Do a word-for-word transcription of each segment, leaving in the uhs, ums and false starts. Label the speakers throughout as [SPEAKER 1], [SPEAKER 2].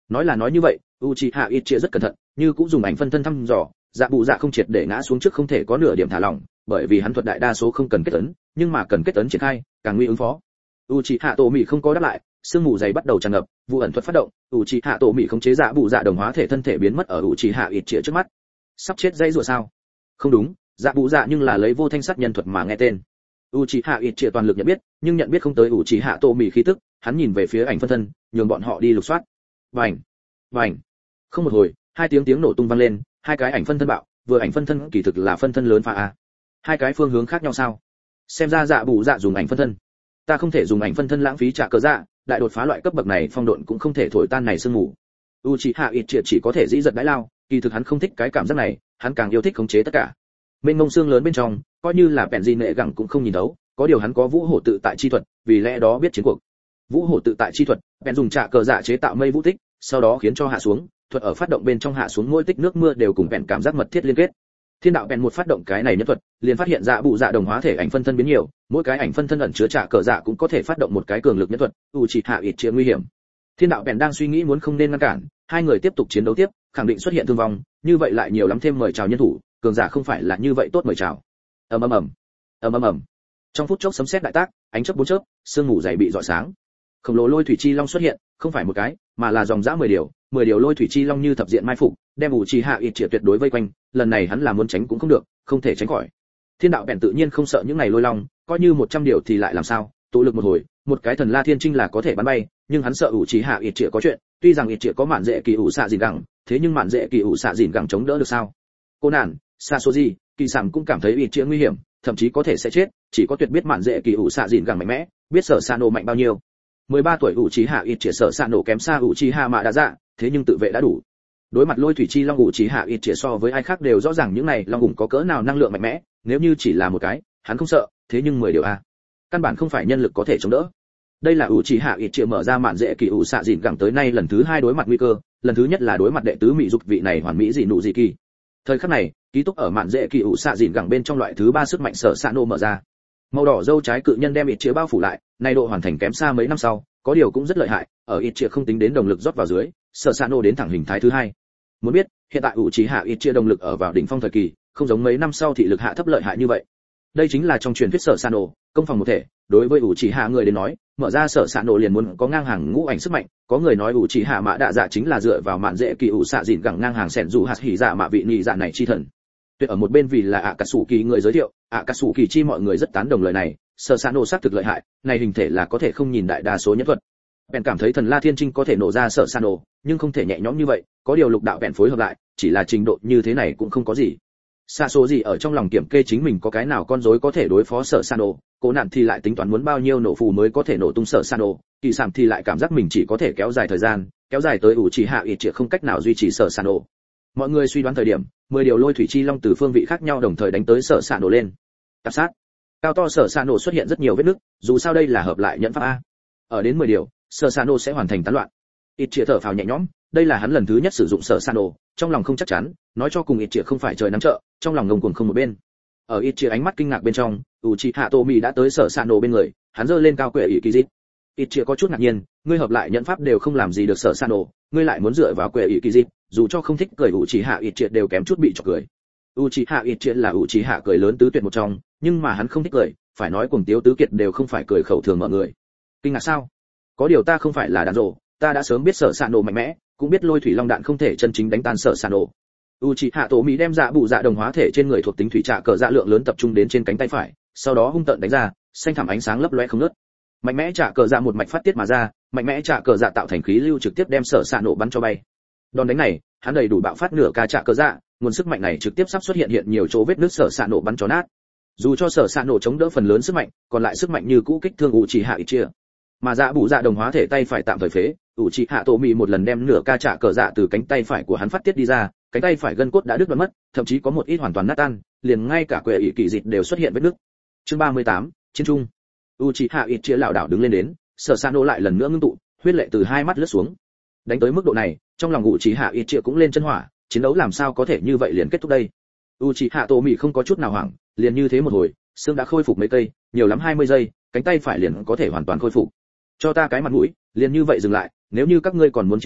[SPEAKER 1] Nói là nói như vậy, Uchiha Itchia rất cẩn thận, như cũng dùng ảnh phân thân thăm dò, dạ bụ dạ không triệt để ngã xuống trước không thể có nửa điểm thả lỏng, bởi vì hắn thuật đại đa số không cần kết ấn, nhưng mà cần kết ấn triển khai, càng nguy ứng phó. Uchiha Tổ Mị không có đáp lại, sương mù dày bắt đầu tràn ngập, vụ ẩn thuật phát động, Uchiha Tổ Mị khống chế dạ bụ dạ đồng hóa thể thân thể biến mất ở Uchiha Itchia trước mắt. Sắp chết dây rùa sao? Không đúng, dạ bụ dạ nhưng là lấy vô thanh sát nhân thuật mà nghe tên. Uchiha Itchia toàn lực nhận biết, nhưng nhận biết không tới Uchiha Tổ Mị khí tức, hắn nhìn về phía ảnh phân thân, nhường bọn họ đi lục soát. Vành, vành. Không một hồi, hai tiếng tiếng nổ tung vang lên, hai cái ảnh phân thân bạo, vừa ảnh phân thân kỳ thực là phân thân lớn pha a. Hai cái phương hướng khác nhau sao? Xem ra dạ bụ dạ dùng ảnh phân thân. Ta không thể dùng ảnh phân thân lãng phí trả cờ dạ, đại đột phá loại cấp bậc này phong độn cũng không thể thổi tan này sương mù. Uchiha Itchia chỉ có thể dĩ giật đái lao, kỳ thực hắn không thích cái cảm giác này, hắn càng yêu thích khống chế tất cả. Mênh mông xương lớn bên trong, coi như là bèn gì nệ gẳng cũng không nhìn thấu, có điều hắn có vũ hổ tự tại chi thuật, vì lẽ đó biết chiến cuộc. Vũ hổ tự tại chi thuật, bèn dùng trả cờ dạ chế tạo mây vũ tích, sau đó khiến cho hạ xuống, thuật ở phát động bên trong hạ xuống mỗi tích nước mưa đều cùng bèn cảm giác mật thiết liên kết. Thiên đạo bèn một phát động cái này nhất thuật, liền phát hiện dạ bụ dạ đồng hóa thể ảnh phân thân biến nhiều, mỗi cái ảnh phân thân ẩn chứa trả cờ dạ cũng có thể phát động một cái cường lực nhất thuật, Uchiha Itchia nguy hiểm. Thiên đạo bèn đang suy nghĩ muốn không nên ngăn cản, hai người tiếp tục chiến đấu tiếp, khẳng định xuất hiện thương vong, như vậy lại nhiều lắm thêm mời chào nhân thủ, cường giả không phải là như vậy tốt mời chào. Ầm ầm ầm, ầm ầm ầm. Trong phút chốc sấm sét đại tác, ánh chớp bốn chớp, sương mù dày bị rọi sáng. Khổng lồ lôi thủy chi long xuất hiện, không phải một cái, mà là dòng dã mười điều, mười điều lôi thủy chi long như thập diện mai phục, đem Uchiha Itchia tuyệt đối vây quanh, lần này hắn là muốn tránh cũng không được, không thể tránh khỏi. Thiên đạo bèn tự nhiên không sợ những này lôi long, coi như một trăm điều thì lại làm sao, tụ lực một hồi, một cái thần la thiên trinh là có thể bắn bay, nhưng hắn sợ Uchiha Itchia có chuyện, tuy rằng Itchia có mạn dễ kỳ ủ xạ dìn gẳng, thế nhưng mạn dễ kỳ ủ xạ dìn gẳng chống đỡ được sao? Cô nản, Sasoji, kỳ sảm cũng cảm thấy Itchia nguy hiểm, thậm chí có thể sẽ chết, chỉ có tuyệt biết mạn dễ kỳ ủ xạ dìn gẳng mạnh mẽ, biết sở Sano mạnh bao nhiêu. mười ba tuổi Uchiha Itchia sở Sano kém xa Uchiha Mạ Đa Dạ, thế nhưng tự vệ đã đủ. Đối mặt lôi thủy chi long Uchiha Itchia so với ai khác đều rõ ràng những này long hùng có cỡ nào năng lượng mạnh mẽ, nếu như chỉ là một cái, hắn không sợ, thế nhưng mười điều a, căn bản không phải nhân lực có thể chống đỡ. Đây là Uchiha Itchia mở ra mạn dễ kỳ ủ xạ dìn gẳng tới nay lần thứ hai đối mặt nguy cơ, lần thứ nhất là đối mặt đệ tứ mỹ dục vị này hoàn mỹ dị nụ dị kỳ. Thời khắc này, ký túc ở mạn dễ kỳ ủ xạ dìn gẳng bên trong loại thứ ba sức mạnh sở Sano mở ra. Màu đỏ dâu trái cự nhân đem Itchia bao phủ lại, nay độ hoàn thành kém xa mấy năm sau, có điều cũng rất lợi hại, ở Itchia không tính đến động lực rót vào dưới, sở Sano đến thẳng hình thái thứ hai. Muốn biết, hiện tại Uchiha Itchia động lực ở vào đỉnh phong thời kỳ, không giống mấy năm sau thị lực hạ thấp lợi hại như vậy. Đây chính là trong truyền thuyết sở Sano, công phòng một thể, đối với Uchiha người đến nói, mở ra sở Sano liền muốn có ngang hàng ngũ ảnh sức mạnh, có người nói Uchiha Mạ Đa Dạ chính là dựa vào mạn dễ kỳ ủ xạ dìn gẳng ngang hàng sẻn dù hạt hỉ dạ mạ vị nhị dạ này chi thần. Tuyệt ở một bên vì là Akatsuki người giới thiệu, Akatsuki chi mọi người rất tán đồng lời này, sở Sano xác thực lợi hại, này hình thể là có thể không nhìn đại đa số nhân thuật. Bèn cảm thấy thần La Thiên Trinh có thể nổ ra sở Sano, nhưng không thể nhẹ nhõm như vậy, có điều lục đạo bèn phối hợp lại, chỉ là trình độ như thế này cũng không có gì. Xa số gì ở trong lòng kiểm kê chính mình có cái nào con rối có thể đối phó sở Sano, cố nạn thì lại tính toán muốn bao nhiêu nổ phù mới có thể nổ tung sở Sano, kỳ sảm thì lại cảm giác mình chỉ có thể kéo dài thời gian, kéo dài tới Uchiha Itchia không cách nào duy trì sở Sano. Mọi người suy đoán thời điểm, mười điều lôi thủy chi long từ phương vị khác nhau đồng thời đánh tới sở Sano lên. Tập sát. Cao to sở Sano xuất hiện rất nhiều vết nứt, dù sao đây là hợp lại nhẫn pháp a. Ở đến mười điều, sở Sano sẽ hoàn thành tán loạn. Itchia thở phào nhẹ nhõm, đây là hắn lần thứ nhất sử dụng sở Sano, trong lòng không chắc chắn, nói cho cùng Itchia không phải trời nắng trợ, trong lòng ngông cuồng không một bên. Ở Itchia ánh mắt kinh ngạc bên trong, Uchiha Tomi đã tới sở Sano bên người, hắn giơ lên cao quệ Ikizit. Itchia có chút ngạc nhiên, ngươi hợp lại nhận pháp đều không làm gì được sở Sano, ngươi lại muốn dựa vào quệ Ikizit, dù cho không thích cười Uchiha Itchia đều kém chút bị chọc cười. Uchiha Itchia là Uchiha cười lớn tứ tuyệt một trong, nhưng mà hắn không thích cười, phải nói cuồng tiếu tứ kiệt đều không phải cười khẩu thường mọi người. Kinh ngạc sao? Có điều ta không phải là đàn rồ, ta đã sớm biết sở Sano mạnh mẽ, cũng biết lôi thủy long đạn không thể chân chính đánh tan sở Sano. Uchiha Tomi đem dạ bụ dạ đồng hóa thể trên người thuộc tính thủy trạ cờ dạ lượng lớn tập trung đến trên cánh tay phải, sau đó hung tợn đánh ra, xanh thẳm ánh sáng lấp lóe không ngớt. Mạnh mẽ trạ cờ dạ một mạch phát tiết mà ra, mạnh mẽ trạ cờ dạ tạo thành khí lưu trực tiếp đem sở Sano bắn cho bay. Đòn đánh này, hắn đầy đủ bạo phát nửa ca trạ cờ dạ, nguồn sức mạnh này trực tiếp sắp xuất hiện hiện nhiều chỗ vết nứt sở Sano bắn cho nát. Dù cho sở Sano chống đỡ phần lớn sức mạnh, còn lại sức mạnh như cũ kích thương Uchiha Itchia. Mà dạ bụ dạ đồng hóa thể tay phải tạm thời phế, Uchiha Tomi một lần đem nửa ca trạ cờ dạ từ cánh tay phải của hắn phát tiết đi ra, cánh tay phải gân cốt đã đứt đoạn mất, thậm chí có một ít hoàn toàn nát tan, liền ngay cả quệ ỷ kỳ dịch đều xuất hiện vết nứt. Chương ba mươi tám, chiến trung. Uchiha Itchia lảo đảo đứng lên đến, sở Sano lại lần nữa ngưng tụ, huyết lệ từ hai mắt lướt xuống. Đánh tới mức độ này, trong lòng Uchiha Itchia cũng lên chân hỏa, chiến đấu làm sao có thể như vậy liền kết thúc đây. Uchiha Tomi không có chút nào hoảng, liền như thế một hồi, xương đã khôi phục mấy cây, nhiều lắm hai mươi giây, cánh tay phải liền có thể hoàn toàn khôi phục. Cho ta cái mặt mũi, liền như vậy dừng lại, nếu như các ngươi còn muốn chiến đấu,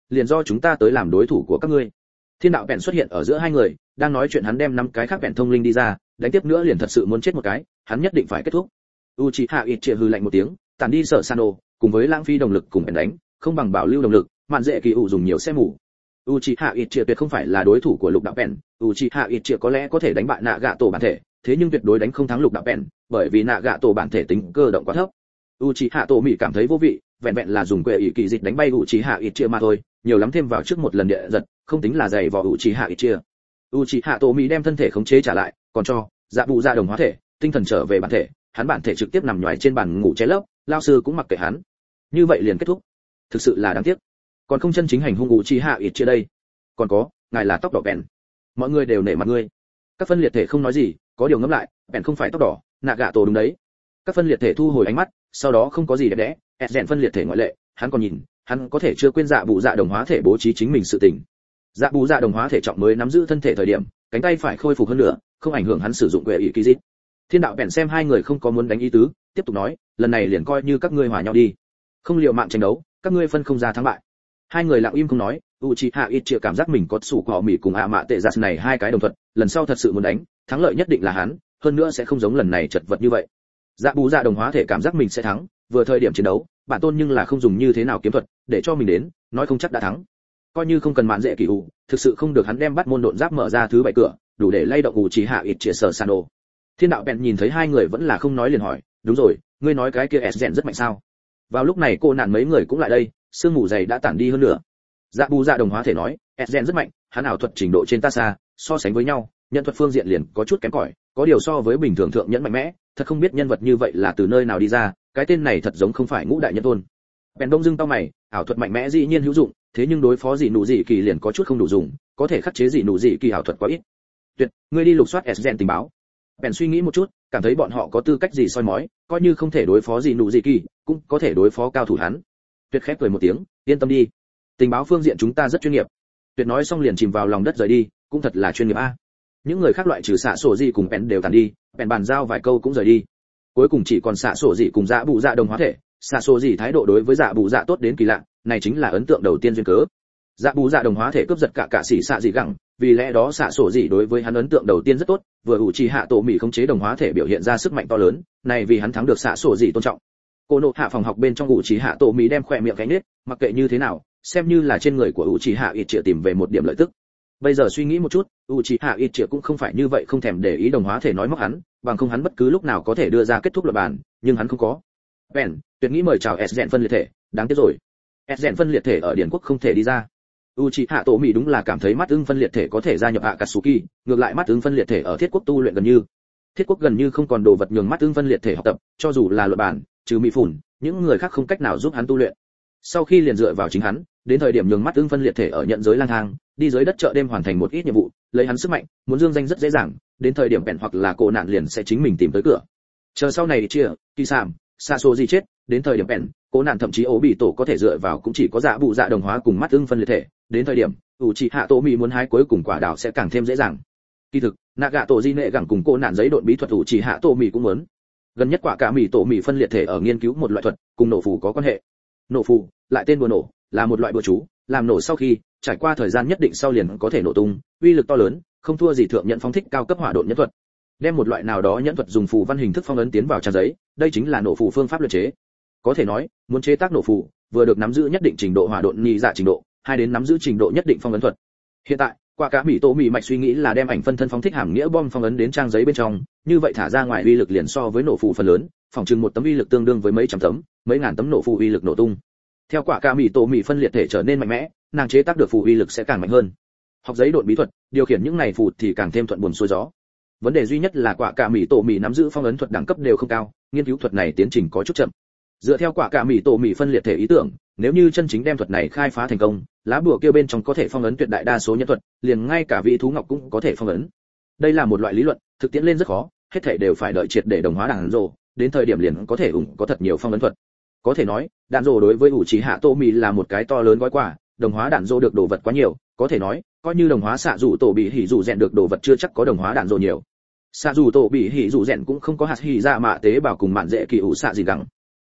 [SPEAKER 1] liền do chúng ta tới làm đối thủ của các ngươi. Thiên đạo bèn xuất hiện ở giữa hai người, đang nói chuyện hắn đem năm cái khác bèn thông linh đi ra, đánh tiếp nữa liền thật sự muốn chết một cái, hắn nhất định phải kết thúc. Uchiha Itchia hừ lạnh một tiếng, tản đi sợ Sano, cùng với lãng phí động lực cùng bèn đánh, không bằng bảo lưu động lực, mạn dễ kỳ ủ dùng nhiều xe mù. Uchiha Itchia tuyệt không phải là đối thủ của lục đạo bèn, Uchiha Itchia có lẽ có thể đánh bại nạ gạ tổ bản thể, thế nhưng tuyệt đối đánh không thắng lục đạo bèn, bởi vì nạ gạ tổ bản thể tính cơ động quá thấp. Uchiha Tổ Mị cảm thấy vô vị, vẹn vẹn là dùng quệ ỷ kỳ dịch đánh bay Uchiha Itchia mà thôi, nhiều lắm thêm vào trước một lần địa giật, không tính là dày vò Uchiha Itchia. Uchiha Tổ Mị đem thân thể khống chế trả lại, còn cho dạ bù dạ đồng hóa thể, tinh thần trở về bản thể, hắn bản thể trực tiếp nằm nhoài trên bàn ngủ che lấp, lao sư cũng mặc kệ hắn. Như vậy liền kết thúc. Thực sự là đáng tiếc. Còn không chân chính hành hung Uchiha Itchia đây. Còn có, ngài là tóc đỏ bèn. Mọi người đều nể mặt ngươi. Các phân liệt thể không nói gì, có điều ngẫm lại, bèn không phải tóc đỏ, nạ gạ tổ đúng đấy. Các phân liệt thể thu hồi ánh mắt, sau đó không có gì đẹp đẽ, Ezen phân liệt thể ngoại lệ, hắn còn nhìn, hắn có thể chưa quên dạ bù dạ đồng hóa thể bố trí chính mình sự tình. Dạ bù dạ đồng hóa thể trọng mới nắm giữ thân thể thời điểm, cánh tay phải khôi phục hơn nữa, không ảnh hưởng hắn sử dụng quệ ỷ kỳ dịch. Thiên đạo bèn xem hai người không có muốn đánh ý tứ, tiếp tục nói, lần này liền coi như các ngươi hòa nhau đi, không liều mạng tranh đấu, các ngươi phân không ra thắng bại. Hai người lặng im không nói, Uchiha Itchia cảm giác mình có sủ cỏ mỉ cùng ạ mạ tệ giặt này hai cái đồng thuận, lần sau thật sự muốn đánh, thắng lợi nhất định là hắn, hơn nữa sẽ không giống lần này chật vật như vậy. Dạ bù dạ đồng hóa thể cảm giác mình sẽ thắng, vừa thời điểm chiến đấu, bản tôn nhưng là không dùng như thế nào kiếm thuật, để cho mình đến, nói không chắc đã thắng. Coi như không cần mạn dễ kỳ ủ, thực sự không được hắn đem bắt môn độn giáp mở ra thứ bảy cửa, đủ để lay động Uchiha Itchia sở Sano. Thiên đạo bèn nhìn thấy hai người vẫn là không nói liền hỏi, đúng rồi, ngươi nói cái kia Ezen rất mạnh sao? Vào lúc này cô nạn mấy người cũng lại đây, sương mù dày đã tản đi hơn nữa. Dạ bù dạ đồng hóa thể nói, Ezen rất mạnh, hắn ảo thuật trình độ trên ta xa, so sánh với nhau, nhận thuật phương diện liền có chút kém cỏi, có điều so với bình thường thượng nhẫn mạnh mẽ, thật không biết nhân vật như vậy là từ nơi nào đi ra, cái tên này thật giống không phải ngũ đại nhân tôn. Bèn đông dưng tao mày, ảo thuật mạnh mẽ dĩ nhiên hữu dụng, thế nhưng đối phó dị nụ dị kỳ liền có chút không đủ dùng, có thể khắc chế dị nụ dị kỳ ảo thuật quá ít. Tuyệt, ngươi đi lục soát Ezen tình báo. Bèn suy nghĩ một chút, cảm thấy bọn họ có tư cách gì soi mói, coi như không thể đối phó dị nụ dị kỳ, cũng có thể đối phó cao thủ hắn. Tuyệt khép cười một tiếng, yên tâm đi, tình báo phương diện chúng ta rất chuyên nghiệp. Tuyệt nói xong liền chìm vào lòng đất rời đi, cũng thật là chuyên nghiệp a. Những người khác loại trừ xạ sổ gì cùng bèn đều tàn đi, bèn bàn giao vài câu cũng rời đi. Cuối cùng chỉ còn xạ sổ gì cùng dạ bù dạ đồng hóa thể, xạ sổ gì thái độ đối với dạ bù dạ tốt đến kỳ lạ, này chính là ấn tượng đầu tiên duyên cớ. Dạ bù dạ đồng hóa thể cướp giật cả cả sĩ xạ gì gẳng, vì lẽ đó xạ sổ gì đối với hắn ấn tượng đầu tiên rất tốt, vừa ủ trì hạ tổ mỉ khống chế đồng hóa thể biểu hiện ra sức mạnh to lớn, này vì hắn thắng được xạ sổ gì tôn trọng. Cô nộ hạ phòng học bên trong ủ trì hạ tổ mỉ đem khỏe miệng gánh nết, mặc kệ như thế nào, xem như là trên người của ủ trì hạ ít triệu tìm về một điểm lợi tức. Bây giờ suy nghĩ một chút, Uchiha Itchia cũng không phải như vậy không thèm để ý đồng hóa thể nói móc hắn, bằng không hắn bất cứ lúc nào có thể đưa ra kết thúc luận bàn, nhưng hắn không có. Ben, tuyệt nghĩ mời chào Ezen phân liệt thể, đáng tiếc rồi. Ezen phân liệt thể ở Điển quốc không thể đi ra. Uchiha Tổ Mị đúng là cảm thấy mắt ưng phân liệt thể có thể gia nhập Akatsuki, ngược lại mắt ưng phân liệt thể ở Thiết quốc tu luyện gần như. Thiết quốc gần như không còn đồ vật nhường mắt ưng phân liệt thể học tập, cho dù là luận bàn, trừ Mị Phủn, những người khác không cách nào giúp hắn tu luyện. Sau khi liền dựa vào chính hắn, đến thời điểm nhường mắt ưng phân liệt thể ở nhận giới lang thang, đi dưới đất chợ đêm hoàn thành một ít nhiệm vụ, lấy hắn sức mạnh, muốn dương danh rất dễ dàng, đến thời điểm bèn hoặc là cổ nạn liền sẽ chính mình tìm tới cửa. Chờ sau này chia, kỳ sảm, xa số gì chết, đến thời điểm bèn, cổ nạn thậm chí ố bị tổ có thể dựa vào cũng chỉ có dạ bụ dạ đồng hóa cùng mắt ưng phân liệt thể, đến thời điểm, ủ chỉ hạ tổ mì muốn hái cuối cùng quả đào sẽ càng thêm dễ dàng. Kỳ thực, nạ gạ tổ di nệ gẳng cùng cổ nạn giấy độn bí thuật ủ chỉ hạ tổ mì cũng muốn. Gần nhất quả cả mì tổ mì phân liệt thể ở nghiên cứu một loại thuật, cùng nổ phù có quan hệ. Nổ phù, lại tên bùa nổ, là một loại bùa chú, làm nổ sau khi trải qua thời gian nhất định sau liền có thể nổ tung, uy lực to lớn, không thua gì thượng nhận phong thích cao cấp hỏa độn nhẫn thuật. Đem một loại nào đó nhẫn thuật dùng phù văn hình thức phong ấn tiến vào trang giấy, đây chính là nổ phù phương pháp luyện chế. Có thể nói, muốn chế tác nổ phù, vừa được nắm giữ nhất định trình độ hỏa độn nhị dạ trình độ, hai đến nắm giữ trình độ nhất định phong ấn thuật. Hiện tại, quả cả mỹ tổ mỹ mạch suy nghĩ là đem ảnh phân thân phong thích hàm nghĩa bom phong ấn đến trang giấy bên trong, như vậy thả ra ngoài uy lực liền so với nổ phù phần lớn, phòng trừng một tấm uy lực tương đương với mấy trăm tấm, mấy ngàn tấm nổ phù uy lực nổ tung. Theo quả cả mỹ tổ mỹ phân liệt thể trở nên mạnh mẽ, nàng chế tác được phù uy lực sẽ càng mạnh hơn. Học giấy độn bí thuật, điều khiển những này phù thì càng thêm thuận buồm xuôi gió. Vấn đề duy nhất là quả cả mỹ tổ mỹ nắm giữ phong ấn thuật đẳng cấp đều không cao, nghiên cứu thuật này tiến trình có chút chậm. Dựa theo quả cả mỹ tổ mỹ phân liệt thể ý tưởng, nếu như chân chính đem thuật này khai phá thành công, lá bùa kia bên trong có thể phong ấn tuyệt đại đa số nhân thuật, liền ngay cả vị thú ngọc cũng có thể phong ấn. Đây là một loại lý luận, thực tiễn lên rất khó, hết thảy đều phải đợi triệt để đồng hóa đàn rồ, đến thời điểm liền có thể ủng có thật nhiều phong ấn thuật. Có thể nói, đạn rồ đối với ủ trí hạ tô mì là một cái to lớn gói quà, đồng hóa đạn rồ được đồ vật quá nhiều, có thể nói, coi như đồng hóa xạ dù tổ bị hỉ dù rèn được đồ vật chưa chắc có đồng hóa đạn rồ nhiều. Xạ dù tổ bị hỉ dù rèn cũng không có hạt hỉ ra mạ tế bào cùng mạn dễ kỳ ủ xạ gì gắng.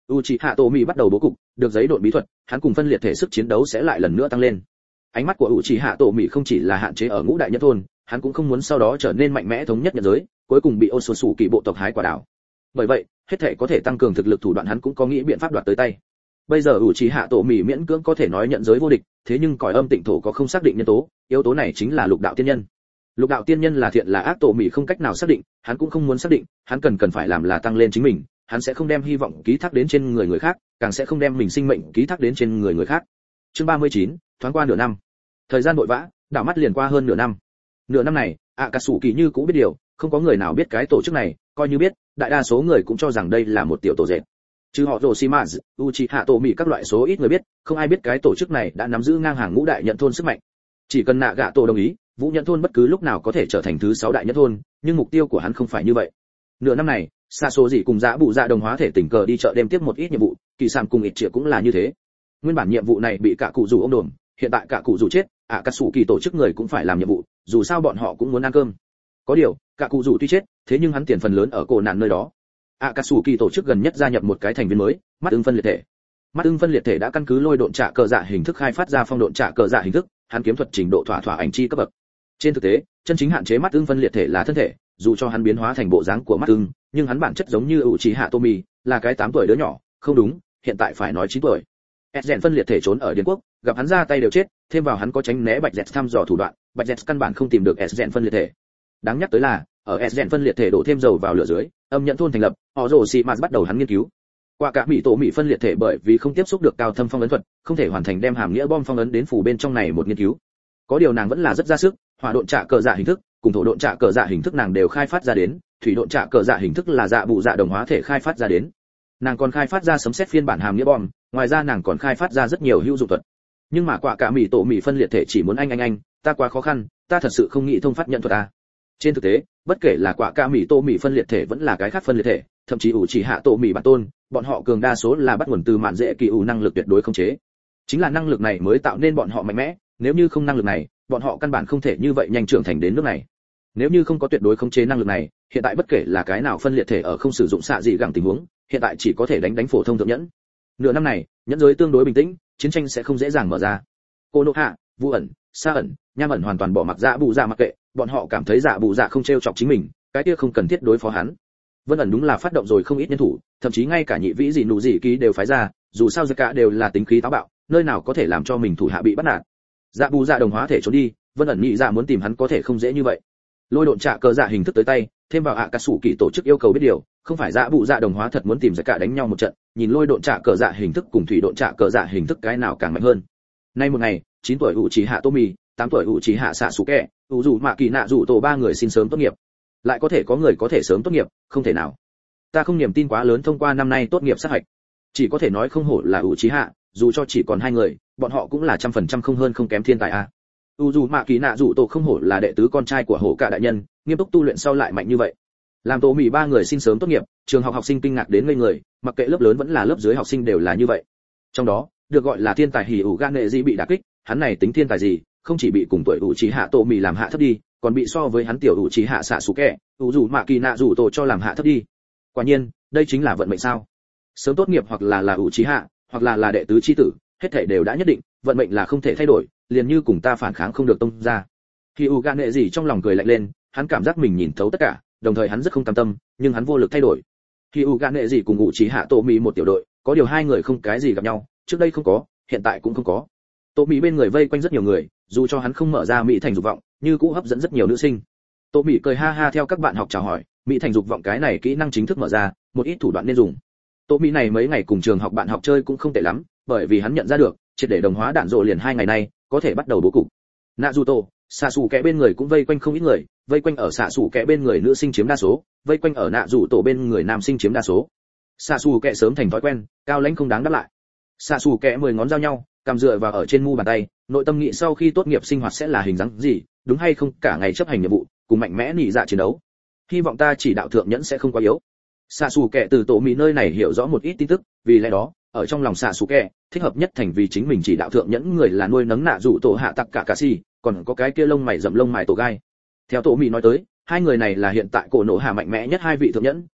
[SPEAKER 1] Uchiha Tomi bắt đầu bố cục, được giấy độn bí thuật, hắn cùng phân liệt thể sức chiến đấu sẽ lại lần nữa tăng lên. Ánh mắt của Uchiha Tomi không chỉ là hạn chế ở ngũ đại nhất thôn, hắn cũng không muốn sau đó trở nên mạnh mẽ thống nhất nhận giới, cuối cùng bị Otsutsuki bộ tộc hái quả đảo. Bởi vậy, hết thể có thể tăng cường thực lực thủ đoạn hắn cũng có nghĩ biện pháp đoạt tới tay. Bây giờ Uchiha Tomi miễn cưỡng có thể nói nhận giới vô địch, thế nhưng cõi âm tịnh thổ có không xác định nhân tố, yếu tố này chính là lục đạo tiên nhân. Lục đạo tiên nhân là thiện là ác Tomi không cách nào xác định, hắn cũng không muốn xác định, hắn cần cần phải làm là tăng lên chính mình, hắn sẽ không đem hy vọng ký thác đến trên người người khác, càng sẽ không đem mình sinh mệnh ký thác đến trên người người khác. Chương ba mươi chín, thoáng qua nửa năm. Thời gian vội vã, đảo mắt liền qua hơn nửa năm. Nửa năm này, Akatsuki như cũng biết điều, không có người nào biết cái tổ chức này, coi như biết, đại đa số người cũng cho rằng đây là một tiểu tổ dệt. Chứ họ Orochimaru, Uchiha Tomi các loại số ít người biết, không ai biết cái tổ chức này đã nắm giữ ngang hàng ngũ đại nhận thôn sức mạnh. Chỉ cần Nagato đồng ý, Vũ Nhận thôn bất cứ lúc nào có thể trở thành thứ sáu đại nhận thôn, nhưng mục tiêu của hắn không phải như vậy. Nửa năm này, xa số gì cùng Dã Bụ Dạ đồng hóa thể tình cờ đi chợ đêm tiếp một ít nhiệm vụ, Kỳ Sạm cùng ít triệu cũng là như thế. Nguyên bản nhiệm vụ này bị cả cụ rủ ôm đồn, hiện tại cả cụ rủ chết, Akatsuki tổ chức người cũng phải làm nhiệm vụ, dù sao bọn họ cũng muốn ăn cơm. Có điều, cả cụ rủ tuy chết, thế nhưng hắn tiền phần lớn ở cổ nạn nơi đó. Akatsuki tổ chức gần nhất gia nhập một cái thành viên mới, mắt ưng phân liệt thể. Mắt ưng phân liệt thể đã căn cứ lôi độn trả cờ dạ hình thức khai phát ra phong độn trả cờ dạ hình thức, hắn kiếm thuật trình độ thỏa thỏa ảnh chi cấp bậc. Trên thực tế, chân chính hạn chế mắt ưng phân liệt thể là thân thể, dù cho hắn biến hóa thành bộ dáng của mắt ưng, nhưng hắn bản chất giống như Uchiha Tomi, là cái tám tuổi đứa nhỏ, không đúng, hiện tại phải nói chín tuổi. Ezen phân liệt thể trốn ở Điền quốc, gặp hắn ra tay đều chết, thêm vào hắn có tránh né Bạch Dẹt thăm dò thủ đoạn, Bạch Dẹt căn bản không tìm được Ezen phân liệt thể. Đáng nhắc tới là, ở Ezen phân liệt thể đổ thêm dầu vào lửa dưới, âm nhận thôn thành lập, Orochimaru bắt đầu hắn nghiên cứu. Qua cả mỹ tổ mỹ phân liệt thể bởi vì không tiếp xúc được cao thâm phong ấn thuật, không thể hoàn thành đem hàm nghĩa bom phong ấn đến phủ bên trong này một nghiên cứu. Có điều nàng vẫn là rất ra sức, hỏa độn trả cờ dạ hình thức, cùng thổ độn trả cờ dạ hình thức nàng đều khai phát ra đến, thủy độn trả cờ dạ hình thức là dạ bụ dạ đồng hóa thể khai phát ra đến. Nàng còn khai phát ra sấm sét phiên bản hàm nghĩa bom, ngoài ra nàng còn khai phát ra rất nhiều hữu dụng thuật. Nhưng mà quả cả mỹ tổ mỹ phân liệt thể chỉ muốn anh anh anh, ta quá khó khăn, ta thật sự không nghĩ thông phát nhận thuật a. Trên thực tế, bất kể là quả cả mỹ tổ mỹ phân liệt thể vẫn là cái khác phân liệt thể, thậm chí ủ chỉ hạ tổ mỹ bản tôn, bọn họ cường đa số là bắt nguồn từ mạn dễ kỳ ủ năng lực tuyệt đối không chế. Chính là năng lực này mới tạo nên bọn họ mạnh mẽ, nếu như không năng lực này, bọn họ căn bản không thể như vậy nhanh trưởng thành đến nước này. Nếu như không có tuyệt đối khống chế năng lực này, hiện tại bất kể là cái nào phân liệt thể ở không sử dụng xạ dị gẳng tình huống, hiện tại chỉ có thể đánh đánh phổ thông thượng nhẫn. Nửa năm này, nhẫn giới tương đối bình tĩnh, chiến tranh sẽ không dễ dàng mở ra. Konoha, Vu ẩn, Sa ẩn, Nham ẩn hoàn toàn bỏ mặc Dạ Bù Dạ mặc kệ, bọn họ cảm thấy Dạ Bù Dạ không trêu chọc chính mình, cái kia không cần thiết đối phó hắn. Vân ẩn đúng là phát động rồi không ít nhân thủ, thậm chí ngay cả nhị vĩ gì nụ gì ký đều phái ra, dù sao cả đều là tính khí táo bạo, nơi nào có thể làm cho mình thủ hạ bị bắt nạt. Dạ Bù Dạ đồng hóa thể trốn đi, Vân ẩn nghĩ dạ muốn tìm hắn có thể không dễ như vậy. Lôi độn trả cờ dạ hình thức tới tay, thêm vào Akatsuki tổ chức yêu cầu biết điều, không phải Dạ Bù Dạ đồng hóa thật muốn tìm cả đánh nhau một trận, nhìn lôi độn trả cờ dạ hình thức cùng thủy độn trả cờ dạ hình thức cái nào càng mạnh hơn. Nay một ngày, chín tuổi Uchiha Tomi, tám tuổi Uchiha Sasuke, Uzu Mạ Kỳ Nạ Dụ tổ ba người xin sớm tốt nghiệp. Lại có thể có người có thể sớm tốt nghiệp, không thể nào. Ta không niềm tin quá lớn thông qua năm nay tốt nghiệp sát hạch. Chỉ có thể nói không hổ là Uchiha, dù cho chỉ còn hai người, bọn họ cũng là trăm phần trăm không hơn không kém thiên tài a. Uzu Mạ Kỳ Nạ Dụ tổ không hổ là đệ tứ con trai của Hổ Cả đại nhân, nghiêm túc tu luyện sau lại mạnh như vậy. Làm tổ mì ba người xin sớm tốt nghiệp, trường học học sinh kinh ngạc đến ngây người, mặc kệ lớp lớn vẫn là lớp dưới học sinh đều là như vậy. Trong đó, được gọi là thiên tài Hỉ ủ gan nghệ gì bị đả kích, hắn này tính thiên tài gì, không chỉ bị cùng tuổi Uchiha Tomi làm hạ thấp đi, còn bị so với hắn tiểu Uchiha Sasuke, Uzu Mạ Kỳ Nạ Dụ tổ cho làm hạ thấp đi. Quả nhiên, đây chính là vận mệnh sao? Sớm tốt nghiệp hoặc là là Uchiha, hoặc là là đệ tứ chi tử, hết thảy đều đã nhất định, vận mệnh là không thể thay đổi, liền như cùng ta phản kháng không được tông ra. Hỉ ủ gan nghệ gì trong lòng cười lạnh lên, hắn cảm giác mình nhìn thấu tất cả, đồng thời hắn rất không cam tâm, nhưng hắn vô lực thay đổi. Hỉ ủ gan nghệ gì cùng Uchiha Tomi một tiểu đội, có điều hai người không cái gì gặp nhau, trước đây không có, hiện tại cũng không có. Tô Mỹ bên người vây quanh rất nhiều người, dù cho hắn không mở ra Mỹ thành dục vọng, như cũng hấp dẫn rất nhiều nữ sinh. Tô Mỹ cười ha ha theo các bạn học chào hỏi, Mỹ thành dục vọng cái này kỹ năng chính thức mở ra, một ít thủ đoạn nên dùng. Tô Mỹ này mấy ngày cùng trường học bạn học chơi cũng không tệ lắm, bởi vì hắn nhận ra được, triệt để đồng hóa đạn rộ liền hai ngày nay, có thể bắt đầu bố cục. Naruto, Sasuke bên người cũng vây quanh không ít người, vây quanh ở Sasuke bên người nữ sinh chiếm đa số, vây quanh ở Naruto bên người nam sinh chiếm đa số. Sasuke sớm thành thói quen, cao lãnh không đáng đáp lại. Sasuke mười ngón giao nhau, cầm dựa vào ở trên mu bàn tay, nội tâm nghĩ sau khi tốt nghiệp sinh hoạt sẽ là hình dáng gì, đúng hay không, cả ngày chấp hành nhiệm vụ, cùng mạnh mẽ nhị dạ chiến đấu. Hy vọng ta chỉ đạo thượng nhẫn sẽ không quá yếu. Sasuke từ tổ mỹ nơi này hiểu rõ một ít tin tức, vì lẽ đó, ở trong lòng Sasuke, thích hợp nhất thành vì chính mình chỉ đạo thượng nhẫn người là nuôi nấng nạ dụ tổ hạ tặc cả cà si, còn có cái kia lông mày rậm lông mày tổ gai. Theo tổ mỹ nói tới, hai người này là hiện tại cổ nổ hạ mạnh mẽ nhất hai vị thượng nhẫn,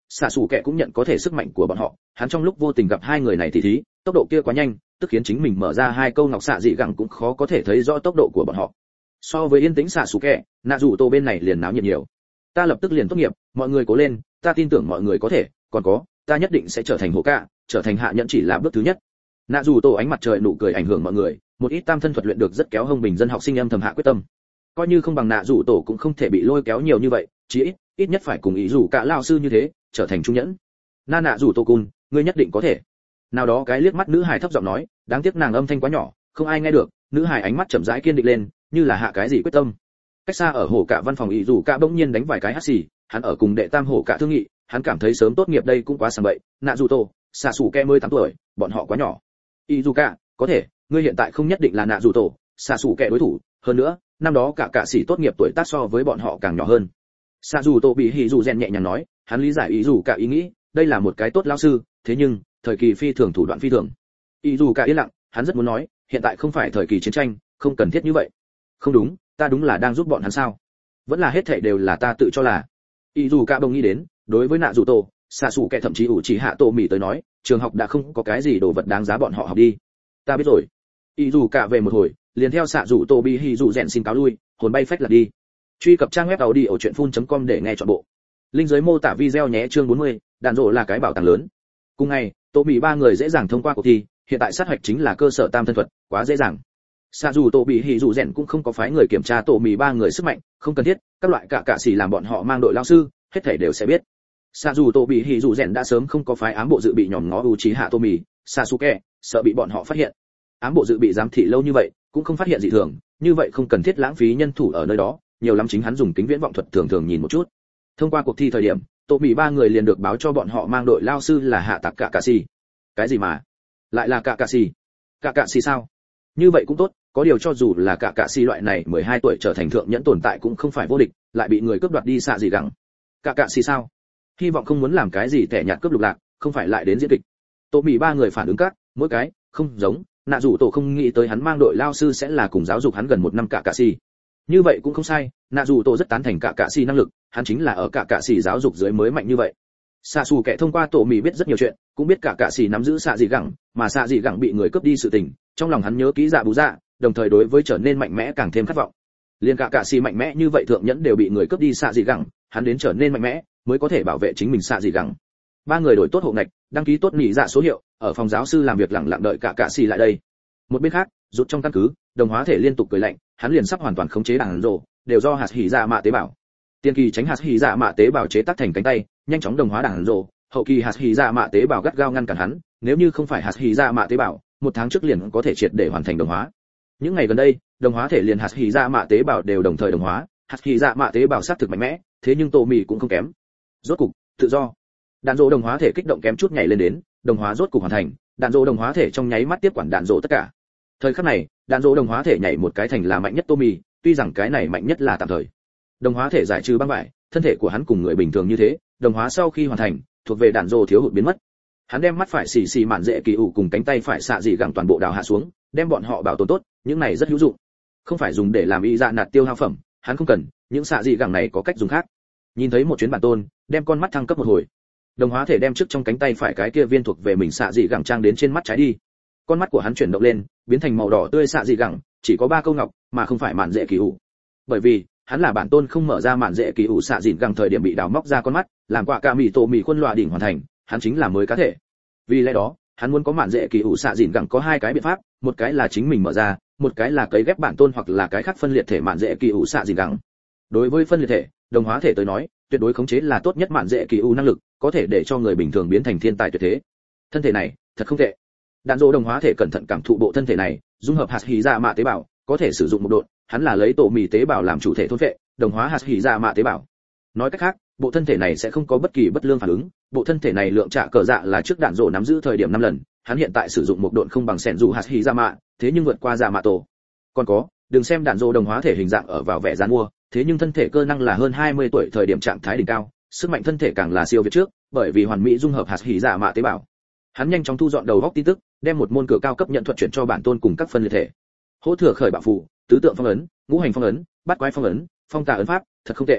[SPEAKER 1] xạ xù kẹ cũng nhận có thể sức mạnh của bọn họ, hắn trong lúc vô tình gặp hai người này thì thí, tốc độ kia quá nhanh, tức khiến chính mình mở ra hai câu ngọc xạ dị gẳng cũng khó có thể thấy rõ tốc độ của bọn họ. So với yên tĩnh xạ xù kẹ, nạ dù tổ bên này liền náo nhiệt nhiều. Ta lập tức liền tốt nghiệp, mọi người cố lên, ta tin tưởng mọi người có thể, còn có, ta nhất định sẽ trở thành hổ cạ, trở thành hạ nhẫn chỉ là bước thứ nhất. Nạ dù tổ ánh mặt trời nụ cười ảnh hưởng mọi người, một ít tam thân thuật luyện được rất kéo hông bình dân học sinh âm thầm hạ quyết tâm. Coi như không bằng nạ dù tổ cũng không thể bị lôi kéo nhiều như vậy, chí ít, ít nhất phải cùng ý dù cả lao sư như thế, trở thành trung nhẫn. Na nạ dù tổ cun, ngươi nhất định có thể. Nào đó cái liếc mắt nữ hài thấp giọng nói, đáng tiếc nàng âm thanh quá nhỏ, không ai nghe được. Nữ hài ánh mắt chậm rãi kiên định lên, như là hạ cái gì quyết tâm. Cách xa ở hổ cả văn phòng ý dù cả bỗng nhiên đánh vài cái hắt xì, hắn ở cùng đệ tam hổ cả thương nghị, hắn cảm thấy sớm tốt nghiệp đây cũng quá sảng bậy. Nạ dù tổ, xạ sủ kẹ mười tám tuổi, bọn họ quá nhỏ. Ý dù cả, có thể, ngươi hiện tại không nhất định là nạ dù tổ, xạ sủ kẹ đối thủ, hơn nữa, năm đó cả cả sĩ tốt nghiệp tuổi tác so với bọn họ càng nhỏ hơn. Xạ dù tổ bị hỉ dù rèn nhẹ nhàng nói, hắn lý giải ý dù cả ý nghĩ, đây là một cái tốt lão sư, thế nhưng thời kỳ phi thường thủ đoạn phi thường. Ý dù cả yên lặng, hắn rất muốn nói, hiện tại không phải thời kỳ chiến tranh, không cần thiết như vậy. Không đúng, ta đúng là đang giúp bọn hắn sao? Vẫn là hết thảy đều là ta tự cho là. Ý dù cả bỗng nghĩ đến, đối với nạ dù tổ, xạ xù kẻ thậm chí ủ chỉ hạ tổ mỉ tới nói, trường học đã không có cái gì đồ vật đáng giá bọn họ học đi. Ta biết rồi. Ý dù cả về một hồi, liền theo xạ dù tổ bị hỉ dù rèn xin cáo lui, hồn bay phách lạc đi. Truy cập trang web audio chuyện phun com để nghe trọn bộ. Link dưới mô tả video nhé. Chương bốn mươi, đạn rộ là cái bảo tàng lớn. Cùng ngày, tổ mỉ ba người dễ dàng thông qua cuộc thi, hiện tại sát hạch chính là cơ sở tam thân thuật, quá dễ dàng. Xạ dù tổ bị hỉ dù rèn cũng không có phái người kiểm tra tổ mỉ ba người sức mạnh, không cần thiết, các loại cả cả xỉ làm bọn họ mang đội lao sư, hết thảy đều sẽ biết. Xạ dù tổ bị hỉ dù rèn đã sớm không có phái ám bộ dự bị nhòm ngó Uchiha Tomi, Sasuke, sợ bị bọn họ phát hiện. Ám bộ dự bị giám thị lâu như vậy, cũng không phát hiện dị thường, như vậy không cần thiết lãng phí nhân thủ ở nơi đó, nhiều lắm chính hắn dùng kính viễn vọng thuật thường thường nhìn một chút. Thông qua cuộc thi thời điểm, Tomi ba người liền được báo cho bọn họ mang đội lao sư là Hạ Tạc Cả Cả Xỉ. Cái gì mà? Lại là Cả Cả Xỉ? Cả Cả Xỉ sao? Như vậy cũng tốt, có điều cho dù là Cả Cả Xỉ loại này mười hai tuổi trở thành thượng nhẫn tồn tại cũng không phải vô địch, lại bị người cướp đoạt đi xạ gì gẳng. Cả Cả Xỉ sao? Hy vọng không muốn làm cái gì tẻ nhạt cướp lục lạc, không phải lại đến diễn kịch. Tổ mì ba người phản ứng các, mỗi cái, không giống, nạ dù tổ không nghĩ tới hắn mang đội lao sư sẽ là cùng giáo dục hắn gần một năm Cả Cả Xỉ. Như vậy cũng không sai, nạ dù tổ rất tán thành Cả Cả Xỉ năng lực, hắn chính là ở Cả Cả Xỉ giáo dục dưới mới mạnh như vậy. Xạ xù kẻ thông qua tổ mì biết rất nhiều chuyện, cũng biết Cả Cả Xỉ nắm giữ xạ dị gẳng, mà xạ dị gẳng bị người cướp đi sự tình, trong lòng hắn nhớ kỹ dạ bú dạ, đồng thời đối với trở nên mạnh mẽ càng thêm khát vọng. Liên Cả Cả Xỉ mạnh mẽ như vậy thượng nhẫn đều bị người cướp đi xạ dị gẳng, hắn đến trở nên mạnh mẽ mới có thể bảo vệ chính mình xạ dị gẳng. Ba người đổi tốt hộ ngạch, đăng ký tốt nghỉ dạ số hiệu, ở phòng giáo sư làm việc lặng lặng đợi Cả Cả Xỉ lại đây. Một bên khác, rút trong căn cứ, đồng hóa thể liên tục cười lạnh, hắn liền sắp hoàn toàn khống chế đàn rồ, đều do hạt hỉ dạ mạ tế bào. Tiên kỳ tránh hạt hỉ dạ mạ tế bào chế tác thành cánh tay, nhanh chóng đồng hóa đàn rồ, hậu kỳ hạt hỉ dạ mạ tế bào gắt gao ngăn cản hắn, nếu như không phải hạt hỉ dạ mạ tế bào, một tháng trước liền có thể triệt để hoàn thành đồng hóa. Những ngày gần đây, đồng hóa thể liền hạt hỉ dạ mạ tế bào đều đồng thời đồng hóa, hạt hỉ dạ mạ tế bào sát thực mạnh mẽ, thế nhưng tổ mì cũng không kém. Rốt cục, tự do. Đạn rồ đồng hóa thể kích động kém chút nhảy lên đến, đồng hóa rốt cục hoàn thành, đạn rồ đồng hóa thể trong nháy mắt tiếp quản đạn rồ tất cả. Thời khắc này, đạn rồ đồng hóa thể nhảy một cái thành là mạnh nhất tô mì, tuy rằng cái này mạnh nhất là tạm thời. Đồng hóa thể giải trừ băng vải, thân thể của hắn cùng người bình thường như thế, đồng hóa sau khi hoàn thành, thuộc về đạn rồ thiếu hụt biến mất. Hắn đem mắt phải xì xì mạn dễ kỳ ủ cùng cánh tay phải xạ dị gẳng toàn bộ đào hạ xuống, đem bọn họ bảo tồn tốt, những này rất hữu dụng. Không phải dùng để làm y dạ nạt tiêu hao phẩm, hắn không cần, những xạ dị gẳng này có cách dùng khác. Nhìn thấy một chuyến bản tôn, đem con mắt thăng cấp một hồi. Đồng hóa thể đem trước trong cánh tay phải cái kia viên thuộc về mình xạ dị gẳng trang đến trên mắt trái đi. Con mắt của hắn chuyển động lên, biến thành màu đỏ tươi xạ dị gẳng, chỉ có ba câu ngọc, mà không phải mạn dễ kỳ ủ. Bởi vì, hắn là bản tôn không mở ra mạn dễ kỳ ủ xạ dị gẳng thời điểm bị đào móc ra con mắt, làm quả cả mì tổ mì khuôn loa đỉnh hoàn thành, hắn chính là mới cá thể. Vì lẽ đó, hắn muốn có mạn dễ kỳ ủ xạ dị gẳng có hai cái biện pháp, một cái là chính mình mở ra, một cái là cấy ghép bản tôn hoặc là cái khác phân liệt thể mạn dễ kỳ ủ xạ dị gẳng. Đối với phân liệt thể, đồng hóa thể tới nói, tuyệt đối khống chế là tốt nhất mạn dễ kỳ ủ năng lực, có thể để cho người bình thường biến thành thiên tài tuyệt thế. Thân thể này, thật không tệ. Đạn dỗ đồng hóa thể cẩn thận cảm thụ bộ thân thể này, dung hợp hạt hỉ dạ mạ tế bào, có thể sử dụng một độn, hắn là lấy tổ mì tế bào làm chủ thể thôn phệ, đồng hóa hạt hỉ dạ mạ tế bào. Nói cách khác, bộ thân thể này sẽ không có bất kỳ bất lương phản ứng, bộ thân thể này lượng trả cờ dạ là trước đạn dỗ nắm giữ thời điểm năm lần, hắn hiện tại sử dụng một độn không bằng sẻn dù hạt hỉ dạ mạ, thế nhưng vượt qua dạ mạ tổ. Còn có, đừng xem đạn dỗ đồng hóa thể hình dạng ở vào vẻ giàn mua, thế nhưng thân thể cơ năng là hơn hai mươi tuổi thời điểm trạng thái đỉnh cao, sức mạnh thân thể càng là siêu việt trước, bởi vì hoàn mỹ dung hợp hạt hỉ dạ mạ tế bào. Hắn nhanh chóng thu dọn đầu góc tin tức, đem một môn cửa cao cấp nhận thuật chuyển cho bản tôn cùng các phân liệt thể. Hỗ thừa khởi bạo phù, tứ tượng phong ấn, ngũ hành phong ấn, bát quái phong ấn, phong tà ấn pháp, thật không tệ.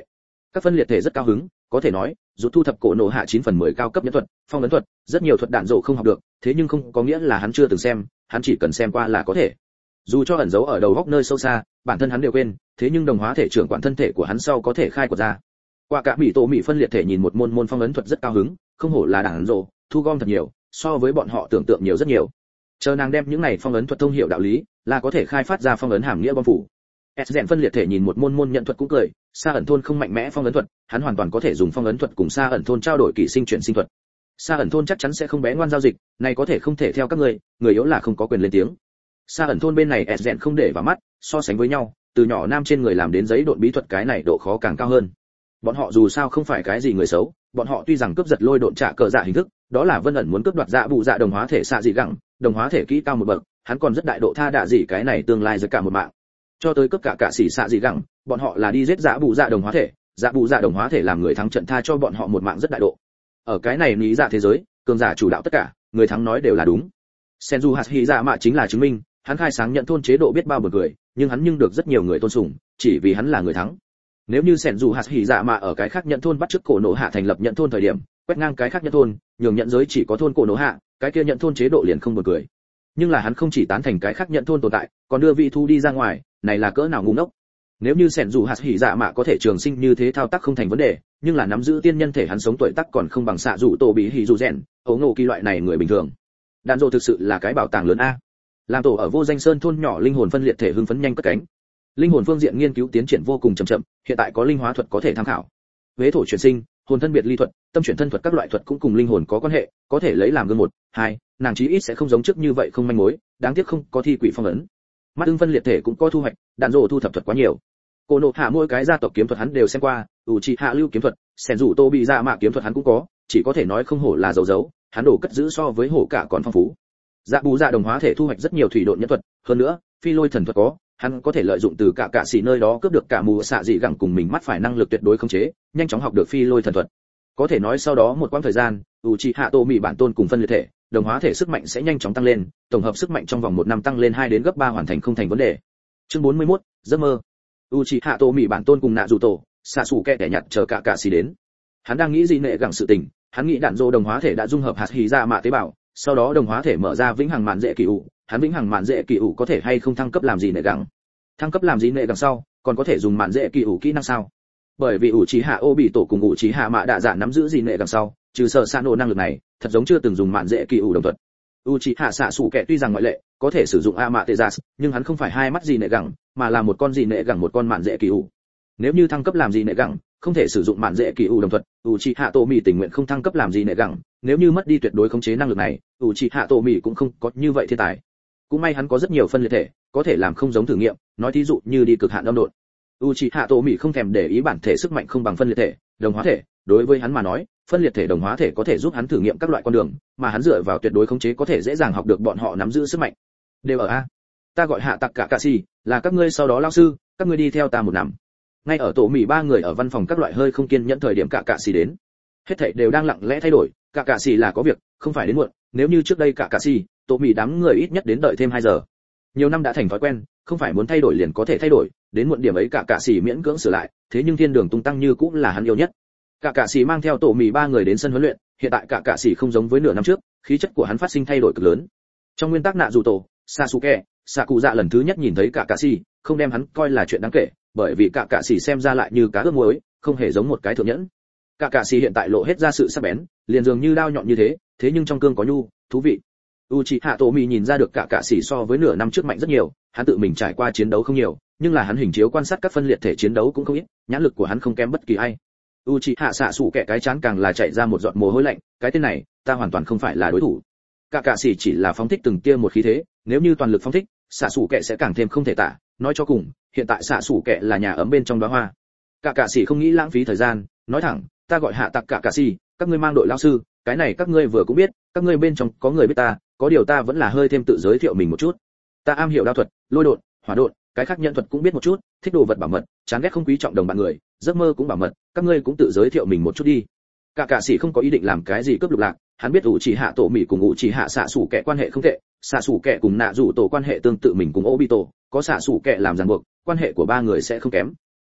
[SPEAKER 1] Các phân liệt thể rất cao hứng, có thể nói rút thu thập cổ nổ hạ chín phần mười cao cấp nhẫn thuật, phong ấn thuật, rất nhiều thuật đạn dộ không học được, thế nhưng không có nghĩa là hắn chưa từng xem, hắn chỉ cần xem qua là có thể. Dù cho ẩn giấu ở đầu góc nơi sâu xa, bản thân hắn đều quên, thế nhưng đồng hóa thể trưởng quản thân thể của hắn sau có thể khai quật ra. Qua cả mỹ tổ mỹ phân liệt thể nhìn một môn môn phong ấn thuật rất cao hứng, không hổ là đạn dộ, thu gom thật nhiều, so với bọn họ tưởng tượng nhiều rất nhiều. Chờ nàng đem những này phong ấn thuật thông hiểu đạo lý, là có thể khai phát ra phong ấn hàm nghĩa bom phủ. Sden phân liệt thể nhìn một môn môn nhận thuật cũng cười, Sa ẩn thôn không mạnh mẽ phong ấn thuật, hắn hoàn toàn có thể dùng phong ấn thuật cùng Sa ẩn thôn trao đổi kỳ sinh chuyển sinh thuật. Sa ẩn thôn chắc chắn sẽ không bé ngoan giao dịch, này có thể không thể theo các người, người yếu là không có quyền lên tiếng. Sa ẩn thôn bên này Sden không để vào mắt, so sánh với nhau, từ nhỏ nam trên người làm đến giấy độn bí thuật cái này độ khó càng cao hơn. Bọn họ dù sao không phải cái gì người xấu, bọn họ tuy rằng cướp giật lôi độn trả cờ dạ hình thức, đó là Vân ẩn muốn cướp đoạt dạ bụ dạ đồng hóa thể xạ dị gẳng, đồng hóa thể kỹ cao một bậc, hắn còn rất đại độ tha đạ gì cái này tương lai giật cả một mạng. Cho tới cướp cả cả xỉ xạ dị gẳng, bọn họ là đi giết dạ bụ dạ đồng hóa thể, dạ bụ dạ đồng hóa thể làm người thắng trận tha cho bọn họ một mạng rất đại độ. Ở cái này lý dạ thế giới, cường giả chủ đạo tất cả, người thắng nói đều là đúng. Senju Hashihisa mạ chính là chứng minh, hắn khai sáng nhận thôn chế độ biết bao bực người, nhưng hắn nhưng được rất nhiều người tôn sùng, chỉ vì hắn là người thắng. Nếu như Senju Hashihisa mạ ở cái khác nhận thôn bắt chước cổ nổ hạ thành lập nhận thôn thời điểm, quét ngang cái khác nhận thôn, nhường nhận giới chỉ có thôn cổ nổ hạ, cái kia nhận thôn chế độ liền không bực cười. Nhưng là hắn không chỉ tán thành cái khác nhận thôn tồn tại, còn đưa vị thu đi ra ngoài, này là cỡ nào ngu ngốc. Nếu như Senju Hashihisa mạ có thể trường sinh như thế thao tác không thành vấn đề, nhưng là nắm giữ tiên nhân thể hắn sống tuổi tác còn không bằng xạ rủ tổ bị hỉ rủ rèn, ấu ngộ kỳ loại này người bình thường. Đạn dộ thực sự là cái bảo tàng lớn a. Làm tổ ở vô danh sơn thôn nhỏ linh hồn phân liệt thể hưng phấn nhanh cất cánh. Linh hồn phương diện nghiên cứu tiến triển vô cùng chậm chậm, hiện tại có linh hóa thuật có thể tham khảo. Huế thổ chuyển sinh, hồn thân biệt ly thuật, tâm chuyển thân thuật các loại thuật cũng cùng linh hồn có quan hệ, có thể lấy làm gương một, hai, nàng chí ít sẽ không giống trước như vậy không manh mối, đáng tiếc không có thi quỷ phong ấn. Mắt ưng phân liệt thể cũng có thu hoạch, đạn dộ thu thập thuật quá nhiều. Cô nộ hạ mỗi cái gia tộc kiếm thuật hắn đều xem qua, Uchiha lưu kiếm thuật, sen rủ tô bị dạ mạ kiếm thuật hắn cũng có, chỉ có thể nói không hổ là dấu dấu, hắn đổ cất giữ so với hổ cả còn phong phú. Dạ bù dạ đồng hóa thể thu hoạch rất nhiều thủy độn nhân thuật, hơn nữa, phi lôi thần thuật có, hắn có thể lợi dụng từ cả cả xỉ nơi đó cướp được cả mù xạ dị gẳng cùng mình mắt phải năng lực tuyệt đối khống chế, nhanh chóng học được phi lôi thần thuật. Có thể nói sau đó một quãng thời gian, Uchiha tô mị bản tôn cùng phân liệt thể, đồng hóa thể sức mạnh sẽ nhanh chóng tăng lên, tổng hợp sức mạnh trong vòng một năm tăng lên hai đến gấp ba hoàn thành không thành vấn đề. Chương bốn mươi mốt, giấc mơ. Uchiha tô mị bản tôn cùng nạ dù tổ, xạ sủ kẹ để nhặt chờ cả cả xỉ đến. Hắn đang nghĩ gì nệ gẳng sự tình, hắn nghĩ đạn dô đồng hóa thể đã dung hợp hạt hỉ ra mạ tế bào, sau đó đồng hóa thể mở ra vĩnh hằng mạn dễ kỳ ủ, hắn vĩnh hằng mạn dễ kỳ ủ có thể hay không thăng cấp làm gì nệ gẳng. Thăng cấp làm gì nệ gẳng sau, còn có thể dùng mạn dễ kỳ ủ kỹ năng sao? Bởi vì ủ trí hạ ô bị tổ cùng ủ trí hạ mạ đạ dạ nắm giữ gì nệ gẳng sau, trừ sợ san nổ năng lực này, thật giống chưa từng dùng mạn dễ kỳ ủ đồng thuật. Uchiha xạ sủ kẹ tuy rằng ngoại lệ, có thể sử dụng a mạ tê gia, nhưng hắn không phải hai mắt gì nệ gẳng, mà là một con gì nệ gẳng một con mạn dễ kỳ ủ. Nếu như thăng cấp làm gì nệ gẳng, không thể sử dụng mạn dễ kỳ ủ đồng thuật, Uchiha tô mị tình nguyện không thăng cấp làm gì nệ gẳng, nếu như mất đi tuyệt đối khống chế năng lực này, Uchiha tô mị cũng không có như vậy thiên tài. Cũng may hắn có rất nhiều phân liệt thể, có thể làm không giống thử nghiệm, nói thí dụ như đi cực hạn âm độn. Uchiha tô mị không thèm để ý bản thể sức mạnh không bằng phân liệt thể, đồng hóa thể, đối với hắn mà nói, phân liệt thể đồng hóa thể có thể giúp hắn thử nghiệm các loại con đường, mà hắn dựa vào tuyệt đối khống chế có thể dễ dàng học được bọn họ nắm giữ sức mạnh. Đều ở a. Ta gọi hạ tặc cả cạ xì, là các ngươi sau đó lao sư, các ngươi đi theo ta một năm. Ngay ở tổ mì ba người ở văn phòng các loại hơi không kiên nhẫn thời điểm cả cạ xì đến. Hết thảy đều đang lặng lẽ thay đổi, cả cạ xì là có việc, không phải đến muộn, nếu như trước đây cả cạ xì, tổ mì đám người ít nhất đến đợi thêm hai giờ. Nhiều năm đã thành thói quen, không phải muốn thay đổi liền có thể thay đổi, đến muộn điểm ấy cả cạ xì miễn cưỡng sửa lại, thế nhưng thiên đường tung tăng như cũng là hắn yêu nhất. Cả cạ sĩ mang theo tổ mì ba người đến sân huấn luyện, hiện tại cả cạ sĩ không giống với nửa năm trước, khí chất của hắn phát sinh thay đổi cực lớn. Trong nguyên tắc nạ dù tổ, Sasuke, Sakuza lần thứ nhất nhìn thấy cả cạ sĩ, không đem hắn coi là chuyện đáng kể, bởi vì cả cạ sĩ xem ra lại như cá ướp muối, không hề giống một cái thượng nhẫn. Cả cạ sĩ hiện tại lộ hết ra sự sắc bén, liền dường như đao nhọn như thế, thế nhưng trong cương có nhu, thú vị. Uchiha Tomi nhìn ra được cả cạ sĩ so với nửa năm trước mạnh rất nhiều, hắn tự mình trải qua chiến đấu không nhiều, nhưng là hắn hình chiếu quan sát các phân liệt thể chiến đấu cũng không ít, nhãn lực của hắn không kém bất kỳ ai. Uchiha xạ sủ kẻ cái chán càng là chạy ra một giọt mồ hôi lạnh, cái tên này, ta hoàn toàn không phải là đối thủ. Cả cạ sĩ chỉ là phóng thích từng tia một khí thế, nếu như toàn lực phóng thích, xạ sủ kẻ sẽ càng thêm không thể tả, nói cho cùng, hiện tại xạ sủ kẻ là nhà ấm bên trong đóa hoa. Cả cạ sĩ không nghĩ lãng phí thời gian, nói thẳng, ta gọi hạ tặc cả cạ sĩ, các ngươi mang đội lão sư, cái này các ngươi vừa cũng biết, các ngươi bên trong có người biết ta, có điều ta vẫn là hơi thêm tự giới thiệu mình một chút. Ta am hiểu đao thuật, lôi độn, hỏa độn, cái khác nhận thuật cũng biết một chút, thích đồ vật bảo mật, chán ghét không quý trọng đồng bạn người, giấc mơ cũng bảo mật, các ngươi cũng tự giới thiệu mình một chút đi. Cả cạ sĩ không có ý định làm cái gì cướp lục lạc, hắn biết ủ chỉ hạ tổ mỹ cùng ủ chỉ hạ xạ sủ kẻ quan hệ không tệ, xạ sủ kẻ cùng nạ rủ tổ quan hệ tương tự mình cùng Obito, có xạ sủ kẻ làm ràng buộc, quan hệ của ba người sẽ không kém.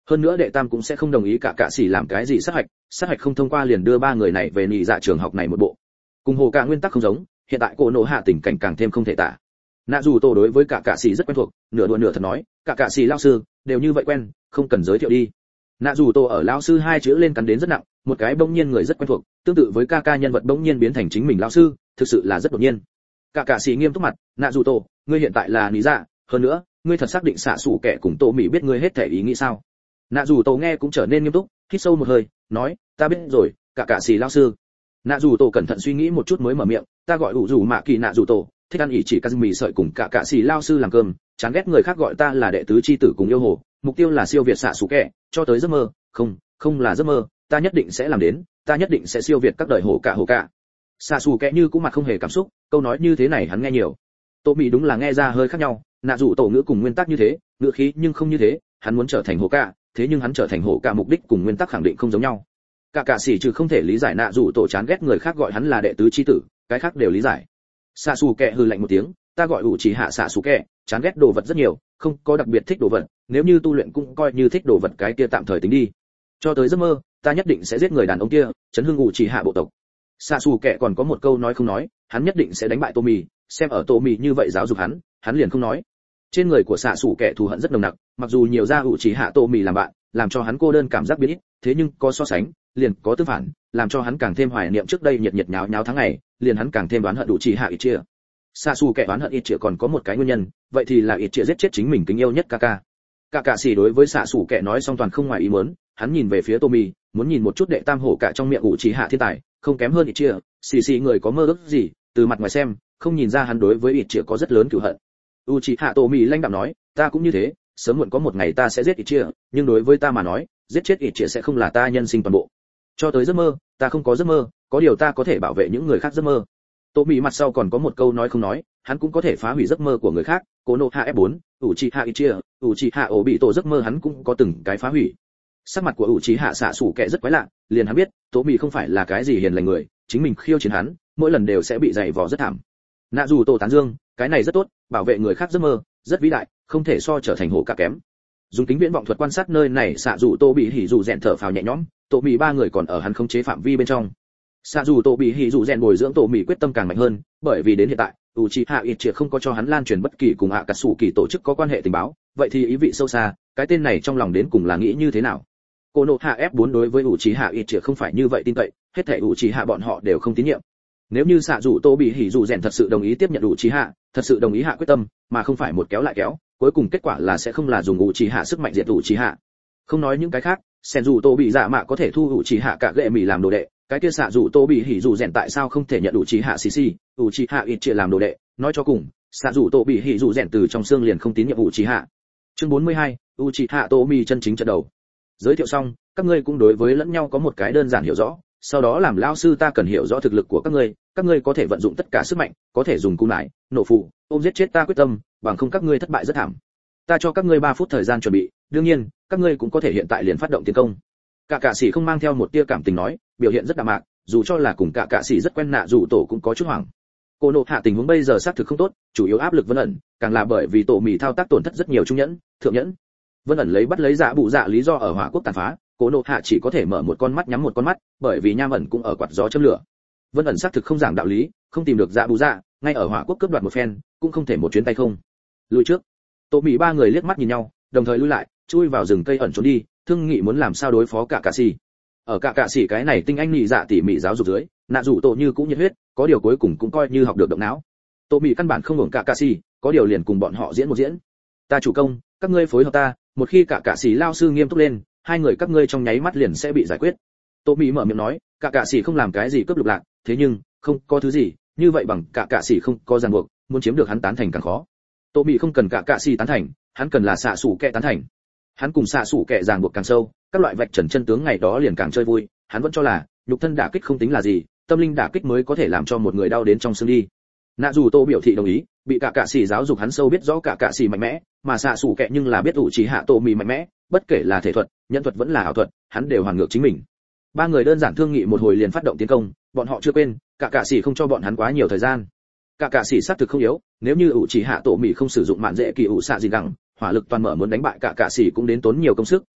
[SPEAKER 1] hơn nữa đệ tam cũng sẽ không đồng ý cả cạ sĩ làm cái gì sát hạch, sát hạch không thông qua liền đưa ba người này về nhị dạ trường học này một bộ. Cùng hồ cả nguyên tắc không giống, hiện tại cô nộ hạ tình cảnh càng thêm không thể tả. Nạ dù tổ đối với cả cạ sĩ rất quen thuộc, nửa đùa nửa thật nói, cả cạ sĩ lão sư đều như vậy quen, không cần giới thiệu đi. Nạ dù tổ ở lão sư hai chữ lên cắn đến rất nặng, một cái bỗng nhiên người rất quen thuộc, tương tự với ca ca nhân vật bỗng nhiên biến thành chính mình lão sư, thực sự là rất đột nhiên. Cả cạ sĩ nghiêm túc mặt, nạ dù tổ, ngươi hiện tại là lý dạ, hơn nữa, ngươi thật xác định xạ sủ kẻ cùng tổ mỹ biết ngươi hết thể ý nghĩ sao? Nạ dù tổ nghe cũng trở nên nghiêm túc, hít sâu một hơi, nói, ta biết rồi, cả cạ sĩ lão sư. Nạ dù tổ cẩn thận suy nghĩ một chút mới mở miệng, ta gọi ủ dù mạ kỳ nạ dù tổ, thích ăn ỉ chỉ mì sợi cùng cả cạ sĩ lão sư làm cơm, chán ghét người khác gọi ta là đệ tứ chi tử cùng yêu hồ, mục tiêu là siêu việt xạ sủ kẻ, cho tới giấc mơ, không, không là giấc mơ, ta nhất định sẽ làm đến, ta nhất định sẽ siêu việt các đời hồ cả hồ cả. Xạ sủ kẻ như cũng mặt không hề cảm xúc, câu nói như thế này hắn nghe nhiều. Tô Mị đúng là nghe ra hơi khác nhau, nạ dù tổ ngữ cùng nguyên tắc như thế, ngữ khí nhưng không như thế, hắn muốn trở thành hồ cả, thế nhưng hắn trở thành hồ cả mục đích cùng nguyên tắc khẳng định không giống nhau. Cả cả sĩ trừ không thể lý giải nạ dù tổ chán ghét người khác gọi hắn là đệ tứ chi tử, cái khác đều lý giải. Xạ sủ kẻ hừ lạnh một tiếng, ta gọi ủ chỉ hạ xạ sủ kẻ, chán ghét đồ vật rất nhiều, không có đặc biệt thích đồ vật, nếu như tu luyện cũng coi như thích đồ vật cái kia tạm thời tính đi. Cho tới giấc mơ, ta nhất định sẽ giết người đàn ông kia, chấn hưng ủ chỉ hạ bộ tộc. Xạ sủ kẻ còn có một câu nói không nói, hắn nhất định sẽ đánh bại Tô Mị, xem ở Tô Mị như vậy giáo dục hắn, hắn liền không nói. Trên người của xạ sủ kẻ thù hận rất nồng nặc, mặc dù nhiều gia ủ chỉ hạ Tô Mị làm bạn, làm cho hắn cô đơn cảm giác biến ít, thế nhưng có so sánh, liền có tương phản, làm cho hắn càng thêm hoài niệm trước đây nhiệt nhiệt nháo nháo tháng ngày, liền hắn càng thêm đoán hận ủ chỉ hạ ít chia. Xạ sủ kẻ đoán hận ít chia còn có một cái nguyên nhân, vậy thì là ít chia giết chết chính mình kính yêu nhất Kaka. Cả cả sĩ đối với xạ sủ kẻ nói xong toàn không ngoài ý muốn, hắn nhìn về phía Tô Mị, muốn nhìn một chút đệ tam hổ cả trong miệng ủ chỉ hạ thiên tài, không kém hơn ít chia, xì xì người có mơ ước gì, từ mặt ngoài xem, không nhìn ra hắn đối với ít chia có rất lớn cừu hận. Uchiha Tô Mị lanh đạm nói, ta cũng như thế, sớm muộn có một ngày ta sẽ giết ít chia, nhưng đối với ta mà nói, giết chết ít chia sẽ không là ta nhân sinh toàn bộ. Cho tới giấc mơ, ta không có giấc mơ, có điều ta có thể bảo vệ những người khác giấc mơ. Tô Mị mặt sau còn có một câu nói không nói, hắn cũng có thể phá hủy giấc mơ của người khác. Konoha ép bốn, Uchiha Itachi, Uchiha Obito giấc mơ hắn cũng có từng cái phá hủy. Sắc mặt của Uchiha xạ sủ kẻ rất quái lạ, liền hắn biết, Tô Mị không phải là cái gì hiền lành người, chính mình khiêu chiến hắn, mỗi lần đều sẽ bị dày vò rất thảm. Nạ dù tổ tán dương, cái này rất tốt, bảo vệ người khác giấc mơ, rất vĩ đại, không thể so trở thành hổ cả kém. Dùng kính viễn vọng thuật quan sát nơi này, xạ dù Tô Bị hỉ dù rèn thở phào nhẹ nhõm, Tô Mị ba người còn ở hắn khống chế phạm vi bên trong. Xạ dù Tô Bị hỉ dù rèn bồi dưỡng Tô Mị quyết tâm càng mạnh hơn, bởi vì đến hiện tại, Uchiha Itachi không có cho hắn lan truyền bất kỳ cùng Akatsuki tổ chức có quan hệ tình báo, vậy thì ý vị sâu xa, cái tên này trong lòng đến cùng là nghĩ như thế nào? Konoha ép bốn đối với Uchiha Itachi không phải như vậy tin cậy, hết thảy Uchiha bọn họ đều không tín nhiệm. Nếu như xạ dù Tô Bị hỉ dù rèn thật sự đồng ý tiếp nhận Uchiha, thật sự đồng ý hạ quyết tâm, mà không phải một kéo lại kéo, cuối cùng kết quả là sẽ không là dùng Uchiha sức mạnh diệt Uchiha. Không nói những cái khác, sen dù Tô Bị dạ mạ có thể thu Uchiha cả gệ mì làm đồ đệ, cái kia xạ dù Tô Bị hỉ dù rèn tại sao không thể nhận Uchiha Shishi, Uchiha Itachi làm đồ đệ, nói cho cùng, xạ dù Tô Bị hỉ dù rèn từ trong xương liền không tín nhiệm Uchiha. Chương bốn mươi hai, Uchiha Tô Mị chân chính trận đầu. Giới thiệu xong, các ngươi cũng đối với lẫn nhau có một cái đơn giản hiểu rõ, sau đó làm lão sư ta cần hiểu rõ thực lực của các ngươi, các ngươi có thể vận dụng tất cả sức mạnh, có thể dùng cung nải, nổ phụ, ôm giết chết ta quyết tâm, bằng không các ngươi thất bại rất thảm. Ta cho các ngươi ba phút thời gian chuẩn bị, đương nhiên, các ngươi cũng có thể hiện tại liền phát động tiến công. Cả cả sĩ không mang theo một tia cảm tình nói, biểu hiện rất đạm mạc, dù cho là cùng cả cả sĩ rất quen nạ dù tổ cũng có chút hoảng. Cô nộ hạ tình huống bây giờ xác thực không tốt, chủ yếu áp lực Vân ẩn, càng là bởi vì tổ mì thao tác tổn thất rất nhiều trung nhẫn, thượng nhẫn. Vân ẩn lấy bắt lấy dạ bụ dạ lý do ở hỏa quốc tàn phá, Cô nộ hạ chỉ có thể mở một con mắt nhắm một con mắt, bởi vì nham ẩn cũng ở quạt gió châm lửa. Vân ẩn xác thực không giảng đạo lý, không tìm được dạ bụ dạ, ngay ở hỏa quốc cướp đoạt một phen, cũng không thể một chuyến tay không. Lùi trước. Tổ mì ba người liếc mắt nhìn nhau, đồng thời lui lại, chui vào rừng cây ẩn trốn đi, thương nghị muốn làm sao đối phó cả cả sĩ. Ở cả cả sĩ cái này tinh anh nhị dạ tỉ mỉ giáo dục dưới, nạ dù tổ như cũng nhiệt huyết, có điều cuối cùng cũng coi như học được động não. Tổ mì căn bản không hưởng cả cả sĩ, có điều liền cùng bọn họ diễn một diễn. Ta chủ công, các ngươi phối hợp ta, một khi cả cả sĩ lao sư nghiêm túc lên, hai người các ngươi trong nháy mắt liền sẽ bị giải quyết. Tô Mị mở miệng nói, cả cả sĩ không làm cái gì cướp lục lạc, thế nhưng không có thứ gì, như vậy bằng cả cả sĩ không có ràng buộc, muốn chiếm được hắn tán thành càng khó. Tô Mị không cần cả cả sĩ tán thành, hắn cần là xạ sủ kẻ tán thành. Hắn cùng xạ sủ kẻ ràng buộc càng sâu, các loại vạch trần chân tướng ngày đó liền càng chơi vui. Hắn vẫn cho là nhục thân đả kích không tính là gì, tâm linh đả kích mới có thể làm cho một người đau đến trong xương đi. Nạ dù Tô biểu thị đồng ý, bị cả cả sĩ giáo dục hắn sâu biết rõ cả cả sĩ mạnh mẽ, mà xạ sủ kẻ nhưng là biết ủ chỉ hạ Tô Mị mạnh mẽ, bất kể là thể thuật, nhân thuật vẫn là ảo thuật, hắn đều hoàn ngược chính mình. Ba người đơn giản thương nghị một hồi liền phát động tiến công, bọn họ chưa quên, cả cả sĩ không cho bọn hắn quá nhiều thời gian. Cả cả sĩ sát thực không yếu, nếu như ủ chỉ hạ Tô Mị không sử dụng mạn dễ kỳ ủ xạ gì gẳng, hỏa lực toàn mở muốn đánh bại cả cả sĩ cũng đến tốn nhiều công sức,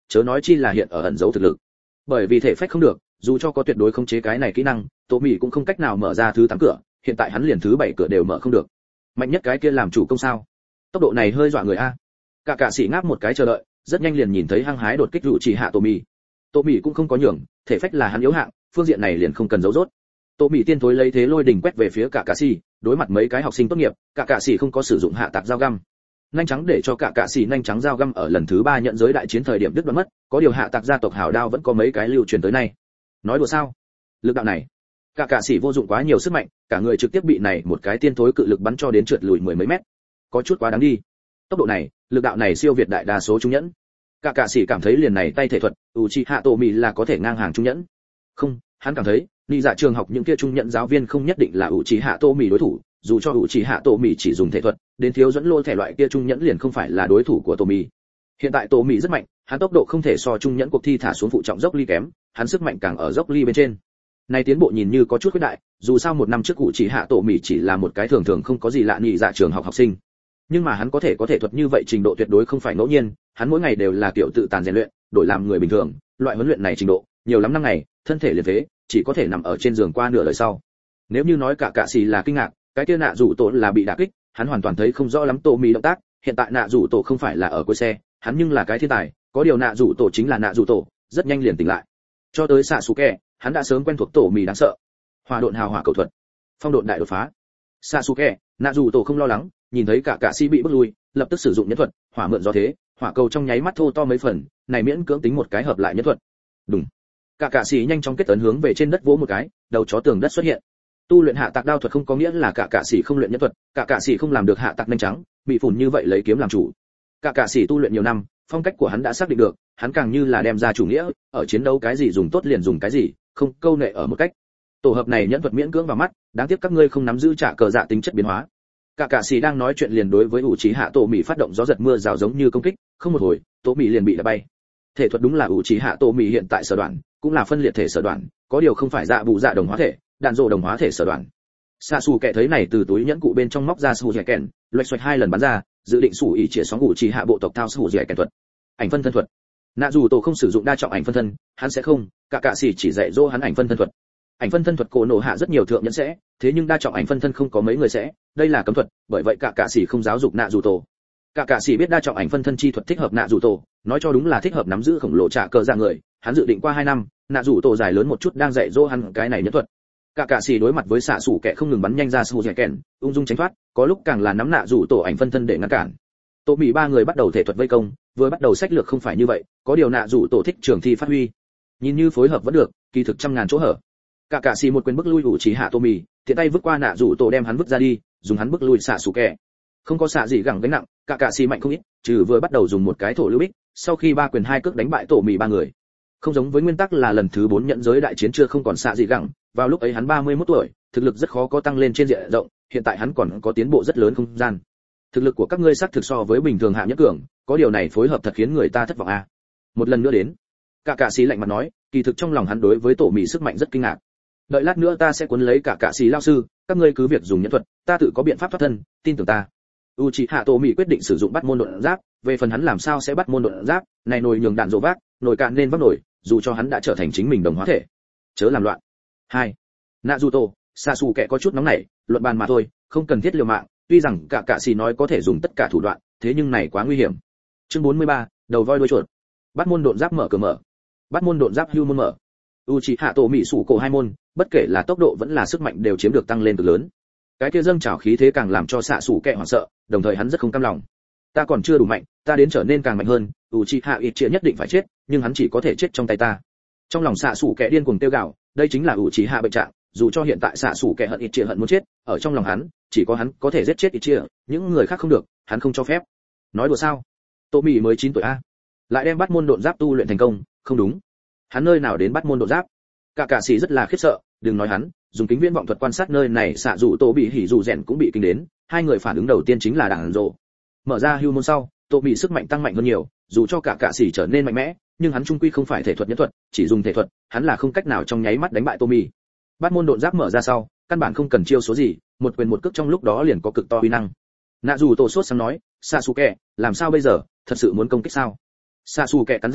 [SPEAKER 1] chớ nói chi là hiện ở ẩn giấu thực lực. Bởi vì thể phách không được, dù cho có tuyệt đối khống chế cái này kỹ năng, Tô Mị cũng không cách nào mở ra thứ tám cửa, hiện tại hắn liền thứ bảy cửa đều mở không được. Mạnh nhất cái kia làm chủ công sao? Tốc độ này hơi dọa người a. Cả cả sĩ ngáp một cái chờ đợi, rất nhanh liền nhìn thấy hăng hái đột kích dụ chỉ hạ Tô Mị. Tô Mị cũng không có nhường, thể phách là hắn yếu hạng, phương diện này liền không cần giấu rốt. Tô Mị tiên tối lấy thế lôi đỉnh quét về phía cả cả sĩ, đối mặt mấy cái học sinh tốt nghiệp, cả cả sĩ không có sử dụng hạ tạc dao găm. Nhanh trắng để cho cả cả sĩ nhanh trắng dao găm ở lần thứ ba nhận giới đại chiến thời điểm đứt đoạn mất, có điều hạ tạc gia tộc hảo đao vẫn có mấy cái lưu truyền tới nay. Nói đùa sao? Lực đạo này, cả cả sĩ vô dụng quá nhiều sức mạnh, cả người trực tiếp bị này một cái tiên thối cự lực bắn cho đến trượt lùi mười mấy mét. Có chút quá đáng đi. Tốc độ này, lực đạo này siêu việt đại đa số trung nhẫn. Cả cả sĩ cảm thấy liền này tay thể thuật, Uchiha Tô Mị là có thể ngang hàng trung nhẫn. Không, hắn cảm thấy, đi dạ trường học những kia trung nhẫn giáo viên không nhất định là Uchiha Tô Mị đối thủ, dù cho Uchiha Tô Mị chỉ dùng thể thuật, đến thiếu dẫn lô thể loại kia trung nhẫn liền không phải là đối thủ của Tô Mị. Hiện tại Tô Mị rất mạnh, hắn tốc độ không thể so trung nhẫn cuộc thi thả xuống phụ trọng dốc ly kém, hắn sức mạnh càng ở dốc ly bên trên. Này tiến bộ nhìn như có chút khuyết đại, dù sao một năm trước Uchiha Tô Mị chỉ là một cái thường thường không có gì lạ nhị dạ trường học học sinh. Nhưng mà hắn có thể có thể thuật như vậy trình độ tuyệt đối không phải ngẫu nhiên, hắn mỗi ngày đều là kiểu tự tàn rèn luyện, đổi làm người bình thường, loại huấn luyện này trình độ, nhiều lắm năm ngày, thân thể liền phế, chỉ có thể nằm ở trên giường qua nửa đời sau. Nếu như nói cả cạ xì là kinh ngạc, cái kia nạ rủ tổ là bị đả kích, hắn hoàn toàn thấy không rõ lắm Tô Mị động tác, hiện tại nạ rủ tổ không phải là ở cuối xe, hắn nhưng là cái thiên tài, có điều nạ rủ tổ chính là nạ rủ tổ, rất nhanh liền tỉnh lại. Cho tới Sasuke, hắn đã sớm quen thuộc Tô Mị đáng sợ. Hỏa độn hào hỏa cầu thuật, phong độn đại đột phá. Sasuke, nạ rủ tổ không lo lắng, nhìn thấy cả cạ xì bị bước lui, lập tức sử dụng nhẫn thuật, hỏa mượn gió thế, hỏa cầu trong nháy mắt thô to mấy phần, này miễn cưỡng tính một cái hợp lại nhẫn thuật. Đùng. Cả cạ xì nhanh chóng kết ấn hướng về trên đất vỗ một cái, đầu chó tường đất xuất hiện. Tu luyện hạ tạc đao thuật không có nghĩa là cả cạ xì không luyện nhẫn thuật, cả cạ xì không làm được hạ tạc nhanh trắng, bị phủn như vậy lấy kiếm làm chủ. Cả cạ xì tu luyện nhiều năm, phong cách của hắn đã xác định được, hắn càng như là đem ra chủ nghĩa, ở chiến đấu cái gì dùng tốt liền dùng cái gì, không câu nệ ở một cách. Tổ hợp này nhẫn thuật miễn cưỡng vào mắt, đáng tiếc các ngươi không nắm giữ trả cờ dạ tính chất biến hóa. Cả cạ sĩ đang nói chuyện liền đối với Uchiha Tô Mị phát động gió giật mưa rào giống như công kích, không một hồi, Tô Mị liền bị đập bay. Thể thuật đúng là Uchiha Tô Mị hiện tại sở đoạn, cũng là phân liệt thể sở đoạn, có điều không phải dạ bù dạ đồng hóa thể, đạn rồ đồng hóa thể sở đoạn. Sasuke thấy này từ túi nhẫn cụ bên trong móc ra Sasuke kèn, loạch xoạch hai lần bắn ra, dự định sủ ỉ chĩa sóng Uchiha bộ tộc thao Sasuke kèn thuật. Ảnh phân thân thuật. Nạ dù tổ không sử dụng đa trọng ảnh phân thân, hắn sẽ không, cả cạ sĩ chỉ dạy dỗ hắn ảnh phân thân thuật. Ảnh phân thân thuật cổ nổ hạ rất nhiều thượng nhẫn sẽ, thế nhưng đa trọng ảnh phân thân không có mấy người sẽ, đây là cấm thuật, bởi vậy cả cạ sĩ không giáo dục nạ dù tổ. Cả cạ sĩ biết đa trọng ảnh phân thân chi thuật thích hợp nạ dù tổ, nói cho đúng là thích hợp nắm giữ khổng lồ trả cờ ra người, hắn dự định qua hai năm, nạ dù tổ dài lớn một chút đang dạy dỗ hắn cái này nhẫn thuật. Cả cạ sĩ đối mặt với xạ sủ kẻ không ngừng bắn nhanh ra sủ dẻ kèn, ung dung tránh thoát, có lúc càng là nắm nạ dù tổ ảnh phân thân để ngăn cản. Tô Mị ba người bắt đầu thể thuật vây công, vừa bắt đầu sách lược không phải như vậy, có điều nạ dù tổ thích trường thi phát huy. Nhìn như phối hợp vẫn được, kỳ thực trăm ngàn chỗ hở. Cả cạ xì một quyền bức lui Uchiha Tô Mị, tiện tay vứt qua nạ rủ tổ đem hắn vứt ra đi, dùng hắn bức lui xạ sủ kẻ. Không có xạ gì gẳng gánh nặng, cả cạ xì mạnh không ít, trừ vừa bắt đầu dùng một cái thổ lưu bích, sau khi ba quyền hai cước đánh bại Tô Mị ba người. Không giống với nguyên tắc là lần thứ bốn nhận giới đại chiến chưa không còn xạ gì gẳng, vào lúc ấy hắn ba mươi mốt tuổi, thực lực rất khó có tăng lên trên diện rộng, hiện tại hắn còn có tiến bộ rất lớn không gian. Thực lực của các ngươi xác thực so với bình thường hạ nhất cường, có điều này phối hợp thật khiến người ta thất vọng a. À. Một lần nữa đến, cả cạ xì lạnh mặt nói, kỳ thực trong lòng hắn đối với Tổ Mị sức mạnh rất kinh ngạc. Đợi lát nữa ta sẽ cuốn lấy cả cạ xì lao sư, các ngươi cứ việc dùng nhẫn thuật, ta tự có biện pháp thoát thân, tin tưởng ta. Uchiha Tô Mị quyết định sử dụng bắt môn độn giáp, về phần hắn làm sao sẽ bắt môn độn giáp, này nồi nhường đạn dỗ vác, nồi cạn nên vác nồi, dù cho hắn đã trở thành chính mình đồng hóa thể. Chớ làm loạn. Hai. Naruto, Sasuke có chút nóng nảy, luận bàn mà thôi, không cần thiết liều mạng, tuy rằng cả cạ xì nói có thể dùng tất cả thủ đoạn, thế nhưng này quá nguy hiểm. Chương bốn mươi ba, đầu voi đuôi chuột. Bắt môn độn giáp mở cửa mở. Bắt môn độn giáp hưu môn mở. Uchiha Tô Mị sủ cổ hai môn, bất kể là tốc độ vẫn là sức mạnh đều chiếm được tăng lên cực lớn. Cái kia dâng trào khí thế càng làm cho xạ sủ kẹ hoảng sợ, đồng thời hắn rất không cam lòng. Ta còn chưa đủ mạnh, ta đến trở nên càng mạnh hơn, Uchiha Itachi nhất định phải chết, nhưng hắn chỉ có thể chết trong tay ta. Trong lòng xạ sủ kẹ điên cuồng tiêu gào, đây chính là Uchiha bệnh trạng, dù cho hiện tại xạ sủ kẹ hận Itachi hận muốn chết, ở trong lòng hắn, chỉ có hắn có thể giết chết Itachi, những người khác không được, hắn không cho phép. Nói đùa sao? Tô Mị mới chín tuổi a, lại đem bắt môn độn giáp tu luyện thành công, không đúng. Hắn nơi nào đến bắt môn độn giáp? Cả cạ sĩ rất là khiếp sợ, đừng nói hắn, dùng kính viễn vọng thuật quan sát nơi này xạ dụ Tô bị hỉ dụ rèn cũng bị kinh đến, hai người phản ứng đầu tiên chính là đảng rộ. Mở ra hưu môn sau, Tô bị sức mạnh tăng mạnh hơn nhiều, dù cho cả cạ sĩ trở nên mạnh mẽ, nhưng hắn trung quy không phải thể thuật nhẫn thuật, chỉ dùng thể thuật, hắn là không cách nào trong nháy mắt đánh bại Tô Mị. Bắt môn độn giáp mở ra sau, căn bản không cần chiêu số gì, một quyền một cước trong lúc đó liền có cực to uy năng. Nạ dù tổ sốt sáng nói, Sasuke, làm sao bây giờ, thật sự muốn công kích sao? Sasuke cắn răng nói,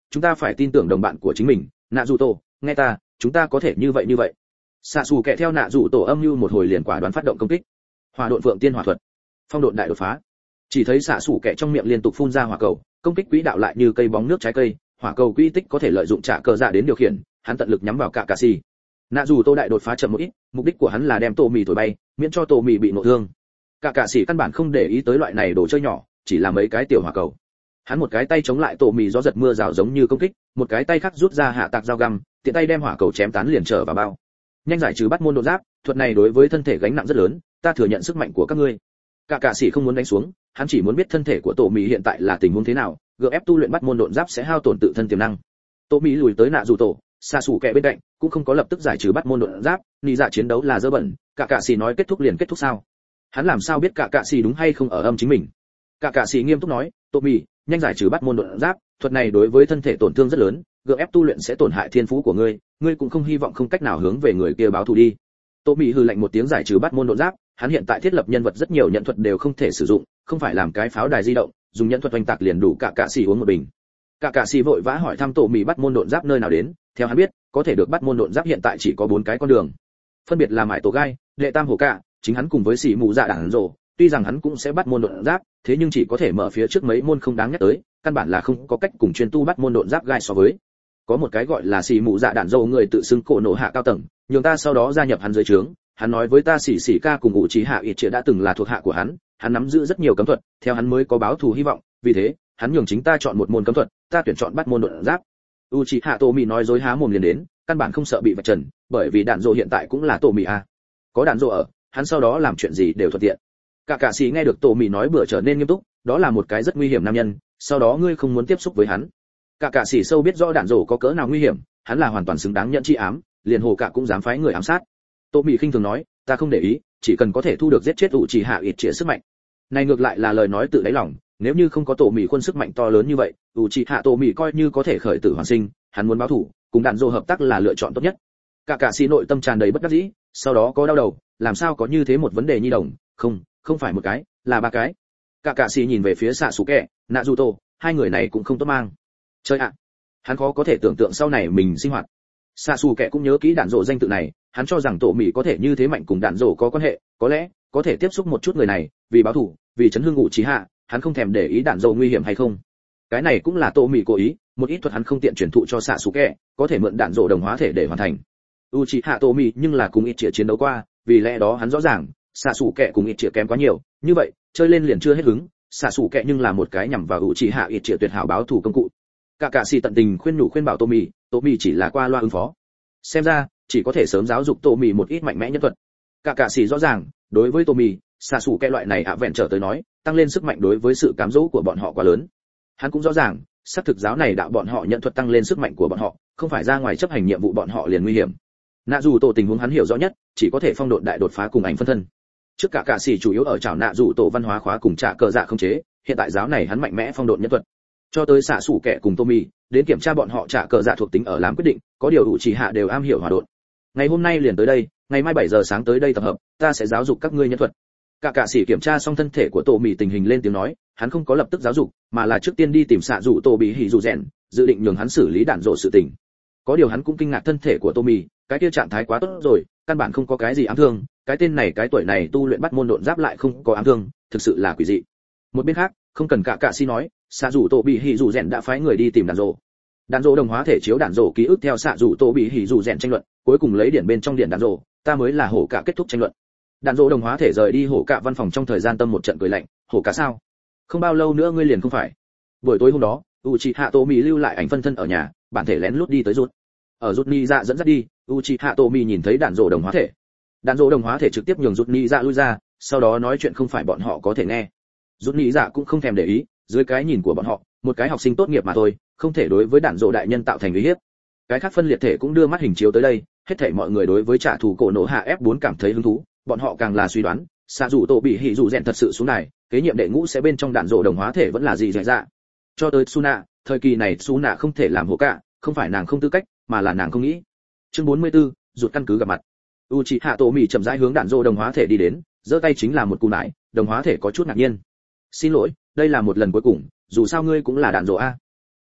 [SPEAKER 1] chúng ta phải tin tưởng đồng bạn của chính mình. Nạ dù tổ, nghe ta, chúng ta có thể như vậy như vậy. Xạ xù kẹ theo nạ dù tổ âm mưu một hồi liền quả đoán phát động công kích. Hỏa độn phượng tiên hỏa thuật, phong độn đại đột phá. Chỉ thấy xạ xù kẹ trong miệng liên tục phun ra hỏa cầu, công kích quỹ đạo lại như cây bóng nước trái cây, hỏa cầu quỹ tích có thể lợi dụng trả cờ dạ đến điều khiển, hắn tận lực nhắm vào cả cà xì. Nạ dù tô đại đột phá chậm một ít, mục đích của hắn là đem tô mì thổi bay, miễn cho tô mì bị nổ thương. Cả cà xì căn bản không để ý tới loại này đồ chơi nhỏ, chỉ là mấy cái tiểu hỏa cầu. Hắn một cái tay chống lại tô mì gió giật mưa rào giống như công kích, một cái tay khác rút ra hạ tạc dao găm, tiện tay đem hỏa cầu chém tán liền trở vào bao. Nhanh giải trừ bắt môn đột giáp, thuật này đối với thân thể gánh nặng rất lớn, ta thừa nhận sức mạnh của các ngươi. Cả cà xì không muốn đánh xuống, hắn chỉ muốn biết thân thể của tổ mì hiện tại là tình huống thế nào, gượng ép tu luyện bắt môn độn giáp sẽ hao tổn tự thân tiềm năng. Tổ mì lùi tới nạ dù tổ, xa xù kẹ bên cạnh, cũng không có lập tức giải trừ bắt môn độn giáp, nị dạ chiến đấu là dơ bẩn, cả cạ xì nói kết thúc liền kết thúc sao? Hắn làm sao biết cả cạ xì đúng hay không ở âm chính mình? Cả cạ xì nghiêm túc nói, tổ mì, nhanh giải trừ bắt môn độn giáp, thuật này đối với thân thể tổn thương rất lớn, gượng ép tu luyện sẽ tổn hại thiên phú của ngươi, ngươi cũng không hy vọng không cách nào hướng về người kia báo thù đi. Tổ mì hừ lạnh một tiếng giải trừ bắt môn độn giáp, hắn hiện tại thiết lập nhân vật rất nhiều nhận thuật đều không thể sử dụng, không phải làm cái pháo đài di động, dùng nhận thuật oanh tạc liền đủ cả cạ xì uống một bình. Cả cạ xì vội vã hỏi thăm tổ mì bắt môn độn giáp nơi nào đến, theo hắn biết, có thể được bắt môn độn giáp hiện tại chỉ có bốn cái con đường, phân biệt là mải tổ gai, đệ tam hổ cạ, chính hắn cùng với xì mù dạ đảng rồ. Tuy rằng hắn cũng sẽ bắt môn độn giáp, thế nhưng chỉ có thể mở phía trước mấy môn không đáng nhắc tới, căn bản là không có cách cùng chuyên tu bắt môn độn giáp gai so với. Có một cái gọi là xì mù dạ đạn dâu người tự xưng cổ nổ hạ cao tầng, nhường ta sau đó gia nhập hắn dưới trướng. Hắn nói với ta xỉ xỉ ca cùng ngụ trí hạ ít triệt đã từng là thuộc hạ của hắn, hắn nắm giữ rất nhiều cấm thuật, theo hắn mới có báo thù hy vọng, vì thế hắn nhường chính ta chọn một môn cấm thuật, ta tuyển chọn bắt môn độn giáp. Uchiha Tomi nói dối há mồm liền đến, căn bản không sợ bị vạch trần, bởi vì đạn dỗ hiện tại cũng là Tomi a. Có đạn dỗ ở, hắn sau đó làm chuyện gì đều thuận tiện. Cả cả sĩ nghe được Tomi nói bữa trở nên nghiêm túc, đó là một cái rất nguy hiểm nam nhân, sau đó ngươi không muốn tiếp xúc với hắn. Cả cả sĩ sâu biết rõ đạn dỗ có cỡ nào nguy hiểm, hắn là hoàn toàn xứng đáng nhận chi ám, liền hồ cả cũng dám phái người ám sát. Tomi khinh thường nói, ta không để ý, chỉ cần có thể thu được giết chết Uchiha ít triệt sức mạnh. Này ngược lại là lời nói tự đáy lòng, nếu như không có tổ mì quân sức mạnh to lớn như vậy, Uchiha tổ mì coi như có thể khởi tử hoàn sinh, hắn muốn báo thù, cùng đạn dỗ hợp tác là lựa chọn tốt nhất. Cả cả sĩ nội tâm tràn đầy bất đắc dĩ, sau đó có đau đầu, làm sao có như thế một vấn đề nhi đồng, không, không phải một cái, là ba cái. Cả cả sĩ nhìn về phía Sasuke, Naruto, hai người này cũng không tốt mang. Chơi ạ, hắn khó có thể tưởng tượng sau này mình sinh hoạt. Sasuke cũng nhớ kỹ đạn dỗ danh tự này, hắn cho rằng tổ mì có thể như thế mạnh cùng đạn dỗ có quan hệ, có lẽ có thể tiếp xúc một chút người này, vì báo thù, vì chấn hương Uchiha, hắn không thèm để ý đạn dỗ nguy hiểm hay không. Cái này cũng là tổ mì cố ý, một ít thuật hắn không tiện truyền thụ cho Sasuke, có thể mượn đạn dỗ đồng hóa thể để hoàn thành. Uchiha Tomi nhưng là cùng ít triệt chiến đấu qua, vì lẽ đó hắn rõ ràng, Sasuke cùng ít triệt kém quá nhiều, như vậy, chơi lên liền chưa hết hứng, Sasuke nhưng là một cái nhằm vào Uchiha ít triệt tuyệt hảo báo thù công cụ. Cả cả sĩ tận tình khuyên nhủ khuyên bảo Tomi, Tomi chỉ là qua loa ứng phó. Xem ra, chỉ có thể sớm giáo dục Tomi một ít mạnh mẽ nhân thuật. Cả cả sĩ rõ ràng, đối với Tomi, Sasuke loại này ạ vẹn trở tới nói, tăng lên sức mạnh đối với sự cám dỗ của bọn họ quá lớn. Hắn cũng rõ ràng, xác thực giáo này đạo bọn họ nhận thuật tăng lên sức mạnh của bọn họ, không phải ra ngoài chấp hành nhiệm vụ bọn họ liền nguy hiểm. Nạ dù tổ tình huống hắn hiểu rõ nhất, chỉ có thể phong độn đại đột phá cùng ảnh phân thân. Trước cả cả sĩ chủ yếu ở chảo nạ dù tổ văn hóa khóa cùng trả cờ dạ không chế, hiện tại giáo này hắn mạnh mẽ phong độn nhân thuật. Cho tới xạ sủ kẻ cùng Tomi, đến kiểm tra bọn họ trả cờ dạ thuộc tính ở làm quyết định, có điều đủ chỉ hạ đều am hiểu hỏa độn. Ngày hôm nay liền tới đây, ngày mai bảy giờ sáng tới đây tập hợp, ta sẽ giáo dục các ngươi nhân thuật. Cả cả sĩ kiểm tra xong thân thể của Tomi tình hình lên tiếng nói, hắn không có lập tức giáo dục, mà là trước tiên đi tìm xạ dụ Tô bị hỉ dụ rèn, dự định nhường hắn xử lý đạn dỗ sự tình. Có điều hắn cũng kinh ngạc thân thể của Tomi, cái kia trạng thái quá tốt rồi, căn bản không có cái gì ám thương, cái tên này cái tuổi này tu luyện bắt môn độn giáp lại không có ám thương, thực sự là quỷ dị. Một bên khác, không cần cả cả sĩ nói, xạ dụ Tô bị hỉ dụ rèn đã phái người đi tìm đạn dỗ. Đạn dỗ đồng hóa thể chiếu đạn dỗ ký ức theo xạ dụ Tô bị hỉ dụ rèn tranh luận, cuối cùng lấy điển bên trong điển đạn dỗ, ta mới là hổ cả kết thúc tranh luận. Đạn dỗ đồng hóa thể rời đi hổ cả văn phòng trong thời gian tâm một trận cười lạnh, hổ cả sao? Không bao lâu nữa ngươi liền không phải. Buổi tối hôm đó, Uchiha Tomi lưu lại ảnh phân thân ở nhà, bản thể lén lút đi tới rút. Ở rút ni dạ dẫn dắt đi, Uchiha Tomi nhìn thấy đạn dỗ đồng hóa thể. Đạn dỗ đồng hóa thể trực tiếp nhường rút ni dạ lui ra, sau đó nói chuyện không phải bọn họ có thể nghe. Rút ni dạ cũng không thèm để ý, dưới cái nhìn của bọn họ, một cái học sinh tốt nghiệp mà thôi, không thể đối với đạn dỗ đại nhân tạo thành uy hiếp. Cái khác phân liệt thể cũng đưa mắt hình chiếu tới đây, hết thảy mọi người đối với trả thù cổ nổ hạ ép bốn cảm thấy hứng thú, bọn họ càng là suy đoán, xạ dù tổ bị hỉ dù rèn thật sự xuống này, kế nhiệm đệ ngũ sẽ bên trong đạn dỗ đồng hóa thể vẫn là gì dạy dạ. Cho tới Suna, thời kỳ này Suna không thể làm hộ cả, không phải nàng không tư cách, mà là nàng không nghĩ. Chương bốn mươi tư, rụt căn cứ gặp mặt. Uchiha Tomi chậm rãi hướng đạn dỗ đồng hóa thể đi đến, giơ tay chính là một cú nải, đồng hóa thể có chút ngạc nhiên. Xin lỗi, đây là một lần cuối cùng, dù sao ngươi cũng là đạn dỗ a.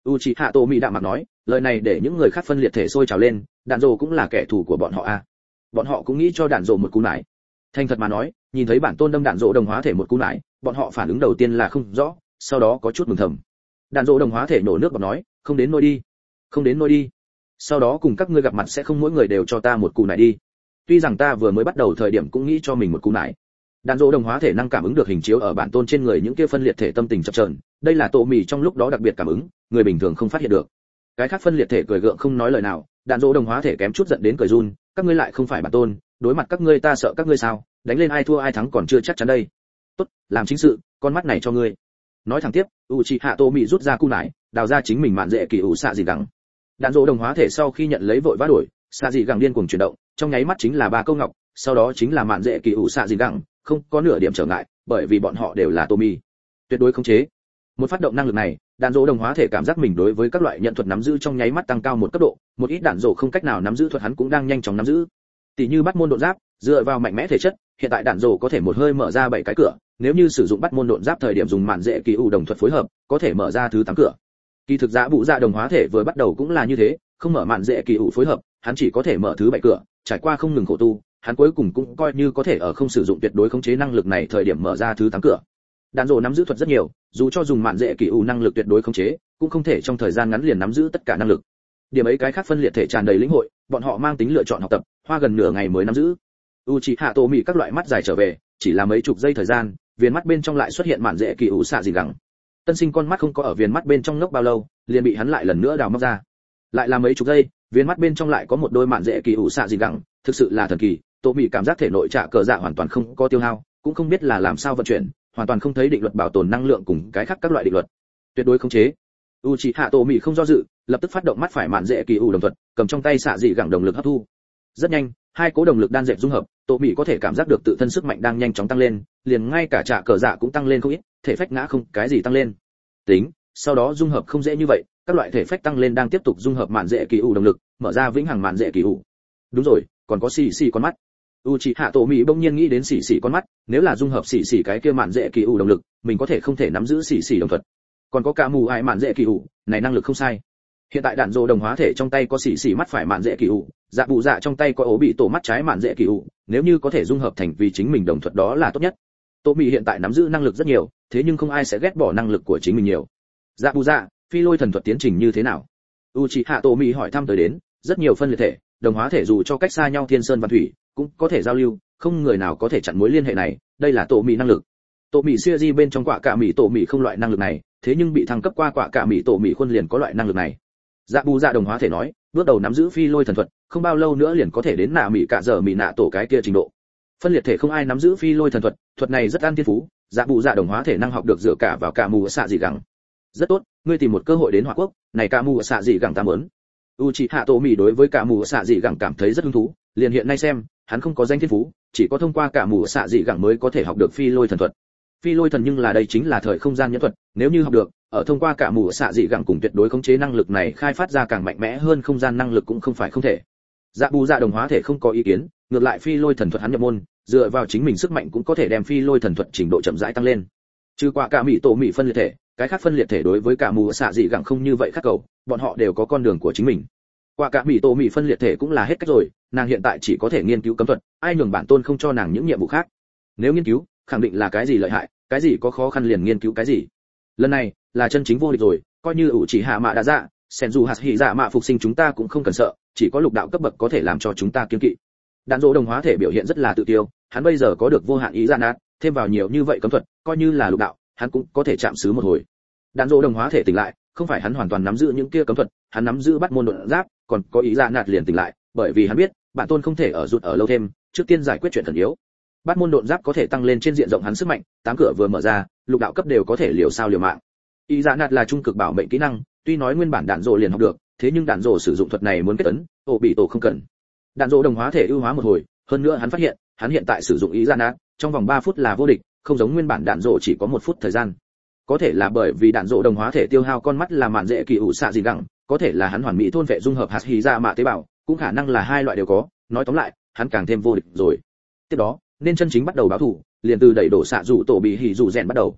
[SPEAKER 1] Uchiha Tomi đạm mặt nói, lời này để những người khác phân liệt thể sôi trào lên, đạn rồ cũng là kẻ thù của bọn họ à. Bọn họ cũng nghĩ cho đạn rồ một cú nải. Thành thật mà nói, nhìn thấy bản tôn đâm đạn rồ đồng hóa thể một cú nải, bọn họ phản ứng đầu tiên là không rõ, sau đó có chút mừng thầm. Đạn rồ đồng hóa thể nổ nước bọt nói, không đến nôi đi, không đến nôi đi. Sau đó cùng các ngươi gặp mặt sẽ không mỗi người đều cho ta một cú nải đi. Tuy rằng ta vừa mới bắt đầu thời điểm cũng nghĩ cho mình một cú nải. Đạn rồ đồng hóa thể năng cảm ứng được hình chiếu ở bản tôn trên người những kia phân liệt thể tâm tình chập chờn, đây là tổ mì trong lúc đó đặc biệt cảm ứng, người bình thường không phát hiện được. Cái khác phân liệt thể cười gượng không nói lời nào, đạn rồ đồng hóa thể kém chút giận đến cười run, các ngươi lại không phải bản tôn, đối mặt các ngươi ta sợ các ngươi sao, đánh lên ai thua ai thắng còn chưa chắc chắn đây. Tốt, làm chính sự, con mắt này cho ngươi. Nói thẳng tiếp, Uchiha Tomi rút ra cú nải, đào ra chính mình mạn dễ kỳ ủ xạ dị gẳng. Đạn rồ đồng hóa thể sau khi nhận lấy vội vã đổi, xạ dị gẳng điên cuồng chuyển động, trong nháy mắt chính là ba câu ngọc, sau đó chính là mạn dễ kỳ ủ xạ dị gẳng, không có nửa điểm trở ngại, bởi vì bọn họ đều là Tomi. Tuyệt đối khống chế. Một phát động năng lực này, đạn rồ đồng hóa thể cảm giác mình đối với các loại nhận thuật nắm giữ trong nháy mắt tăng cao một cấp độ, một ít đạn rồ không cách nào nắm giữ thuật hắn cũng đang nhanh chóng nắm giữ. Tỷ như bắt môn độn giáp, dựa vào mạnh mẽ thể chất, hiện tại đạn rồ có thể một hơi mở ra bảy cái cửa, nếu như sử dụng bắt môn độn giáp thời điểm dùng mạn dễ kỳ ủ đồng thuật phối hợp, có thể mở ra thứ tám cửa. Kỳ thực giá bụ dạ đồng hóa thể vừa bắt đầu cũng là như thế, không mở mạn dễ kỳ ủ phối hợp, hắn chỉ có thể mở thứ bảy cửa, trải qua không ngừng khổ tu, hắn cuối cùng cũng coi như có thể ở không sử dụng tuyệt đối khống chế năng lực này thời điểm mở ra thứ tám cửa. Đạn rồ nắm giữ thuật rất nhiều, dù cho dùng mạn dễ kỳ ủ năng lực tuyệt đối khống chế, cũng không thể trong thời gian ngắn liền nắm giữ tất cả năng lực. Điểm ấy cái khác phân liệt thể tràn đầy lĩnh hội, bọn họ mang tính lựa chọn học tập, hoa gần nửa ngày mới nắm giữ. Uchiha Tomi các loại mắt dài trở về, chỉ là mấy chục giây thời gian, viền mắt bên trong lại xuất hiện mạn dễ kỳ ủ xạ dị gẳng. Tân sinh con mắt không có ở viền mắt bên trong ngốc bao lâu, liền bị hắn lại lần nữa đào móc ra. Lại là mấy chục giây, viền mắt bên trong lại có một đôi mạn dễ kỳ ủ xạ dị gẳng, thực sự là thần kỳ. Tomi cảm giác thể nội trả cờ dạ hoàn toàn không có tiêu hao, cũng không biết là làm sao vận chuyển, hoàn toàn không thấy định luật bảo tồn năng lượng cùng cái khác các loại định luật. Tuyệt đối khống chế. Uchiha Tomi không do dự, lập tức phát động mắt phải mạn dễ kỳ ủ đồng thuật, cầm trong tay xạ dị gẳng đồng lực hấp thu. Rất nhanh, hai cố đồng lực đan dệt dung hợp, Tomi có thể cảm giác được tự thân sức mạnh đang nhanh chóng tăng lên, liền ngay cả trả cờ dạ cũng tăng lên không ít, thể phách ngã không cái gì tăng lên. Tính, sau đó dung hợp không dễ như vậy, các loại thể phách tăng lên đang tiếp tục dung hợp mạn dễ kỳ ủ đồng lực, mở ra vĩnh hằng mạn dễ kỳ ủ. Đúng rồi, còn có xì xì con mắt. Uchiha Tomi bỗng nhiên nghĩ đến xì xì con mắt, nếu là dung hợp xì xì cái kia mạn dễ kỳ ủ đồng lực, mình có thể không thể nắm giữ xì xì đồng thuật. Còn có cả mù ai mạn dễ kỳ ủ, này năng lực không sai. Hiện tại đạn rồ đồng hóa thể trong tay có xì xì mắt phải mạn dễ kỳ ủ, dạ bù dạ trong tay có ố bị tổ mắt trái mạn dễ kỳ ủ, nếu như có thể dung hợp thành vì chính mình đồng thuật đó là tốt nhất. Tomi hiện tại nắm giữ năng lực rất nhiều, thế nhưng không ai sẽ ghét bỏ năng lực của chính mình nhiều. Dạ bù dạ, phi lôi thần thuật tiến trình như thế nào? Uchiha Tomi hỏi thăm tới đến, rất nhiều phân liệt thể, đồng hóa thể dù cho cách xa nhau thiên sơn và thủy, cũng có thể giao lưu, không người nào có thể chặn mối liên hệ này, đây là Tomi năng lực. Tomi series bên trong quả cả mỹ Tomi không loại năng lực này, thế nhưng bị thăng cấp qua quả cả mỹ Tomi khuôn liền có loại năng lực này. Dạ bù dạ đồng hóa thể nói, bước đầu nắm giữ phi lôi thần thuật, không bao lâu nữa liền có thể đến nạ mỹ cả giờ mỹ nạ tổ cái kia trình độ. Phân liệt thể không ai nắm giữ phi lôi thần thuật, thuật này rất an thiên phú, dạ bù dạ đồng hóa thể năng học được dựa cả vào cả mù xạ dị gẳng. Rất tốt, ngươi tìm một cơ hội đến Hỏa Quốc, này cả mù xạ dị gẳng ta muốn. Uchiha Tomi đối với cả mù xạ dị gẳng cảm thấy rất hứng thú, liền hiện nay xem, hắn không có danh thiên phú, chỉ có thông qua cả mù xạ dị gẳng mới có thể học được phi lôi thần thuật. Phi lôi thần nhưng là đây chính là thời không gian nhẫn thuật, nếu như học được, ở thông qua cả mù xạ dị gẳng cùng tuyệt đối khống chế năng lực này khai phát ra càng mạnh mẽ hơn không gian năng lực cũng không phải không thể. Dạ bù dạ đồng hóa thể không có ý kiến, ngược lại phi lôi thần thuật hắn nhập môn, dựa vào chính mình sức mạnh cũng có thể đem phi lôi thần thuật trình độ chậm rãi tăng lên. Trừ qua cả mỹ tổ mỹ phân liệt thể, cái khác phân liệt thể đối với cả mù xạ dị gẳng không như vậy khác cầu, bọn họ đều có con đường của chính mình. Qua cả mỹ tổ mỹ phân liệt thể cũng là hết cách rồi, nàng hiện tại chỉ có thể nghiên cứu cấm thuật, ai nhường bản tôn không cho nàng những nhiệm vụ khác. Nếu nghiên cứu, khẳng định là cái gì lợi hại, cái gì có khó khăn liền nghiên cứu cái gì. Lần này là chân chính vô địch rồi, coi như ủ chỉ hạ mạ đã dạ, sen dù hạt hỉ dạ mạ phục sinh chúng ta cũng không cần sợ, chỉ có lục đạo cấp bậc có thể làm cho chúng ta kiêng kỵ. Đạn dỗ đồng hóa thể biểu hiện rất là tự tiêu, hắn bây giờ có được vô hạn ý dạ nát, thêm vào nhiều như vậy cấm thuật, coi như là lục đạo, hắn cũng có thể chạm xứ một hồi. Đạn dỗ đồng hóa thể tỉnh lại, không phải hắn hoàn toàn nắm giữ những kia cấm thuật, hắn nắm giữ bắt môn độn giáp, còn có ý dạ nát liền tỉnh lại, bởi vì hắn biết, bản tôn không thể ở rụt ở lâu thêm, trước tiên giải quyết chuyện thần yếu. Bắt môn độn giáp có thể tăng lên trên diện rộng hắn sức mạnh, tám cửa vừa mở ra, lục đạo cấp đều có thể liều sao liều mạng. Ý dạ nạt là trung cực bảo mệnh kỹ năng, tuy nói nguyên bản đạn dỗ liền học được, thế nhưng đạn dỗ sử dụng thuật này muốn kết ấn, ổ bị tổ không cần. Đạn dỗ đồng hóa thể ưu hóa một hồi, hơn nữa hắn phát hiện, hắn hiện tại sử dụng ý dạ nạt, trong vòng ba phút là vô địch, không giống nguyên bản đạn dỗ chỉ có một phút thời gian. Có thể là bởi vì đạn dỗ đồng hóa thể tiêu hao con mắt là mạn dễ kỳ ủ xạ gì gẳng, có thể là hắn hoàn mỹ thôn vệ dung hợp hạt hỉ dạ mạ tế bào, cũng khả năng là hai loại đều có, nói tóm lại, hắn càng thêm vô địch rồi. Tiếp đó, nên chân chính bắt đầu báo thủ, liền từ đẩy đổ xạ rủ tổ bị hỉ rủ rèn bắt đầu.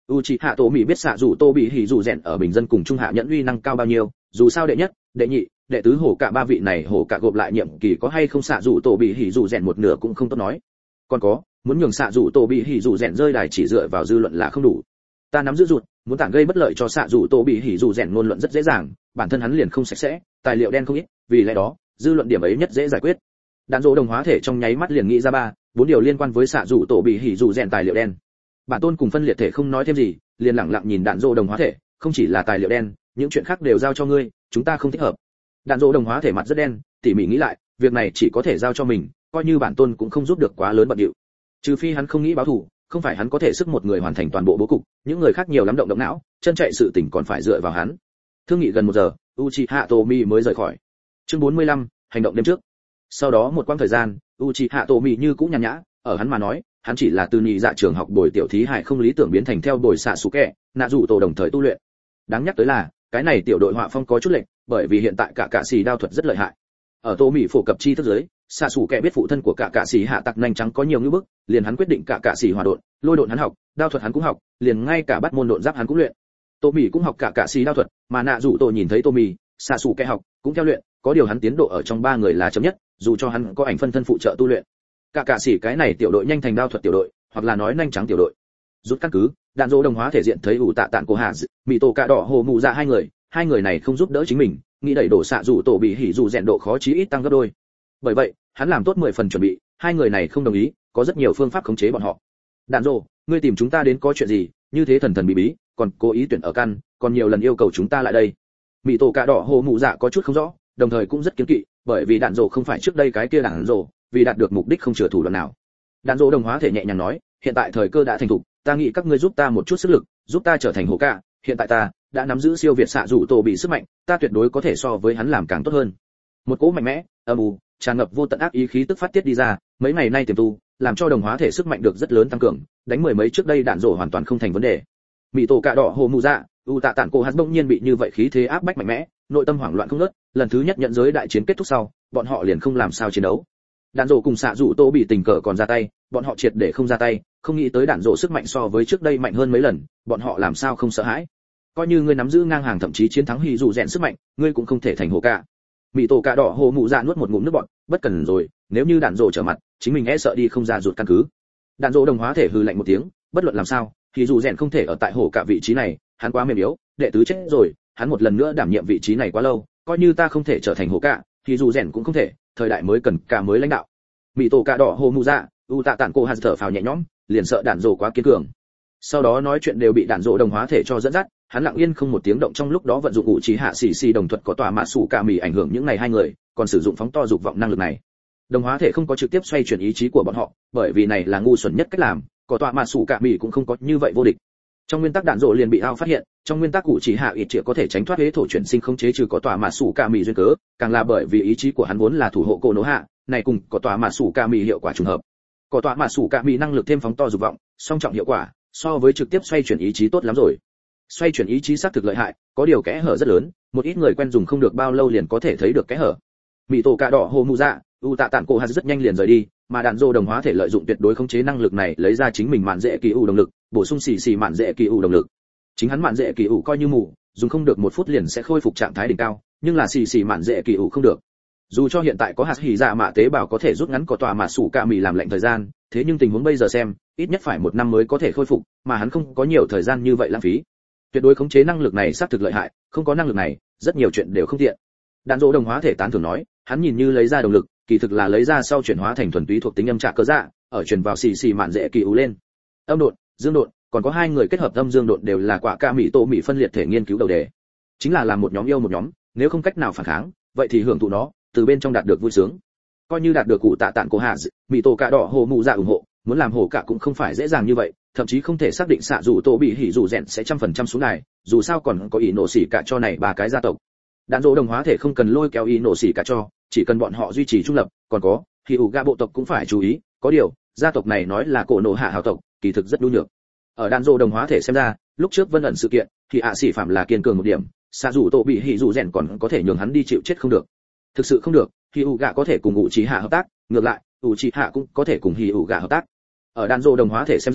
[SPEAKER 1] Uchiha Tô Mị biết xạ rủ Tô bị hỉ rủ rèn ở bình dân cùng trung hạ nhẫn uy năng cao bao nhiêu, dù sao đệ nhất, đệ nhị, đệ tứ hổ cả ba vị này hổ cả gộp lại nhiệm kỳ có hay không xạ rủ Tô bị hỉ rủ rèn một nửa cũng không tốt nói. Còn có, muốn nhường xạ rủ Tô bị hỉ rủ rèn rơi đài chỉ dựa vào dư luận là không đủ. Ta nắm giữ rụt, muốn tản gây bất lợi cho xạ rủ Tô bị hỉ rủ rèn ngôn luận rất dễ dàng, bản thân hắn liền không sạch sẽ, tài liệu đen không ít, vì lẽ đó, dư luận điểm ấy nhất dễ giải quyết. Đạn dỗ đồng hóa thể trong nháy mắt liền nghĩ ra ba, bốn điều liên quan với xạ rủ Tô bị hỉ rủ rèn tài liệu đen. Bản tôn cùng phân liệt thể không nói thêm gì, liền lặng lặng nhìn đạn dỗ đồng hóa thể, không chỉ là tài liệu đen, những chuyện khác đều giao cho ngươi, chúng ta không thích hợp. Đạn dỗ đồng hóa thể mặt rất đen, tỉ mỉ nghĩ lại, việc này chỉ có thể giao cho mình, coi như bản tôn cũng không giúp được quá lớn bận điệu. Trừ phi hắn không nghĩ báo thù, không phải hắn có thể sức một người hoàn thành toàn bộ bố cục, những người khác nhiều lắm động động não, chân chạy sự tình còn phải dựa vào hắn. Thương nghị gần một giờ, Uchiha Tomi mới rời khỏi. Chương bốn mươi lăm, hành động đêm trước. Sau đó một quãng thời gian, Uchiha Tomi như cũ nhàn nhã, ở hắn mà nói, hắn chỉ là từ nhị dạ trường học bồi tiểu thí hải không lý tưởng biến thành theo bồi xạ sủ kẹ, nạ rủ tổ đồng thời tu luyện. Đáng nhắc tới là, cái này tiểu đội họa phong có chút lệch, bởi vì hiện tại cả cạ xì đao thuật rất lợi hại. Ở Tô Mỹ phổ cập chi thức giới, xạ sủ kẹ biết phụ thân của cả cạ xì hạ tặc nhanh trắng có nhiều ngữ bức, liền hắn quyết định cả cạ xì hòa độn, lôi độn hắn học, đao thuật hắn cũng học, liền ngay cả bắt môn độn giáp hắn cũng luyện. Tô Mỹ cũng học cả cạ xì đao thuật, mà nạ rủ tổ nhìn thấy Tô Mỹ, xạ sủ kẹ học, cũng theo luyện, có điều hắn tiến độ ở trong ba người là chậm nhất, dù cho hắn có ảnh phân thân phụ trợ tu luyện. Cả cạ xì cái này tiểu đội nhanh thành đao thuật tiểu đội, hoặc là nói nhanh trắng tiểu đội. Rút căn cứ, đạn dỗ đồng hóa thể diện thấy ủ tạ tạn của hạ mỹ tổ cạ đỏ hồ mụ dạ hai người, hai người này không giúp đỡ chính mình, nghĩ đẩy đổ xạ rủ tổ bị hỉ dù rèn độ khó chí ít tăng gấp đôi. Bởi vậy, hắn làm tốt mười phần chuẩn bị, hai người này không đồng ý, có rất nhiều phương pháp khống chế bọn họ. Đạn dỗ, ngươi tìm chúng ta đến có chuyện gì, như thế thần thần bí bí, còn cố ý tuyển ở căn, còn nhiều lần yêu cầu chúng ta lại đây. Mỹ tổ cạ đỏ hồ mụ dạ có chút không rõ, đồng thời cũng rất kiêng kỵ, bởi vì đạn dỗ không phải trước đây cái kia đạn dỗ, vì đạt được mục đích không chừa thủ đoạn nào. Đạn dỗ đồng hóa thể nhẹ nhàng nói, hiện tại thời cơ đã thành thục, ta nghĩ các ngươi giúp ta một chút sức lực, giúp ta trở thành hổ cả, hiện tại ta đã nắm giữ siêu việt xạ rủ tổ bị sức mạnh, ta tuyệt đối có thể so với hắn làm càng tốt hơn. Một cỗ mạnh mẽ, âm u, tràn ngập vô tận ác ý khí tức phát tiết đi ra, mấy ngày nay tiềm tu, làm cho đồng hóa thể sức mạnh được rất lớn tăng cường, đánh mười mấy trước đây đạn rổ hoàn toàn không thành vấn đề. Mỹ tổ cạ đỏ hồ mù dạ, u tạ tản cô hắn bỗng nhiên bị như vậy khí thế áp bách mạnh mẽ, nội tâm hoảng loạn không ngớt, lần thứ nhất nhận giới đại chiến kết thúc sau, bọn họ liền không làm sao chiến đấu. Đạn rổ cùng xạ rủ tổ bị tình cờ còn ra tay, bọn họ triệt để không ra tay, không nghĩ tới đạn rổ sức mạnh so với trước đây mạnh hơn mấy lần, bọn họ làm sao không sợ hãi. Coi như ngươi nắm giữ ngang hàng thậm chí chiến thắng hỉ dù rèn sức mạnh, ngươi cũng không thể thành hổ cả. Mỹ tổ cạ đỏ hồ mụ dạ nuốt một ngụm nước bọt, bất cần rồi, nếu như đạn rổ trở mặt, chính mình e sợ đi không ra ruột căn cứ. Đạn rổ đồng hóa thể hừ lạnh một tiếng, bất luận làm sao, hỉ dù rèn không thể ở tại hổ cả vị trí này, hắn quá mềm yếu, đệ tứ chết rồi, hắn một lần nữa đảm nhiệm vị trí này quá lâu, coi như ta không thể trở thành hổ cả, hỉ dù rèn cũng không thể, thời đại mới cần cả mới lãnh đạo. Mỹ tổ cạ đỏ hồ mụ dạ, u tạ tản cô hạt thở phào nhẹ nhõm, liền sợ đạn rổ quá kiên cường. Sau đó nói chuyện đều bị đạn rổ đồng hóa thể cho dẫn dắt, hắn lặng yên không một tiếng động trong lúc đó vận dụng ngụ trí hạ xì xì đồng thuật có tòa mạ sủ cả mì ảnh hưởng những này hai người, còn sử dụng phóng to dục vọng năng lực này. Đồng hóa thể không có trực tiếp xoay chuyển ý chí của bọn họ, bởi vì này là ngu xuẩn nhất cách làm, có tòa mạ sủ cả mì cũng không có như vậy vô địch. Trong nguyên tắc đạn rổ liền bị ao phát hiện, trong nguyên tắc ngụ trí hạ ít chỉ có thể tránh thoát huế thổ chuyển sinh không chế trừ có tòa mạ sủ cả mì duyên cớ, càng là bởi vì ý chí của hắn vốn là thủ hộ cô nỗ hạ, này cùng có tòa mạ sủ cả mì hiệu quả trùng hợp. Có tòa mạ sủ cả mì năng lực thêm phóng to dục vọng, song trọng hiệu quả, so với trực tiếp xoay chuyển ý chí tốt lắm rồi. Xoay chuyển ý chí xác thực lợi hại, có điều kẽ hở rất lớn, một ít người quen dùng không được bao lâu liền có thể thấy được kẽ hở. Mỹ tổ cạ đỏ hồ mù dạ, u tạ tản cổ hạt rất nhanh liền rời đi, mà đạn dô đồng hóa thể lợi dụng tuyệt đối khống chế năng lực này lấy ra chính mình mạn dễ kỳ u động lực, bổ sung xì xì mạn dễ kỳ u động lực. Chính hắn mạn dễ kỳ u coi như mù, dùng không được một phút liền sẽ khôi phục trạng thái đỉnh cao, nhưng là xì xì mạn dễ kỳ u không được. Dù cho hiện tại có hạt hỉ dạ mạ tế bào có thể rút ngắn có tòa mạ sủ cả mì làm lệnh thời gian, thế nhưng tình huống bây giờ xem, ít nhất phải một năm mới có thể khôi phục, mà hắn không có nhiều thời gian như vậy lãng phí. Tuyệt đối khống chế năng lực này xác thực lợi hại, không có năng lực này, rất nhiều chuyện đều không tiện. Đạn dỗ đồng hóa thể tán thưởng nói, hắn nhìn như lấy ra động lực, kỳ thực là lấy ra sau chuyển hóa thành thuần túy thuộc tính âm trạ cơ dạ, ở truyền vào xì xì mạn dễ kỳ ú lên. Âm độn, dương độn, còn có hai người kết hợp âm dương độn đều là quả ca mỹ tô mỹ phân liệt thể nghiên cứu đầu đề. Chính là làm một nhóm yêu một nhóm, nếu không cách nào phản kháng, vậy thì hưởng thụ nó, từ bên trong đạt được vui sướng. Coi như đạt được cụ tạ tạn của hạ, mỹ tổ cạ đỏ hồ mù dạ ủng hộ, muốn làm hổ cả cũng không phải dễ dàng như vậy, thậm chí không thể xác định xạ dù tổ bị hỉ dù rèn sẽ trăm phần trăm xuống này, dù sao còn có ý nổ xỉ cả cho này ba cái gia tộc. Đạn dỗ đồng hóa thể không cần lôi kéo ý nổ xỉ cả cho, chỉ cần bọn họ duy trì trung lập, còn có thì ủ ga bộ tộc cũng phải chú ý, có điều gia tộc này nói là cổ nổ hạ hào tộc, kỳ thực rất nhu nhược. Ở đạn dỗ đồng hóa thể xem ra, lúc trước vân ẩn sự kiện thì ạ xỉ phạm là kiên cường một điểm, xạ dù tổ bị hỉ dù rèn còn có thể nhường hắn đi chịu chết không được. Thực sự không được, thì ủ gạ có thể cùng ngụ trí hạ hợp tác, ngược lại ủ trí hạ cũng có thể cùng hỉ ủ gạ hợp tác. Ở đạn dỗ đồng hóa thể xem ra,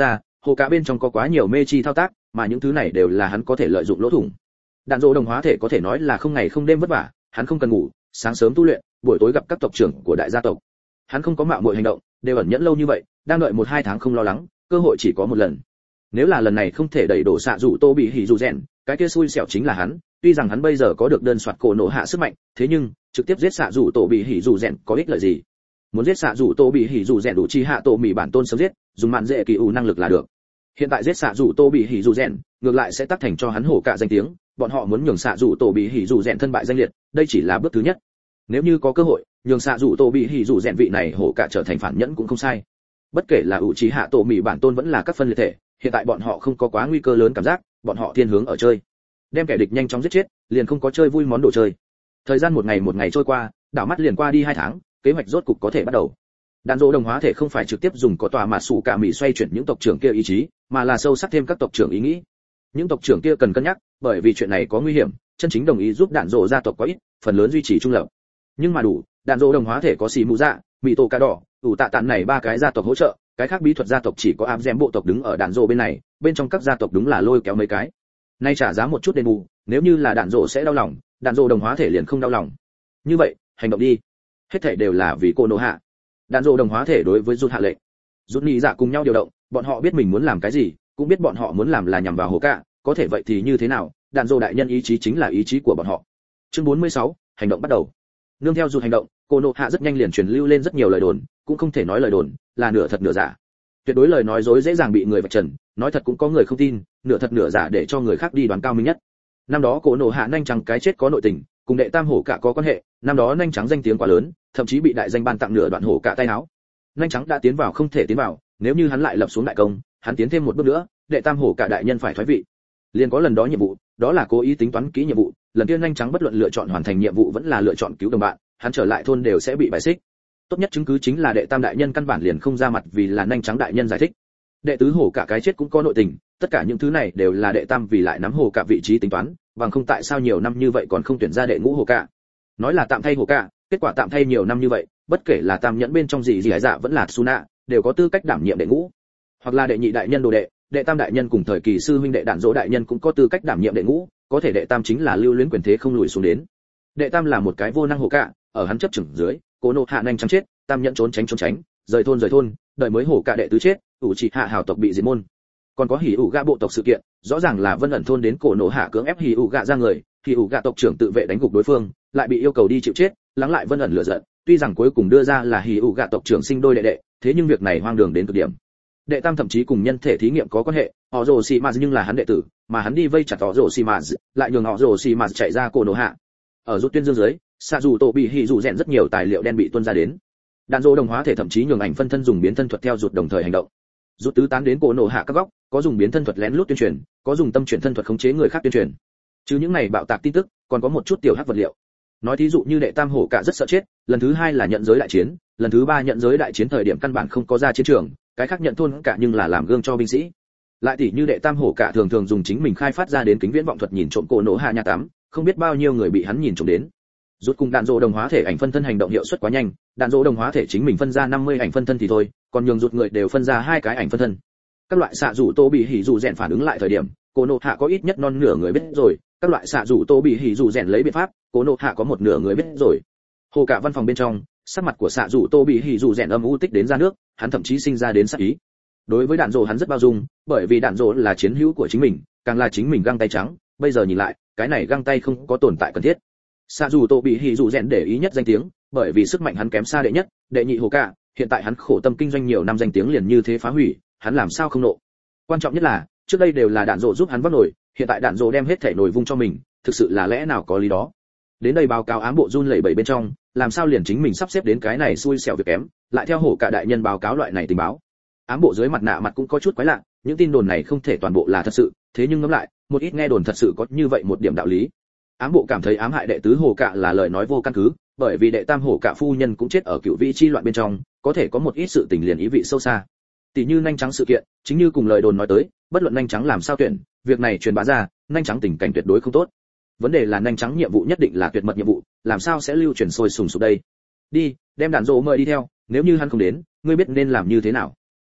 [SPEAKER 1] hồ cả bên trong có quá nhiều mê chi thao tác, mà những thứ này đều là hắn có thể lợi dụng lỗ thủng. Đạn Dỗ đồng hóa thể có thể nói là không ngày không đêm vất vả, hắn không cần ngủ, sáng sớm tu luyện, buổi tối gặp các tộc trưởng của đại gia tộc. Hắn không có mạo muội hành động, đều ẩn nhẫn lâu như vậy, đang đợi một hai tháng không lo lắng, cơ hội chỉ có một lần. Nếu là lần này không thể đẩy đổ xạ rủ Tô bị hỉ dù rèn, cái kia xui xẻo chính là hắn. Tuy rằng hắn bây giờ có được đơn soạt cổ nổ hạ sức mạnh, thế nhưng trực tiếp giết xạ rủ Tô bị hỉ dù rèn có ích lợi gì? Muốn giết xạ rủ Tô bị hỉ dù rèn đủ chi hạ tổ mì bản tôn sớm giết, dùng mạn dễ kỳ ủ năng lực là được. Hiện tại giết xạ rủ Tô bị hỉ dù rèn, ngược lại sẽ tác thành cho hắn hổ cả danh tiếng, bọn họ muốn nhường xạ rủ Tô bị hỉ dù rèn thân bại danh liệt, đây chỉ là bước thứ nhất. Nếu như có cơ hội, nhường xạ rủ Tô bị hỉ dù rèn vị này hổ cả trở thành phản nhẫn cũng không sai. Bất kể là ủ trí hạ tổ mì bản tôn vẫn là các phân liệt thể, hiện tại bọn họ không có quá nguy cơ lớn cảm giác, bọn họ thiên hướng ở chơi, đem kẻ địch nhanh chóng giết chết, liền không có chơi vui món đồ chơi. Thời gian một ngày một ngày trôi qua, đảo mắt liền qua đi hai tháng, kế hoạch rốt cục có thể bắt đầu. Đạn Dỗ đồng hóa thể không phải trực tiếp dùng có tòa mà sủ cả mỹ xoay chuyển những tộc trưởng kia ý chí, mà là sâu sắc thêm các tộc trưởng ý nghĩ. Những tộc trưởng kia cần cân nhắc, bởi vì chuyện này có nguy hiểm, chân chính đồng ý giúp Đạn Dỗ gia tộc quá ít, phần lớn duy trì trung lập. Nhưng mà đủ, Đạn Dỗ đồng hóa thể có xì mù dạ, mỹ tổ ca đỏ, ủ tạ tạn này ba cái gia tộc hỗ trợ, cái khác bí thuật gia tộc chỉ có ám dèm bộ tộc đứng ở Đạn Dỗ bên này, bên trong các gia tộc đúng là lôi kéo mấy cái. Nay trả giá một chút đền bù, nếu như là Đạn Dỗ sẽ đau lòng, Đạn Dỗ đồng hóa thể liền không đau lòng. Như vậy, hành động đi. Hết thảy đều là vì cô nô hạ. Đạn Dỗ đồng hóa thể đối với rút hạ lệnh. Rút nhị dạ cùng nhau điều động, bọn họ biết mình muốn làm cái gì, cũng biết bọn họ muốn làm là nhằm vào hồ cả, có thể vậy thì như thế nào, Đạn Dỗ đại nhân ý chí chính là ý chí của bọn họ. Chương bốn mươi sáu, hành động bắt đầu. Nương theo rút hành động, cô nô hạ rất nhanh liền truyền lưu lên rất nhiều lời đồn, cũng không thể nói lời đồn, là nửa thật nửa giả. Tuyệt đối lời nói dối dễ dàng bị người vạch trần, nói thật cũng có người không tin, nửa thật nửa giả để cho người khác đi đoán cao minh nhất. Năm đó cô nô hạ nhanh trắng cái chết có nội tình, cùng đệ tam hổ cả có quan hệ, năm đó nhanh trắng danh tiếng quá lớn, thậm chí bị đại danh ban tặng nửa đoạn hổ cả tay áo. Nhanh trắng đã tiến vào không thể tiến vào, nếu như hắn lại lập xuống đại công, hắn tiến thêm một bước nữa, đệ tam hổ cả đại nhân phải thoái vị. Liền có lần đó nhiệm vụ, đó là cố ý tính toán kỹ nhiệm vụ, lần kia nhanh trắng bất luận lựa chọn hoàn thành nhiệm vụ vẫn là lựa chọn cứu đồng bạn, hắn trở lại thôn đều sẽ bị bài xích. Tốt nhất chứng cứ chính là đệ tam đại nhân căn bản liền không ra mặt vì là nhanh trắng đại nhân giải thích. Đệ tứ hổ cả cái chết cũng có nội tình, tất cả những thứ này đều là đệ tam vì lại nắm hổ cả vị trí tính toán, bằng không tại sao nhiều năm như vậy còn không tuyển ra đệ ngũ hổ cả. Nói là tạm thay hổ cả, kết quả tạm thay nhiều năm như vậy, bất kể là tam nhẫn bên trong gì gì hải dạ vẫn là Suna, đều có tư cách đảm nhiệm đệ ngũ, hoặc là đệ nhị đại nhân đồ đệ, đệ tam đại nhân cùng thời kỳ sư huynh đệ Đạn Dỗ đại nhân cũng có tư cách đảm nhiệm đệ ngũ, có thể đệ tam chính là lưu luyến quyền thế không lùi xuống đến. Đệ tam là một cái vô năng hổ cả, ở hắn chấp chừng dưới, cố nộ hạ nhanh trắng chết, tam nhẫn trốn tránh trốn tránh, rời thôn rời thôn, đợi mới hổ cả đệ tứ chết, ủ trị hạ hào tộc bị diệt môn. Còn có hỉ ủ gạ bộ tộc sự kiện, rõ ràng là vân ẩn thôn đến cổ nộ hạ cưỡng ép hỉ ủ gạ ra người, hỉ ủ gạ tộc trưởng tự vệ đánh gục đối phương, lại bị yêu cầu đi chịu chết, lắng lại vân ẩn lửa giận, tuy rằng cuối cùng đưa ra là hỉ ủ gạ tộc trưởng sinh đôi đệ đệ, thế nhưng việc này hoang đường đến cực điểm. Đệ tam thậm chí cùng nhân thể thí nghiệm có quan hệ, họ rồ xì mạt nhưng là hắn đệ tử, mà hắn đi vây chặt họ rồ xì mạt, lại nhường họ rồ xì mạt chạy ra cổ nộ hạ. Ở rút tuyên dương dưới, xạ dù tổ bị hỉ dù rèn rất nhiều tài liệu đen bị tuôn ra đến. Đạn Dỗ đồng hóa thể thậm chí nhường ảnh phân thân dùng biến thân thuật theo rụt đồng thời hành động. Rút tứ tán đến cổ nổ hạ các góc, có dùng biến thân thuật lén lút tuyên truyền, có dùng tâm chuyển thân thuật khống chế người khác tuyên truyền. Chứ những này bạo tạc tin tức, còn có một chút tiểu hắc vật liệu. Nói thí dụ như đệ tam hổ cả rất sợ chết, lần thứ hai là nhận giới đại chiến, lần thứ ba nhận giới đại chiến thời điểm căn bản không có ra chiến trường, cái khác nhận thôn cả nhưng là làm gương cho binh sĩ. Lại tỷ như đệ tam hổ cả thường thường dùng chính mình khai phát ra đến kính viễn vọng thuật nhìn trộm cổ nổ hạ nhà tắm, không biết bao nhiêu người bị hắn nhìn trộm đến. Rút cùng Đạn Dỗ đồng hóa thể ảnh phân thân hành động hiệu suất quá nhanh, Đạn Dỗ đồng hóa thể chính mình phân ra năm mươi ảnh phân thân thì thôi, còn nhường rút người đều phân ra hai cái ảnh phân thân. Các loại xạ rủ tô bị hỉ rủ rèn phản ứng lại thời điểm, cổ nộ hạ có ít nhất non nửa người biết rồi, các loại xạ rủ tô bị hỉ rủ rèn lấy biện pháp, cổ nộ hạ có một nửa người biết rồi. Hồ cả văn phòng bên trong, sắc mặt của xạ rủ tô bị hỉ rủ rèn âm u tích đến ra nước, hắn thậm chí sinh ra đến sát ý. Đối với Đạn Dỗ hắn rất bao dung, bởi vì Đạn Dỗ là chiến hữu của chính mình, càng là chính mình găng tay trắng, bây giờ nhìn lại, cái này găng tay không có tồn tại cần thiết. Xạ dù tô bị hỉ dù rèn để ý nhất danh tiếng, bởi vì sức mạnh hắn kém xa đệ nhất, đệ nhị hồ cả, hiện tại hắn khổ tâm kinh doanh nhiều năm danh tiếng liền như thế phá hủy, hắn làm sao không nộ. Quan trọng nhất là, trước đây đều là Đạn Dỗ giúp hắn vác nổi, hiện tại Đạn Dỗ đem hết thể nổi vung cho mình, thực sự là lẽ nào có lý đó. Đến đây báo cáo ám bộ run lẩy bẩy bên trong, làm sao liền chính mình sắp xếp đến cái này xui xẻo việc kém, lại theo hổ cả đại nhân báo cáo loại này tình báo. Ám bộ dưới mặt nạ mặt cũng có chút quái lạ, những tin đồn này không thể toàn bộ là thật sự, thế nhưng ngẫm lại, một ít nghe đồn thật sự có như vậy một điểm đạo lý. Ám bộ cảm thấy ám hại đệ tứ hồ cạ là lời nói vô căn cứ, bởi vì đệ tam hồ cạ phu nhân cũng chết ở cựu vị chi loạn bên trong, có thể có một ít sự tình liền ý vị sâu xa. Tỷ như nhanh trắng sự kiện, chính như cùng lời đồn nói tới, bất luận nhanh trắng làm sao tuyển, việc này truyền bá ra, nhanh trắng tình cảnh tuyệt đối không tốt. Vấn đề là nhanh trắng nhiệm vụ nhất định là tuyệt mật nhiệm vụ, làm sao sẽ lưu truyền sôi sùng sục đây? Đi, đem Đạn Dỗ mời đi theo, nếu như hắn không đến, ngươi biết nên làm như thế nào?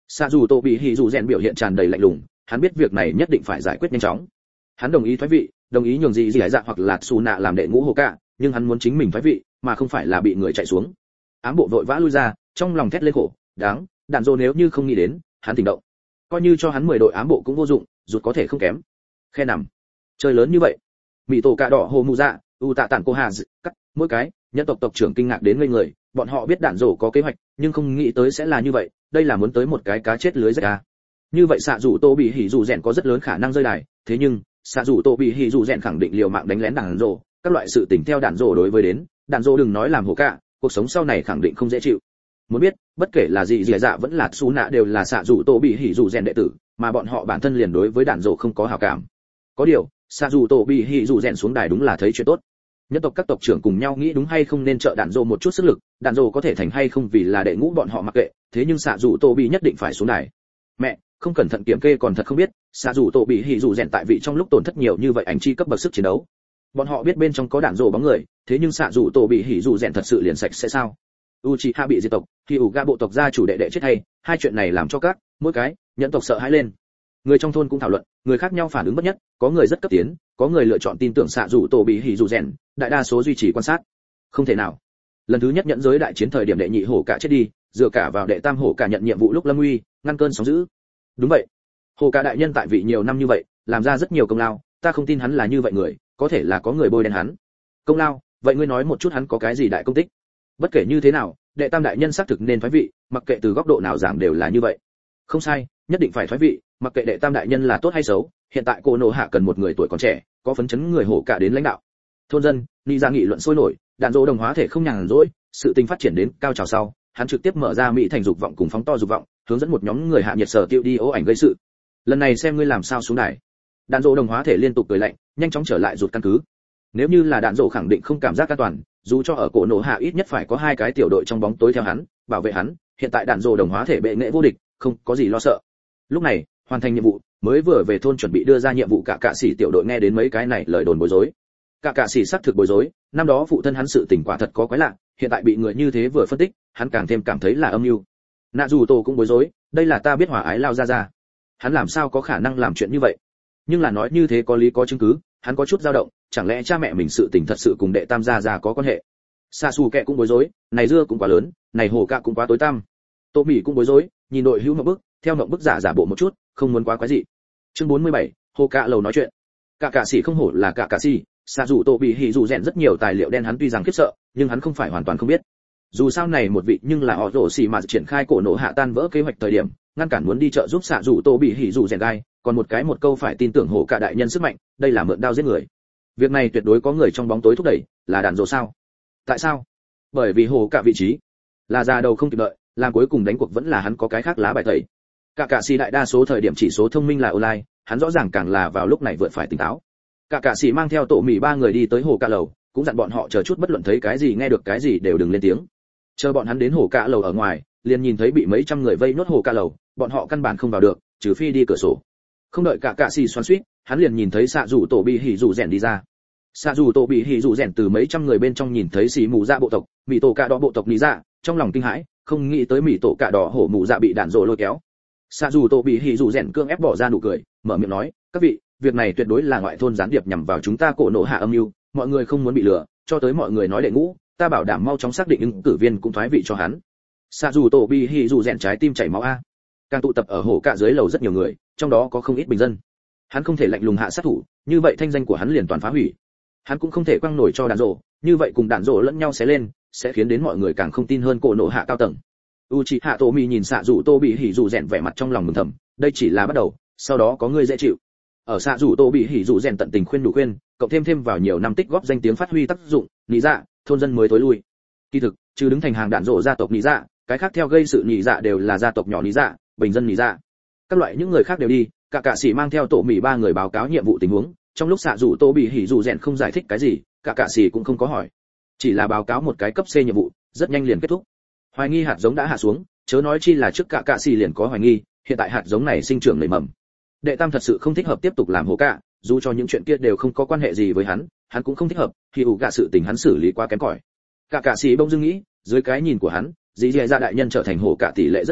[SPEAKER 1] Sạ dù Tô bị hỉ dù rèn biểu hiện tràn đầy lạnh lùng, hắn biết việc này nhất định phải giải quyết nhanh chóng. Hắn đồng ý thoái vị, đồng ý nhường gì gì dạ hoặc là Su nạ làm đệ ngũ hồ cả, nhưng hắn muốn chính mình thoái vị, mà không phải là bị người chạy xuống. Ám bộ vội vã lui ra, trong lòng thét lên khổ, đáng, đạn dô nếu như không nghĩ đến, hắn tỉnh động. Coi như cho hắn mười đội ám bộ cũng vô dụng, rụt có thể không kém. Khe nằm, chơi lớn như vậy. Mị tổ cạ đỏ hồ mù dạ, u tạ tản cô hà dự, cắt, mỗi cái, nhân tộc tộc trưởng kinh ngạc đến ngây người, bọn họ biết đạn dô có kế hoạch, nhưng không nghĩ tới sẽ là như vậy, đây là muốn tới một cái cá chết lưới rách ra. Như vậy xạ dù Tô bị hỉ dù rèn có rất lớn khả năng rơi đài, thế nhưng xạ dù Tô bị hỉ dù rèn khẳng định liều mạng đánh lén đạn dô, các loại sự tình theo đạn dô đối với đến, đạn dô đừng nói làm hổ cả, cuộc sống sau này khẳng định không dễ chịu. Muốn biết, bất kể là gì dì dạ vẫn là Su nạ đều là xạ dù Tô bị hỉ dù rèn đệ tử, mà bọn họ bản thân liền đối với đạn dô không có hảo cảm. Có điều, xạ dù Tô bị hỉ dù rèn xuống đài đúng là thấy chuyện tốt. Nhân tộc các tộc trưởng cùng nhau nghĩ đúng hay không nên trợ đạn dô một chút sức lực, đạn dô có thể thành hay không vì là đệ ngũ bọn họ mặc kệ, thế nhưng xạ dù Tô bị nhất định phải xuống đài. Mẹ, không cẩn thận kiểm kê còn thật không biết, xạ dù Tô bị hỉ dù rèn tại vị trong lúc tổn thất nhiều như vậy ảnh chi cấp bậc sức chiến đấu. Bọn họ biết bên trong có đạn dô bóng người, thế nhưng xạ dù Tô bị hỉ dù rèn thật sự liền sạch sẽ sao? Uchiha bị diệt tộc, khi ủ ga bộ tộc gia chủ đệ đệ chết hay, hai chuyện này làm cho các mỗi cái nhẫn tộc sợ hãi lên. Người trong thôn cũng thảo luận, người khác nhau phản ứng bất nhất, có người rất cấp tiến, có người lựa chọn tin tưởng xạ dù Tô bị hỉ dù rèn, đại đa số duy trì quan sát. Không thể nào. Lần thứ nhất nhẫn giới đại chiến thời điểm đệ nhị hổ cả chết đi, dựa cả vào đệ tam hổ cả nhận nhiệm vụ lúc lâm nguy, ngăn cơn sóng dữ. Đúng vậy. Hổ cả đại nhân tại vị nhiều năm như vậy, làm ra rất nhiều công lao, ta không tin hắn là như vậy người, có thể là có người bôi đen hắn. Công lao, vậy ngươi nói một chút hắn có cái gì đại công tích? Bất kể như thế nào, đệ tam đại nhân xác thực nên thoái vị, mặc kệ từ góc độ nào giảng đều là như vậy. Không sai, nhất định phải thoái vị, mặc kệ đệ tam đại nhân là tốt hay xấu, hiện tại cô nô hạ cần một người tuổi còn trẻ, có phấn chấn người hổ cả đến lãnh đạo. Thôn dân, ni ra nghị luận sôi nổi, đạn dỗ đồng hóa thể không nhàn rỗi, sự tình phát triển đến cao trào sau, hắn trực tiếp mở ra mỹ thành dục vọng cùng phóng to dục vọng, hướng dẫn một nhóm người hạ nhiệt sở tiêu đi ố ảnh gây sự. Lần này xem ngươi làm sao xuống đài. Đạn dỗ đồng hóa thể liên tục cười lạnh, nhanh chóng trở lại rụt căn cứ. Nếu như là đạn dỗ khẳng định không cảm giác an toàn, dù cho ở cổ nổ hạ ít nhất phải có hai cái tiểu đội trong bóng tối theo hắn, bảo vệ hắn, hiện tại đạn dỗ đồng hóa thể bệ nghệ vô địch, không có gì lo sợ. Lúc này, hoàn thành nhiệm vụ, mới vừa về thôn chuẩn bị đưa ra nhiệm vụ cả cạ sĩ tiểu đội nghe đến mấy cái này lời đồn bối rối. Cả cạ sĩ xác thực bối rối, năm đó phụ thân hắn sự tình quả thật có quái lạ, hiện tại bị người như thế vừa phân tích, hắn càng thêm cảm thấy là âm mưu. Nạ dù tổ cũng bối rối, đây là ta biết hòa ái lao ra ra. Hắn làm sao có khả năng làm chuyện như vậy? Nhưng là nói như thế có lý có chứng cứ, hắn có chút dao động, chẳng lẽ cha mẹ mình sự tình thật sự cùng đệ tam gia gia có quan hệ? Sa Su kẹ cũng bối rối, này dưa cũng quá lớn, này hồ cạ cũng quá tối tăm. Tô Mỹ cũng bối rối, nhìn đội hữu ngậm bức, theo ngậm bức giả giả bộ một chút, không muốn quá quái gì. Chương bốn mươi bảy, hồ cạ lầu nói chuyện. Cả cạ sĩ không hổ là cả cạ sĩ, Sa dù Tô bị hỉ dù rèn rất nhiều tài liệu đen hắn tuy rằng khiếp sợ, nhưng hắn không phải hoàn toàn không biết. Dù sao này một vị nhưng là họ rổ xì mà triển khai cổ nổ hạ tan vỡ kế hoạch thời điểm, ngăn cản muốn đi trợ giúp Sa dù Tô bị hỉ dù rèn gai, còn một cái một câu phải tin tưởng hồ cạ đại nhân sức mạnh, đây là mượn đao giết người. Việc này tuyệt đối có người trong bóng tối thúc đẩy, là đàn rồ sao? Tại sao? Bởi vì hồ cạ vị trí là già đầu không kịp đợi, làm cuối cùng đánh cuộc vẫn là hắn có cái khác lá bài tẩy. Cả cạ sĩ đại đa số thời điểm chỉ số thông minh là online, hắn rõ ràng càng là vào lúc này vượt phải tỉnh táo. Cả cạ sĩ mang theo tổ mì ba người đi tới hồ cạ lầu, cũng dặn bọn họ chờ chút bất luận thấy cái gì nghe được cái gì đều đừng lên tiếng. Chờ bọn hắn đến hồ cạ lầu ở ngoài, liền nhìn thấy bị mấy trăm người vây nốt hồ cạ lầu, bọn họ căn bản không vào được, trừ phi đi cửa sổ. Không đợi cả cạ sĩ xoắn xuýt, hắn liền nhìn thấy xạ dù tổ bị hỉ dù rèn đi ra. Xạ dù tổ bị hỉ dù rèn từ mấy trăm người bên trong nhìn thấy xì mù dạ bộ tộc, mỹ tổ cạ đỏ bộ tộc lý dạ, trong lòng kinh hãi, không nghĩ tới mỹ tổ cạ đỏ hổ mù dạ bị đạn rồ lôi kéo. Xạ dù tổ bị hỉ dù rèn cương ép bỏ ra nụ cười, mở miệng nói, các vị, việc này tuyệt đối là ngoại thôn gián điệp nhằm vào chúng ta cổ nổ hạ âm mưu, mọi người không muốn bị lừa, cho tới mọi người nói đệ ngũ, ta bảo đảm mau chóng xác định ứng cử viên cũng thoái vị cho hắn. Xạ dù tổ bị hỉ dù rèn trái tim chảy máu a. Càng tụ tập ở hồ cạ dưới lầu rất nhiều người, trong đó có không ít bình dân. Hắn không thể lạnh lùng hạ sát thủ, như vậy thanh danh của hắn liền toàn phá hủy. Hắn cũng không thể quăng nổi cho đạn rồ, như vậy cùng đạn rồ lẫn nhau xé lên, sẽ khiến đến mọi người càng không tin hơn cổ nổ hạ cao tầng. Uchiha Tomi nhìn xạ dù Tô bị hỉ dù rèn vẻ mặt trong lòng mừng thầm, đây chỉ là bắt đầu, sau đó có người dễ chịu. Ở xạ dù Tô bị hỉ dù rèn tận tình khuyên đủ khuyên, cộng thêm thêm vào nhiều năm tích góp danh tiếng phát huy tác dụng, lý dạ, thôn dân mới tối lui. Kỳ thực, trừ đứng thành hàng đạn rồ gia tộc lý dạ, cái khác theo gây sự lý dạ đều là gia tộc nhỏ lý dạ, bình dân lý dạ. Các loại những người khác đều đi, cả cạ sĩ mang theo tổ mì ba người báo cáo nhiệm vụ tình huống, trong lúc xạ dù Tô bị hỉ dù rèn không giải thích cái gì, cả cạ sĩ cũng không có hỏi, chỉ là báo cáo một cái cấp C nhiệm vụ, rất nhanh liền kết thúc. Hoài nghi hạt giống đã hạ xuống, chớ nói chi là trước cả cạ sĩ liền có hoài nghi, hiện tại hạt giống này sinh trưởng nảy mầm. Đệ tam thật sự không thích hợp tiếp tục làm hồ cạ, dù cho những chuyện kia đều không có quan hệ gì với hắn, hắn cũng không thích hợp, khi ủ gạ sự tình hắn xử lý quá kém cỏi. Cả cạ sĩ bỗng dưng nghĩ, dưới cái nhìn của hắn, dĩ dì dạ đại nhân trở thành hồ cạ tỷ lệ rất cao,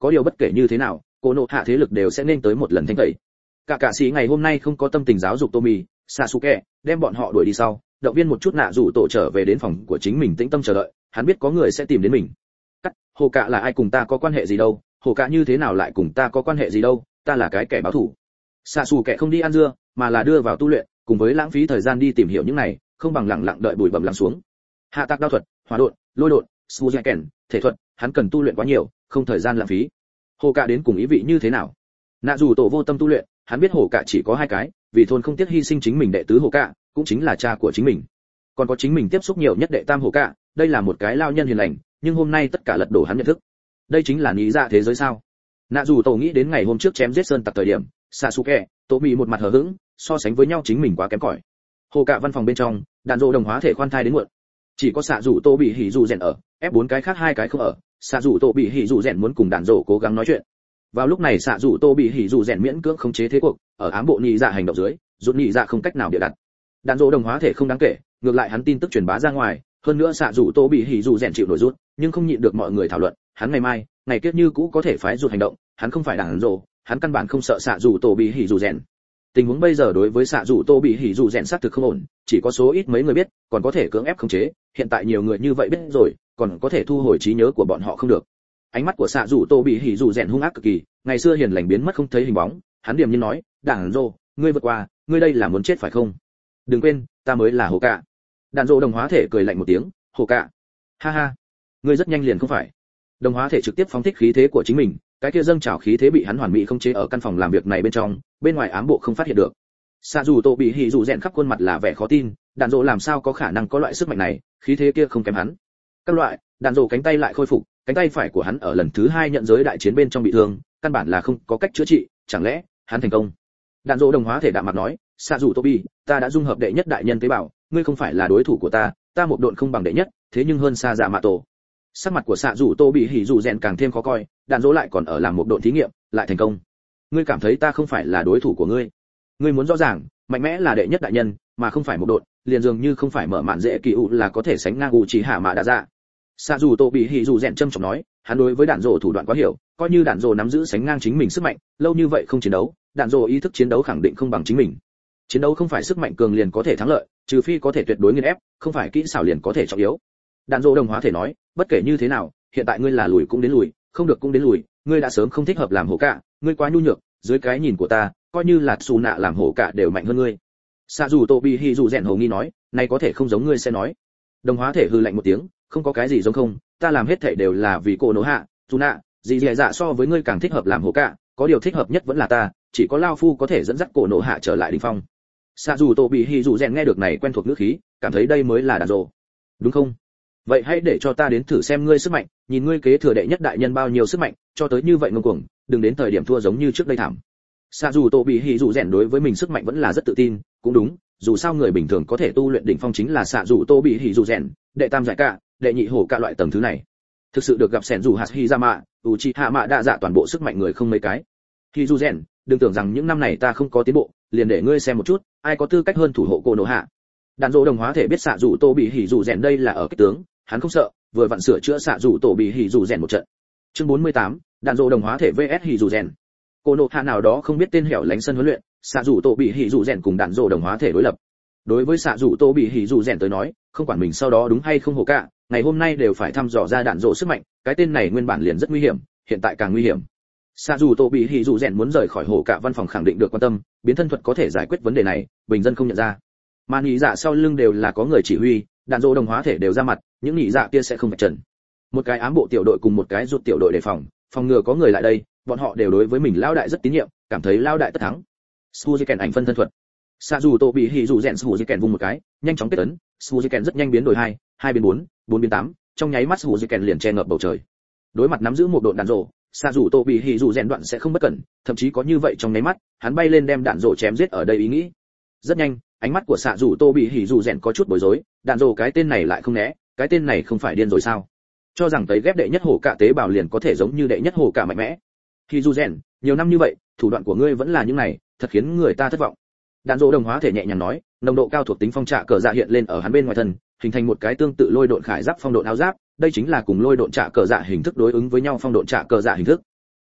[SPEAKER 1] có điều bất kể như thế nào cô nộ hạ thế lực đều sẽ nên tới một lần thanh tẩy. Cả cả sĩ ngày hôm nay không có tâm tình giáo dục Tommy, Sasuke, đem bọn họ đuổi đi sau, động viên một chút nạ rủ tổ trở về đến phòng của chính mình tĩnh tâm chờ đợi, hắn biết có người sẽ tìm đến mình. Cắt, hồ cạ là ai cùng ta có quan hệ gì đâu, hồ cạ như thế nào lại cùng ta có quan hệ gì đâu, ta là cái kẻ báo thù. Sasuke không đi ăn dưa, mà là đưa vào tu luyện, cùng với lãng phí thời gian đi tìm hiểu những này, không bằng lặng lặng đợi bụi bặm lắng xuống. Hạ tạc đao thuật, hỏa độn, lôi độn, Suzuken, thể thuật, hắn cần tu luyện quá nhiều, không thời gian lãng phí. Hồ cạ đến cùng ý vị như thế nào? Nạ dù tổ vô tâm tu luyện, hắn biết hồ cạ chỉ có hai cái, vì thôn không tiếc hy sinh chính mình đệ tứ hồ cạ, cũng chính là cha của chính mình. Còn có chính mình tiếp xúc nhiều nhất đệ tam hồ cạ, đây là một cái lao nhân hiền lành, nhưng hôm nay tất cả lật đổ hắn nhận thức. Đây chính là nghĩ ra thế giới sao? Nạ dù tổ nghĩ đến ngày hôm trước chém giết sơn tặc thời điểm, Sasuke, Tô Mị một mặt hờ hững, so sánh với nhau chính mình quá kém cỏi. Hồ cạ văn phòng bên trong, đạn dỗ đồng hóa thể khoan thai đến muộn. Chỉ có xạ dù Tô bị hỉ dù rèn ở, ép bốn cái khác hai cái không ở, xạ dù Tô bị hỉ dù rèn muốn cùng đạn dỗ cố gắng nói chuyện. Vào lúc này xạ dù Tô bị hỉ dù rèn miễn cưỡng khống chế thế cuộc, ở ám bộ nhị dạ hành động dưới, rút nhị dạ không cách nào địa đặt. Đạn dỗ đồng hóa thể không đáng kể, ngược lại hắn tin tức truyền bá ra ngoài, hơn nữa xạ dù Tô bị hỉ dù rèn chịu nổi rút, nhưng không nhịn được mọi người thảo luận, hắn ngày mai, ngày kết như cũ có thể phái rút hành động, hắn không phải đạn dỗ, hắn căn bản không sợ xạ dù Tô bị hỉ dù rèn. Tình huống bây giờ đối với xạ dù Tô bị hỉ dù rèn xác thực không ổn, chỉ có số ít mấy người biết, còn có thể cưỡng ép khống chế, hiện tại nhiều người như vậy biết rồi, còn có thể thu hồi trí nhớ của bọn họ không được. Ánh mắt của xạ dù Tô bị hỉ dù rèn hung ác cực kỳ, ngày xưa hiền lành biến mất không thấy hình bóng, hắn điềm nhiên nói, đàn rô, ngươi vượt qua, ngươi đây là muốn chết phải không? Đừng quên, ta mới là hồ cạ. Đàn rô đồng hóa thể cười lạnh một tiếng, hồ cạ, ha ha, ngươi rất nhanh liền không phải. Đồng hóa thể trực tiếp phóng thích khí thế của chính mình, cái kia dâng trào khí thế bị hắn hoàn mỹ không chế ở căn phòng làm việc này bên trong, bên ngoài ám bộ không phát hiện được. Xạ dù Tô bị hỉ dù rèn khắp khuôn mặt là vẻ khó tin, đàn rô làm sao có khả năng có loại sức mạnh này, khí thế kia không kém hắn. Các loại, đàn rô cánh tay lại khôi phục, cánh tay phải của hắn ở lần thứ hai nhận giới đại chiến bên trong bị thương, căn bản là không có cách chữa trị, chẳng lẽ hắn thành công? Đàn rô đồng hóa thể đạm mặt nói, xạ dù Tô bị, ta đã dung hợp đệ nhất đại nhân tế bào, ngươi không phải là đối thủ của ta, ta một độn không bằng đệ nhất, thế nhưng hơn xa dạ mạ tổ. Sắc mặt của xạ dù Tô bị hỉ dù rèn càng thêm khó coi, đàn rô lại còn ở làm một độn thí nghiệm, lại thành công. Ngươi cảm thấy ta không phải là đối thủ của ngươi? Ngươi muốn rõ ràng, mạnh mẽ là đệ nhất đại nhân, mà không phải một độn, liền dường như không phải mở mạn dễ kỳ ụ là có thể sánh ngang Uchi hạ mạ đã ra. Xạ dù Tô bị hỉ dù rèn châm trọng nói, hắn đối với đạn rồ thủ đoạn quá hiểu, coi như đạn rồ nắm giữ sánh ngang chính mình sức mạnh, lâu như vậy không chiến đấu, đạn rồ ý thức chiến đấu khẳng định không bằng chính mình. Chiến đấu không phải sức mạnh cường liền có thể thắng lợi, trừ phi có thể tuyệt đối nghiền ép, không phải kỹ xảo liền có thể trọng yếu. Đạn rồ đồng hóa thể nói, bất kể như thế nào, hiện tại ngươi là lùi cũng đến lùi, không được cũng đến lùi, ngươi đã sớm không thích hợp làm hổ cạ, ngươi quá nhu nhược, dưới cái nhìn của ta, coi như là xù nạ làm hổ cạ đều mạnh hơn ngươi. Xạ dù Tô bị hỉ dù rèn hồ nghi nói, này có thể không giống ngươi sẽ nói. Đồng hóa thể hư lạnh một tiếng, không có cái gì giống không, ta làm hết thảy đều là vì cô nỗ hạ, dù nạ, gì gì dạ so với ngươi càng thích hợp làm hổ cạ, có điều thích hợp nhất vẫn là ta, chỉ có lao phu có thể dẫn dắt cổ nỗ hạ trở lại đỉnh phong. Xạ dù Tô bị hỉ dù rèn nghe được này quen thuộc ngữ khí, cảm thấy đây mới là đàn rồ, đúng không? Vậy hãy để cho ta đến thử xem ngươi sức mạnh, nhìn ngươi kế thừa đệ nhất đại nhân bao nhiêu sức mạnh, cho tới như vậy ngông cuồng, đừng đến thời điểm thua giống như trước đây thảm. Xạ dù Tô bị hỉ dù rèn đối với mình sức mạnh vẫn là rất tự tin, cũng đúng, dù sao người bình thường có thể tu luyện đỉnh phong chính là xạ dù Tô bị hỉ dù rèn, đệ tam giải cả, đệ nhị hổ cả loại tầng thứ này. Thực sự được gặp sẻn dù hạt Hizama, Uchiha Mạ đa dạ toàn bộ sức mạnh người không mấy cái. Hỉ dù rèn, đừng tưởng rằng những năm này ta không có tiến bộ, liền để ngươi xem một chút, ai có tư cách hơn thủ hộ cô nỗ hạ. Đàn rô đồng hóa thể biết xạ dù Tô bị hỉ dù rèn đây là ở kích tướng, hắn không sợ, vừa vặn sửa chữa xạ dù Tô bị hỉ dù rèn một trận. Chương bốn mươi tám, đàn rô đồng hóa thể vs hỉ dù rèn. Cô nỗ hạ nào đó không biết tên hẻo lánh sân huấn luyện, xạ dù Tô bị hỉ dù rèn cùng đàn rô đồng hóa thể đối lập. Đối với xạ dù Tô bị hỉ dù rèn tới nói, không quản mình sau đó đúng hay không hổ cạ, ngày hôm nay đều phải thăm dò ra đạn rô sức mạnh, cái tên này nguyên bản liền rất nguy hiểm, hiện tại càng nguy hiểm. Xạ dù Tô bị hỉ dù rèn muốn rời khỏi hổ cạ văn phòng khẳng định được quan tâm, biến thân thuật có thể giải quyết vấn đề này, bình dân không nhận ra. Mà nhị dạ sau lưng đều là có người chỉ huy, đạn rô đồng hóa thể đều ra mặt, những nhị dạ kia sẽ không phải trần. Một cái ám bộ tiểu đội cùng một cái rụt tiểu đội đề phòng, phòng ngừa có người lại đây, bọn họ đều đối với mình lão đại rất tín nhiệm, cảm thấy lão đại tất thắng. Suzuken ảnh phân thân thuật. Xạ dù Tô bị hỉ dù rèn Suzuken vung một cái, nhanh chóng kết ấn, Suzuken rất nhanh biến đổi hai, hai biến bốn, bốn biến tám, trong nháy mắt Suzuken liền che ngập bầu trời. Đối mặt nắm giữ một độn đạn rổ, xạ dù Tô bị hỉ dù rèn đoạn sẽ không bất cẩn, thậm chí có như vậy trong nháy mắt, hắn bay lên đem đạn rổ chém giết ở đây ý nghĩ. Rất nhanh, ánh mắt của xạ dù Tô bị hỉ dù rèn có chút bối rối, đạn rổ cái tên này lại không né, cái tên này không phải điên rồi sao? Cho rằng tấy ghép đệ nhất hổ cạ tế bào liền có thể giống như đệ nhất hổ cạ mạnh mẽ. Hỉ dù rèn, nhiều năm như vậy, thủ đoạn của ngươi vẫn là những này, thật khiến người ta thất vọng. Đạn rổ đồng hóa thể nhẹ nhàng nói, nồng độ cao thuộc tính phong trạ cờ dạ hiện lên ở hắn bên ngoài thân, hình thành một cái tương tự lôi độn khải giáp phong độn áo giáp, đây chính là cùng lôi độn trạ cờ dạ hình thức đối ứng với nhau phong độn trạ cờ dạ hình thức.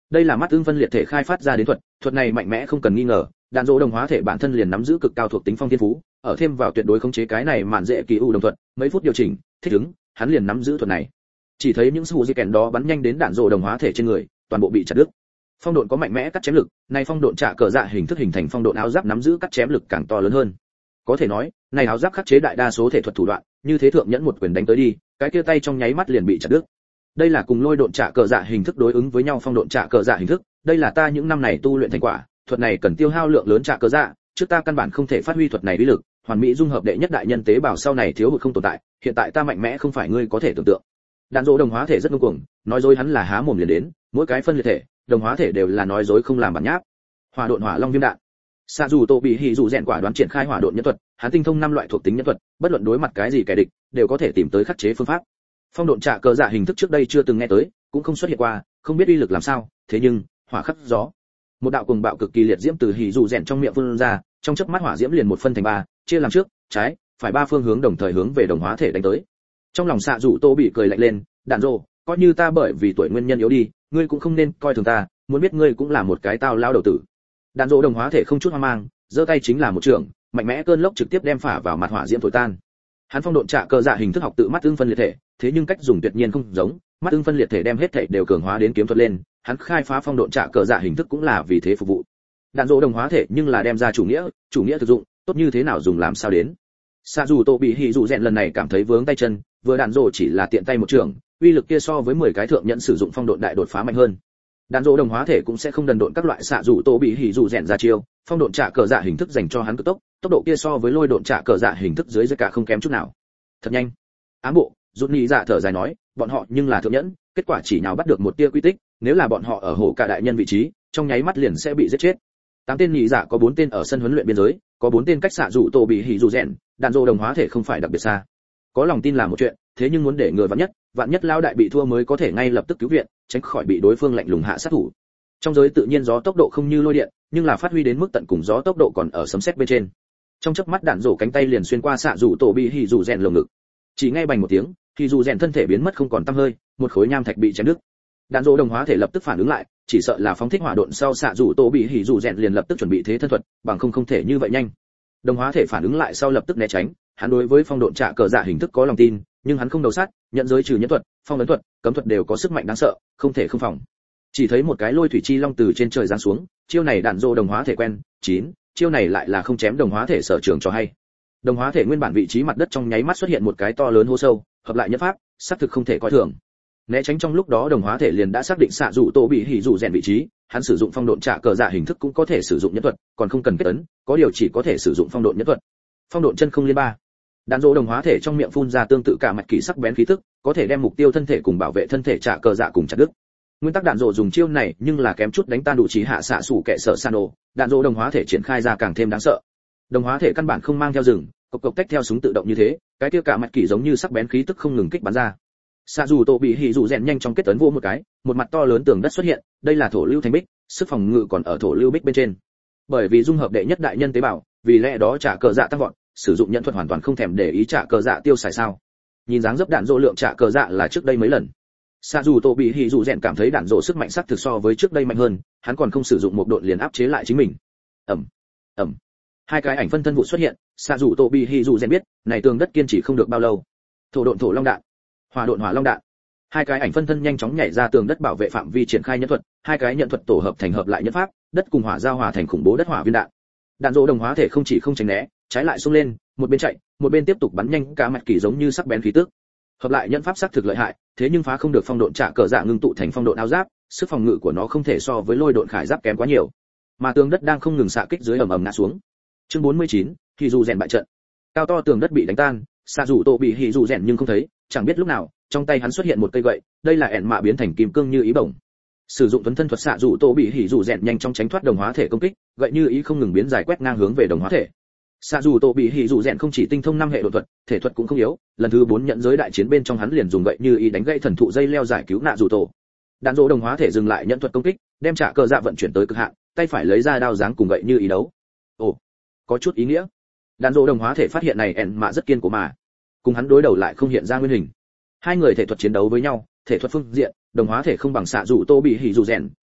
[SPEAKER 1] Đây là mắt ưng phân liệt thể khai phát ra đến thuật, thuật này mạnh mẽ không cần nghi ngờ, đạn dỗ đồng hóa thể bản thân liền nắm giữ cực cao thuộc tính phong thiên phú, ở thêm vào tuyệt đối khống chế cái này mạn dễ kỳ u đồng thuật, mấy phút điều chỉnh, thích ứng, hắn liền nắm giữ thuật này. Chỉ thấy những sự di kèn đó bắn nhanh đến đạn dỗ đồng hóa thể trên người, toàn bộ bị chặt đứt. Phong độn có mạnh mẽ cắt chém lực, này phong độn trả cờ dạ hình thức hình thành phong độn áo giáp nắm giữ cắt chém lực càng to lớn hơn. Có thể nói, này áo giáp khắc chế đại đa số thể thuật thủ đoạn, như thế thượng nhẫn một quyền đánh tới đi, cái kia tay trong nháy mắt liền bị chặt đứt. Đây là cùng lôi độn trả cờ dạ hình thức đối ứng với nhau phong độn trả cờ dạ hình thức, đây là ta những năm này tu luyện thành quả, thuật này cần tiêu hao lượng lớn trả cờ dạ, trước ta căn bản không thể phát huy thuật này uy lực, hoàn mỹ dung hợp đệ nhất đại nhân tế bào sau này thiếu hụt không tồn tại, hiện tại ta mạnh mẽ không phải ngươi có thể tưởng tượng. Đạn dỗ đồng hóa thể rất ngông cuồng, nói dối hắn là há mồm liền đến, mỗi cái phân liệt thể, đồng hóa thể đều là nói dối không làm bản nháp. Hỏa độn hỏa long viêm đạn. Sa dù Tô bị hỉ dù rèn quả đoán triển khai hỏa độn nhân thuật, hắn tinh thông năm loại thuộc tính nhân thuật, bất luận đối mặt cái gì kẻ địch, đều có thể tìm tới khắc chế phương pháp. Phong độn trả cờ dạ hình thức trước đây chưa từng nghe tới, cũng không xuất hiện qua, không biết uy lực làm sao, thế nhưng, hỏa khắc gió. Một đạo cuồng bạo cực kỳ liệt diễm từ hỉ dù rèn trong miệng phun ra, trong chớp mắt hỏa diễm liền một phân thành ba, chia làm trước, trái, phải ba phương hướng đồng thời hướng về đồng hóa thể đánh tới. Trong lòng Sa dù Tô bị cười lạnh lên, đạn rồ, coi như ta bởi vì tuổi nguyên nhân yếu đi, ngươi cũng không nên coi thường ta, muốn biết ngươi cũng là một cái tao lao đầu tử. Đạn rồ đồng hóa thể không chút hoang mang, giơ tay chính là một trường, mạnh mẽ cơn lốc trực tiếp đem phả vào mặt hỏa diễm thổi tan. Hắn phong độn trả cờ dạ hình thức học tự mắt ưng phân liệt thể, thế nhưng cách dùng tuyệt nhiên không giống, mắt ưng phân liệt thể đem hết thể đều cường hóa đến kiếm thuật lên, hắn khai phá phong độn trả cờ dạ hình thức cũng là vì thế phục vụ. Đạn dỗ đồng hóa thể nhưng là đem ra chủ nghĩa, chủ nghĩa thực dụng, tốt như thế nào dùng làm sao đến. Sa dù Tô bị hỉ dù rèn lần này cảm thấy vướng tay chân, vừa đạn dỗ chỉ là tiện tay một trường, uy lực kia so với mười cái thượng nhẫn sử dụng phong độn đại đột phá mạnh hơn. Đạn dỗ đồng hóa thể cũng sẽ không đần độn các loại xạ dù Tô bị hỉ dù rèn ra chiêu, phong độn trả cờ dạ hình thức dành cho hắn cực tốc, tốc độ kia so với lôi độn trả cờ dạ hình thức dưới dưới cả không kém chút nào. Thật nhanh. Ám bộ, rút nhị dạ thở dài nói, bọn họ nhưng là thượng nhẫn, kết quả chỉ nào bắt được một tia quy tích, nếu là bọn họ ở hổ cả đại nhân vị trí, trong nháy mắt liền sẽ bị giết chết. Tám tên nhị dạ có bốn tên ở sân huấn luyện biên giới, có bốn tên cách xạ dù Tô bị hỉ dù rèn, đạn dỗ đồng hóa thể không phải đặc biệt xa. Có lòng tin là một chuyện, thế nhưng muốn để người vạn nhất, vạn nhất lao đại bị thua mới có thể ngay lập tức cứu viện, tránh khỏi bị đối phương lạnh lùng hạ sát thủ. Trong giới tự nhiên gió tốc độ không như lôi điện, nhưng là phát huy đến mức tận cùng gió tốc độ còn ở sấm sét bên trên. Trong chớp mắt đạn rổ cánh tay liền xuyên qua xạ rủ Tô bị hỉ dù rèn lồng ngực. Chỉ ngay bành một tiếng, thì dù rèn thân thể biến mất không còn tăm hơi, một khối nham thạch bị chém đứt. Đạn rổ đồng hóa thể lập tức phản ứng lại, chỉ sợ là phóng thích hỏa độn sau xạ rủ Tô bị hỉ dù rèn liền lập tức chuẩn bị thế thân thuật, bằng không không thể như vậy nhanh. Đồng hóa thể phản ứng lại sau lập tức né tránh, hắn đối với phong độn trả cờ dạ hình thức có lòng tin, nhưng hắn không đầu sát, nhận giới trừ nhẫn thuật, phong ấn thuật, cấm thuật đều có sức mạnh đáng sợ, không thể không phòng. Chỉ thấy một cái lôi thủy chi long từ trên trời giáng xuống, chiêu này đạn rổ đồng hóa thể quen, chín, chiêu này lại là không chém đồng hóa thể sở trường cho hay. Đồng hóa thể nguyên bản vị trí mặt đất trong nháy mắt xuất hiện một cái to lớn hố sâu, hợp lại nhất pháp, xác thực không thể coi thường. Né tránh trong lúc đó đồng hóa thể liền đã xác định xạ dụ Tô bị hỉ dụ rèn vị trí, hắn sử dụng phong độn trả cờ dạ hình thức cũng có thể sử dụng nhẫn thuật, còn không cần kết ấn, có điều chỉ có thể sử dụng phong độn nhẫn thuật. Phong độn chân không liên ba. Đạn dỗ đồng hóa thể trong miệng phun ra tương tự cả mạch kỳ sắc bén khí tức, có thể đem mục tiêu thân thể cùng bảo vệ thân thể trả cờ dạ cùng chặt đứt. Nguyên tắc đạn dỗ dùng chiêu này nhưng là kém chút đánh tan đủ trí hạ xạ sủ kẻ sợ Sano, đạn dỗ đồng hóa thể triển khai ra càng thêm đáng sợ. Đồng hóa thể căn bản không mang theo rừng, cộc cộc tách theo súng tự động như thế, cái kia cả mạch kỳ giống như sắc bén khí tức không ngừng kích bắn ra. Xạ dù Tô bị hỉ dù rèn nhanh trong kết tấn vô một cái, một mặt to lớn tường đất xuất hiện, đây là thổ lưu thành bích, sức phòng ngự còn ở thổ lưu bích bên trên. Bởi vì dung hợp đệ nhất đại nhân tế bào, vì lẽ đó trả cờ dạ tăng vọt, sử dụng nhận thuật hoàn toàn không thèm để ý trả cờ dạ tiêu xài sao. Nhìn dáng dấp đạn dỗ lượng trả cờ dạ là trước đây mấy lần. Xạ dù Tô bị hỉ dù rèn cảm thấy đạn dỗ sức mạnh sắc thực so với trước đây mạnh hơn, hắn còn không sử dụng một độn liền áp chế lại chính mình. Ầm, ầm. Hai cái ảnh phân thân vụ xuất hiện, xạ dù Tô bị hỉ dù rèn biết, này tường đất kiên trì không được bao lâu. Thổ độn thổ long đạn, hỏa độn hỏa long đạn. Hai cái ảnh phân thân nhanh chóng nhảy ra tường đất bảo vệ phạm vi triển khai nhẫn thuật, hai cái nhận thuật tổ hợp thành hợp lại nhẫn pháp, đất cùng hỏa giao hòa thành khủng bố đất hỏa viên đạn. Đạn dỗ đồng hóa thể không chỉ không tránh né, trái lại xông lên, một bên chạy, một bên tiếp tục bắn nhanh cả mạch kỳ giống như sắc bén khí tức. Hợp lại nhẫn pháp sắc thực lợi hại, thế nhưng phá không được phong độn trả cờ dạ ngưng tụ thành phong độn áo giáp, sức phòng ngự của nó không thể so với lôi độn khải giáp kém quá nhiều. Mà tường đất đang không ngừng xạ kích dưới ầm ầm ngã xuống. Chương bốn mươi chín, thì dù rèn bại trận. Cao to tường đất bị đánh tan, xạ dù Tô bị hỉ dù rèn nhưng không thấy, chẳng biết lúc nào, trong tay hắn xuất hiện một cây gậy, đây là ẻn mạ biến thành kim cương như ý bổng. Sử dụng tuấn thân thuật xạ dù Tô bị hỉ dù rèn nhanh chóng tránh thoát đồng hóa thể công kích, gậy như ý không ngừng biến dài quét ngang hướng về đồng hóa thể. Xạ dù Tô bị hỉ dù rèn không chỉ tinh thông năm hệ độ thuật, thể thuật cũng không yếu, lần thứ bốn nhận giới đại chiến bên trong hắn liền dùng gậy như ý đánh gãy thần thụ dây leo giải cứu nạ dù tổ. Đạn dỗ đồng hóa thể dừng lại nhận thuật công kích, đem trả cờ dạ vận chuyển tới cực hạn, tay phải lấy ra đao giáng cùng gậy như ý đấu. Ồ, có chút ý nghĩa. Đạn dỗ đồng hóa thể phát hiện này ẻn mạ rất kiên cố mà, cùng hắn đối đầu lại không hiện ra nguyên hình. Hai người thể thuật chiến đấu với nhau, thể thuật phương diện, đồng hóa thể không bằng xạ dù Tô bị hỉ dù rèn,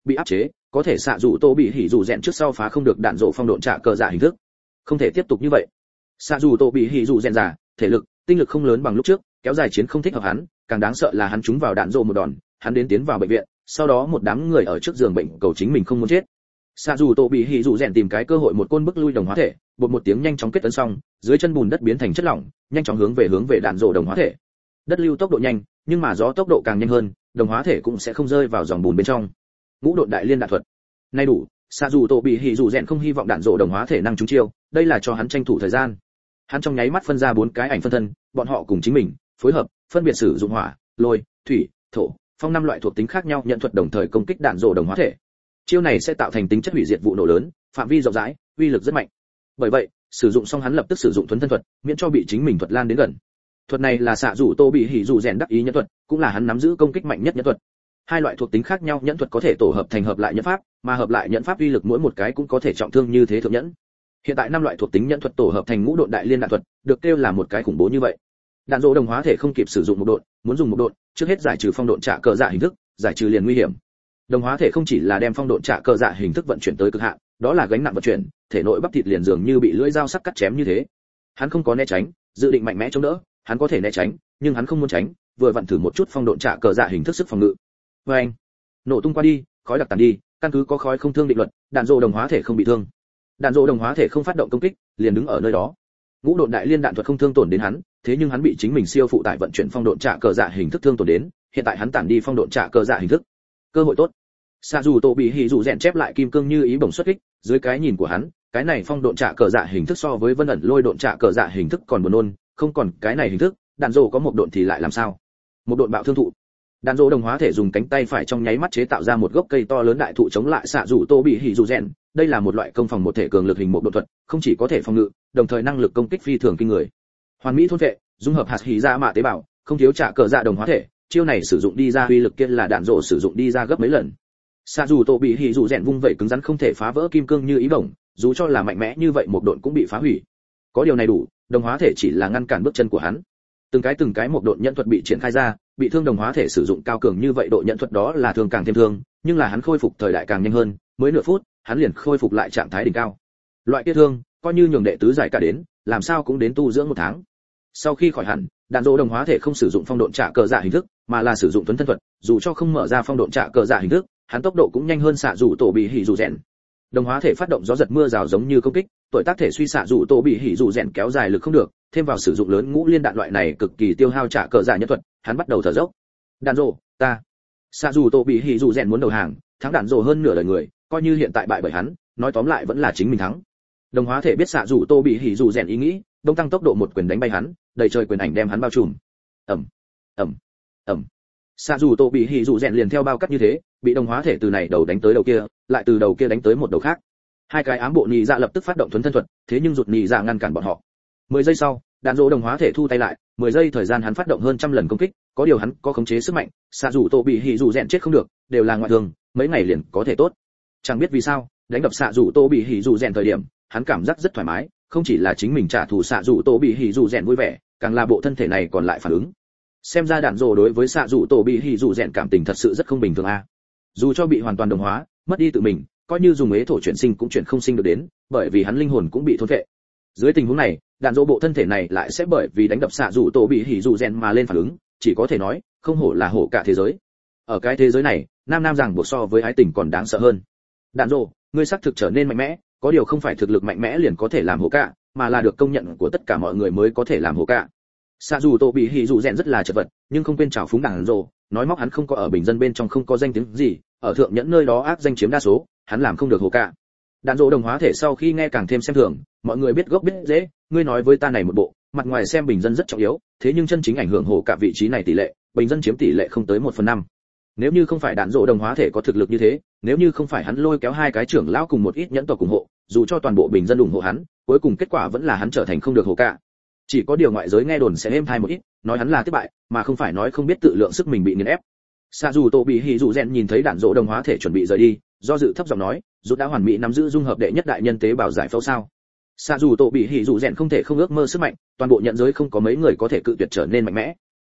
[SPEAKER 1] bị áp chế, có thể xạ dù tô bị hỉ dù rèn trước sau phá không được đạn rộ phong độn trả cờ dạ hình thức. Không thể tiếp tục như vậy. Xạ dù tô bị hỉ dù rèn giả, thể lực, tinh lực không lớn bằng lúc trước, kéo dài chiến không thích hợp hắn, càng đáng sợ là hắn trúng vào đạn rộ một đòn, hắn đến tiến vào bệnh viện, sau đó một đám người ở trước giường bệnh cầu chính mình không muốn chết. Xạ dù tô bị hỉ dù rèn tìm cái cơ hội một côn bức lui đồng hóa thể, bột một tiếng nhanh chóng kết ấn xong, dưới chân bùn đất biến thành chất lỏng, nhanh chóng hướng về hướng về đạn rộ đồng hóa thể. Đất lưu tốc độ nhanh, nhưng mà gió tốc độ càng nhanh hơn, đồng hóa thể cũng sẽ không rơi vào dòng bùn bên trong. Ngũ độn đại liên đạn thuật. Nay đủ, xạ dù tô bị hỉ dù rèn không hy vọng đạn rộ đồng hóa thể năng trúng chiêu, đây là cho hắn tranh thủ thời gian. Hắn trong nháy mắt phân ra bốn cái ảnh phân thân, bọn họ cùng chính mình phối hợp, phân biệt sử dụng hỏa, lôi, thủy, thổ, phong năm loại thuộc tính khác nhau nhận thuật đồng thời công kích đạn rộ đồng hóa thể. Chiêu này sẽ tạo thành tính chất hủy diệt vụ nổ lớn, phạm vi rộng rãi, uy lực rất mạnh. Bởi vậy, sử dụng xong hắn lập tức sử dụng thuấn thân thuật, miễn cho bị chính mình thuật lan đến gần. Thuật này là xạ dù tô bị hỉ dù rèn đắc ý nhẫn thuật, cũng là hắn nắm giữ công kích mạnh nhất nhẫn thuật. Hai loại thuộc tính khác nhau nhẫn thuật có thể tổ hợp thành hợp lại nhẫn pháp, mà hợp lại nhẫn pháp uy lực mỗi một cái cũng có thể trọng thương như thế thượng nhẫn. Hiện tại năm loại thuộc tính nhẫn thuật tổ hợp thành ngũ độn đại liên đạn thuật, được kêu là một cái khủng bố như vậy. Đạn rộ đồng hóa thể không kịp sử dụng một độn, muốn dùng một độn, trước hết giải trừ phong độn trả cờ dạ hình thức, giải trừ liền nguy hiểm. Đồng hóa thể không chỉ là đem phong độn trả cờ dạ hình thức vận chuyển tới cực hạn, đó là gánh nặng vận chuyển, thể nội bắp thịt liền dường như bị lưỡi dao sắc cắt chém như thế. Hắn không có né tránh, dự định mạnh mẽ chống đỡ, hắn có thể né tránh, nhưng hắn không muốn tránh, vừa vặn thử một chút phong độn trả cờ dạ hình thức sức phòng ngự. Và anh, nổ tung qua đi, khói đặc tàn đi, căn cứ có khói không thương định luật, đạn rộ đồng hóa thể không bị thương. Đạn rộ đồng hóa thể không phát động công kích, liền đứng ở nơi đó. Ngũ độn đại liên đạn thuật không thương tổn đến hắn, thế nhưng hắn bị chính mình siêu phụ tải vận chuyển phong độn trả cờ dạ hình thức thương tổn đến, hiện tại hắn tản đi phong độn trả cờ dạ hình thức. Cơ hội tốt. Xạ dù tô bị hỉ dù rèn chép lại kim cương như ý bổng xuất kích, dưới cái nhìn của hắn, cái này phong độn trả cờ dạ hình thức so với vân ẩn lôi độn trả cờ dạ hình thức còn buồn nôn, không còn cái này hình thức, đạn rộ có một độn thì lại làm sao? Một độn bạo thương thụ. Đạn rộ đồng hóa thể dùng cánh tay phải trong nháy mắt chế tạo ra một gốc cây to lớn đại thụ chống lại xạ dù tô bị hỉ dù rèn, đây là một loại công phòng một thể cường lực hình một độn thuật, không chỉ có thể phòng ngự, đồng thời năng lực công kích phi thường kinh người. Hoàn mỹ thôn vệ, dung hợp hạt hỉ ra mạ tế bào, không thiếu trả cờ dạ đồng hóa thể, chiêu này sử dụng đi ra uy lực kia là đạn rộ sử dụng đi ra gấp mấy lần. Xạ dù tô bị hỉ dù rèn vung vậy cứng rắn không thể phá vỡ kim cương như ý bổng, dù cho là mạnh mẽ như vậy một độn cũng bị phá hủy. Có điều này đủ, đồng hóa thể chỉ là ngăn cản bước chân của hắn. Từng cái từng cái một độn nhận thuật bị triển khai ra, bị thương đồng hóa thể sử dụng cao cường như vậy độ nhận thuật đó là thương càng thêm thương, nhưng là hắn khôi phục thời đại càng nhanh hơn, mới nửa phút, hắn liền khôi phục lại trạng thái đỉnh cao. Loại kia thương, coi như nhường đệ tứ giải cả đến, làm sao cũng đến tu dưỡng một tháng. Sau khi khỏi hẳn, đạn rộ đồng hóa thể không sử dụng phong độn trả cờ dạ hình thức, mà là sử dụng tuấn thân thuật, dù cho không mở ra phong độn trả cờ dạ hình thức, hắn tốc độ cũng nhanh hơn xạ dù tổ bị hỉ dù rèn. Đồng hóa thể phát động gió giật mưa rào giống như công kích, tuổi tác thể suy xạ dù tổ bị hỉ dù rèn kéo dài lực không được, thêm vào sử dụng lớn ngũ liên đạn loại này cực kỳ tiêu hao trả cờ dạ nhân thuật, hắn bắt đầu thở dốc. Đạn rộ, ta. Xạ dù tổ bị hỉ dù rèn muốn đầu hàng, thắng đạn rộ hơn nửa đời người, coi như hiện tại bại bởi hắn, nói tóm lại vẫn là chính mình thắng. Đồng hóa thể biết xạ dù tô bị hỉ dù rèn ý nghĩ, đông tăng tốc độ một quyền đánh bay hắn, đầy trời quyền ảnh đem hắn bao trùm. Ầm, ầm, ầm. Xạ dù tô bị hỉ dù rèn liền theo bao cắt như thế, bị đồng hóa thể từ này đầu đánh tới đầu kia, lại từ đầu kia đánh tới một đầu khác. Hai cái ám bộ nhị dạ lập tức phát động thuấn thân thuật, thế nhưng rụt nhị dạ ngăn cản bọn họ. Mười giây sau, đạn rộ đồng hóa thể thu tay lại, mười giây thời gian hắn phát động hơn trăm lần công kích, có điều hắn có khống chế sức mạnh, xạ dù tô bị hỉ dù rèn chết không được, đều là ngoại thương, mấy ngày liền có thể tốt. Chẳng biết vì sao, đánh đập xạ dù tô bị hỉ dù rèn thời điểm, hắn cảm giác rất thoải mái, không chỉ là chính mình trả thù xạ dù tô bị hỉ dù rèn vui vẻ, càng là bộ thân thể này còn lại phản ứng. Xem ra đạn rộ đối với xạ dù tô bị hỉ dù rèn cảm tình thật sự rất không bình thường a. Dù cho bị hoàn toàn đồng hóa, mất đi tự mình, coi như dùng ế thổ chuyển sinh cũng chuyển không sinh được đến, bởi vì hắn linh hồn cũng bị thôn phệ. Dưới tình huống này, đạn dỗ bộ thân thể này lại sẽ bởi vì đánh đập xạ dù tổ bị hỉ dù rèn mà lên phản ứng, chỉ có thể nói, không hổ là hổ cả thế giới. Ở cái thế giới này, nam nam rằng buộc so với ái tình còn đáng sợ hơn. Đạn dỗ, ngươi xác thực trở nên mạnh mẽ, có điều không phải thực lực mạnh mẽ liền có thể làm hổ cả, mà là được công nhận của tất cả mọi người mới có thể làm hổ cả. Xạ dù tổ bị hỉ dù rèn rất là chật vật, nhưng không quên trào phúng đạn dỗ, nói móc hắn không có ở bình dân bên trong không có danh tiếng gì, ở thượng nhẫn nơi đó ác danh chiếm đa số, hắn làm không được hổ cả. Đạn dỗ đồng hóa thể sau khi nghe càng thêm xem thường, mọi người biết gốc biết dễ, ngươi nói với ta này một bộ, mặt ngoài xem bình dân rất trọng yếu, thế nhưng chân chính ảnh hưởng hổ cả vị trí này tỷ lệ, bình dân chiếm tỷ lệ không tới một phần năm. Nếu như không phải đạn dỗ đồng hóa thể có thực lực như thế, nếu như không phải hắn lôi kéo hai cái trưởng lão cùng một ít nhẫn tộc ủng hộ, dù cho toàn bộ bình dân ủng hộ hắn, cuối cùng kết quả vẫn là hắn trở thành không được hổ cả. Chỉ có điều ngoại giới nghe đồn sẽ êm thai một ít, nói hắn là thất bại, mà không phải nói không biết tự lượng sức mình bị nghiền ép. Xạ dù tổ bị hỉ dù rèn nhìn thấy đạn dỗ đồng hóa thể chuẩn bị rời đi, do dự thấp giọng nói, rút đã hoàn mỹ nắm giữ dung hợp đệ nhất đại nhân tế bào giải phẫu sao? Xạ dù tổ bị hỉ dù rèn không thể không ước mơ sức mạnh, toàn bộ nhận giới không có mấy người có thể cự tuyệt trở nên mạnh mẽ.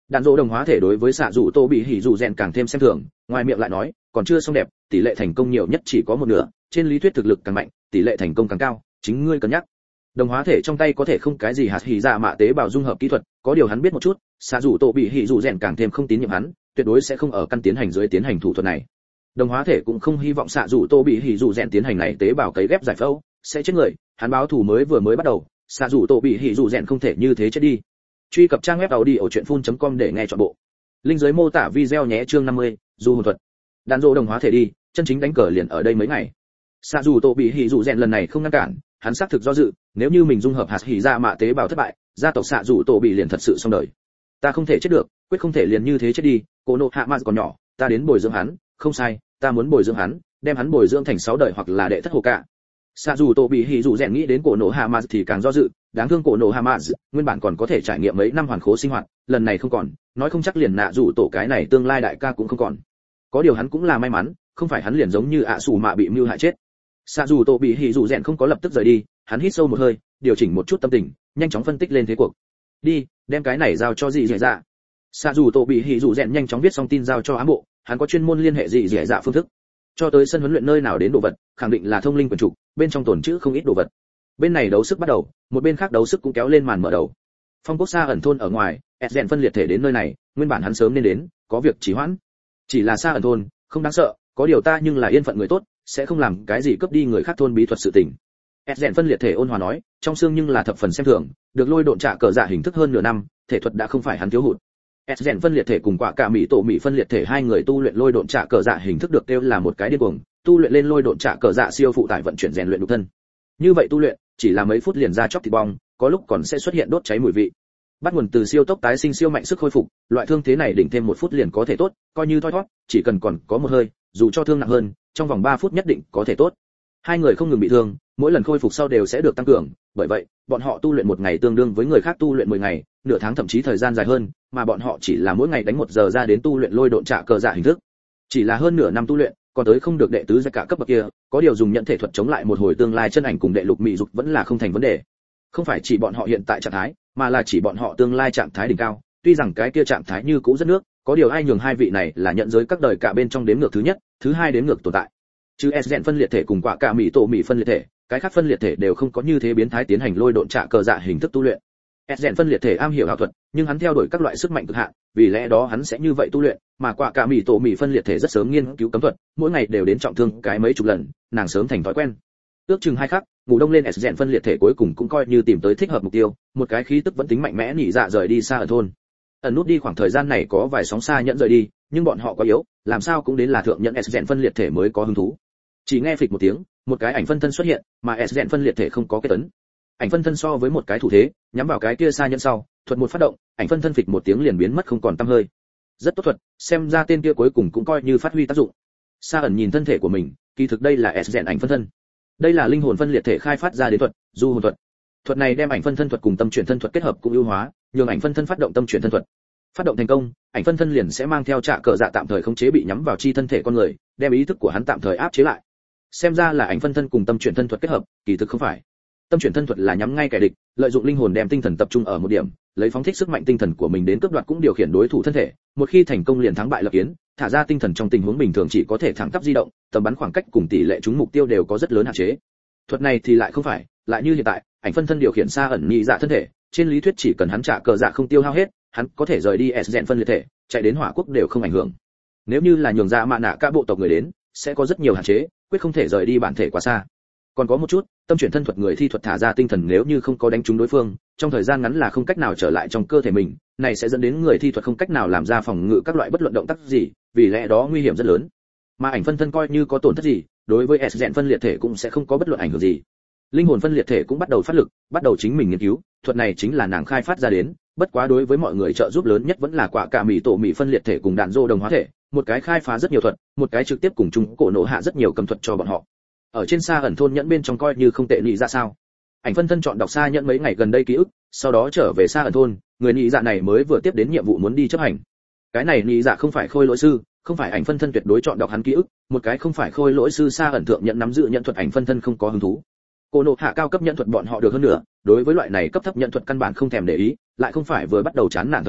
[SPEAKER 1] Đạn dỗ đồng hóa thể đối với xạ dù tô bị hỉ dù rèn càng thêm xem thường, ngoài miệng lại nói còn chưa xong đẹp, tỷ lệ thành công nhiều nhất chỉ có một nửa, trên lý thuyết thực lực càng mạnh tỷ lệ thành công càng cao, chính ngươi cân nhắc. Đồng hóa thể trong tay có thể không cái gì hạt hỉ dạ mạ tế bào dung hợp kỹ thuật, có điều hắn biết một chút, xạ dù tô bị hỉ dù rèn càng thêm không tín nhiệm hắn, tuyệt đối sẽ không ở căn tiến hành dưới tiến hành thủ thuật này. Đồng hóa thể cũng không hy vọng xạ dù tô bị hỉ dù rèn tiến hành này tế bào cấy ghép giải phẫu sẽ chết người, hắn báo thù mới vừa mới bắt đầu, xạ dù tô bị hỉ dù rèn không thể như thế chết đi. Truy cập trang web audiochuyenphun.com để nghe trọn bộ. Link dưới mô tả video nhé. Chương năm mươi, du hồn thuật. Đạn dỗ đồng hóa thể đi, chân chính đánh cờ liền ở đây mấy ngày. Xạ dù tô bị hỉ dù rèn lần này không ngăn cản, hắn xác thực do dự, nếu như mình dung hợp hạt hỉ dạ mạ tế bào thất bại, gia tộc xạ dù tô bị liền thật sự xong đời. Ta không thể chết được, quyết không thể liền như thế chết đi, Cổ Nộ Hạ Mạ còn nhỏ, ta đến bồi dưỡng hắn, không sai, ta muốn bồi dưỡng hắn, đem hắn bồi dưỡng thành sáu đời hoặc là đệ thất hồ cả. Xạ dù tô bị hỉ dù rèn nghĩ đến Cổ Nộ Hạ Mạ thì càng do dự, đáng thương Cổ Nộ Hạ Mạ, nguyên bản còn có thể trải nghiệm mấy năm hoàn khố sinh hoạt, lần này không còn, nói không chắc liền nạ dù tổ cái này tương lai đại ca cũng không còn. Có điều hắn cũng là may mắn, không phải hắn liền giống như ạ sủ mạ bị mưu hại chết. Xạ dù tô bị hỉ dù rèn không có lập tức rời đi, hắn hít sâu một hơi, điều chỉnh một chút tâm tình, nhanh chóng phân tích lên thế cuộc. Đi, đem cái này giao cho dị dẻ dạ. Xạ dù tô bị hỉ dù rèn nhanh chóng viết xong tin giao cho ám bộ, hắn có chuyên môn liên hệ dị dẻ dạ phương thức. Cho tới sân huấn luyện nơi nào đến đồ vật, khẳng định là thông linh quyển trục, bên trong tồn chữ không ít đồ vật. Bên này đấu sức bắt đầu, một bên khác đấu sức cũng kéo lên màn mở đầu. Phong quốc xa ẩn thôn ở ngoài, Esgen phân liệt thể đến nơi này, nguyên bản hắn sớm nên đến, có việc trì hoãn. Chỉ là xa ẩn thôn, không đáng sợ, có điều ta nhưng là yên phận người tốt, sẽ không làm cái gì cướp đi người khác thôn bí thuật sự tình. Esgen phân liệt thể ôn hòa nói, trong xương nhưng là thập phần xem thường, được lôi độn trả cờ dạ hình thức hơn nửa năm, thể thuật đã không phải hắn thiếu hụt. Esgen phân liệt thể cùng quả cả mỹ tổ mỹ phân liệt thể hai người tu luyện lôi độn trả cờ dạ hình thức được kêu là một cái điên cuồng, tu luyện lên lôi độn trả cờ dạ siêu phụ tải vận chuyển rèn luyện nhục thân. Như vậy tu luyện, chỉ là mấy phút liền ra chóc thịt bong, có lúc còn sẽ xuất hiện đốt cháy mùi vị. Bắt nguồn từ siêu tốc tái sinh siêu mạnh sức hồi phục, loại thương thế này đỉnh thêm một phút liền có thể tốt, coi như thoi thoát, chỉ cần còn có một hơi, dù cho thương nặng hơn, trong vòng ba phút nhất định có thể tốt. Hai người không ngừng bị thương, mỗi lần khôi phục sau đều sẽ được tăng cường, bởi vậy, bọn họ tu luyện một ngày tương đương với người khác tu luyện mười ngày, nửa tháng thậm chí thời gian dài hơn, mà bọn họ chỉ là mỗi ngày đánh một giờ ra đến tu luyện lôi độn trả cờ dạ hình thức. Chỉ là hơn nửa năm tu luyện, còn tới không được đệ tứ giai cả cấp bậc kia, có điều dùng nhận thể thuật chống lại một hồi tương lai chân ảnh cùng đệ lục mị dục vẫn là không thành vấn đề. Không phải chỉ bọn họ hiện tại trạng thái, mà là chỉ bọn họ tương lai trạng thái đỉnh cao, tuy rằng cái kia trạng thái như cũ rất nước, có điều ai nhường hai vị này là nhận giới các đời cả bên trong đếm ngược thứ nhất, thứ hai đếm ngược tồn tại. Chứ Esgen phân liệt thể cùng quả cả mỹ tổ mỹ phân liệt thể, cái khác phân liệt thể đều không có như thế biến thái tiến hành lôi độn trả cờ dạ hình thức tu luyện. Esgen phân liệt thể am hiểu ảo thuật, nhưng hắn theo đuổi các loại sức mạnh cực hạn, vì lẽ đó hắn sẽ như vậy tu luyện, mà quả cả mỹ tổ mỹ phân liệt thể rất sớm nghiên cứu cấm thuật, mỗi ngày đều đến trọng thương cái mấy chục lần, nàng sớm thành thói quen. Ước chừng hai khắc, ngủ đông lên Esgen phân liệt thể cuối cùng cũng coi như tìm tới thích hợp mục tiêu, một cái khí tức vẫn tính mạnh mẽ nhị dạ rời đi xa ở thôn. Ẩn nút đi khoảng thời gian này có vài sóng xa nhận rời đi, nhưng bọn họ quá yếu, làm sao cũng đến là thượng nhận Esgen phân liệt thể mới có hứng thú. Chỉ nghe phịch một tiếng, một cái ảnh phân thân xuất hiện, mà Esgen phân liệt thể không có kết tấn. Ảnh phân thân so với một cái thủ thế, nhắm vào cái kia xa nhận sau, thuật một phát động, ảnh phân thân phịch một tiếng liền biến mất không còn tăm hơi. Rất tốt thuật, xem ra tên kia cuối cùng cũng coi như phát huy tác dụng. Sa ẩn nhìn thân thể của mình, kỳ thực đây là Esgen ảnh phân thân. Đây là linh hồn phân liệt thể khai phát ra đến thuật, du hồn thuật. Thuật này đem ảnh phân thân thuật cùng tâm chuyển thân thuật kết hợp cũng ưu hóa, nhường ảnh phân thân phát động tâm chuyển thân thuật. Phát động thành công, ảnh phân thân liền sẽ mang theo trạ cờ dạ tạm thời khống chế bị nhắm vào chi thân thể con người, đem ý thức của hắn tạm thời áp chế lại. Xem ra là ảnh phân thân cùng tâm chuyển thân thuật kết hợp, kỳ thực không phải. Tâm chuyển thân thuật là nhắm ngay kẻ địch, lợi dụng linh hồn đem tinh thần tập trung ở một điểm, lấy phóng thích sức mạnh tinh thần của mình đến cướp đoạt cũng điều khiển đối thủ thân thể, một khi thành công liền thắng bại lập kiến, thả ra tinh thần trong tình huống bình thường chỉ có thể thẳng tắp di động, tầm bắn khoảng cách cùng tỷ lệ trúng mục tiêu đều có rất lớn hạn chế. Thuật này thì lại không phải, lại như hiện tại, ảnh phân thân điều khiển xa ẩn nhị dạ thân thể, trên lý thuyết chỉ cần hắn trả cờ dạ không tiêu hao hết, hắn có thể rời đi Esgen phân liệt thể, chạy đến hỏa quốc đều không ảnh hưởng. Nếu như là nhường ra mạ nạ các bộ tộc người đến, sẽ có rất nhiều hạn chế, quyết không thể rời đi bản thể quá xa. Còn có một chút, tâm chuyển thân thuật người thi thuật thả ra tinh thần nếu như không có đánh trúng đối phương, trong thời gian ngắn là không cách nào trở lại trong cơ thể mình, này sẽ dẫn đến người thi thuật không cách nào làm ra phòng ngự các loại bất luận động tác gì, vì lẽ đó nguy hiểm rất lớn. Mà ảnh phân thân coi như có tổn thất gì, đối với Esgen phân liệt thể cũng sẽ không có bất luận ảnh hưởng gì. Linh hồn phân liệt thể cũng bắt đầu phát lực, bắt đầu chính mình nghiên cứu, thuật này chính là nàng khai phát ra đến, bất quá đối với mọi người trợ giúp lớn nhất vẫn là quả cả mỹ tổ mỹ phân liệt thể cùng đạn dô đồng hóa thể, một cái khai phá rất nhiều thuật, một cái trực tiếp cùng chung cổ nổ hạ rất nhiều cầm thuật cho bọn họ. Ở trên xa ẩn thôn nhẫn bên trong coi như không tệ nhị ra sao. Ảnh phân thân chọn đọc xa nhẫn mấy ngày gần đây ký ức, sau đó trở về xa ẩn thôn, người nhị dạ này mới vừa tiếp đến nhiệm vụ muốn đi chấp hành. Cái này nhị dạ không phải khôi lỗi sư, không phải ảnh phân thân tuyệt đối chọn đọc hắn ký ức, một cái không phải khôi lỗi sư xa ẩn thượng nhận nắm giữ nhận thuật ảnh phân thân không có hứng thú. Cổ nộ hạ cao cấp nhận thuật bọn họ được hơn nữa, đối với loại này cấp thấp nhận thuật căn bản không thèm để ý, lại không phải vừa bắt đầu chán nản thời kỳ,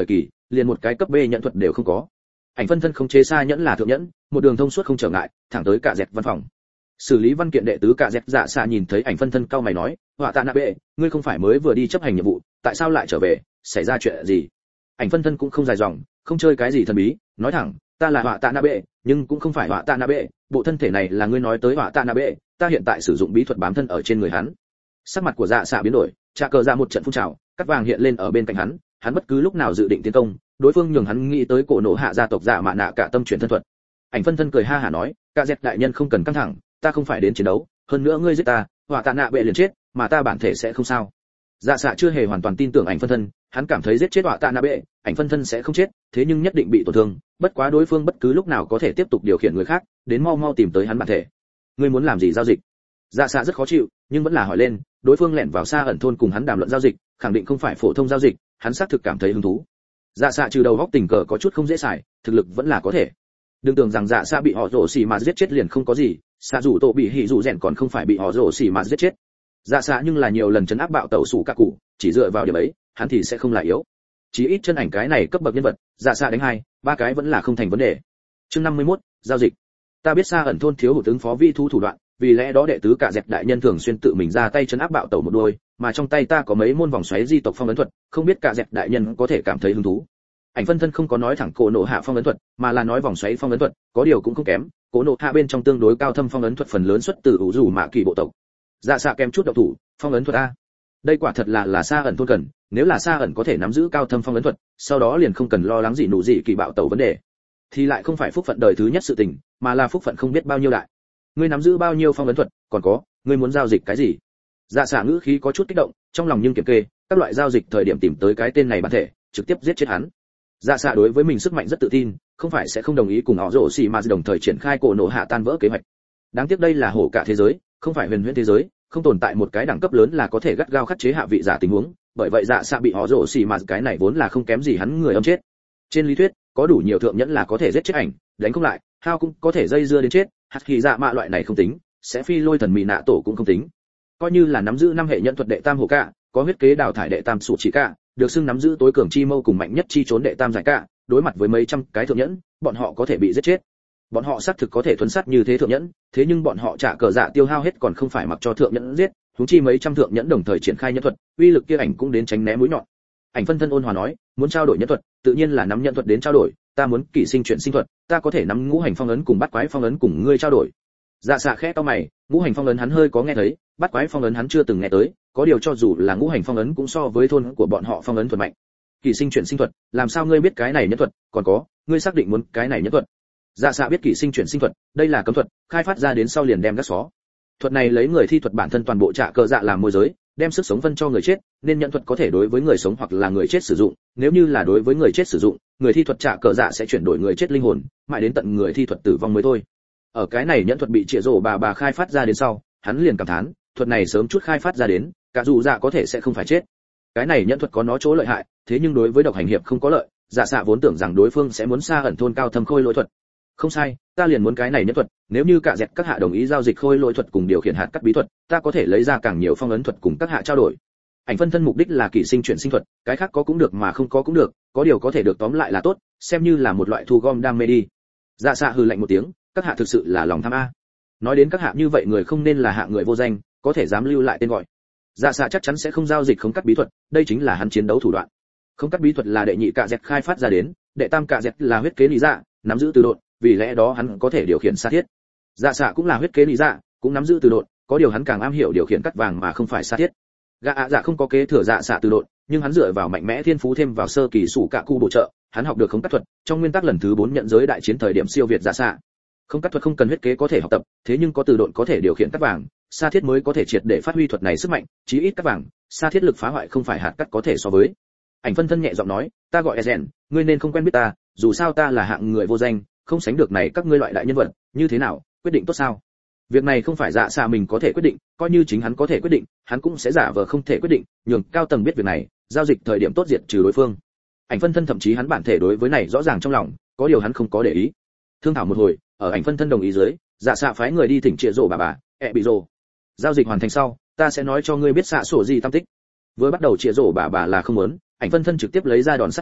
[SPEAKER 1] liền một cái cấp B nhận thuật đều không có. Ảnh phân thân khống chế xa nhẫn là thượng nhẫn, một đường thông suốt không trở ngại, thẳng tới cả dẹt văn phòng. Xử lý văn kiện đệ tứ cả dẹt dạ xạ nhìn thấy ảnh phân thân cao mày nói, họa tạ nạ bệ, ngươi không phải mới vừa đi chấp hành nhiệm vụ, tại sao lại trở về, xảy ra chuyện gì? Ảnh phân thân cũng không dài dòng, không chơi cái gì thần bí, nói thẳng, ta là họa tạ nạ bệ, nhưng cũng không phải họa tạ nạ bệ, bộ thân thể này là ngươi nói tới họa tạ nạ bệ, ta hiện tại sử dụng bí thuật bám thân ở trên người hắn. Sắc mặt của dạ xạ biến đổi, trà cờ ra một trận phun trào, cắt vàng hiện lên ở bên cạnh hắn, hắn bất cứ lúc nào dự định tiến công, đối phương nhường hắn nghĩ tới cổ nổ hạ gia tộc dạ mạ nạ cả tâm chuyển thân thuật. Ảnh phân thân cười ha hả nói, cả dẹt đại nhân không cần căng thẳng, ta không phải đến chiến đấu, hơn nữa ngươi giết ta, họa tạ nạ bệ liền chết, mà ta bản thể sẽ không sao. Dạ xạ chưa hề hoàn toàn tin tưởng ảnh phân thân, hắn cảm thấy giết chết họa tạ nạ bệ, ảnh phân thân sẽ không chết, thế nhưng nhất định bị tổn thương, bất quá đối phương bất cứ lúc nào có thể tiếp tục điều khiển người khác, đến mau mau tìm tới hắn bản thể. Ngươi muốn làm gì giao dịch? Dạ xạ rất khó chịu, nhưng vẫn là hỏi lên, đối phương lẻn vào xa ẩn thôn cùng hắn đàm luận giao dịch, khẳng định không phải phổ thông giao dịch, hắn xác thực cảm thấy hứng thú. Dạ xạ trừ đầu góc tình cờ có chút không dễ xài, thực lực vẫn là có thể. Đừng tưởng rằng dạ xạ bị họ rổ xì mà giết chết liền không có gì, xạ rủ tổ bị hỉ rủ rèn còn không phải bị họ rổ xì mà giết chết. Dạ xạ nhưng là nhiều lần chấn áp bạo tẩu sủ cả cụ, chỉ dựa vào điểm ấy, hắn thì sẽ không là yếu. Chí ít chân ảnh cái này cấp bậc nhân vật, dạ xạ đánh hai, ba cái vẫn là không thành vấn đề. Chương năm mươi mốt, giao dịch. Ta biết xa ẩn thôn thiếu hụt ứng phó vi thu thủ đoạn, vì lẽ đó đệ tứ cả dẹp đại nhân thường xuyên tự mình ra tay chấn áp bạo tẩu một đôi, mà trong tay ta có mấy môn vòng xoáy di tộc phong ấn thuật, không biết cả dẹp đại nhân có thể cảm thấy hứng thú. Ảnh phân thân không có nói thẳng cổ nộ hạ phong ấn thuật, mà là nói vòng xoáy phong ấn thuật, có điều cũng không kém, cổ nộ hạ bên trong tương đối cao thâm phong ấn thuật phần lớn xuất từ ủ rủ mạ kỳ bộ tộc. Dạ xạ kém chút độc thủ, phong ấn thuật a. Đây quả thật là là xa ẩn thôn cần, nếu là xa ẩn có thể nắm giữ cao thâm phong ấn thuật, sau đó liền không cần lo lắng gì nụ gì kỳ bạo tẩu vấn đề. Thì lại không phải phúc phận đời thứ nhất sự tình, mà là phúc phận không biết bao nhiêu đại. Ngươi nắm giữ bao nhiêu phong ấn thuật, còn có, ngươi muốn giao dịch cái gì? Dạ xạ ngữ khí có chút kích động, trong lòng nhưng kiểm kê, các loại giao dịch thời điểm tìm tới cái tên này bản thể, trực tiếp giết chết hắn. Dạ xạ đối với mình sức mạnh rất tự tin, không phải sẽ không đồng ý cùng họ rổ xì mà đồng thời triển khai cổ nổ hạ tan vỡ kế hoạch. Đáng tiếc đây là hổ cả thế giới, không phải huyền huyễn thế giới, không tồn tại một cái đẳng cấp lớn là có thể gắt gao khắc chế hạ vị giả tình huống, bởi vậy dạ xạ bị họ rổ xì mà cái này vốn là không kém gì hắn người âm chết. Trên lý thuyết, có đủ nhiều thượng nhẫn là có thể giết chết ảnh, đánh không lại, hao cũng có thể dây dưa đến chết, hạt kỳ dạ mạ loại này không tính, sẽ phi lôi thần mì nạ tổ cũng không tính. Coi như là nắm giữ năm hệ nhận thuật đệ tam hổ cả, có huyết kế đào thải đệ tam sủ chỉ cả, được xưng nắm giữ tối cường chi mâu cùng mạnh nhất chi trốn đệ tam giải cả, đối mặt với mấy trăm cái thượng nhẫn, bọn họ có thể bị giết chết. Bọn họ xác thực có thể thuần sát như thế thượng nhẫn, thế nhưng bọn họ trả cờ dạ tiêu hao hết còn không phải mặc cho thượng nhẫn giết, huống chi mấy trăm thượng nhẫn đồng thời triển khai nhân thuật, uy lực kia ảnh cũng đến tránh né mũi nhọn. Ảnh phân thân ôn hòa nói, muốn trao đổi nhân thuật, tự nhiên là nắm nhân thuật đến trao đổi, ta muốn kỷ sinh chuyển sinh thuật, ta có thể nắm ngũ hành phong ấn cùng bắt quái phong ấn cùng ngươi trao đổi. Dạ xạ khẽ to mày, ngũ hành phong ấn hắn hơi có nghe thấy, bắt quái phong ấn hắn chưa từng nghe tới, có điều cho dù là ngũ hành phong ấn cũng so với thôn của bọn họ phong ấn thuật mạnh. Kỷ sinh chuyển sinh thuật, làm sao ngươi biết cái này nhân thuật, còn có, ngươi xác định muốn cái này nhân thuật? Dạ xạ biết kỷ sinh chuyển sinh thuật, đây là cấm thuật, khai phát ra đến sau liền đem gác xó. Thuật này lấy người thi thuật bản thân toàn bộ trả cờ dạ làm môi giới, đem sức sống phân cho người chết, nên nhận thuật có thể đối với người sống hoặc là người chết sử dụng, nếu như là đối với người chết sử dụng, người thi thuật trả cờ dạ sẽ chuyển đổi người chết linh hồn, mãi đến tận người thi thuật tử vong mới thôi. Ở cái này nhận thuật bị Triệu Rồ bà bà khai phát ra đến sau, hắn liền cảm thán, thuật này sớm chút khai phát ra đến, cả dù dạ có thể sẽ không phải chết. Cái này nhận thuật có nó chỗ lợi hại, thế nhưng đối với độc hành hiệp không có lợi, dạ xạ vốn tưởng rằng đối phương sẽ muốn xa ẩn thôn cao thâm khôi lỗi thuật. Không sai, ta liền muốn cái này nhất thuật, nếu như cả dẹt các hạ đồng ý giao dịch khôi lỗi thuật cùng điều khiển hạt cắt bí thuật, ta có thể lấy ra càng nhiều phong ấn thuật cùng các hạ trao đổi. Ảnh phân thân mục đích là kỷ sinh chuyển sinh thuật, cái khác có cũng được mà không có cũng được, có điều có thể được tóm lại là tốt, xem như là một loại thu gom đam mê đi. Dạ xạ hừ lạnh một tiếng, các hạ thực sự là lòng tham a. Nói đến các hạ như vậy người không nên là hạ người vô danh, có thể dám lưu lại tên gọi. Dạ xạ chắc chắn sẽ không giao dịch không cắt bí thuật, đây chính là hắn chiến đấu thủ đoạn. Không cắt bí thuật là đệ nhị cạ dẹt khai phát ra đến, đệ tam cạ dẹt là huyết kế lý dạ, nắm giữ từ độn, vì lẽ đó hắn có thể điều khiển sa thiết. Dạ xạ cũng là huyết kế lý dạ, cũng nắm giữ từ độn, có điều hắn càng am hiểu điều khiển cắt vàng mà không phải sa thiết. Gã ạ dạ không có kế thừa dạ xạ từ độn, nhưng hắn dựa vào mạnh mẽ thiên phú thêm vào sơ kỳ sủ cạ cu bổ trợ, hắn học được không cắt thuật, trong nguyên tắc lần thứ bốn nhận giới đại chiến thời điểm siêu việt dạ xạ. Không cắt thuật không cần huyết kế có thể học tập, thế nhưng có từ độn có thể điều khiển cắt vàng, sa thiết mới có thể triệt để phát huy thuật này sức mạnh, chí ít cắt vàng, sa thiết lực phá hoại không phải hạt cắt có thể so với. Ảnh phân thân nhẹ giọng nói, ta gọi Ezen, ngươi nên không quen biết ta, dù sao ta là hạng người vô danh, không sánh được này các ngươi loại đại nhân vật, như thế nào, quyết định tốt sao? Việc này không phải dạ xạ mình có thể quyết định, coi như chính hắn có thể quyết định, hắn cũng sẽ giả vờ không thể quyết định, nhường cao tầng biết việc này, giao dịch thời điểm tốt diệt trừ đối phương. Ảnh phân thân thậm chí hắn bản thể đối với này rõ ràng trong lòng, có điều hắn không có để ý. Thương thảo một hồi, ở ảnh phân thân đồng ý dưới, dạ xạ phái người đi thỉnh Triệu Rồ bà bà, ẹ bị rồ. Giao dịch hoàn thành sau, ta sẽ nói cho ngươi biết xạ sổ gì tâm tích. Vừa bắt đầu Triệu Rồ bà bà là không muốn, ảnh phân thân trực tiếp lấy ra đòn sát thủ,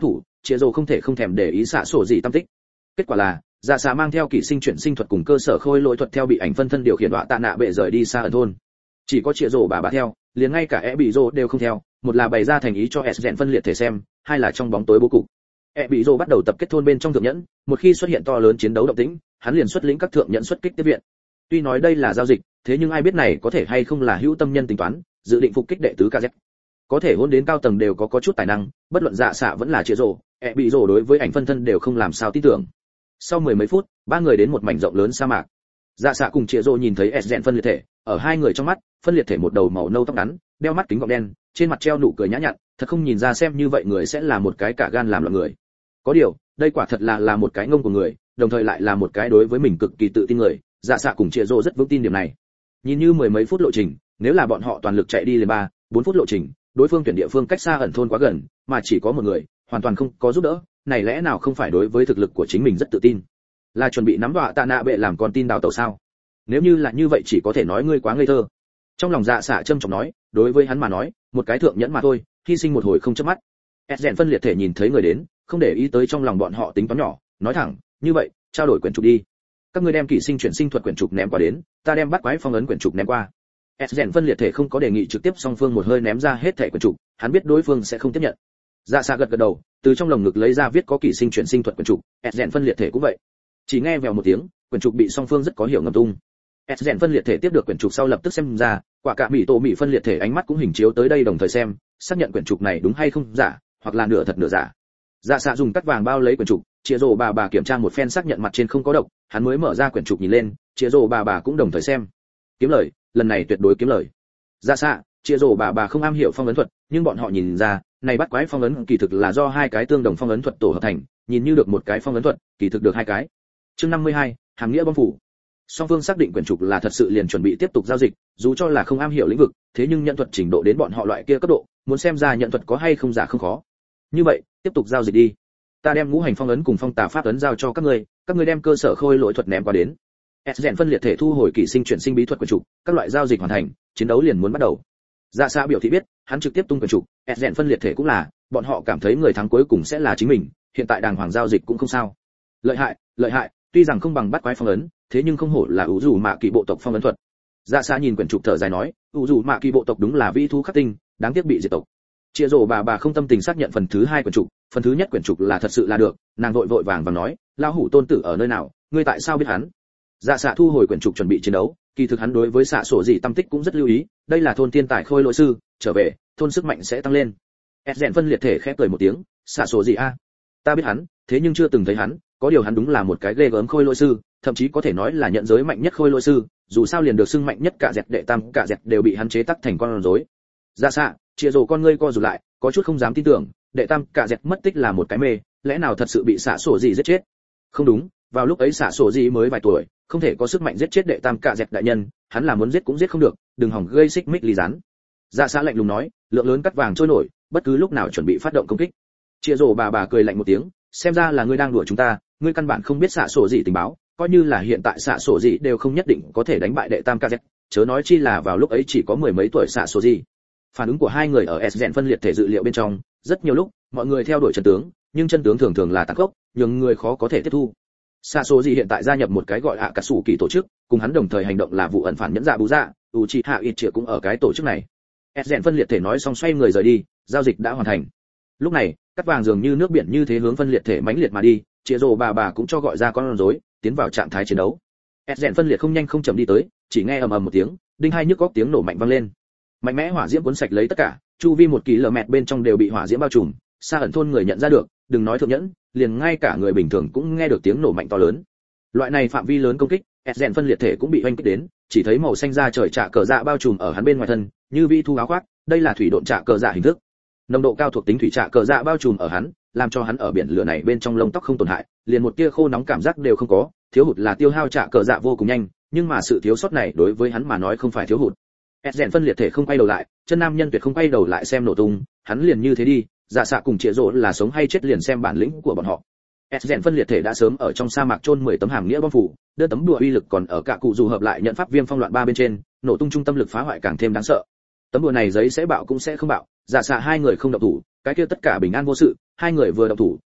[SPEAKER 1] Chĩa Rồ không thể không thèm để ý xạ sổ gì tâm tích. Kết quả là, dạ xạ mang theo kỹ sinh chuyển sinh thuật cùng cơ sở khôi lỗi thuật theo bị ảnh phân thân điều khiển đọa tạ nạ bệ rời đi xa ẩn thôn. Chỉ có Chĩa Rồ bà bà theo, liền ngay cả e bị rồ đều không theo, một là bày ra thành ý cho s rèn phân liệt thể xem, hai là trong bóng tối bố cục. E bị rồ bắt đầu tập kết thôn bên trong thượng nhẫn, một khi xuất hiện to lớn chiến đấu động tĩnh, hắn liền xuất lĩnh các thượng nhẫn xuất kích tiếp viện. Tuy nói đây là giao dịch, thế nhưng ai biết này có thể hay không là hữu tâm nhân tính toán, dự định phục kích đệ tứ ca z. Có thể hôn đến cao tầng đều có có chút tài năng, bất luận dạ xạ vẫn là Chĩa Rồ, e bị rồ đối với ảnh phân thân đều không làm sao tin tưởng. Sau mười mấy phút, ba người đến một mảnh rộng lớn sa mạc. Dạ xạ cùng Chĩa Rồ nhìn thấy s rèn phân liệt thể, ở hai người trong mắt, phân liệt thể một đầu màu nâu tóc ngắn, đeo mắt kính gọng đen, trên mặt treo nụ cười nhã nhặn, thật không nhìn ra xem như vậy người sẽ là một cái cả gan làm loạn người. Có điều, đây quả thật là là một cái ngông của người, đồng thời lại là một cái đối với mình cực kỳ tự tin người. Dạ xạ cùng Chĩa Rồ rất vững tin điểm này. Nhìn như mười mấy phút lộ trình, nếu là bọn họ toàn lực chạy đi lên ba, bốn phút lộ trình, đối phương tuyển địa phương cách xa ẩn thôn quá gần, mà chỉ có một người, hoàn toàn không có giúp đỡ, này lẽ nào không phải đối với thực lực của chính mình rất tự tin? Là chuẩn bị nắm đọa tạ nạ bệ làm con tin đào tẩu sao? Nếu như là như vậy chỉ có thể nói ngươi quá ngây thơ. Trong lòng dạ xạ trâm trọng nói, đối với hắn mà nói, một cái thượng nhẫn mà thôi, hy sinh một hồi không chớp mắt. Rèn phân liệt thể nhìn thấy người đến, không để ý tới trong lòng bọn họ tính toán nhỏ, nói thẳng, như vậy, trao đổi quyển trục đi. Các ngươi đem kỹ sinh chuyển sinh thuật quyển trục ném qua đến, ta đem bắt quái phong ấn quyển trục ném qua. Rèn phân liệt thể không có đề nghị trực tiếp song phương một hơi ném ra hết thẻ quyển trục, hắn biết đối phương sẽ không tiếp nhận. Dạ xạ gật gật đầu, từ trong lồng ngực lấy ra viết có kỹ sinh chuyển sinh thuật quyển trục, Rèn phân liệt thể cũng vậy. Chỉ nghe vèo một tiếng, quyển trục bị song phương rất có hiểu ngầm tung. Rèn phân liệt thể tiếp được quyển trục sau lập tức xem ra, quả cả mỹ tổ mỹ phân liệt thể ánh mắt cũng hình chiếu tới đây đồng thời xem, xác nhận quyển trục này đúng hay không giả, hoặc là nửa thật nửa giả. Dạ xạ dùng cắt vàng bao lấy quyển trục, Chĩa Rồ bà bà kiểm tra một phen xác nhận mặt trên không có độc, hắn mới mở ra quyển trục nhìn lên, Chĩa Rồ bà bà cũng đồng thời xem. Kiếm lời, lần này tuyệt đối kiếm lời. Dạ xạ, Chĩa Rồ bà bà không am hiểu phong ấn thuật, nhưng bọn họ nhìn ra, này bắt quái phong ấn kỳ thực là do hai cái tương đồng phong ấn thuật tổ hợp thành, nhìn như được một cái phong ấn thuật, kỳ thực được hai cái. Chương năm mươi hai, hàm nghĩa bom phủ. Song phương xác định quyển trục là thật sự liền chuẩn bị tiếp tục giao dịch, dù cho là không am hiểu lĩnh vực, thế nhưng nhận thuật trình độ đến bọn họ loại kia cấp độ, muốn xem ra nhận thuật có hay không giả không khó. Như vậy, tiếp tục giao dịch đi. Ta đem ngũ hành phong ấn cùng phong tà pháp ấn giao cho các ngươi, các ngươi đem cơ sở khôi lỗi thuật ném qua đến. Rèn phân liệt thể thu hồi kỹ sinh chuyển sinh bí thuật quyển trục, các loại giao dịch hoàn thành, chiến đấu liền muốn bắt đầu. Dạ xạ biểu thị biết, hắn trực tiếp tung quyển trục, Rèn phân liệt thể cũng là, bọn họ cảm thấy người thắng cuối cùng sẽ là chính mình, hiện tại đàng hoàng giao dịch cũng không sao. Lợi hại, lợi hại, tuy rằng không bằng bắt quái phong ấn, thế nhưng không hổ là ủ rủ mạ kỳ bộ tộc phong ấn thuật. Dạ xạ nhìn quyển trục thở dài nói, ủ rủ mạ kỳ bộ tộc đúng là vĩ thú khắc tinh, đáng tiếc bị diệt tộc. Chĩa Rồ bà bà không tâm tình xác nhận phần thứ hai quyển trục, phần thứ nhất quyển trục là thật sự là được, nàng vội vội vàng vàng nói, lão hủ tôn tử ở nơi nào, ngươi tại sao biết hắn? Dạ xạ thu hồi quyển trục chuẩn bị chiến đấu, kỳ thực hắn đối với xạ sổ gì tâm tích cũng rất lưu ý, đây là thôn tiên tài khôi lỗi sư, trở về, thôn sức mạnh sẽ tăng lên. Rèn phân liệt thể khẽ cười một tiếng, xạ sổ gì a? Ta biết hắn, thế nhưng chưa từng thấy hắn, có điều hắn đúng là một cái ghê gớm khôi lỗi sư, thậm chí có thể nói là nhận giới mạnh nhất khôi lỗi sư, dù sao liền được xưng mạnh nhất cả dẹt đệ tam cả dẹt đều bị hắn chế tác thành con rối. Dạ xạ, Chĩa Rồ con ngươi co rụt lại, có chút không dám tin tưởng, đệ tam cả dẹt mất tích là một cái mê, lẽ nào thật sự bị xạ sổ gì giết chết? Không đúng, vào lúc ấy xạ sổ gì mới vài tuổi, không thể có sức mạnh giết chết đệ tam cả dẹt đại nhân, hắn là muốn giết cũng giết không được, đừng hỏng gây xích mích ly rắn. Dạ xạ lạnh lùng nói, lượng lớn cắt vàng trôi nổi, bất cứ lúc nào chuẩn bị phát động công kích. Chĩa Rồ bà bà cười lạnh một tiếng, xem ra là ngươi đang đùa chúng ta, ngươi căn bản không biết xạ sổ gì tình báo, coi như là hiện tại xạ sổ gì đều không nhất định có thể đánh bại đệ tam ca z, chớ nói chi là vào lúc ấy chỉ có mười mấy tuổi xạ sổ gì. Phản ứng của hai người ở Rèn phân liệt thể dự liệu bên trong, rất nhiều lúc mọi người theo đuổi chân tướng, nhưng chân tướng thường thường là tàn khốc, nhưng người khó có thể tiếp thu. Xạ sổ gì hiện tại gia nhập một cái gọi ạ cả sủ kỳ tổ chức, cùng hắn đồng thời hành động là vụ ẩn phản nhẫn dạ bú dạ, Uchiha Itchia cũng ở cái tổ chức này. Rèn phân liệt thể nói xong xoay người rời đi, giao dịch đã hoàn thành. Lúc này, cắt vàng dường như nước biển như thế hướng phân liệt thể mãnh liệt mà đi, Chĩa Rồ bà bà cũng cho gọi ra con rối, tiến vào trạng thái chiến đấu. Rèn phân liệt không nhanh không chậm đi tới, chỉ nghe ầm ầm một tiếng, đinh hai nhức óc tiếng nổ mạnh vang lên. Mạnh mẽ hỏa diễm cuốn sạch lấy tất cả, chu vi một km bên trong đều bị hỏa diễm bao trùm, xa ẩn thôn người nhận ra được, đừng nói thượng nhẫn, liền ngay cả người bình thường cũng nghe được tiếng nổ mạnh to lớn. Loại này phạm vi lớn công kích, Rèn phân liệt thể cũng bị oanh kích đến, chỉ thấy màu xanh da trời trạ cờ dạ bao trùm ở hắn bên ngoài thân, như vi thu áo khoác, đây là thủy độn trạ cờ dạ hình thức. Nồng độ cao thuộc tính thủy trạ cờ dạ bao trùm ở hắn, làm cho hắn ở biển lửa này bên trong lông tóc không tổn hại, liền một tia khô nóng cảm giác đều không có, thiếu hụt là tiêu hao trạ cờ dạ vô cùng nhanh, nhưng mà sự thiếu sót này đối với hắn mà nói không phải thiếu hụt. Rèn phân liệt thể không quay đầu lại, chân nam nhân tuyệt không quay đầu lại xem nổ tung, hắn liền như thế đi, dạ xạ cùng Chĩa Rồ là sống hay chết liền xem bản lĩnh của bọn họ. Rèn phân liệt thể đã sớm ở trong sa mạc chôn mười tấm hàm nghĩa bom phủ, đưa tấm đùa uy lực còn ở cả cụ dù hợp lại nhận pháp viêm phong loạn ba bên trên, nổ tung trung tâm lực phá hoại càng thêm đáng sợ. Tấm đùa này giấy sẽ bạo cũng sẽ không bạo, dạ xạ hai người không động thủ, cái kia tất cả bình an vô sự, hai người vừa động thủ,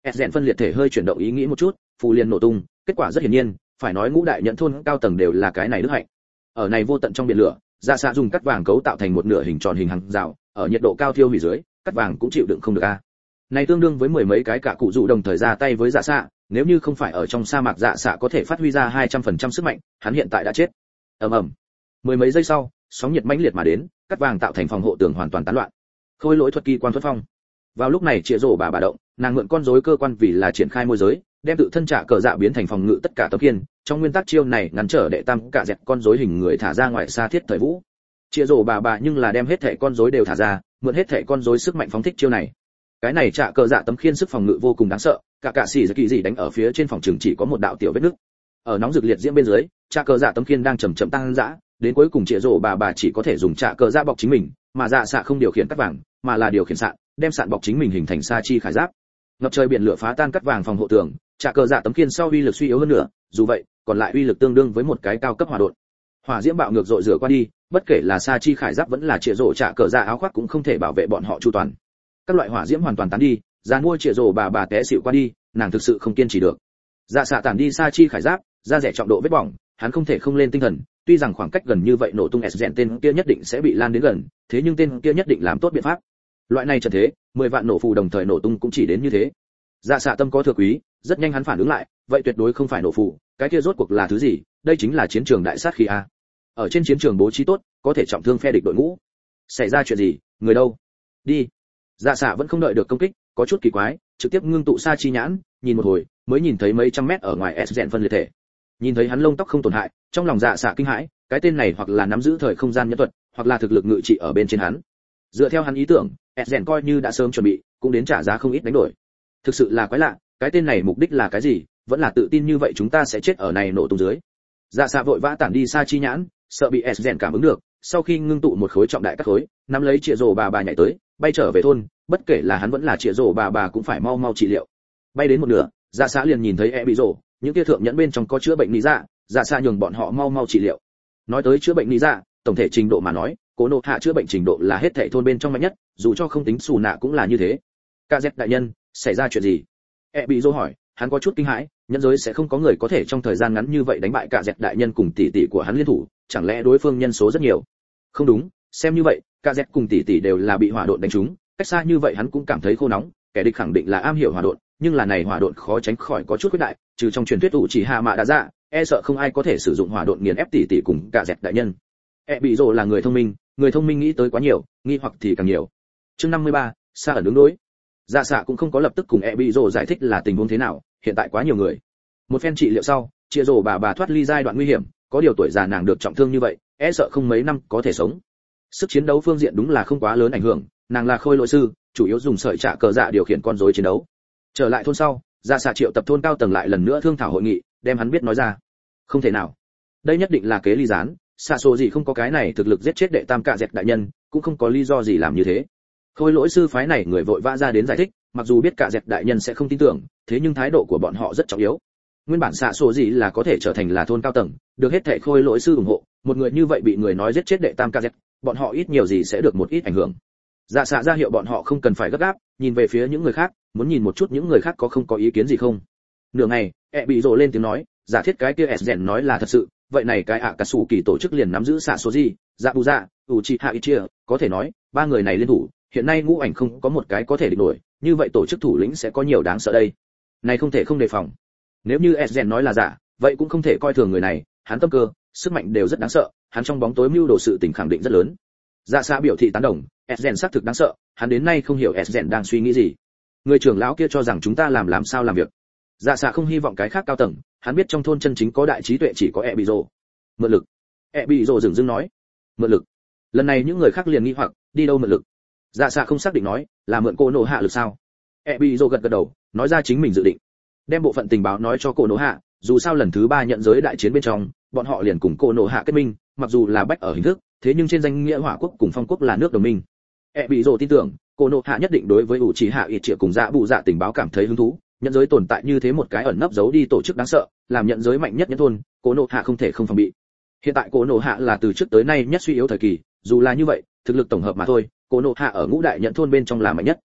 [SPEAKER 1] Sden phân liệt thể hơi chuyển động ý nghĩ một chút, phù liền nổ tung, kết quả rất hiển nhiên, phải nói ngũ đại nhẫn thôn cao tầng đều là cái này đức hạnh. Ở này vô tận trong biển lửa, dạ xạ dùng cắt vàng cấu tạo thành một nửa hình tròn hình hàng rào, ở nhiệt độ cao thiêu hủy dưới, cắt vàng cũng chịu đựng không được a. Này tương đương với mười mấy cái cả cụ dụ đồng thời ra tay với dạ xạ, nếu như không phải ở trong sa mạc dạ xạ có thể phát huy ra hai trăm phần trăm sức mạnh, hắn hiện tại đã chết. Ầm ầm. Mười mấy giây sau, sóng nhiệt mãnh liệt mà đến, cắt vàng tạo thành phòng hộ tường hoàn toàn tán loạn. Khôi lỗi thuật kỳ quan thuật phong. Vào lúc này Triệu Rồ bà bà động, nàng mượn con rối cơ quan vì là triển khai môi giới, đem tự thân trả cờ dạ biến thành phòng ngự tất cả tấm kiên, trong nguyên tắc chiêu này ngăn trở đệ tam cả dẹp con rối hình người thả ra ngoài xa thiết thời vũ. Triệu Rồ bà bà nhưng là đem hết thảy con rối đều thả ra, mượn hết thảy con rối sức mạnh phóng thích chiêu này. Cái này trả cờ dạ tấm khiên sức phòng ngự vô cùng đáng sợ, cả cả xỉ kỳ gì đánh ở phía trên phòng trường chỉ có một đạo tiểu vết nứt. Ở nóng rực liệt diễm bên dưới, trả cờ dạ tấm khiên đang chậm chậm tăng dã, đến cuối cùng Triệu Rồ bà bà chỉ có thể dùng trả cờ dạ bọc chính mình, mà dạ xạ không điều khiển cắt vàng, mà là điều khiển sạn, đem sạn bọc chính mình hình thành sa chi khải giáp. Ngập trời biển lửa phá tan cắt vàng phòng hộ tường, trả cờ dạ tấm khiên sau uy lực suy yếu hơn nữa, dù vậy, còn lại uy lực tương đương với một cái cao cấp hỏa độn. Hỏa diễm bạo ngược dội rửa qua đi, bất kể là sa chi khải giáp vẫn là Triệu Rồ trả cờ dạ áo khoác cũng không thể bảo vệ bọn họ chu toàn. Các loại hỏa diễm hoàn toàn tán đi, giàn mua Triệu Rồ bà bà té xỉu qua đi, nàng thực sự không kiên trì được. Dạ xạ tản đi sa chi khải giáp, da rẻ trọng độ vết bỏng, hắn không thể không lên tinh thần, tuy rằng khoảng cách gần như vậy nổ tung Sden tên kia nhất định sẽ bị lan đến gần, thế nhưng tên kia nhất định làm tốt biện pháp. Loại này trận thế, mười vạn nổ phù đồng thời nổ tung cũng chỉ đến như thế. Dạ xạ tâm có thừa quý, rất nhanh hắn phản ứng lại, vậy tuyệt đối không phải nổ phù, cái kia rốt cuộc là thứ gì? Đây chính là chiến trường đại sát khí a. Ở trên chiến trường bố trí tốt, có thể trọng thương phe địch đội ngũ. Xảy ra chuyện gì? Người đâu? Đi. Dạ xạ vẫn không đợi được công kích, có chút kỳ quái, trực tiếp ngưng tụ sa chi nhãn, nhìn một hồi, mới nhìn thấy mấy trăm mét ở ngoài Sden phân liệt thể. Nhìn thấy hắn lông tóc không tổn hại, trong lòng dạ xạ kinh hãi, cái tên này hoặc là nắm giữ thời không gian nhân thuật, hoặc là thực lực ngự trị ở bên trên hắn. Dựa theo hắn ý tưởng, Sden coi như đã sớm chuẩn bị, cũng đến trả giá không ít đánh đổi. Thực sự là quái lạ, cái tên này mục đích là cái gì, vẫn là tự tin như vậy chúng ta sẽ chết ở này nổ tung dưới. Dạ xạ vội vã tản đi sa chi nhãn, sợ bị Sden cảm ứng được, sau khi ngưng tụ một khối trọng đại các khối, nắm lấy Triệu Rồ bà bà nhảy tới, bay trở về thôn, bất kể là hắn vẫn là Triệu Rồ bà bà cũng phải mau mau trị liệu. Bay đến một nửa, dạ xạ liền nhìn thấy e bị rồ, những kia thượng nhẫn bên trong có chữa bệnh lý dạ, dạ xạ nhường bọn họ mau mau trị liệu. Nói tới chữa bệnh lý dạ, tổng thể trình độ mà nói, Cố Nộ Hạ chữa bệnh trình độ là hết thảy thôn bên trong mạnh nhất, dù cho không tính xù nạ cũng là như thế. Cả dẹp đại nhân, xảy ra chuyện gì? E bị rồ hỏi, hắn có chút kinh hãi, nhân giới sẽ không có người có thể trong thời gian ngắn như vậy đánh bại cả dẹp đại nhân cùng tỷ tỷ của hắn liên thủ, chẳng lẽ đối phương nhân số rất nhiều? Không đúng, xem như vậy, cả dẹp cùng tỷ tỷ đều là bị hỏa độn đánh trúng, cách xa như vậy hắn cũng cảm thấy khô nóng, kẻ địch khẳng định là am hiểu hỏa độn, nhưng là này hỏa độn khó tránh khỏi có chút khuyết đại, trừ trong truyền thuyết tụ chỉ hạ mạ đã ra, e sợ không ai có thể sử dụng hỏa độn nghiền ép tỷ tỷ cùng cả dẹp đại nhân. E bị rồ là người thông minh, người thông minh nghĩ tới quá nhiều, nghi hoặc thì càng nhiều. Chương năm mươi ba, xa ẩn ứng đối. Dạ xạ cũng không có lập tức cùng E bị rồ giải thích là tình huống thế nào, hiện tại quá nhiều người. Một phen trị liệu sau, Triệu Rồ bà bà thoát ly giai đoạn nguy hiểm, có điều tuổi già nàng được trọng thương như vậy, e sợ không mấy năm có thể sống. Sức chiến đấu phương diện đúng là không quá lớn ảnh hưởng, nàng là khôi lỗi sư, chủ yếu dùng sợi trả cờ dạ điều khiển con rối chiến đấu. Trở lại thôn sau, dạ xạ triệu tập thôn cao tầng lại lần nữa thương thảo hội nghị, đem hắn biết nói ra. Không thể nào, đây nhất định là kế ly gián, xạ số gì không có cái này thực lực giết chết đệ tam cạ dẹp đại nhân, cũng không có lý do gì làm như thế. Khôi lỗi sư phái này người vội vã ra đến giải thích, mặc dù biết cạ dẹp đại nhân sẽ không tin tưởng, thế nhưng thái độ của bọn họ rất trọng yếu. Nguyên bản xạ số gì là có thể trở thành là thôn cao tầng, được hết thảy khôi lỗi sư ủng hộ, một người như vậy bị người nói giết chết đệ tam cạ dẹp, bọn họ ít nhiều gì sẽ được một ít ảnh hưởng. Dạ xạ ra hiệu bọn họ không cần phải gấp gáp, nhìn về phía những người khác, muốn nhìn một chút những người khác có không có ý kiến gì không. Nửa ngày, e bị rồ lên tiếng nói, giả thiết cái kia Sden nói là thật sự, vậy này cái ạ cà sủ kỳ tổ chức liền nắm giữ xạ số gì, dạ bù dạ, Uchiha Itachi, có thể nói, ba người này liên thủ, hiện nay ngũ ảnh không có một cái có thể địch nổi, như vậy tổ chức thủ lĩnh sẽ có nhiều đáng sợ đây. Này không thể không đề phòng. Nếu như Sden nói là giả, vậy cũng không thể coi thường người này, hắn tâm cơ, sức mạnh đều rất đáng sợ, hắn trong bóng tối mưu đồ sự tình khẳng định rất lớn. Dạ xạ biểu thị tán đồng, Sden xác thực đáng sợ, hắn đến nay không hiểu Sden đang suy nghĩ gì. Người trưởng lão kia cho rằng chúng ta làm làm sao làm việc. Dạ xạ không hy vọng cái khác cao tầng, hắn biết trong thôn chân chính có đại trí tuệ chỉ có Ebizo. Mượn lực. Ebizo dừng dưng nói. Mượn lực. Lần này những người khác liền nghi hoặc, đi đâu mượn lực? Dạ xạ không xác định nói, là mượn cô nổ hạ lực sao? Ebizo gật gật đầu, nói ra chính mình dự định. Đem bộ phận tình báo nói cho cô nổ hạ, dù sao lần thứ ba nhận giới đại chiến bên trong, bọn họ liền cùng cô nổ hạ kết minh, mặc dù là bách ở hình thức, thế nhưng trên danh nghĩa hỏa quốc cùng phong quốc là nước đồng minh. Ebizo tin tưởng, cô nổ hạ nhất định đối với ủ chỉ hạ ít triệu cùng dạ bù dạ tình báo cảm thấy hứng thú. Nhận giới tồn tại như thế một cái ẩn nấp giấu đi tổ chức đáng sợ, làm nhận giới mạnh nhất nhân thôn, cô nổ hạ không thể không phòng bị. Hiện tại cô nổ hạ là từ trước tới nay nhất suy yếu thời kỳ, dù là như vậy, thực lực tổng hợp mà thôi, cô nổ hạ ở ngũ đại nhận thôn bên trong là mạnh nhất.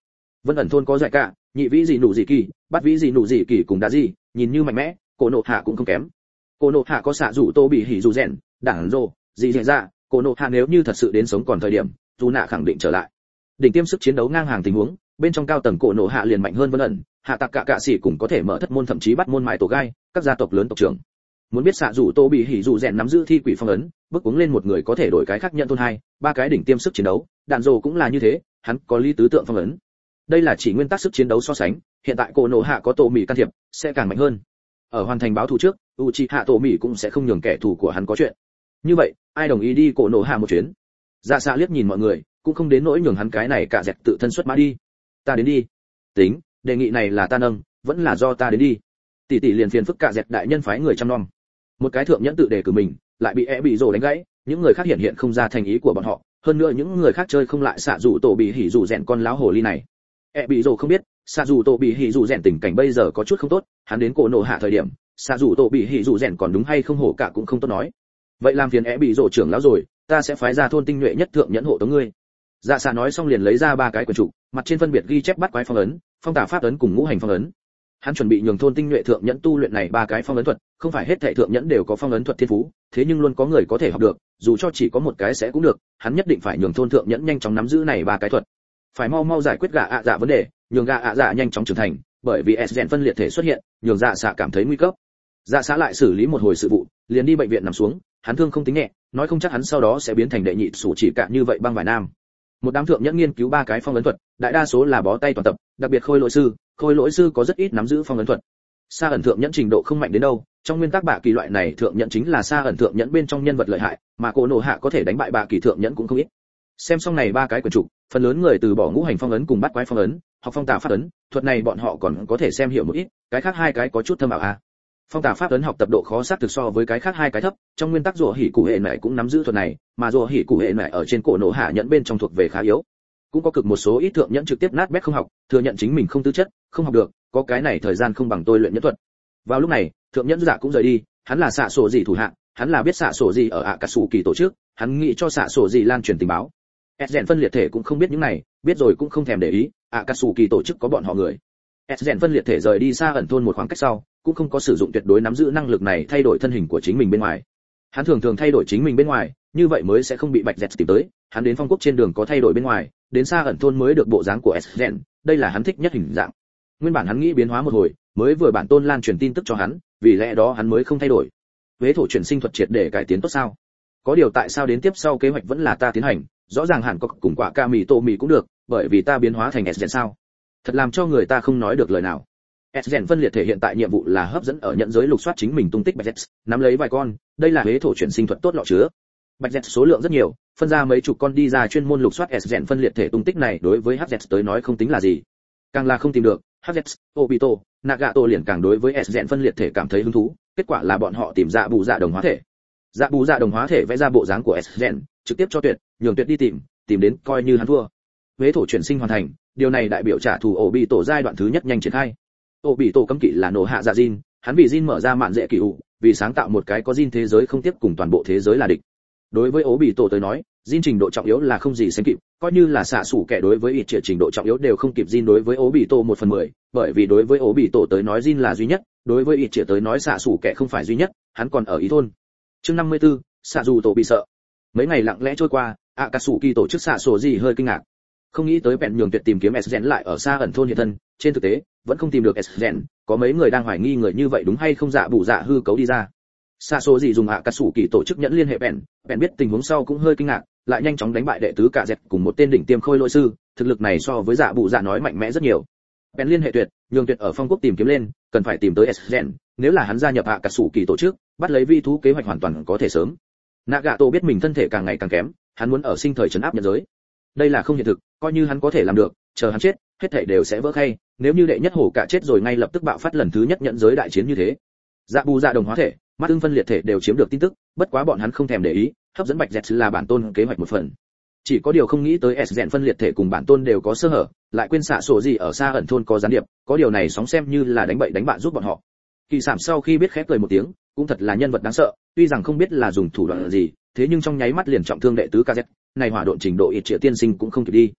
[SPEAKER 1] Vân ẩn thôn có giải cả, nhị vĩ gì nụ gì kỳ, bắt vĩ gì nụ gì kỳ cùng đã gì, nhìn như mạnh mẽ, cổ nộ hạ cũng không kém. Cổ nộ hạ có xạ rủ tô bị hỉ dù rèn, đảng rồ, gì rèn ra, cổ nộ hạ nếu như thật sự đến sống còn thời điểm, dù nạ khẳng định trở lại. Đỉnh tiêm sức chiến đấu ngang hàng tình huống, bên trong cao tầng cổ nộ hạ liền mạnh hơn Vân ẩn, hạ tạc cả cạ sĩ cũng có thể mở thất môn thậm chí bắt môn mại tổ gai, các gia tộc lớn tộc trưởng. Muốn biết xạ rủ tô bị hỉ dù rèn nắm giữ thi quỷ phong ấn, bước uống lên một người có thể đổi cái khác nhận thôn hai, ba cái đỉnh tiêm sức chiến đấu, đạn rồ cũng là như thế, hắn có lý tứ tượng phong ấn. Đây là chỉ nguyên tắc sức chiến đấu so sánh, hiện tại cổ nộ hạ có tổ mỉ can thiệp, sẽ càng mạnh hơn. Ở hoàn thành báo thù trước, Uchiha tổ mỉ cũng sẽ không nhường kẻ thù của hắn có chuyện. Như vậy, ai đồng ý đi cổ nộ hạ một chuyến? Dạ xạ liếc nhìn mọi người, cũng không đến nỗi nhường hắn cái này cả dẹp tự thân xuất mã đi. Ta đến đi. Tính, đề nghị này là ta nâng, vẫn là do ta đến đi. Tỷ tỷ liền phiền phức cả dẹp đại nhân phái người chăm nom. Một cái thượng nhẫn tự đề cử mình, lại bị é bị rồ đánh gãy, những người khác hiện hiện không ra thành ý của bọn họ, hơn nữa những người khác chơi không lại xạ rủ tổ bị hỉ rủ rèn con láo hồ ly này. É bị rồ không biết, xạ rủ tổ bị hỉ rủ rèn tình cảnh bây giờ có chút không tốt, hắn đến cổ nộ hạ thời điểm, xạ rủ tổ bị hỉ rủ rèn còn đúng hay không hổ cả cũng không tốt nói. Vậy làm phiền é bị rồ trưởng lão rồi, ta sẽ phái ra thôn tinh nhuệ nhất thượng nhẫn hộ tống ngươi. Dạ xạ nói xong liền lấy ra ba cái quyển trục, mặt trên phân biệt ghi chép bắt quái phong ấn, phong tả pháp ấn cùng ngũ hành phong ấn. Hắn chuẩn bị nhường thôn tinh nhuệ thượng nhẫn tu luyện này ba cái phong ấn thuật, không phải hết thảy thượng nhẫn đều có phong ấn thuật thiên phú, thế nhưng luôn có người có thể học được, dù cho chỉ có một cái sẽ cũng được, hắn nhất định phải nhường thôn thượng nhẫn nhanh chóng nắm giữ này ba cái thuật. Phải mau mau giải quyết gã ạ dạ vấn đề, nhường gã ạ dạ nhanh chóng trưởng thành, bởi vì S-gen phân liệt thể xuất hiện, nhường dạ xạ cảm thấy nguy cấp. Dạ xạ lại xử lý một hồi sự vụ, liền đi bệnh viện nằm xuống, hắn thương không tính nhẹ, nói không chắc hắn sau đó sẽ biến thành đệ nhị sủ chỉ cả như vậy băng vải nam. Một đám thượng nhẫn nghiên cứu ba cái phong ấn thuật, đại đa số là bó tay toàn tập, đặc biệt khôi lỗi sư, khôi lỗi sư có rất ít nắm giữ phong ấn thuật. Sa ẩn thượng nhẫn trình độ không mạnh đến đâu, trong nguyên tắc bạ kỳ loại này thượng nhẫn chính là sa ẩn thượng nhẫn bên trong nhân vật lợi hại, mà cổ nộ hạ có thể đánh bại bạ kỳ thượng nhẫn cũng không ít. Xem xong này ba cái quyển trục, phần lớn người từ bỏ ngũ hành phong ấn cùng bắt quái phong ấn, học phong tà pháp ấn, thuật này bọn họ còn có thể xem hiểu một ít, cái khác hai cái có chút thâm ảo a. À. Phong tà pháp ấn học tập độ khó xác thực so với cái khác hai cái thấp, trong nguyên tắc rùa hỉ cụ hệ mẹ cũng nắm giữ thuật này, mà rùa hỉ cụ hệ mẹ ở trên cổ nộ hạ nhẫn bên trong thuộc về khá yếu. Cũng có cực một số ít thượng nhẫn trực tiếp nát bét không học, thừa nhận chính mình không tư chất, không học được, có cái này thời gian không bằng tôi luyện nhẫn thuật. Vào lúc này, thượng nhẫn dạ cũng rời đi, hắn là xạ sổ gì thủ hạ, hắn là biết xạ sổ gì ở ạ cà sủ kỳ tổ chức, hắn nghĩ cho xạ sổ gì lan truyền tình báo. S-gen phân liệt thể cũng không biết những này, biết rồi cũng không thèm để ý, ạ cà sủ kỳ tổ chức có bọn họ người. S-gen phân liệt thể rời đi xa ẩn thôn một khoảng cách sau, cũng không có sử dụng tuyệt đối nắm giữ năng lực này thay đổi thân hình của chính mình bên ngoài. Hắn thường thường thay đổi chính mình bên ngoài, như vậy mới sẽ không bị Bạch Dẹt tìm tới. Hắn đến phong quốc trên đường có thay đổi bên ngoài, đến xa ẩn thôn mới được bộ dáng của S-gen, đây là hắn thích nhất hình dạng. Nguyên bản hắn nghĩ biến hóa một hồi, mới vừa bản tôn lan truyền tin tức cho hắn, vì lẽ đó hắn mới không thay đổi. Huế thổ chuyển sinh thuật triệt để cải tiến tốt sao? Có điều tại sao đến tiếp sau kế hoạch vẫn là ta tiến hành, rõ ràng hẳn có cùng quả ca mì tô mì cũng được, bởi vì ta biến hóa thành S-gen sao? Thật làm cho người ta không nói được lời nào. S-gen phân liệt thể hiện tại nhiệm vụ là hấp dẫn ở nhận giới lục soát chính mình tung tích Bạch Dẹt, nắm lấy vài con, đây là huế thổ chuyển sinh thuật tốt lọ chứa. Bạch Dẹt số lượng rất nhiều, phân ra mấy chục con đi ra chuyên môn lục soát S-gen phân liệt thể tung tích này đối với hát dẹt tới nói không tính là gì. Càng là không tìm được, hát dẹt, Obito, Nagato liền càng đối với S-gen phân liệt thể cảm thấy hứng thú, kết quả là bọn họ tìm dạ bù dạ đồng hóa thể. Dạ bù dạ đồng hóa thể vẽ ra bộ dáng của S-gen, trực tiếp cho Tuyệt, nhường Tuyệt đi tìm, tìm đến coi như hắn thua. Huế thổ chuyển sinh hoàn thành, điều này đại biểu trả thù Obito giai đoạn thứ nhất nhanh triển khai. Obito cấm kỵ là nổ hạ dạ Jin, hắn vì Jin mở ra mạn dễ kỳ ủ, vì sáng tạo một cái có Jin thế giới không tiếp cùng toàn bộ thế giới là địch. Đối với Obito tới nói, Jin trình độ trọng yếu là không gì sánh kịp, coi như là xạ sủ kẻ đối với ít trình độ trọng yếu đều không kịp Jin đối với Obito một phần mười, bởi vì đối với Obito tới nói Jin là duy nhất, đối với ít tới nói xạ sủ kẻ không phải duy nhất, hắn còn ở ý thôn. Chương năm mươi tư, xạ dù tổ bị sợ. Mấy ngày lặng lẽ trôi qua, Akatsuki tổ chức xạ sổ gì hơi kinh ngạc. Không nghĩ tới bèn nhường Tuyệt tìm kiếm S-gen lại ở xa ẩn thôn hiện thân, trên thực tế, vẫn không tìm được S-gen, có mấy người đang hoài nghi người như vậy đúng hay không dạ bù dạ hư cấu đi ra. Xa số gì dùng Akatsuki tổ chức nhẫn liên hệ bèn, bèn biết tình huống sau cũng hơi kinh ngạc, lại nhanh chóng đánh bại đệ tứ cả dẹt cùng một tên đỉnh tiêm khôi lỗi sư, thực lực này so với dạ bù dạ nói mạnh mẽ rất nhiều. Bèn liên hệ Tuyệt, nhường Tuyệt ở phong quốc tìm kiếm lên, cần phải tìm tới S-gen, nếu là hắn gia nhập Akatsuki tổ chức, bắt lấy vi thú kế hoạch hoàn toàn có thể sớm. Nagato biết mình thân thể càng ngày càng kém, hắn muốn ở sinh thời trấn áp nhân giới. Đây là không hiện thực, coi như hắn có thể làm được, chờ hắn chết, hết thảy đều sẽ vỡ khay, nếu như đệ nhất hổ cả chết rồi ngay lập tức bạo phát lần thứ nhất nhận giới đại chiến như thế. Dạ bù dạ đồng hóa thể, mắt ưng phân liệt thể đều chiếm được tin tức, bất quá bọn hắn không thèm để ý, hấp dẫn Bạch Dẹt là bản tôn kế hoạch một phần. Chỉ có điều không nghĩ tới S-gen phân liệt thể cùng bản tôn đều có sơ hở, lại quên xạ sổ gì ở xa ẩn thôn có gián điệp, có điều này sóng xem như là đánh bậy đánh bạn giúp bọn họ. Kỳ Sảm sau khi biết khép cười một tiếng, cũng thật là nhân vật đáng sợ, tuy rằng không biết là dùng thủ đoạn gì, thế nhưng trong nháy mắt liền trọng thương đệ tứ ca dét, này hỏa độn trình độ ít triệu tiên sinh cũng không kịp đi.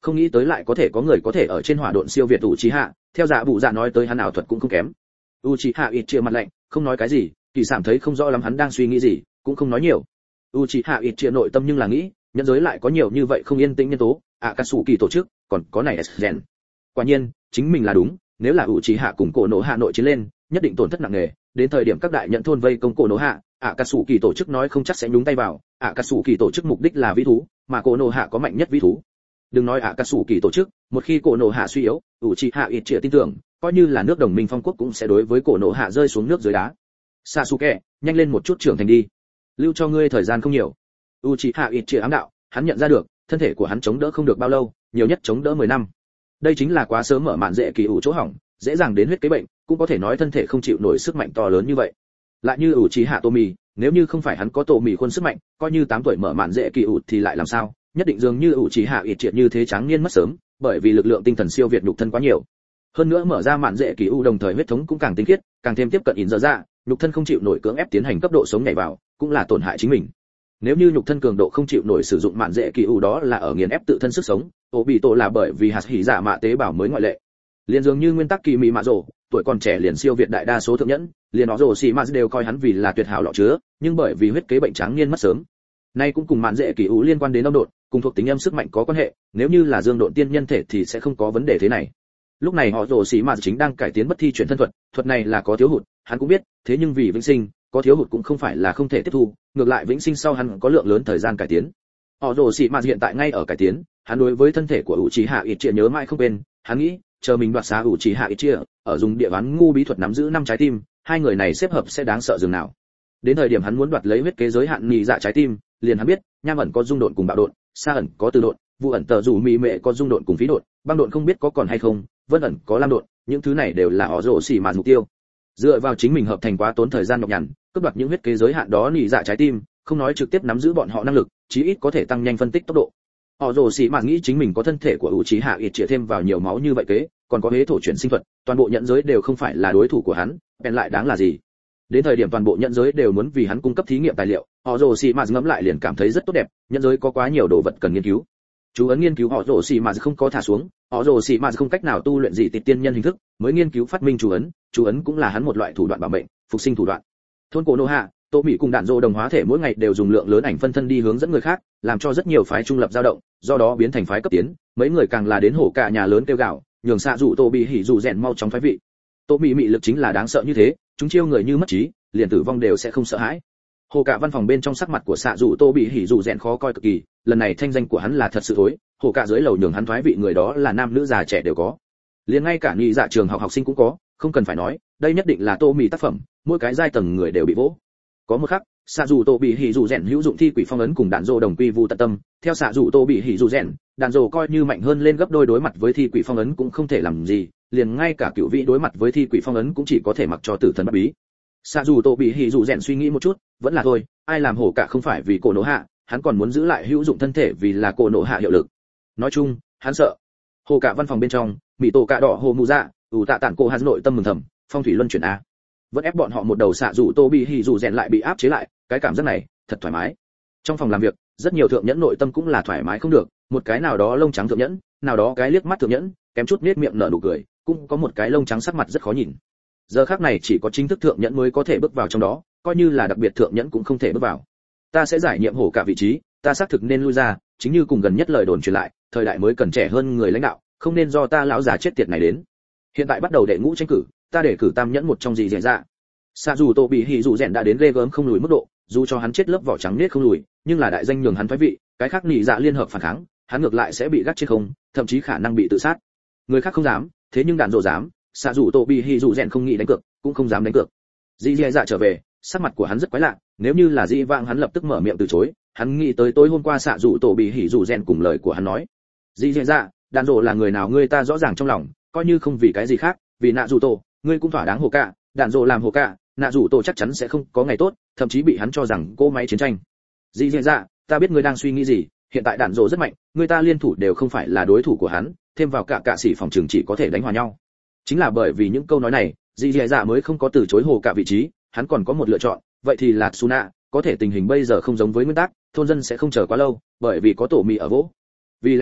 [SPEAKER 1] Không nghĩ tới lại có thể có người có thể ở trên hỏa độn siêu việt Uchiha, theo Dạ Bụ Dạ nói tới hắn ảo thuật cũng không kém. Uchiha Itachi mặt lạnh, không nói cái gì, Kỳ Sảm thấy không rõ lắm hắn đang suy nghĩ gì, cũng không nói nhiều. Uchiha Itachi nội tâm nhưng là nghĩ, nhân giới lại có nhiều như vậy không yên tĩnh nhân tố, Akatsuki tổ chức, còn có này Sgen. Quả nhiên, chính mình là đúng, nếu là Uchiha cùng Cổ Nổ Hạ nội chiến lên, nhất định tổn thất nặng nề, đến thời điểm các đại nhận thôn vây công Cổ Nổ Hạ, Akatsuki tổ chức nói không chắc sẽ nhúng tay vào, Akatsuki tổ chức mục đích là vĩ thú, mà Cổ Nổ Hạ có mạnh nhất vĩ thú. Đừng nói Akatsuki tổ chức, một khi Cổ Nổ Hạ suy yếu, Uchiha Itachi tin tưởng, coi như là nước đồng minh phong quốc cũng sẽ đối với Cổ Nổ Hạ rơi xuống nước dưới đá. Sasuke, nhanh lên một chút trưởng thành đi, lưu cho ngươi thời gian không nhiều. Uchiha Itachi ám đạo, hắn nhận ra được, thân thể của hắn chống đỡ không được bao lâu, nhiều nhất chống đỡ mười năm. Đây chính là quá sớm mở mạn dễ kỳ ủ chỗ hỏng, dễ dàng đến huyết kế bệnh, cũng có thể nói thân thể không chịu nổi sức mạnh to lớn như vậy. Lại như Uchiha Tomi, nếu như không phải hắn có Tomi khuôn sức mạnh, coi như tám tuổi mở mạn dễ kỳ ủ thì lại làm sao? Nhất định dường như Uchiha Itachi như thế tráng niên mất sớm, bởi vì lực lượng tinh thần siêu việt nhục thân quá nhiều. Hơn nữa mở ra mạn dễ kỳ ủ đồng thời huyết thống cũng càng tinh khiết, càng thêm tiếp cận ỉn giờ ra, nhục thân không chịu nổi cưỡng ép tiến hành cấp độ sống nhảy vào, cũng là tổn hại chính mình. Nếu như nhục thân cường độ không chịu nổi sử dụng mạn dễ kỳ ủ đó là ở nghiền ép tự thân sức sống, ổ bị tổ là bởi vì hạt hỉ dạ mạ tế bào mới ngoại lệ. Liên dường như nguyên tắc kỳ mị mạ rồ, tuổi còn trẻ liền siêu việt đại đa số thượng nhẫn, liền nó rồ xì mạ đều coi hắn vì là tuyệt hảo lọ chứa, nhưng bởi vì huyết kế bệnh tráng niên mất sớm. Nay cũng cùng mạn dễ kỳ ủ liên quan đến âm độn, cùng thuộc tính âm sức mạnh có quan hệ, nếu như là dương độn tiên nhân thể thì sẽ không có vấn đề thế này. Lúc này họ rồ xì mạ chính đang cải tiến bất thi chuyển thân thuật, thuật này là có thiếu hụt, hắn cũng biết, thế nhưng vì vĩnh sinh, có thiếu hụt cũng không phải là không thể tiếp thu, ngược lại vĩnh sinh sau hắn có lượng lớn thời gian cải tiến. Họ rồ xì mạ hiện tại ngay ở cải tiến, hắn đối với thân thể của Uchiha Itachi nhớ mãi không quên, hắn nghĩ, chờ mình đoạt xá Uchiha Itachi, ở dùng địa ván ngu bí thuật nắm giữ năm trái tim, hai người này xếp hợp sẽ đáng sợ dường nào. Đến thời điểm hắn muốn đoạt lấy huyết kế giới hạn nhị dạ trái tim, liền hắn biết, nham ẩn có dung độn cùng bạo độn, sa ẩn có từ độn, vu ẩn tờ rủ mị mệ có dung độn cùng phí độn, băng độn không biết có còn hay không, vân ẩn có lam độn, những thứ này đều là họ rồ xì mạ mục tiêu. Dựa vào chính mình hợp thành quá tốn thời gian nhọc nhằn, cướp đoạt những huyết kế giới hạn đó nhị dạ trái tim, không nói trực tiếp nắm giữ bọn họ năng lực, chí ít có thể tăng nhanh phân tích tốc độ. Họ rồ xì mạ nghĩ chính mình có thân thể của Uchiha Itachi thêm vào nhiều máu như vậy kế, còn có hế thổ chuyển sinh thuật, toàn bộ nhận giới đều không phải là đối thủ của hắn, bèn lại đáng là gì? Đến thời điểm toàn bộ nhận giới đều muốn vì hắn cung cấp thí nghiệm tài liệu, họ rồ xì mạ ngẫm lại liền cảm thấy rất tốt đẹp, nhận giới có quá nhiều đồ vật cần nghiên cứu. Chú ấn nghiên cứu họ rồ xì mạ không có thả xuống, họ rồ xì mạ không cách nào tu luyện gì tịch tiên nhân hình thức, mới nghiên cứu phát minh chú ấn, chú ấn cũng là hắn một loại thủ đoạn bảo mệnh, phục sinh thủ đoạn. Thôn Cổ Nô Hạ, Tô Mỹ cùng đạn dô đồng hóa thể mỗi ngày đều dùng lượng lớn ảnh phân thân đi hướng dẫn người khác, làm cho rất nhiều phái trung lập dao động, do đó biến thành phái cấp tiến, mấy người càng là đến hổ cả nhà lớn kêu gào, nhường xạ dụ Tô Bị hỉ dụ rèn mau chóng phái vị. Tô Mỹ mị lực chính là đáng sợ như thế, chúng chiêu người như mất trí, liền tử vong đều sẽ không sợ hãi. Hồ cả văn phòng bên trong sắc mặt của xạ dụ Tô Bị hỉ dụ rèn khó coi cực kỳ, lần này thanh danh của hắn là thật sự thối, hồ cả dưới lầu nhường hắn thoái vị người đó là nam nữ già trẻ đều có, liền ngay cả nhị dạ trường học học sinh cũng có, không cần phải nói, đây nhất định là Tô Mỹ tác phẩm, mỗi cái giai tầng người đều bị vỗ. Có một khắc, xạ dụ Tô Bị hỉ dụ rèn hữu dụng thi quỷ phong ấn cùng đạn dô đồng quy vu tận tâm, theo xạ dụ Tô Bị hỉ dụ rèn, đạn dô coi như mạnh hơn lên gấp đôi đối mặt với thi quỷ phong ấn cũng không thể làm gì, liền ngay cả cựu vị đối mặt với thi quỷ phong ấn cũng chỉ có thể mặc cho tử thần bất bí. Xạ dù Tô Bị hỉ dụ rèn suy nghĩ một chút, vẫn là thôi, ai làm hổ cả không phải vì Cổ Nổ Hạ, hắn còn muốn giữ lại hữu dụng thân thể vì là Cổ Nổ Hạ hiệu lực. Nói chung, hắn sợ. Hồ cả văn phòng bên trong, mỹ tổ cạ đỏ hồ mù dạ, ủ tạ tản cô hắn nội tâm mừng thầm, phong thủy luân chuyển a. Vẫn ép bọn họ một đầu xạ dù Tô Bị hỉ dụ rèn lại bị áp chế lại, cái cảm giác này, thật thoải mái. Trong phòng làm việc, rất nhiều thượng nhẫn nội tâm cũng là thoải mái không được, một cái nào đó lông trắng thượng nhẫn, nào đó cái liếc mắt thượng nhẫn, kém chút nết miệng nở nụ cười, cũng có một cái lông trắng sắc mặt rất khó nhìn. Giờ khắc này chỉ có chính thức thượng nhẫn mới có thể bước vào trong đó, coi như là đặc biệt thượng nhẫn cũng không thể bước vào. Ta sẽ giải nhiệm hổ cả vị trí, ta xác thực nên lui ra, chính như cùng gần nhất lời đồn truyền lại, thời đại mới cần trẻ hơn người lãnh đạo, không nên do ta lão già chết tiệt này đến. Hiện tại bắt đầu đệ ngũ tranh cử, ta để cử tam nhẫn một trong gì dễ ra. Sa dù Tô Bị hỉ dụ rèn đã đến ghê gớm không lùi mức độ, dù cho hắn chết lớp vỏ trắng nết không lùi, nhưng là đại danh nhường hắn thoái vị, cái khác nhị dạ liên hợp phản kháng, hắn ngược lại sẽ bị gác chết không, thậm chí khả năng bị tự sát. Người khác không dám, thế nhưng đạn dỗ dám, Sa dù Tô Bị hỉ dụ rèn không nghĩ đánh cược, cũng không dám đánh cược. Dĩ Dĩ Dạ trở về, sắc mặt của hắn rất quái lạ, nếu như là Dĩ Vãng hắn lập tức mở miệng từ chối, hắn nghĩ tới tối hôm qua Sa dù Tô Bị hỉ dụ rèn cùng lời của hắn nói. Dĩ Dĩ Dạ, đạn dỗ là người nào ngươi ta rõ ràng trong lòng, coi như không vì cái gì khác, vì nạ dù tổ, ngươi cũng thỏa đáng hồ cả, đạn dỗ làm hồ cả, nạ dù tổ chắc chắn sẽ không có ngày tốt, thậm chí bị hắn cho rằng cô máy chiến tranh. Dĩ Dĩ Dạ, ta biết ngươi đang suy nghĩ gì, hiện tại đạn dỗ rất mạnh, người ta liên thủ đều không phải là đối thủ của hắn, thêm vào cả cả sĩ phòng trường chỉ có thể đánh hòa nhau. Chính là bởi vì những câu nói này, Dĩ Dĩ Dạ mới không có từ chối hồ cả vị trí, hắn còn có một lựa chọn, vậy thì là Suna, có thể tình hình bây giờ không giống với nguyên tắc, thôn dân sẽ không chờ quá lâu, bởi vì có tổ mì ở vỗ. Vì lẽ đó,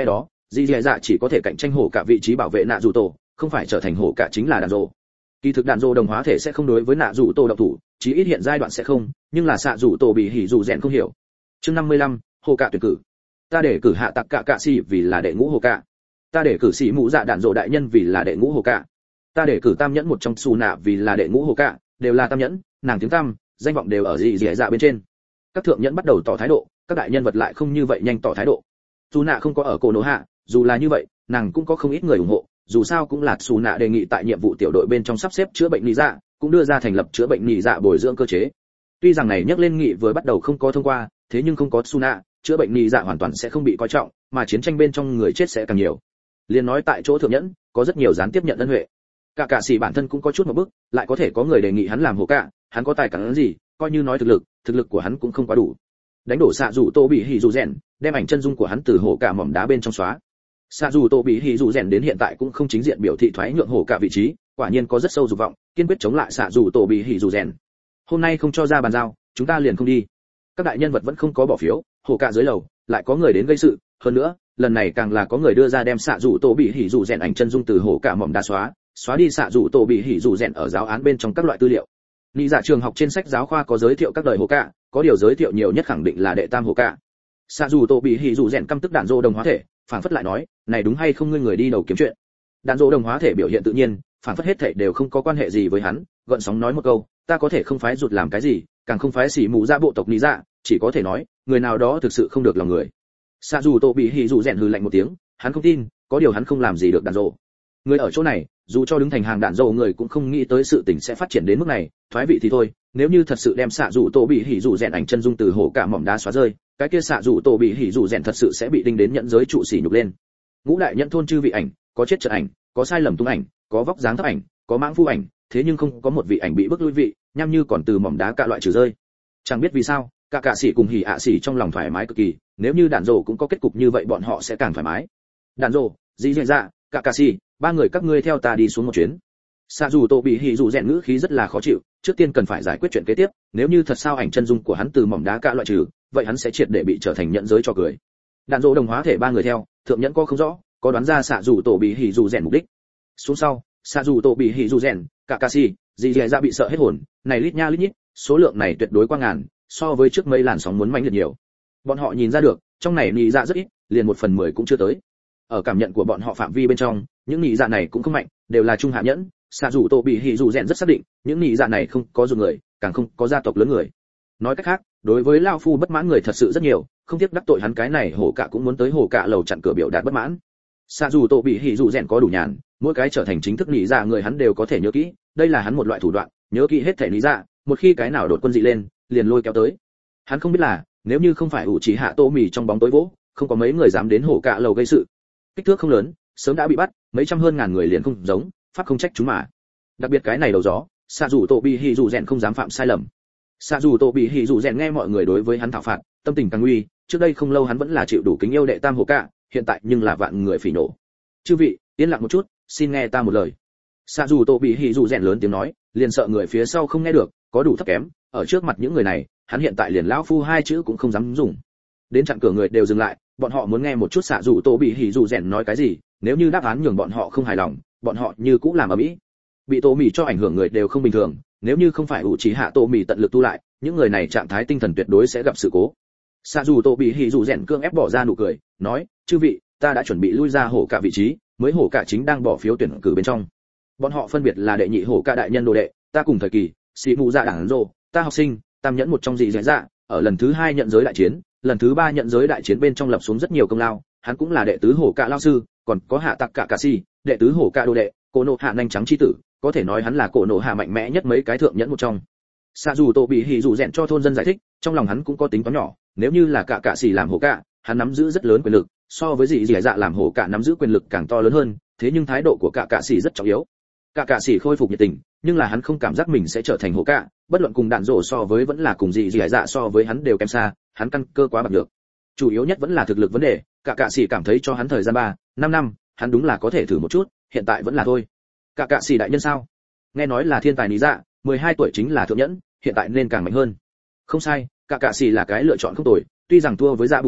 [SPEAKER 1] dì dì dạ chỉ có thể cạnh tranh hổ cả vị trí bảo vệ nạ dù tổ, không phải trở thành hổ cả chính là đạn rồ. Kỳ thực đạn rồ đồng hóa thể sẽ không đối với nạ dù tổ động thủ, chí ít hiện giai đoạn sẽ không, nhưng là xạ dù tổ bị hỉ dù rèn không hiểu. Chương năm mươi lăm, hổ cả tuyển cử. Ta để cử hạ tặc cạ cạ xì vì là đệ ngũ hổ cả. Ta để cử sĩ mũ dạ đạn rồ đại nhân vì là đệ ngũ hổ cả. Ta để cử tam nhẫn một trong xù nạ vì là đệ ngũ hổ cả, đều là tam nhẫn, nàng tiếng tam, danh vọng đều ở dì dì dạ bên trên. Các thượng nhẫn bắt đầu tỏ thái độ, các đại nhân vật lại không như vậy nhanh tỏ thái độ. Xù nạ không có ở cổ nổ hạ, dù là như vậy, nàng cũng có không ít người ủng hộ, dù sao cũng là xù nạ đề nghị tại nhiệm vụ tiểu đội bên trong sắp xếp chữa bệnh nị dạ, cũng đưa ra thành lập chữa bệnh nị dạ bồi dưỡng cơ chế. Tuy rằng này nhắc lên nghị vừa bắt đầu không có thông qua, thế nhưng không có xù nạ, chữa bệnh nị dạ hoàn toàn sẽ không bị coi trọng, mà chiến tranh bên trong người chết sẽ càng nhiều. Liên nói tại chỗ thượng nhẫn, có rất nhiều gián tiếp nhận ân huệ. Cả cả sĩ bản thân cũng có chút một bước, lại có thể có người đề nghị hắn làm hổ cả, hắn có tài cản gì, coi như nói thực lực, thực lực của hắn cũng không quá đủ. Đánh đổ xạ dù tô bị hỉ dù rèn, đem ảnh chân dung của hắn từ hổ cả mỏm đá bên trong xóa. Xạ dù tô bị hỉ dù rèn đến hiện tại cũng không chính diện biểu thị thoái nhượng hổ cả vị trí, quả nhiên có rất sâu dục vọng, kiên quyết chống lại xạ dù tô bị hỉ dù rèn. Hôm nay không cho ra bàn giao, chúng ta liền không đi. Các đại nhân vật vẫn không có bỏ phiếu, hổ cả dưới lầu lại có người đến gây sự, hơn nữa lần này càng là có người đưa ra đem xạ dù tô bị hỉ dù rèn ảnh chân dung từ hổ cả mỏm đá xóa, xóa đi xạ dù tô bị hỉ dù rèn ở giáo án bên trong các loại tư liệu. Lý dạ trường học trên sách giáo khoa có giới thiệu các đời hổ cả, có điều giới thiệu nhiều nhất khẳng định là đệ tam hổ cả. Xạ dù tô bị hỉ dù rèn căm tức đạn dô đồng hóa thể, phản phất lại nói, này đúng hay không ngươi người đi đầu kiếm chuyện. Đạn dô đồng hóa thể biểu hiện tự nhiên, phản phất hết thảy đều không có quan hệ gì với hắn, gợn sóng nói một câu, ta có thể không phái rụt làm cái gì, càng không phái xỉ mù ra bộ tộc lý dạ, chỉ có thể nói, người nào đó thực sự không được lòng người. Xạ dù tô bị hỉ dù rèn hừ lạnh một tiếng, hắn không tin, có điều hắn không làm gì được đạn dô. Người ở chỗ này, dù cho đứng thành hàng đạn dầu người cũng không nghĩ tới sự tình sẽ phát triển đến mức này, thoái vị thì thôi, nếu như thật sự đem xạ dù tô bị hỉ dù rèn ảnh chân dung từ hổ cả mỏm đá xóa rơi, cái kia xạ dù tô bị hỉ dù rèn thật sự sẽ bị đinh đến nhận giới trụ sỉ nhục lên. Ngũ đại nhận thôn chư vị ảnh, có chết trận ảnh, có sai lầm tung ảnh, có vóc dáng thấp ảnh, có mãng phu ảnh, thế nhưng không có một vị ảnh bị bức lui vị, nham như còn từ mỏm đá cả loại trừ rơi. Chẳng biết vì sao, cả cả sĩ cùng hỉ ạ sĩ trong lòng thoải mái cực kỳ, nếu như đạn dầu cũng có kết cục như vậy bọn họ sẽ càng thoải mái. Đạn dầu, gì diễn ra, cả cả sĩ, ba người các ngươi theo ta đi xuống một chuyến. Xạ dù tô bị hỉ dù rèn ngữ khí rất là khó chịu, trước tiên cần phải giải quyết chuyện kế tiếp, nếu như thật sao ảnh chân dung của hắn từ mỏm đá cả loại trừ, vậy hắn sẽ triệt để bị trở thành nhận giới cho cười. Đạn dỗ đồng hóa thể ba người theo, thượng nhẫn có không rõ, có đoán ra xạ dù tô bị hỉ dù rèn mục đích. Xuống sau, xạ dù tô bị hỉ dù rèn, cả ca si, dì dì ra bị sợ hết hồn, này lít nha lít nhít, số lượng này tuyệt đối qua ngàn, so với trước mấy làn sóng muốn mãnh liệt nhiều. Bọn họ nhìn ra được, trong này nhị dạ rất ít, liền một phần mười cũng chưa tới. Ở cảm nhận của bọn họ phạm vi bên trong, những nhị dạ này cũng không mạnh, đều là trung hạ nhẫn. Xạ dù tô bị hỉ dù rèn rất xác định, những nhị dạ này không có dù người, càng không có gia tộc lớn người. Nói cách khác, đối với lao phu bất mãn người thật sự rất nhiều, không tiếc đắc tội hắn cái này hổ cả cũng muốn tới hổ cả lầu chặn cửa biểu đạt bất mãn. Xạ dù tô bị hỉ dù rèn có đủ nhàn, mỗi cái trở thành chính thức nhị dạ người hắn đều có thể nhớ kỹ, đây là hắn một loại thủ đoạn, nhớ kỹ hết thể nhị dạ, một khi cái nào đột quân dị lên, liền lôi kéo tới. Hắn không biết là, nếu như không phải ủ chỉ hạ tô mì trong bóng tối vỗ, không có mấy người dám đến hổ cả lầu gây sự. Kích thước không lớn, sớm đã bị bắt, mấy trăm hơn ngàn người liền không giống, pháp không trách chúng mà. Đặc biệt cái này đầu gió, xạ dù tô bị hỉ dù rèn không dám phạm sai lầm. Xạ dù tô bị hỉ dù rèn nghe mọi người đối với hắn thảo phạt, tâm tình càng nguy, trước đây không lâu hắn vẫn là chịu đủ kính yêu đệ tam hổ cả, hiện tại nhưng là vạn người phỉ nổ. Chư vị, yên lặng một chút, xin nghe ta một lời. Xạ dù tô bị hỉ dù rèn lớn tiếng nói, liền sợ người phía sau không nghe được, có đủ thấp kém, ở trước mặt những người này, hắn hiện tại liền lão phu hai chữ cũng không dám dùng. Đến chặn cửa người đều dừng lại, bọn họ muốn nghe một chút xạ dù tô bị hỉ dù rèn nói cái gì, nếu như đáp án nhường bọn họ không hài lòng, bọn họ như cũng làm ở mỹ. Bị tô mì cho ảnh hưởng người đều không bình thường, nếu như không phải ủ trí hạ tô mì tận lực tu lại, những người này trạng thái tinh thần tuyệt đối sẽ gặp sự cố. Xạ dù tô bị hỉ dù rèn cương ép bỏ ra nụ cười, nói, chư vị, ta đã chuẩn bị lui ra hổ cả vị trí, mới hổ cả chính đang bỏ phiếu tuyển cử bên trong. Bọn họ phân biệt là đệ nhị hổ cả đại nhân đồ đệ, ta cùng thời kỳ, sĩ mù dạ đảng rồ, ta học sinh, tam nhẫn một trong dị dạ dạ, ở lần thứ hai nhận giới đại chiến, lần thứ ba nhận giới đại chiến bên trong lập xuống rất nhiều công lao, hắn cũng là đệ tứ hổ cả lao sư, còn có hạ tặc cả cả si, đệ tứ hổ cả đồ đệ, cổ nộ hạ nhanh trắng chi tử, có thể nói hắn là cổ nộ hạ mạnh mẽ nhất mấy cái thượng nhẫn một trong. Xạ dù tô bị hỉ dù rèn cho thôn dân giải thích, trong lòng hắn cũng có tính toán nhỏ, nếu như là cả cả si làm hổ cả, hắn nắm giữ rất lớn quyền lực, so với dị dị dạ làm hổ cả nắm giữ quyền lực càng to lớn hơn, thế nhưng thái độ của cả cả si rất trọng yếu. Cả cả si khôi phục nhiệt tình, nhưng là hắn không cảm giác mình sẽ trở thành hổ cả, bất luận cùng đạn rổ so với vẫn là cùng dị dị dạ so với hắn đều kém xa, hắn căn cơ quá bạc được. Chủ yếu nhất vẫn là thực lực vấn đề, cả cả si cảm thấy cho hắn thời gian ba, năm năm, hắn đúng là có thể thử một chút, hiện tại vẫn là thôi. Cả cả si đại nhân sao? Nghe nói là thiên tài lý dạ, mười hai tuổi chính là thượng nhẫn, hiện tại nên càng mạnh hơn. Không sai, cả cả si là cái lựa chọn không tồi, tuy rằng thua với dạ bù dạ,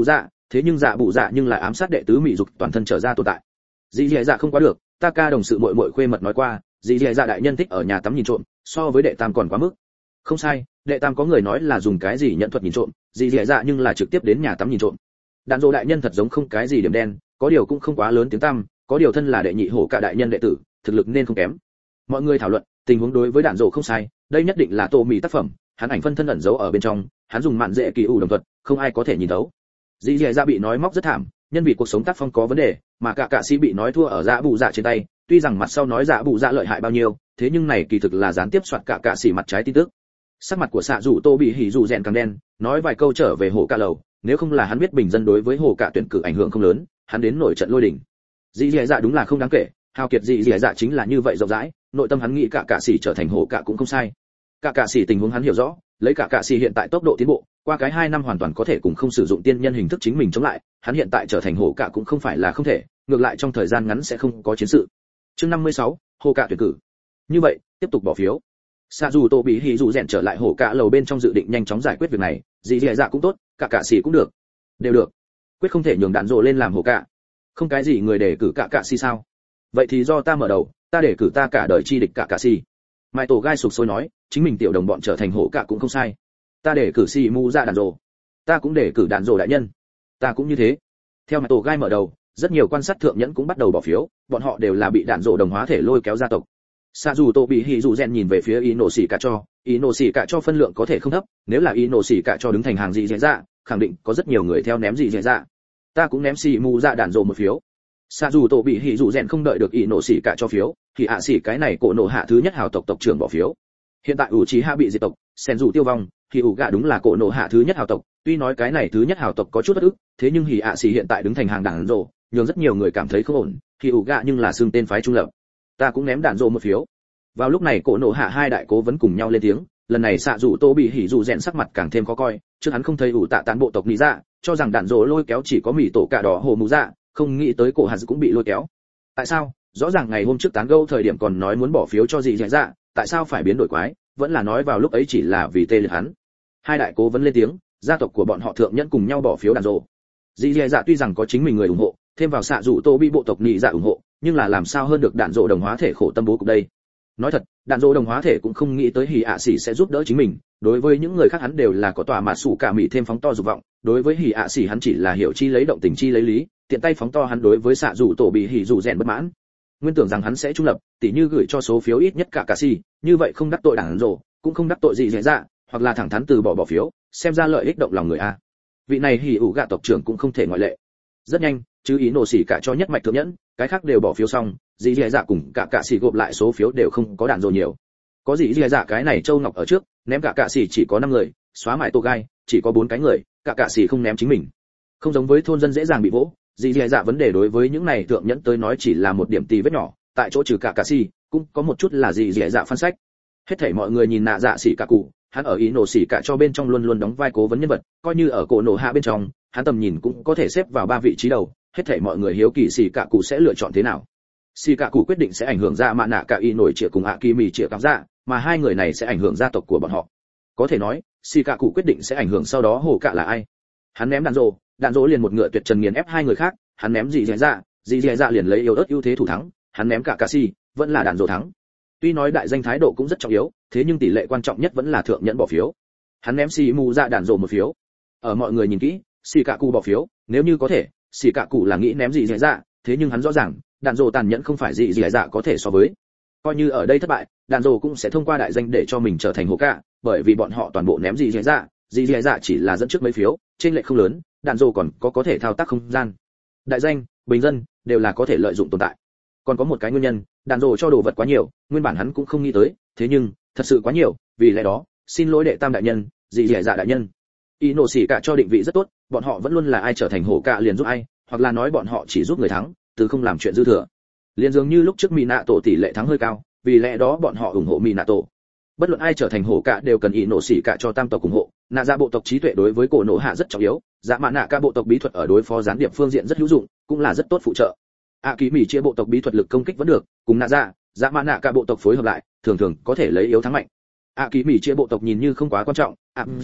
[SPEAKER 1] thế nhưng dạ bụ dạ nhưng lại ám sát đệ tứ mỹ dục toàn thân trở ra tồn tại. Dì dì dạ không quá được, ta ca đồng sự muội muội khuê mật nói qua, dì dì dạ đại nhân thích ở nhà tắm nhìn trộm, so với đệ tam còn quá mức. Không sai, đệ tam có người nói là dùng cái gì nhận thuật nhìn trộm, dì dì dạ nhưng là trực tiếp đến nhà tắm nhìn trộm. Đạn dỗ đại nhân thật giống không cái gì điểm đen, có điều cũng không quá lớn tiếng tăm, có điều thân là đệ nhị hổ cả đại nhân đệ tử, thực lực nên không kém. Mọi người thảo luận, tình huống đối với đạn dỗ không sai, đây nhất định là tô mì tác phẩm, hắn ảnh phân thân ẩn giấu ở bên trong, hắn dùng mạn dễ kỳ ủ đồng thuật, không ai có thể nhìn thấu. Dì dì dạ bị nói móc rất thảm, nhân vì cuộc sống tác phong có vấn đề, mà cả cạ sĩ bị nói thua ở dạ bụ dạ trên tay, tuy rằng mặt sau nói dạ bụ dạ lợi hại bao nhiêu, thế nhưng này kỳ thực là gián tiếp soạt cả cạ sĩ mặt trái tin tức. Sắc mặt của xạ dù tô bị hỉ dù rèn càng đen, nói vài câu trở về hồ cả lầu, nếu không là hắn biết bình dân đối với hồ cả tuyển cử ảnh hưởng không lớn, hắn đến nổi trận lôi đình. Dì dì dạ đúng là không đáng kể, hào kiệt dì dì dạ chính là như vậy rộng rãi, nội tâm hắn nghĩ cả cạ sĩ trở thành hồ cả cũng không sai. Cả cạ sĩ tình huống hắn hiểu rõ, lấy cả cạ sĩ hiện tại tốc độ tiến bộ, qua cái hai năm hoàn toàn có thể cùng không sử dụng tiên nhân hình thức chính mình chống lại, hắn hiện tại trở thành hồ cả cũng không phải là không thể, ngược lại trong thời gian ngắn sẽ không có chiến sự. Chương năm mươi sáu, hồ cả tuyển cử. Như vậy, tiếp tục bỏ phiếu. Sa dù Tô bị hỉ dù rèn trở lại hồ cả lầu bên trong dự định nhanh chóng giải quyết việc này, dì dì dạ cũng tốt, cả cạ sĩ cũng được, đều được. Quyết không thể nhường đạn rồ lên làm hồ cả. Không cái gì người để cử cả cạ sĩ sao? Vậy thì do ta mở đầu, ta để cử ta cả đời chi địch cả cạ sĩ. Mai tổ gai sục sôi nói, chính mình tiểu đồng bọn trở thành hồ cả cũng không sai. Ta để cử xì mu ra đạn rồ, ta cũng để cử đạn rồ đại nhân, ta cũng như thế. Theo Mai tổ gai mở đầu, rất nhiều quan sát thượng nhẫn cũng bắt đầu bỏ phiếu, bọn họ đều là bị đạn rồ đồng hóa thể lôi kéo gia tộc. Sa dù Tô bị hỉ dù rèn nhìn về phía ý nổ xỉ cả cho, ý nổ xỉ cả cho phân lượng có thể không thấp, nếu là ý nổ xỉ cả cho đứng thành hàng gì dễ dạ, khẳng định có rất nhiều người theo ném gì dễ dạ. Ta cũng ném xì mu ra đạn rồ một phiếu. Sa dù Tô bị hỉ dù rèn không đợi được ý nổ xỉ cả cho phiếu, thì ạ xỉ cái này cổ nổ hạ thứ nhất hào tộc tộc trưởng bỏ phiếu. Hiện tại ủ trí hạ bị diệt tộc, sen dù tiêu vong, thì ủ gạ đúng là cổ nổ hạ thứ nhất hào tộc, tuy nói cái này thứ nhất hào tộc có chút bất ức, thế nhưng hỉ ạ xỉ hiện tại đứng thành hàng đạn rồ, nhường rất nhiều người cảm thấy không ổn, thì ủ gạ nhưng là xương tên phái trung lập. Ta cũng ném đạn rồ một phiếu. Vào lúc này cổ nổ hạ hai đại cố vấn cùng nhau lên tiếng, lần này xạ dù Tô bị hỉ dù rèn sắc mặt càng thêm khó coi, trước hắn không thấy ủ tạ tán bộ tộc lý dạ, cho rằng đạn rồ lôi kéo chỉ có mỉ tổ cả đỏ hồ mù dạ, không nghĩ tới cổ hạt cũng bị lôi kéo. Tại sao? Rõ ràng ngày hôm trước tán gẫu thời điểm còn nói muốn bỏ phiếu cho gì dễ dạ, tại sao phải biến đổi quái? Vẫn là nói vào lúc ấy chỉ là vì tê liệt hắn. Hai đại cố vấn lên tiếng, gia tộc của bọn họ thượng nhẫn cùng nhau bỏ phiếu đạn rồ. Dì dè dạ tuy rằng có chính mình người ủng hộ, thêm vào xạ dù Tô bị bộ tộc nhị dạ ủng hộ, nhưng là làm sao hơn được đạn rồ đồng hóa thể khổ tâm bố cục đây. Nói thật, đạn rồ đồng hóa thể cũng không nghĩ tới hỉ ạ xỉ sẽ giúp đỡ chính mình, đối với những người khác hắn đều là có tòa mà sủ cả mỹ thêm phóng to dục vọng, đối với hỉ ạ xỉ hắn chỉ là hiểu chi lấy động tình chi lấy lý, tiện tay phóng to hắn đối với xạ dù Tổ bị hỉ dù rèn bất mãn. Nguyên tưởng rằng hắn sẽ trung lập, tỉ như gửi cho số phiếu ít nhất cả cả xỉ, như vậy không đắc tội đạn rồ, cũng không đắc tội gì dễ dạ, hoặc là thẳng thắn từ bỏ bỏ phiếu, xem ra lợi ích động lòng người a. Vị này hỉ ủ gạ tộc trưởng cũng không thể ngoại lệ. Rất nhanh, chứ ý nổ xỉ cả cho nhất mạch thượng nhẫn, cái khác đều bỏ phiếu xong, dì dì dạ cùng cả cả xỉ gộp lại số phiếu đều không có đạn rồ nhiều. Có dì dì dạ cái này châu ngọc ở trước, ném cả cả xỉ chỉ có năm người, xóa mãi tô gai, chỉ có bốn cái người, cả cả xỉ không ném chính mình. Không giống với thôn dân dễ dàng bị vỗ, dì dì dạ vấn đề đối với những này thượng nhẫn tới nói chỉ là một điểm tì vết nhỏ, tại chỗ trừ cả cả xỉ, cũng có một chút là dì dì dạ phân sách. Hết thảy mọi người nhìn nạ dạ xỉ cả cụ, hắn ở ý nổ xỉ cả cho bên trong luôn luôn đóng vai cố vấn nhân vật, coi như ở cổ nổ hạ bên trong, hắn tầm nhìn cũng có thể xếp vào ba vị trí đầu. Hết thảy mọi người hiếu kỳ xỉ cả cụ sẽ lựa chọn thế nào. Xỉ cả cụ quyết định sẽ ảnh hưởng ra mạ nạ cả y nổi trịa cùng ạ kỳ mì trịa cảm dạ, mà hai người này sẽ ảnh hưởng gia tộc của bọn họ. Có thể nói, xỉ cả cụ quyết định sẽ ảnh hưởng sau đó hồ cả là ai. Hắn ném đạn rồ, đạn rồ liền một ngựa tuyệt trần nghiền ép hai người khác, hắn ném gì dẻ dạ, gì dẻ dạ liền lấy yếu ớt ưu thế thủ thắng, hắn ném cả cả xỉ, vẫn là đạn rồ thắng. Tuy nói đại danh thái độ cũng rất trọng yếu, thế nhưng tỷ lệ quan trọng nhất vẫn là thượng nhẫn bỏ phiếu. Hắn ném xì mù ra đạn rồ một phiếu. Ở mọi người nhìn kỹ, xỉ cả cụ bỏ phiếu, nếu như có thể, xỉ cả cụ là nghĩ ném gì dễ dạ, thế nhưng hắn rõ ràng, đạn rồ tàn nhẫn không phải gì dễ dạ có thể so với. Coi như ở đây thất bại, đạn rồ cũng sẽ thông qua đại danh để cho mình trở thành hồ cả, bởi vì bọn họ toàn bộ ném gì dễ dạ, gì dễ dạ chỉ là dẫn trước mấy phiếu, trên lệch không lớn, đạn rồ còn có có thể thao tác không gian. Đại danh, bình dân đều là có thể lợi dụng tồn tại. Còn có một cái nguyên nhân, đạn rồ cho đồ vật quá nhiều, nguyên bản hắn cũng không nghĩ tới, thế nhưng thật sự quá nhiều, vì lẽ đó, xin lỗi đệ tam đại nhân, gì dễ dạ đại nhân. Ý nổ xỉ cả cho định vị rất tốt, bọn họ vẫn luôn là ai trở thành hổ cả liền giúp ai, hoặc là nói bọn họ chỉ giúp người thắng, từ không làm chuyện dư thừa. Liên dường như lúc trước Mỹ nạ tổ tỷ lệ thắng hơi cao, vì lẽ đó bọn họ ủng hộ Mỹ nạ tổ. Bất luận ai trở thành hổ cả đều cần ý nổ xỉ cả cho tam tộc ủng hộ. Nạ dạ bộ tộc trí tuệ đối với cổ nổ hạ rất trọng yếu, dạ mạ nạ ca bộ tộc bí thuật ở đối phó gián điệp phương diện rất hữu dụng, cũng là rất tốt phụ trợ. A ký mỹ chia bộ tộc bí thuật lực công kích vẫn được, cùng nạ dạ, dạ mạ nạ ca bộ tộc phối hợp lại, thường thường có thể lấy yếu thắng mạnh. A ký mỹ chia bộ tộc nhìn như không quá quan trọng, ạ dẻm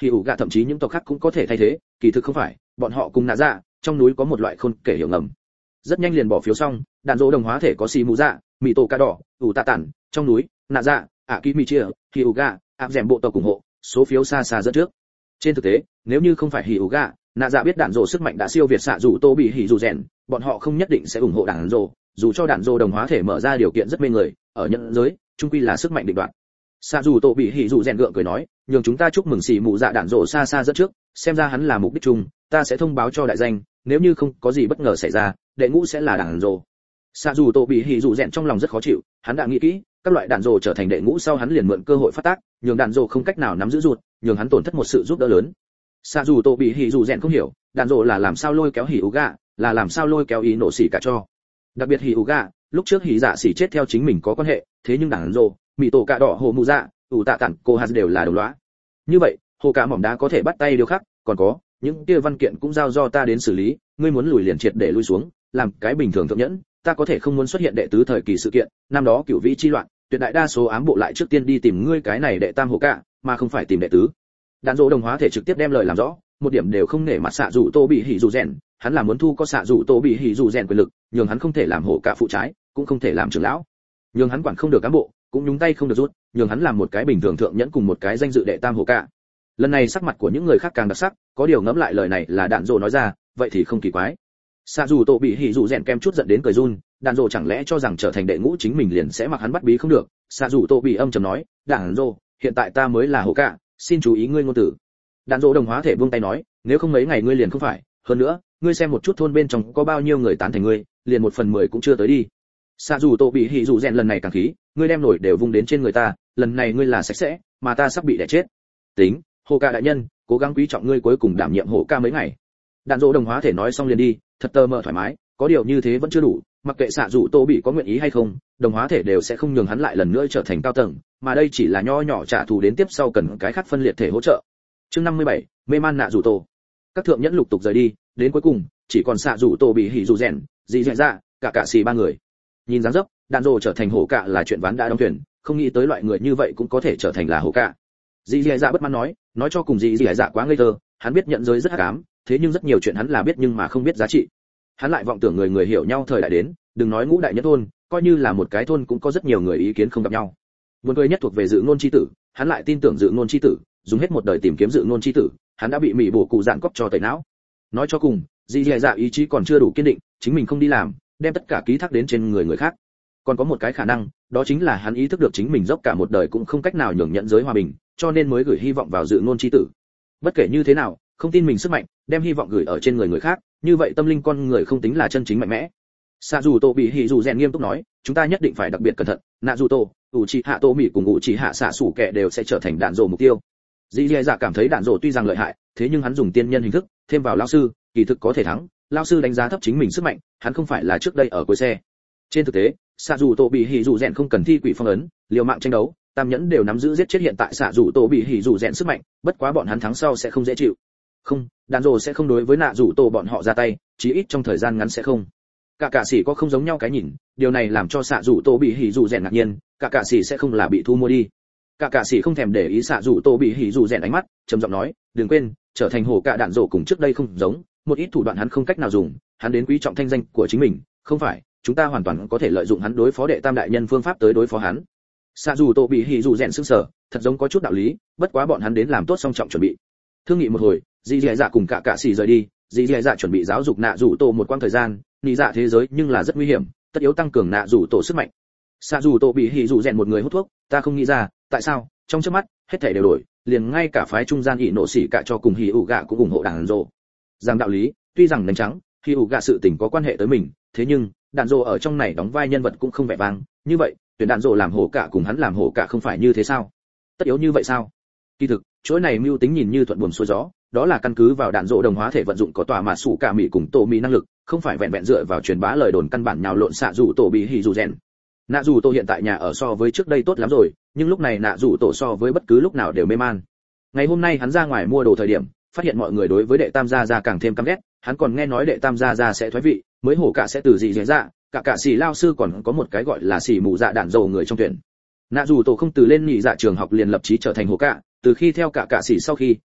[SPEAKER 1] thì ủ gạ thậm chí những tộc khác cũng có thể thay thế, kỳ thực không phải, bọn họ cùng nạ dạ, trong núi có một loại khôn kể hiểu ngầm. Rất nhanh liền bỏ phiếu xong, đạn dỗ đồng hóa thể có xì mù dạ, mì tổ ca đỏ, ủ tạ tản, trong núi, nạ dạ, ạ kỳ mì chia, thì ủ gạ, áp dèm bộ tộc ủng hộ, số phiếu xa xa dẫn trước. Trên thực tế, nếu như không phải hỉ ủ gạ, nạ dạ biết đạn dỗ sức mạnh đã siêu việt xạ dù tô bị hỉ dù rèn, bọn họ không nhất định sẽ ủng hộ đạn dỗ, dù cho đạn dỗ đồng hóa thể mở ra điều kiện rất mê người, ở nhân giới, chung quy là sức mạnh định đoạt. Xạ dù tô bị hỉ dù rèn gượng cười nói, nhường chúng ta chúc mừng xì mù dạ đạn dỗ xa xa dẫn trước, xem ra hắn là mục đích chung, ta sẽ thông báo cho đại danh, nếu như không có gì bất ngờ xảy ra, đệ ngũ sẽ là đạn dỗ. Xạ dù tô bị hỉ dù rèn trong lòng rất khó chịu, hắn đã nghĩ kỹ, các loại đạn dỗ trở thành đệ ngũ sau hắn liền mượn cơ hội phát tác, nhường đạn dỗ không cách nào nắm giữ ruột, nhường hắn tổn thất một sự giúp đỡ lớn. Xạ dù tô bị hỉ dù rèn không hiểu, đạn dỗ là làm sao lôi kéo hỉ ủ gạ, là làm sao lôi kéo ý nổ xỉ cả cho. Đặc biệt hỉ ủ gạ, lúc trước hỉ dạ xỉ chết theo chính mình có quan hệ, thế nhưng đạn dỗ, mị tổ cạ đỏ hồ mù dạ, ủ tạ tản, cô hạt đều là đồng lõa. Như vậy, hồ cả mỏng đá có thể bắt tay điều khác, còn có những kia văn kiện cũng giao do ta đến xử lý, ngươi muốn lùi liền triệt để lui xuống, làm cái bình thường thượng nhẫn, ta có thể không muốn xuất hiện đệ tứ thời kỳ sự kiện, năm đó cửu vĩ chi loạn, tuyệt đại đa số ám bộ lại trước tiên đi tìm ngươi cái này đệ tam hồ cả, mà không phải tìm đệ tứ. Đạn dỗ đồng hóa thể trực tiếp đem lời làm rõ, một điểm đều không nể mặt xạ dù tô bị hỉ dù rèn, hắn là muốn thu có xạ dù tô bị hỉ dù rèn quyền lực, nhường hắn không thể làm hồ cả phụ trái, cũng không thể làm trưởng lão, nhường hắn quản không được cán bộ, cũng nhúng tay không được rút, nhường hắn làm một cái bình thường thượng nhẫn cùng một cái danh dự đệ tam hồ cả. Lần này sắc mặt của những người khác càng đặc sắc, có điều ngẫm lại lời này là đạn dỗ nói ra, vậy thì không kỳ quái. Xạ dù tô bị hỉ dù rèn kem chút giận đến cười run, đạn dỗ chẳng lẽ cho rằng trở thành đệ ngũ chính mình liền sẽ mặc hắn bắt bí không được. Xạ dù tô bị âm trầm nói, đạn dỗ, hiện tại ta mới là hồ cả, xin chú ý ngươi ngôn từ. Đạn dỗ đồng hóa thể buông tay nói, nếu không mấy ngày ngươi liền không phải, hơn nữa, ngươi xem một chút thôn bên trong có bao nhiêu người tán thành ngươi, liền một phần mười cũng chưa tới đi. Xạ dù tô bị hỉ dù rèn lần này càng khí, ngươi đem nổi đều vung đến trên người ta, lần này ngươi là sạch sẽ, mà ta sắp bị đẻ chết. Tính, hồ ca đại nhân, cố gắng quý trọng ngươi cuối cùng đảm nhiệm hồ ca mấy ngày. Đạn dỗ đồng hóa thể nói xong liền đi, thật tơ mờ thoải mái, có điều như thế vẫn chưa đủ, mặc kệ xạ dù tô bị có nguyện ý hay không, đồng hóa thể đều sẽ không nhường hắn lại lần nữa trở thành cao tầng, mà đây chỉ là nho nhỏ trả thù đến tiếp sau cần cái khác phân liệt thể hỗ trợ. Chương năm mươi bảy, mê man nạ dù tô. Các thượng nhẫn lục tục rời đi, đến cuối cùng chỉ còn xạ dù tô bị hỉ dù rèn, dì dẹn ra, cả cả xì ba người. Nhìn dáng dấp, đạn dỗ trở thành hổ cạ là chuyện ván đã đóng thuyền, không nghĩ tới loại người như vậy cũng có thể trở thành là hổ cạ. Dì dì dạ bất mãn nói, nói cho cùng dì dì dạ quá ngây thơ, hắn biết nhận giới rất hắc ám, thế nhưng rất nhiều chuyện hắn là biết nhưng mà không biết giá trị. Hắn lại vọng tưởng người người hiểu nhau thời đại đến, đừng nói ngũ đại nhất thôn, coi như là một cái thôn cũng có rất nhiều người ý kiến không gặp nhau. Buồn cười nhất thuộc về dự ngôn chi tử, hắn lại tin tưởng dự ngôn chi tử, dùng hết một đời tìm kiếm dự ngôn chi tử, hắn đã bị mị bổ cụ dạn cóc cho tẩy não. Nói cho cùng, dì dì dạ ý chí còn chưa đủ kiên định, chính mình không đi làm, đem tất cả ký thác đến trên người người khác. Còn có một cái khả năng, đó chính là hắn ý thức được chính mình dốc cả một đời cũng không cách nào nhường nhận giới hòa bình, cho nên mới gửi hy vọng vào dự ngôn chi tử. Bất kể như thế nào, không tin mình sức mạnh, đem hy vọng gửi ở trên người người khác, như vậy tâm linh con người không tính là chân chính mạnh mẽ. Xạ dù tô bị hỉ dù rèn nghiêm túc nói, chúng ta nhất định phải đặc biệt cẩn thận, nạ dù tô, ủ trì hạ tô mỹ cùng ủ trì hạ xạ sủ kẻ đều sẽ trở thành đạn dỗ mục tiêu. Dĩ dì dạ cảm thấy đạn dỗ tuy rằng lợi hại, thế nhưng hắn dùng tiên nhân hình thức, thêm vào lão sư, kỳ thực có thể thắng. Lão sư đánh giá thấp chính mình sức mạnh, hắn không phải là trước đây ở cuối xe. Trên thực tế, xạ dù tô bị hỉ dù rèn không cần thi quỷ phong ấn, liều mạng tranh đấu, tam nhẫn đều nắm giữ giết chết hiện tại xạ dù tô bị hỉ dù rèn sức mạnh, bất quá bọn hắn thắng sau sẽ không dễ chịu. Không, đàn rồ sẽ không đối với nạ dù tô bọn họ ra tay, chí ít trong thời gian ngắn sẽ không. Cả cả sĩ có không giống nhau cái nhìn, điều này làm cho xạ dù tô bị hỉ dù rèn ngạc nhiên, cả cả sĩ sẽ không là bị thu mua đi. Cả cả sĩ không thèm để ý xạ dù tô bị hỉ dù rèn ánh mắt, trầm giọng nói, đừng quên, trở thành hổ cả đạn rồ cùng trước đây không giống, một ít thủ đoạn hắn không cách nào dùng, hắn đến quý trọng thanh danh của chính mình, không phải, chúng ta hoàn toàn có thể lợi dụng hắn đối phó đệ tam đại nhân phương pháp tới đối phó hắn. Xạ dù tô bị hỉ dù rèn sững sờ, thật giống có chút đạo lý, bất quá bọn hắn đến làm tốt song trọng chuẩn bị. Thương nghị một hồi, dì dì dạ cùng cả cả sĩ rời đi, dì dì dạ chuẩn bị giáo dục nạ rủ tổ một quãng thời gian, nghĩ dạ thế giới nhưng là rất nguy hiểm, tất yếu tăng cường nạ rủ tổ sức mạnh. Xạ dù tổ bị hỉ dù rèn một người hút thuốc, ta không nghĩ ra, tại sao, trong chớp mắt, hết thảy đều đổi, liền ngay cả phái trung gian ỷ nộ sĩ cả cho cùng hỉ ủ gạ cũng ủng hộ đàn rồ. Rằng đạo lý, tuy rằng đánh trắng, hỉ ủ gạ sự tình có quan hệ tới mình, thế nhưng, đàn rồ ở trong này đóng vai nhân vật cũng không vẻ vang, như vậy, tuyển đàn rồ làm hổ cả cùng hắn làm hổ cả không phải như thế sao? Tất yếu như vậy sao? Kỳ thực, chuỗi này mưu tính nhìn như thuận buồm xuôi gió, đó là căn cứ vào đạn dỗ đồng hóa thể vận dụng có tòa mà sủ cả mỹ cùng tổ mỹ năng lực, không phải vẹn vẹn dựa vào truyền bá lời đồn căn bản nhào lộn xạ dù tổ bị hỉ dù rèn. Nạ dù tổ hiện tại nhà ở so với trước đây tốt lắm rồi, nhưng lúc này nạ dù tổ so với bất cứ lúc nào đều mê man. Ngày hôm nay hắn ra ngoài mua đồ thời điểm, phát hiện mọi người đối với đệ tam gia gia càng thêm căm ghét, hắn còn nghe nói đệ tam gia gia sẽ thoái vị, mới hổ cả sẽ từ gì dễ dạ, cả cả xì lao sư còn có một cái gọi là xì mù dạ đạn dầu người trong tuyển. Nạ dù tổ không từ lên nhị dạ trường học liền lập chí trở thành hổ cả, từ khi theo cả cả xì sau khi,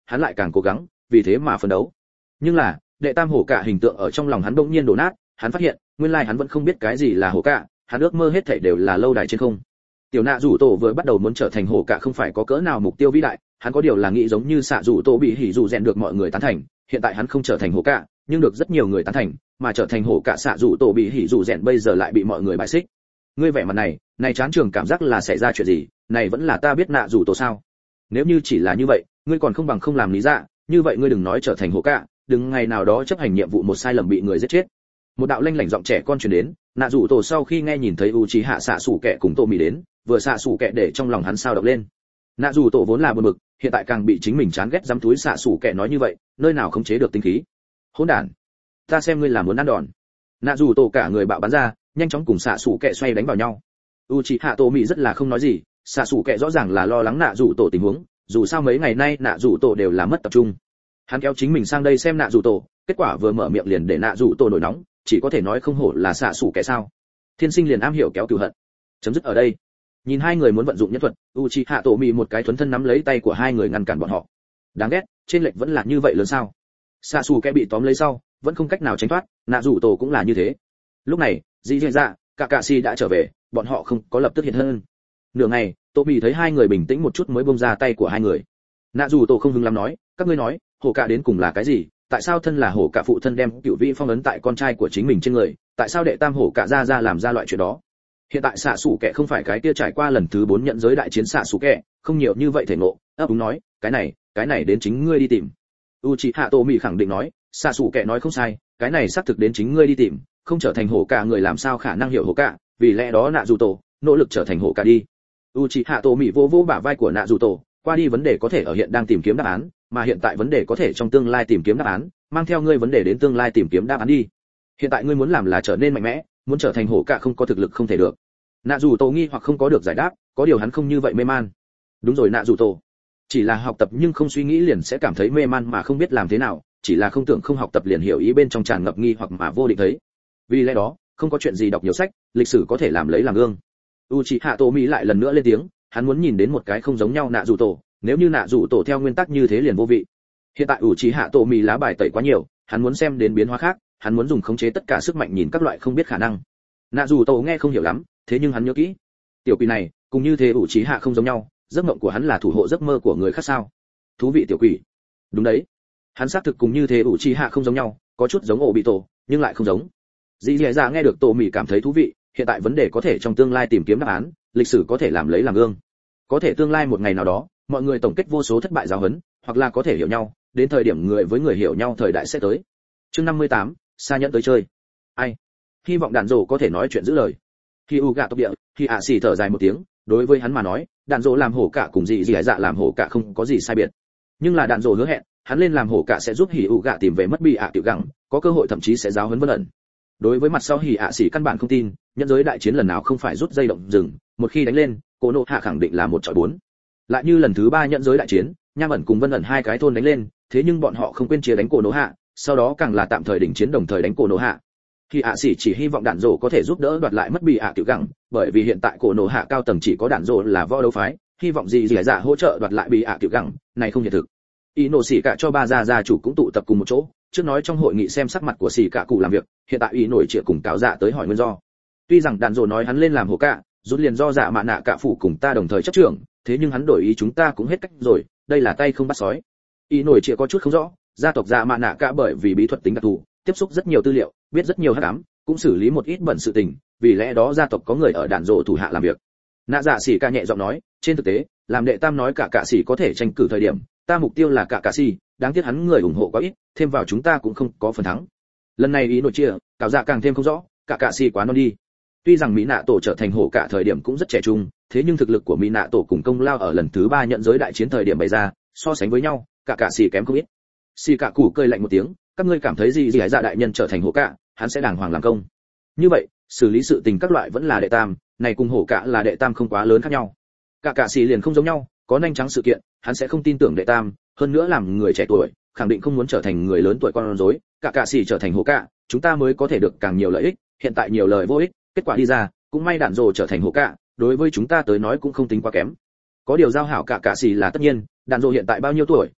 [SPEAKER 1] hắn lại càng cố gắng, vì thế mà phấn đấu. Nhưng là, đệ tam hổ cả hình tượng ở trong lòng hắn bỗng nhiên đổ nát, hắn phát hiện, nguyên lai hắn vẫn không biết cái gì là hổ cả, hắn ước mơ hết thảy đều là lâu đài trên không. Tiểu nạ rủ tổ vừa bắt đầu muốn trở thành hổ cả không phải có cỡ nào mục tiêu vĩ đại, hắn có điều là nghĩ giống như xạ rủ tổ bị hỉ rủ rèn được mọi người tán thành, hiện tại hắn không trở thành hổ cả, nhưng được rất nhiều người tán thành, mà trở thành hổ cả xạ rủ tổ bị hỉ rủ rèn bây giờ lại bị mọi người bài xích. Ngươi vẻ mặt này, này chán trường cảm giác là xảy ra chuyện gì, này vẫn là ta biết nạ rủ tổ sao? Nếu như chỉ là như vậy, ngươi còn không bằng không làm lý dạ, như vậy ngươi đừng nói trở thành hổ cả, đừng ngày nào đó chấp hành nhiệm vụ một sai lầm bị người giết chết. Một đạo lanh lảnh giọng trẻ con truyền đến, nạ rủ tổ sau khi nghe nhìn thấy Uchiha xạ sủ kẻ cùng Tô Mị đến, vừa xạ sủ kẻ để trong lòng hắn sao động lên. Nạ rủ tổ vốn là buồn bực, hiện tại càng bị chính mình chán ghét dám túi xạ sủ kẻ nói như vậy, nơi nào khống chế được tinh khí. Hỗn đản, ta xem ngươi là muốn ăn đòn. Nạ rủ tổ cả người bạo bắn ra, nhanh chóng cùng xạ sủ kẻ xoay đánh vào nhau. Uchiha Tô Mị rất là không nói gì, xạ sủ kẻ rõ ràng là lo lắng nạ rủ tổ tình huống, dù sao mấy ngày nay nạ rủ tổ đều là mất tập trung. Hắn kéo chính mình sang đây xem nạ rủ tổ, kết quả vừa mở miệng liền để nạ rủ tổ nổi nóng, chỉ có thể nói không hổ là xạ sủ kẻ sao. Thiên sinh liền am hiểu kéo cừu hận. Chấm dứt ở đây. Nhìn hai người muốn vận dụng nhân thuật, Uchiha Tô Mị một cái thuấn thân nắm lấy tay của hai người ngăn cản bọn họ. Đáng ghét, trên lệch vẫn là như vậy lớn sao? Xạ sủ kẻ bị tóm lấy sau, vẫn không cách nào tránh thoát, nạ rủ tổ cũng là như thế. Lúc này, Dị Dạ Dạ, Kakashi đã trở về, bọn họ không có lập tức hiện thân. Nửa ngày, Tô Mị thấy hai người bình tĩnh một chút mới buông ra tay của hai người. Nạ rủ tổ không hứng lắm nói, các ngươi nói, hổ cả đến cùng là cái gì? Tại sao thân là hổ cả phụ thân đem cựu vị phong ấn tại con trai của chính mình trên người? Tại sao đệ tam hổ cả ra ra làm ra loại chuyện đó? Hiện tại xạ sủ kẻ không phải cái kia trải qua lần thứ bốn nhận giới đại chiến xạ sủ kẻ, không nhiều như vậy thể ngộ. Ấp úng nói, cái này, cái này đến chính ngươi đi tìm. Uchiha Tô Mị khẳng định nói, xạ sủ kẻ nói không sai, cái này xác thực đến chính ngươi đi tìm, không trở thành hổ cả người làm sao khả năng hiểu hổ cả, vì lẽ đó nạ dù tổ nỗ lực trở thành hổ cả đi. Uchiha Tô Mị vô vô bả vai của nạ dù tổ, qua đi vấn đề có thể ở hiện đang tìm kiếm đáp án, mà hiện tại vấn đề có thể trong tương lai tìm kiếm đáp án, mang theo ngươi vấn đề đến tương lai tìm kiếm đáp án đi. Hiện tại ngươi muốn làm là trở nên mạnh mẽ, muốn trở thành hổ cả không có thực lực không thể được. Nạ dù tổ nghi hoặc không có được giải đáp, có điều hắn không như vậy mê man. Đúng rồi nạ dù tổ, chỉ là học tập nhưng không suy nghĩ liền sẽ cảm thấy mê man mà không biết làm thế nào, chỉ là không tưởng không học tập liền hiểu ý bên trong tràn ngập nghi hoặc mà vô định thấy. Vì lẽ đó, không có chuyện gì đọc nhiều sách, lịch sử có thể làm lấy làm gương. Uchiha Tô Mị lại lần nữa lên tiếng, hắn muốn nhìn đến một cái không giống nhau nạ dù tổ, nếu như nạ dù tổ theo nguyên tắc như thế liền vô vị. Hiện tại Uchiha Tô Mị lá bài tẩy quá nhiều, hắn muốn xem đến biến hóa khác, hắn muốn dùng khống chế tất cả sức mạnh nhìn các loại không biết khả năng. Nạ dù tổ nghe không hiểu lắm, thế nhưng hắn nhớ kỹ. Tiểu quỷ này, cùng như thế Uchiha không giống nhau, giấc mộng của hắn là thủ hộ giấc mơ của người khác sao? Thú vị tiểu quỷ. Đúng đấy. Hắn xác thực cùng như thế Uchiha không giống nhau, có chút giống Obito, nhưng lại không giống. Dĩ Dạ Dạ nghe được Tô Mị cảm thấy thú vị, hiện tại vấn đề có thể trong tương lai tìm kiếm đáp án, lịch sử có thể làm lấy làm gương. Có thể tương lai một ngày nào đó, mọi người tổng kết vô số thất bại giáo huấn, hoặc là có thể hiểu nhau, đến thời điểm người với người hiểu nhau thời đại sẽ tới. Chương năm mươi tám, xa nhẫn tới chơi. Ai? Hy vọng đàn rồ có thể nói chuyện giữ lời. Khi u gạ tộc địa, khi ạ xì thở dài một tiếng, đối với hắn mà nói, đàn rồ làm hổ cả cùng Dĩ Dạ Dạ làm hổ cả không có gì sai biệt. Nhưng là đàn rồ hứa hẹn, hắn lên làm hổ cả sẽ giúp hỉ u gạ tìm về mất bị ạ tiểu gẳng, có cơ hội thậm chí sẽ giáo huấn vân ẩn. Đối với mặt sau hỉ ạ xỉ căn bản không tin, nhân giới đại chiến lần nào không phải rút dây động rừng, một khi đánh lên, Cổ Nộ Hạ khẳng định là một chọi bốn. Lại như lần thứ ba nhân giới đại chiến, Nham ẩn cùng Vân ẩn hai cái thôn đánh lên, thế nhưng bọn họ không quên chia đánh Cổ Nộ Hạ, sau đó càng là tạm thời đình chiến đồng thời đánh Cổ Nộ Hạ. Hỉ ạ xỉ chỉ hy vọng đạn rồ có thể giúp đỡ đoạt lại mất bị ạ tiểu gẳng, bởi vì hiện tại Cổ Nộ Hạ cao tầng chỉ có đạn rồ là võ đấu phái, hy vọng gì gì dạ hỗ trợ đoạt lại bị ạ tiểu gẳng, này không hiện thực. Ý nổ xỉ cả cho ba gia gia chủ cũng tụ tập cùng một chỗ, trước nói trong hội nghị xem sắc mặt của xỉ cả cụ làm việc, hiện tại ý nổi trịa cùng cáo dạ tới hỏi nguyên do. Tuy rằng đạn rồ nói hắn lên làm hổ cả, rút liền do dạ mạ nạ cả phủ cùng ta đồng thời chấp trưởng, thế nhưng hắn đổi ý chúng ta cũng hết cách rồi, đây là tay không bắt sói. Ý nổi trịa có chút không rõ, gia tộc dạ mạ nạ cả bởi vì bí thuật tính đặc thù, tiếp xúc rất nhiều tư liệu, biết rất nhiều hắc ám, cũng xử lý một ít bẩn sự tình, vì lẽ đó gia tộc có người ở đạn rồ thủ hạ làm việc. Nạ dạ xỉ cả nhẹ giọng nói, trên thực tế, làm đệ tam nói cả cả xỉ có thể tranh cử thời điểm, ta mục tiêu là cả cả xỉ, đáng tiếc hắn người ủng hộ quá ít, thêm vào chúng ta cũng không có phần thắng. Lần này ý nội chia, cáo dạ càng thêm không rõ, cả cả xỉ quá non đi. Tuy rằng mỹ nạ tổ trở thành hổ cả thời điểm cũng rất trẻ trung, thế nhưng thực lực của mỹ nạ tổ cùng công lao ở lần thứ ba nhận giới đại chiến thời điểm bày ra, so sánh với nhau, cả cả xỉ kém không ít. Xỉ cả củ cười lạnh một tiếng, các ngươi cảm thấy gì gì hải dạ đại nhân trở thành hổ cả, hắn sẽ đàng hoàng làm công. Như vậy, xử lý sự tình các loại vẫn là đệ tam, này cùng hổ cả là đệ tam không quá lớn khác nhau. Cả cả xỉ liền không giống nhau, có nhanh trắng sự kiện, hắn sẽ không tin tưởng đệ tam, hơn nữa làm người trẻ tuổi, khẳng định không muốn trở thành người lớn tuổi con rối, cả cả xỉ trở thành hổ cả, chúng ta mới có thể được càng nhiều lợi ích, hiện tại nhiều lời vô ích, kết quả đi ra, cũng may đạn rồ trở thành hổ cả, đối với chúng ta tới nói cũng không tính quá kém. Có điều giao hảo cả cả xỉ là tất nhiên, đạn rồ hiện tại bao nhiêu tuổi,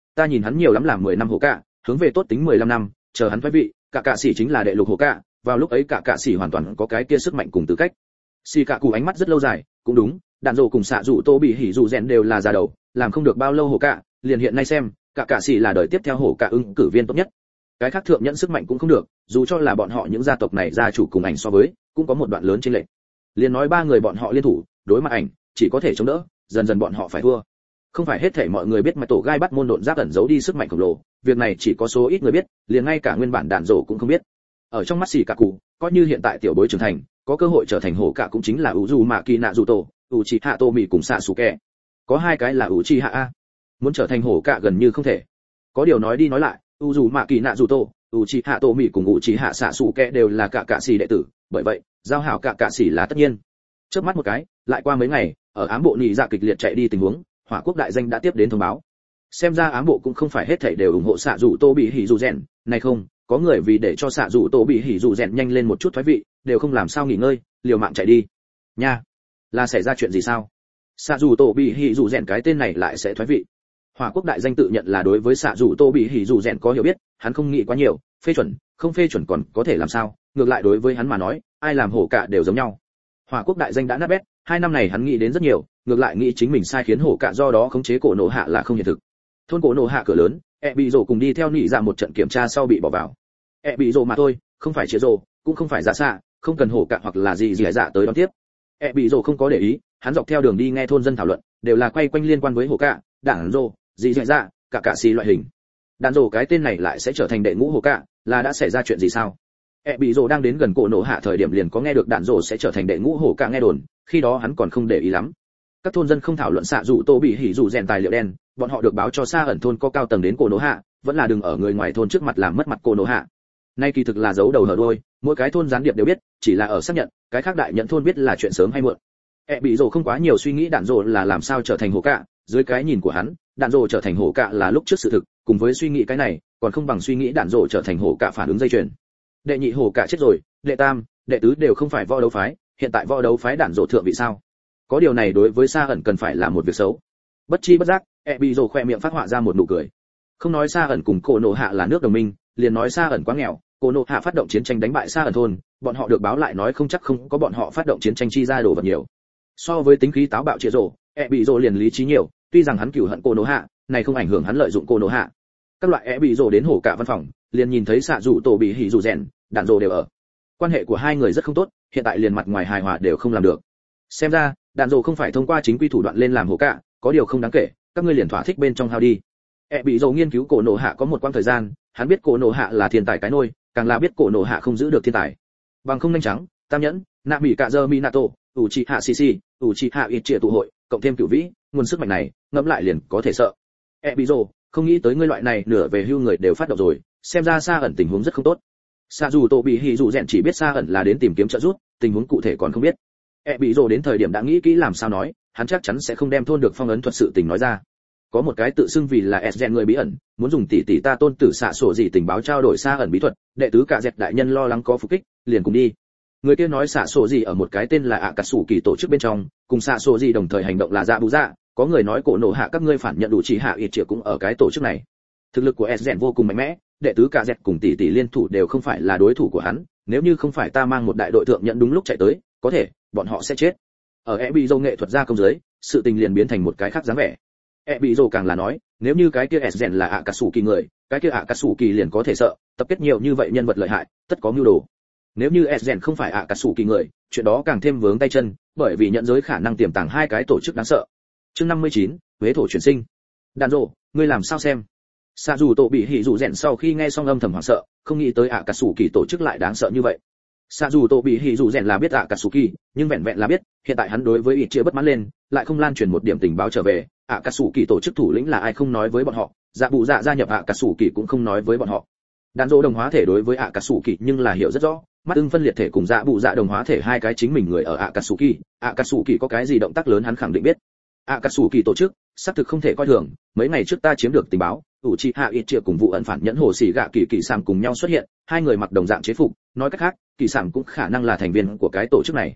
[SPEAKER 1] ta nhìn hắn nhiều lắm làm mười năm hổ cả, hướng về tốt tính mười lăm năm, chờ hắn thoái vị, cả cạ sĩ chính là đệ lục hổ cả, vào lúc ấy cả cạ sĩ hoàn toàn có cái kia sức mạnh cùng tư cách. Xì cả cụ ánh mắt rất lâu dài, cũng đúng, đạn rồ cùng xạ rủ tô bị hỉ rủ rèn đều là già đầu, làm không được bao lâu hổ cả, liền hiện nay xem, cả cạ sĩ là đời tiếp theo hổ cả ứng cử viên tốt nhất. Cái khác thượng nhẫn sức mạnh cũng không được, dù cho là bọn họ những gia tộc này gia chủ cùng ảnh so với, cũng có một đoạn lớn chênh lệch. Liền nói ba người bọn họ liên thủ, đối mặt ảnh, chỉ có thể chống đỡ, dần dần bọn họ phải thua. Không phải hết thảy mọi người biết mà tổ gai bắt môn độn giáp ẩn giấu đi sức mạnh khổng lồ, việc này chỉ có số ít người biết, liền ngay cả nguyên bản đạn rổ cũng không biết. Ở trong mắt xì cả cụ, coi như hiện tại tiểu bối trưởng thành, có cơ hội trở thành hổ cả cũng chính là Uzumaki Naruto, Uchiha Tomi cùng Sasuke. Có hai cái là Uchiha a. Muốn trở thành hổ cả gần như không thể. Có điều nói đi nói lại, Uzumaki Naruto, Uchiha Tomi cùng Uchiha Sasuke đều là cả cạ sĩ đệ tử, bởi vậy, giao hảo cả cạ sĩ là tất nhiên. Chớp mắt một cái, lại qua mấy ngày, ở ám bộ nhị dạ kịch liệt chạy đi tình huống, Hỏa Quốc đại danh đã tiếp đến thông báo. Xem ra ám bộ cũng không phải hết thảy đều ủng hộ xạ rủ Tô bị hỉ rủ rèn, này không, có người vì để cho xạ rủ Tô bị hỉ rủ rèn nhanh lên một chút thoái vị, đều không làm sao nghỉ ngơi, liều mạng chạy đi. Nha, là xảy ra chuyện gì sao? Xạ rủ Tô bị hỉ rủ rèn cái tên này lại sẽ thoái vị. Hỏa Quốc đại danh tự nhận là đối với xạ rủ Tô bị hỉ rủ rèn có hiểu biết, hắn không nghĩ quá nhiều, phê chuẩn, không phê chuẩn còn có thể làm sao, ngược lại đối với hắn mà nói, ai làm hổ cả đều giống nhau. Hỏa Quốc đại danh đã nát bét, hai năm này hắn nghĩ đến rất nhiều, ngược lại nghĩ chính mình sai khiến hổ cả do đó khống chế cổ nổ hạ là không hiện thực. Thôn cổ nổ hạ cửa lớn, e bị rồ cùng đi theo nị dạ một trận kiểm tra sau bị bỏ vào. E bị rồ mà thôi, không phải chia rồ, cũng không phải giả xạ, không cần hổ cả hoặc là gì gì dạ tới đón tiếp. E bị rồ không có để ý, hắn dọc theo đường đi nghe thôn dân thảo luận, đều là quay quanh liên quan với hổ cả, đảng rồ, gì gì dạ, cả cả xì loại hình. Đàn rồ cái tên này lại sẽ trở thành đệ ngũ hổ cả, là đã xảy ra chuyện gì sao? E bị rồ đang đến gần cổ nổ hạ thời điểm liền có nghe được đàn rồ sẽ trở thành đệ ngũ hổ cả nghe đồn, khi đó hắn còn không để ý lắm. Các thôn dân không thảo luận xạ rủ Tô bị hỉ rủ rèn tài liệu đen, bọn họ được báo cho xa ẩn thôn có cao tầng đến cổ nổ hạ, vẫn là đừng ở người ngoài thôn trước mặt làm mất mặt cổ nổ hạ. Nay kỳ thực là giấu đầu hở đuôi, mỗi cái thôn gián điệp đều biết, chỉ là ở xác nhận, cái khác đại nhận thôn biết là chuyện sớm hay muộn. E bị rồ không quá nhiều suy nghĩ đạn rồ là làm sao trở thành hổ cả, dưới cái nhìn của hắn, đạn rồ trở thành hổ cả là lúc trước sự thực, cùng với suy nghĩ cái này, còn không bằng suy nghĩ đạn rồ trở thành hổ cả phản ứng dây chuyền. Đệ nhị hổ cả chết rồi, đệ tam, đệ tứ đều không phải võ đấu phái, hiện tại võ đấu phái đạn rồ thượng vị sao? Có điều này đối với Sa ẩn cần phải là một việc xấu. Bất chi bất giác, e bị rồ khoe miệng phát họa ra một nụ cười. Không nói Sa ẩn cùng cổ nổ hạ là nước đồng minh, liền nói Sa ẩn quá nghèo, cổ nổ hạ phát động chiến tranh đánh bại Sa ẩn thôn, bọn họ được báo lại nói không chắc không có bọn họ phát động chiến tranh chi ra đồ vật nhiều. So với tính khí táo bạo chia rồ, e bị rồ liền lý trí nhiều, tuy rằng hắn cừu hận cổ nổ hạ, này không ảnh hưởng hắn lợi dụng cổ nổ hạ. Các loại e bị rồ đến hổ cả văn phòng, liền nhìn thấy xạ rủ tổ bị hỉ rủ rèn, đạn rồ đều ở. Quan hệ của hai người rất không tốt, hiện tại liền mặt ngoài hài hòa đều không làm được. Xem ra, đạn rồ không phải thông qua chính quy thủ đoạn lên làm hổ cả, có điều không đáng kể, các ngươi liền thỏa thích bên trong hao đi. E bị rồ nghiên cứu cổ nổ hạ có một quãng thời gian, hắn biết cổ nổ hạ là thiên tài cái nôi, càng là biết cổ nổ hạ không giữ được thiên tài. Bằng không nhanh trắng, tam nhẫn, nạ bị cả giờ minato, Uchiha Shishi, Uchiha Itachi tụ hội, cộng thêm cửu vĩ, nguồn sức mạnh này, ngẫm lại liền có thể sợ. E bị rồ, không nghĩ tới ngươi loại này nửa về hưu người đều phát động rồi, xem ra Sa ẩn tình huống rất không tốt. Sa dù tổ bị hỉ dù rèn chỉ biết Sa ẩn là đến tìm kiếm trợ giúp, tình huống cụ thể còn không biết. E bị rồ đến thời điểm đã nghĩ kỹ làm sao nói, hắn chắc chắn sẽ không đem thôn được phong ấn thuật sự tình nói ra. Có một cái tự xưng vì là S gen người bí ẩn, muốn dùng tỷ tỷ ta tôn tử xạ sổ gì tình báo trao đổi Sa ẩn bí thuật, đệ tứ cả dẹt đại nhân lo lắng có phục kích, liền cùng đi. Người kia nói xạ sổ gì ở một cái tên là ạ cà sủ kỳ tổ chức bên trong, cùng xạ sổ gì đồng thời hành động là dạ bù dạ, có người nói cổ nổ hạ các ngươi phản nhận đủ chỉ hạ ít triệu cũng ở cái tổ chức này. Thực lực của S gen vô cùng mạnh mẽ, đệ tứ cả dẹt cùng tỷ tỷ liên thủ đều không phải là đối thủ của hắn, nếu như không phải ta mang một đại đội thượng nhận đúng lúc chạy tới, có thể bọn họ sẽ chết. Ở e bị dâu nghệ thuật gia công dưới, sự tình liền biến thành một cái khác dáng vẻ. E bị dâu càng là nói, nếu như cái kia S gen là ạ cà sủ kỳ người, cái kia ạ cà sủ kỳ liền có thể sợ, tập kết nhiều như vậy nhân vật lợi hại, tất có mưu đồ. Nếu như S gen không phải ạ cà sủ kỳ người, chuyện đó càng thêm vướng tay chân, bởi vì nhận giới khả năng tiềm tàng hai cái tổ chức đáng sợ. Chương năm mươi chín, huế thổ chuyển sinh. Đàn rồ, ngươi làm sao xem? Sa dù tổ bị hỉ dù rèn sau khi nghe xong âm thầm hoảng sợ, không nghĩ tới ạ cà sủ kỳ tổ chức lại đáng sợ như vậy. Sa dù tổ bị hỉ dù rèn là biết ạ cà sủ kỳ, nhưng vẹn vẹn là biết, hiện tại hắn đối với ít chia bất mãn lên, lại không lan truyền một điểm tình báo trở về, ạ cà sủ kỳ tổ chức thủ lĩnh là ai không nói với bọn họ, dạ bù dạ gia nhập ạ cà sủ kỳ cũng không nói với bọn họ. Đàn rồ đồng hóa thể đối với ạ cà sủ kỳ nhưng là hiểu rất rõ, mắt ưng phân liệt thể cùng dạ bù dạ đồng hóa thể hai cái chính mình người ở ạ cà sủ kỳ, ạ cà sủ kỳ có cái gì động tác lớn hắn khẳng định biết. ạ cà sủ kỳ tổ chức xác thực không thể coi thường, mấy ngày trước ta chiếm được tình báo, Uchiha Itachi cùng vụ ẩn phản nhẫn hồ xỉ gạ kỳ kỳ sảm cùng nhau xuất hiện, hai người mặc đồng dạng chế phục, nói cách khác, kỳ sảm cũng khả năng là thành viên của cái tổ chức này.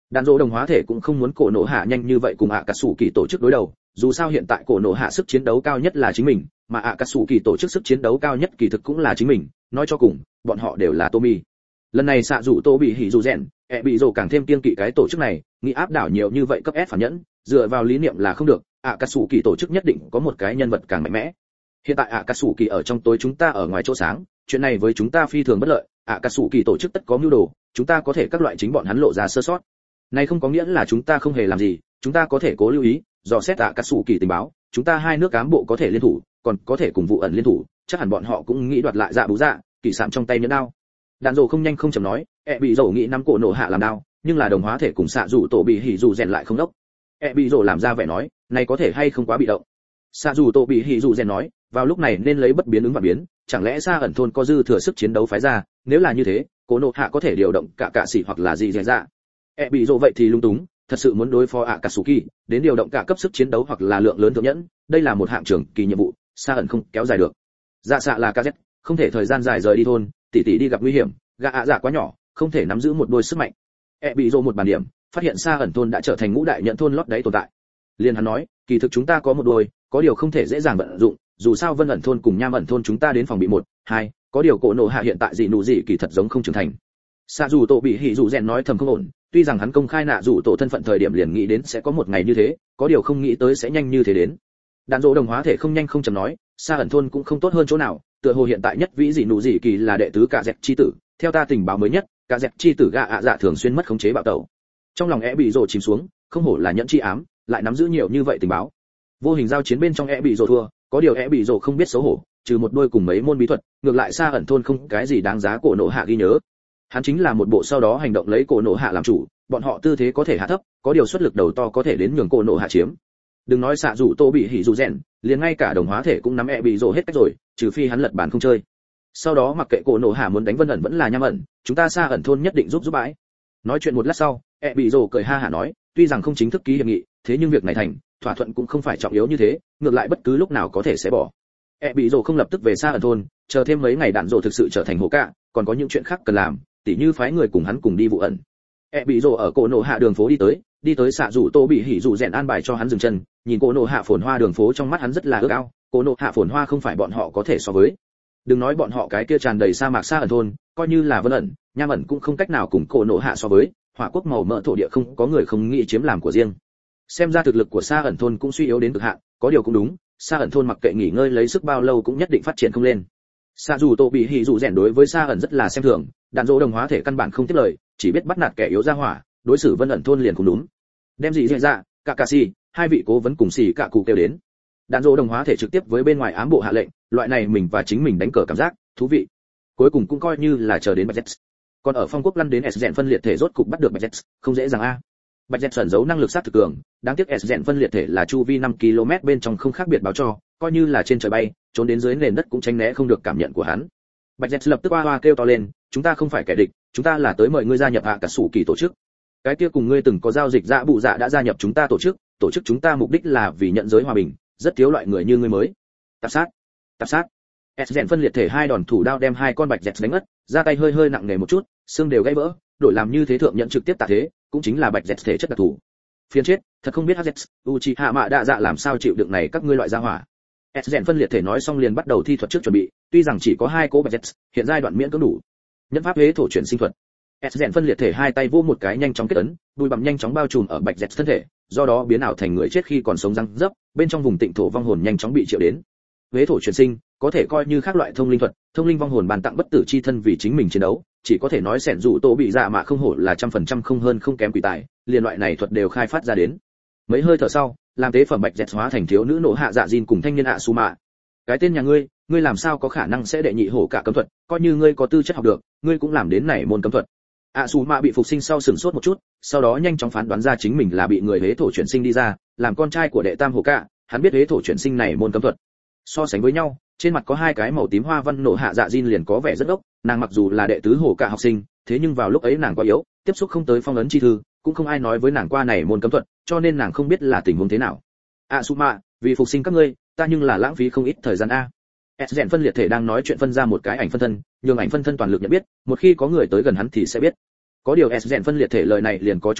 [SPEAKER 1] Đàn rỗ đồng hóa thể cũng không muốn cổ nổ hạ nhanh như vậy cùng ạ cà sủ kỳ tổ chức đối đầu, dù sao hiện tại cổ nổ hạ sức chiến đấu cao nhất là chính mình, mà ạ cà sủ kỳ tổ chức sức chiến đấu cao nhất kỳ thực cũng là chính mình, nói cho cùng bọn họ đều là Tommy. Lần này xạ rủ Tô bị hỉ dù rèn, ẹ bị rồ càng thêm kiên kỵ cái tổ chức này, nghĩ áp đảo nhiều như vậy cấp S phản nhẫn, dựa vào lý niệm là không được, ạ cà sủ kỳ tổ chức nhất định có một cái nhân vật càng mạnh mẽ. Hiện tại ạ cà sủ kỳ ở trong tối, chúng ta ở ngoài chỗ sáng, chuyện này với chúng ta phi thường bất lợi, ạ cà sủ kỳ tổ chức tất có mưu đồ, chúng ta có thể các loại chính bọn hắn lộ ra sơ sót. Này không có nghĩa là chúng ta không hề làm gì, chúng ta có thể cố lưu ý, dò xét ạ cà sủ kỳ tình báo, chúng ta hai nước cán bộ có thể liên thủ, còn có thể cùng vụ ẩn liên thủ, chắc hẳn bọn họ cũng nghĩ đoạt lại dạ bú dạ, kỳ sạm trong tay nhẫn đao. Đàn rồ không nhanh không chậm nói, ẹ bị rồ nghĩ năm cổ nổ hạ làm đao, nhưng là đồng hóa thể cùng xạ rủ tổ bị hỉ dù rèn lại không đốc. ẹ bị rồ làm ra vẻ nói, này có thể hay không quá bị động. Xạ rủ tổ bị hỉ dù rèn nói, vào lúc này nên lấy bất biến ứng và biến, chẳng lẽ xa ẩn thôn có dư thừa sức chiến đấu phái ra, nếu là như thế, cổ nổ hạ có thể điều động cả cạ sĩ hoặc là gì dễ dạ. ẹ bị rồ vậy thì lung túng, thật sự muốn đối phó ạ cà sủ kỳ, đến điều động cả cấp sức chiến đấu hoặc là lượng lớn thượng nhẫn, đây là một hạng trưởng kỳ nhiệm vụ, xa ẩn không kéo dài được. Dạ xạ là ca z, không thể thời gian dài rời đi thôn, tỷ tỷ đi gặp nguy hiểm, gã ạ dạ quá nhỏ, không thể nắm giữ một đôi sức mạnh. E bị rồ một bàn điểm, phát hiện xa ẩn thôn đã trở thành ngũ đại nhận thôn lót đáy tồn tại. Liên hắn nói, kỳ thực chúng ta có một đôi, có điều không thể dễ dàng vận dụng, dù sao Vân ẩn thôn cùng Nham ẩn thôn chúng ta đến phòng bị một, hai, có điều cổ nổ hạ hiện tại gì nụ gì kỳ thật giống không trưởng thành. Sa dù tổ bị hỉ dù rèn nói thầm không ổn, tuy rằng hắn công khai nạ dù tổ thân phận thời điểm liền nghĩ đến sẽ có một ngày như thế, có điều không nghĩ tới sẽ nhanh như thế đến. Đàn dỗ đồng hóa thể không nhanh không chậm nói, xa ẩn thôn cũng không tốt hơn chỗ nào, tựa hồ hiện tại nhất vĩ dị nụ dị kỳ là đệ tứ cả dẹp chi tử, theo ta tình báo mới nhất, cả dẹp chi tử gạ ạ dạ thường xuyên mất khống chế bạo tẩu. Trong lòng é bị rồ chìm xuống, không hổ là nhẫn chi ám, lại nắm giữ nhiều như vậy tình báo. Vô hình giao chiến bên trong é bị rồ thua, có điều é bị rồ không biết xấu hổ, trừ một đôi cùng mấy môn bí thuật, ngược lại xa ẩn thôn không cái gì đáng giá cổ nổ hạ ghi nhớ. Hắn chính là một bộ sau đó hành động lấy cổ nổ hạ làm chủ, bọn họ tư thế có thể hạ thấp, có điều xuất lực đầu to có thể đến nhường cổ nổ hạ chiếm. Đừng nói xạ dù tô bị hỉ dù rèn, liền ngay cả đồng hóa thể cũng nắm e bị rồ hết cách rồi, trừ phi hắn lật bàn không chơi. Sau đó mặc kệ cổ nổ hạ muốn đánh Vân ẩn vẫn là Nham ẩn, chúng ta xa ẩn thôn nhất định giúp giúp bãi. Nói chuyện một lát sau, e bị rồ cười ha hả nói, tuy rằng không chính thức ký hiệp nghị, thế nhưng việc này thành, thỏa thuận cũng không phải trọng yếu như thế, ngược lại bất cứ lúc nào có thể sẽ bỏ. E bị rồ không lập tức về xa ẩn thôn, chờ thêm mấy ngày đạn rồ thực sự trở thành hồ cạ, còn có những chuyện khác cần làm, tỉ như phái người cùng hắn cùng đi vụ ẩn. E bị rồ ở cổ nổ hạ đường phố đi tới, đi tới xạ rủ tô bị hỉ rủ rèn an bài cho hắn dừng chân, nhìn cổ nổ hạ phồn hoa đường phố trong mắt hắn rất là ước ao, cổ nổ hạ phồn hoa không phải bọn họ có thể so với. Đừng nói bọn họ cái kia tràn đầy sa mạc xa ẩn thôn, coi như là Vân ẩn, Nham ẩn cũng không cách nào cùng cổ nổ hạ so với, hỏa quốc màu mỡ thổ địa không có người không nghĩ chiếm làm của riêng. Xem ra thực lực của xa ẩn thôn cũng suy yếu đến cực hạn, có điều cũng đúng, xa ẩn thôn mặc kệ nghỉ ngơi lấy sức bao lâu cũng nhất định phát triển không lên. Xạ dù tô bị hỉ rủ rèn đối với xa ẩn rất là xem thường, đàn dỗ đồng hóa thể căn bản không tiếp lời, chỉ biết bắt nạt kẻ yếu ra hỏa, đối xử Vân ẩn thôn liền cũng đúng. Đem gì dễ dạ, cả cà si, hai vị cố vấn cùng xì cả cụ kêu đến. Đàn dỗ đồng hóa thể trực tiếp với bên ngoài ám bộ hạ lệnh, loại này mình và chính mình đánh cờ cảm giác thú vị. Cuối cùng cũng coi như là chờ đến Bạch Jets. Còn ở phong quốc lăn đến S rèn phân liệt thể rốt cục bắt được Bạch Jets, không dễ dàng a. Bạch Jets ẩn giấu năng lực sát thực cường, đáng tiếc S rèn phân liệt thể là chu vi năm ki lô mét bên trong không khác biệt báo cho, coi như là trên trời bay, trốn đến dưới nền đất cũng tránh né không được cảm nhận của hắn. Bạch Jets lập tức oa oa kêu to lên, chúng ta không phải kẻ địch, chúng ta là tới mời ngươi gia nhập hạ cả sủ kỳ tổ chức. Cái kia cùng ngươi từng có giao dịch dạ bụ dạ đã gia nhập chúng ta tổ chức, tổ chức chúng ta mục đích là vì nhận giới hòa bình, rất thiếu loại người như ngươi mới. Tạp sát, tạp sát. S rèn phân liệt thể hai đòn thủ đao đem hai con Bạch Jets đánh ngất, ra tay hơi hơi nặng nề một chút, xương đều gãy vỡ, đổi làm như thế thượng nhận trực tiếp tạ thế, cũng chính là Bạch Jets thể chất đặc thù. Phiền chết, thật không biết Jets, Uchiha Mạ Đa Dạ làm sao chịu đựng này các ngươi loại gia hỏa. S rèn phân liệt thể nói xong liền bắt đầu thi thuật trước chuẩn bị, tuy rằng chỉ có hai cỗ Bạch Jets, hiện giai đoạn miễn cưỡng đủ. Nhân pháp hế thổ chuyển sinh thuật. S rèn phân liệt thể hai tay vô một cái nhanh chóng kết ấn, đùi bặm nhanh chóng bao trùm ở Bạch Jets thân thể, do đó biến ảo thành người chết khi còn sống răng dấp, bên trong vùng tịnh thổ vong hồn nhanh chóng bị triệu đến. Hế thổ chuyển sinh, có thể coi như khác loại thông linh thuật, thông linh vong hồn bàn tặng bất tử chi thân vì chính mình chiến đấu, chỉ có thể nói sẻn dụ tổ bị dạ mạ không hổ là trăm phần trăm không hơn không kém quỷ tài, liền loại này thuật đều khai phát ra đến. Mấy hơi thở sau, làm tế phẩm Bạch Jets hóa thành thiếu nữ nổ hạ dạ Jin cùng thanh niên ạ su mạ. Cái tên nhà ngươi, ngươi làm sao có khả năng sẽ đệ nhị hổ cả cấm thuật, coi như ngươi có tư chất học được, ngươi cũng làm đến này môn cấm thuật. ạ su mạ bị phục sinh sau sửng sốt một chút, sau đó nhanh chóng phán đoán ra chính mình là bị người hế thổ chuyển sinh đi ra, làm con trai của đệ tam hổ cả, hắn biết hế thổ chuyển sinh này môn cấm thuật. So sánh với nhau, trên mặt có hai cái màu tím hoa văn nổ hạ dạ Jin liền có vẻ rất ốc, nàng mặc dù là đệ tứ hổ cả học sinh, thế nhưng vào lúc ấy nàng quá yếu, tiếp xúc không tới phong ấn chi thư, cũng không ai nói với nàng qua này môn cấm thuật, cho nên nàng không biết là tình huống thế nào. Asuma, vì phục sinh các ngươi, ta nhưng là lãng phí không ít thời gian a. S rèn phân liệt thể đang nói chuyện phân ra một cái ảnh phân thân, nhường ảnh phân thân toàn lực nhận biết, một khi có người tới gần hắn thì sẽ biết. Có điều S rèn phân liệt thể lời này liền có chút giả,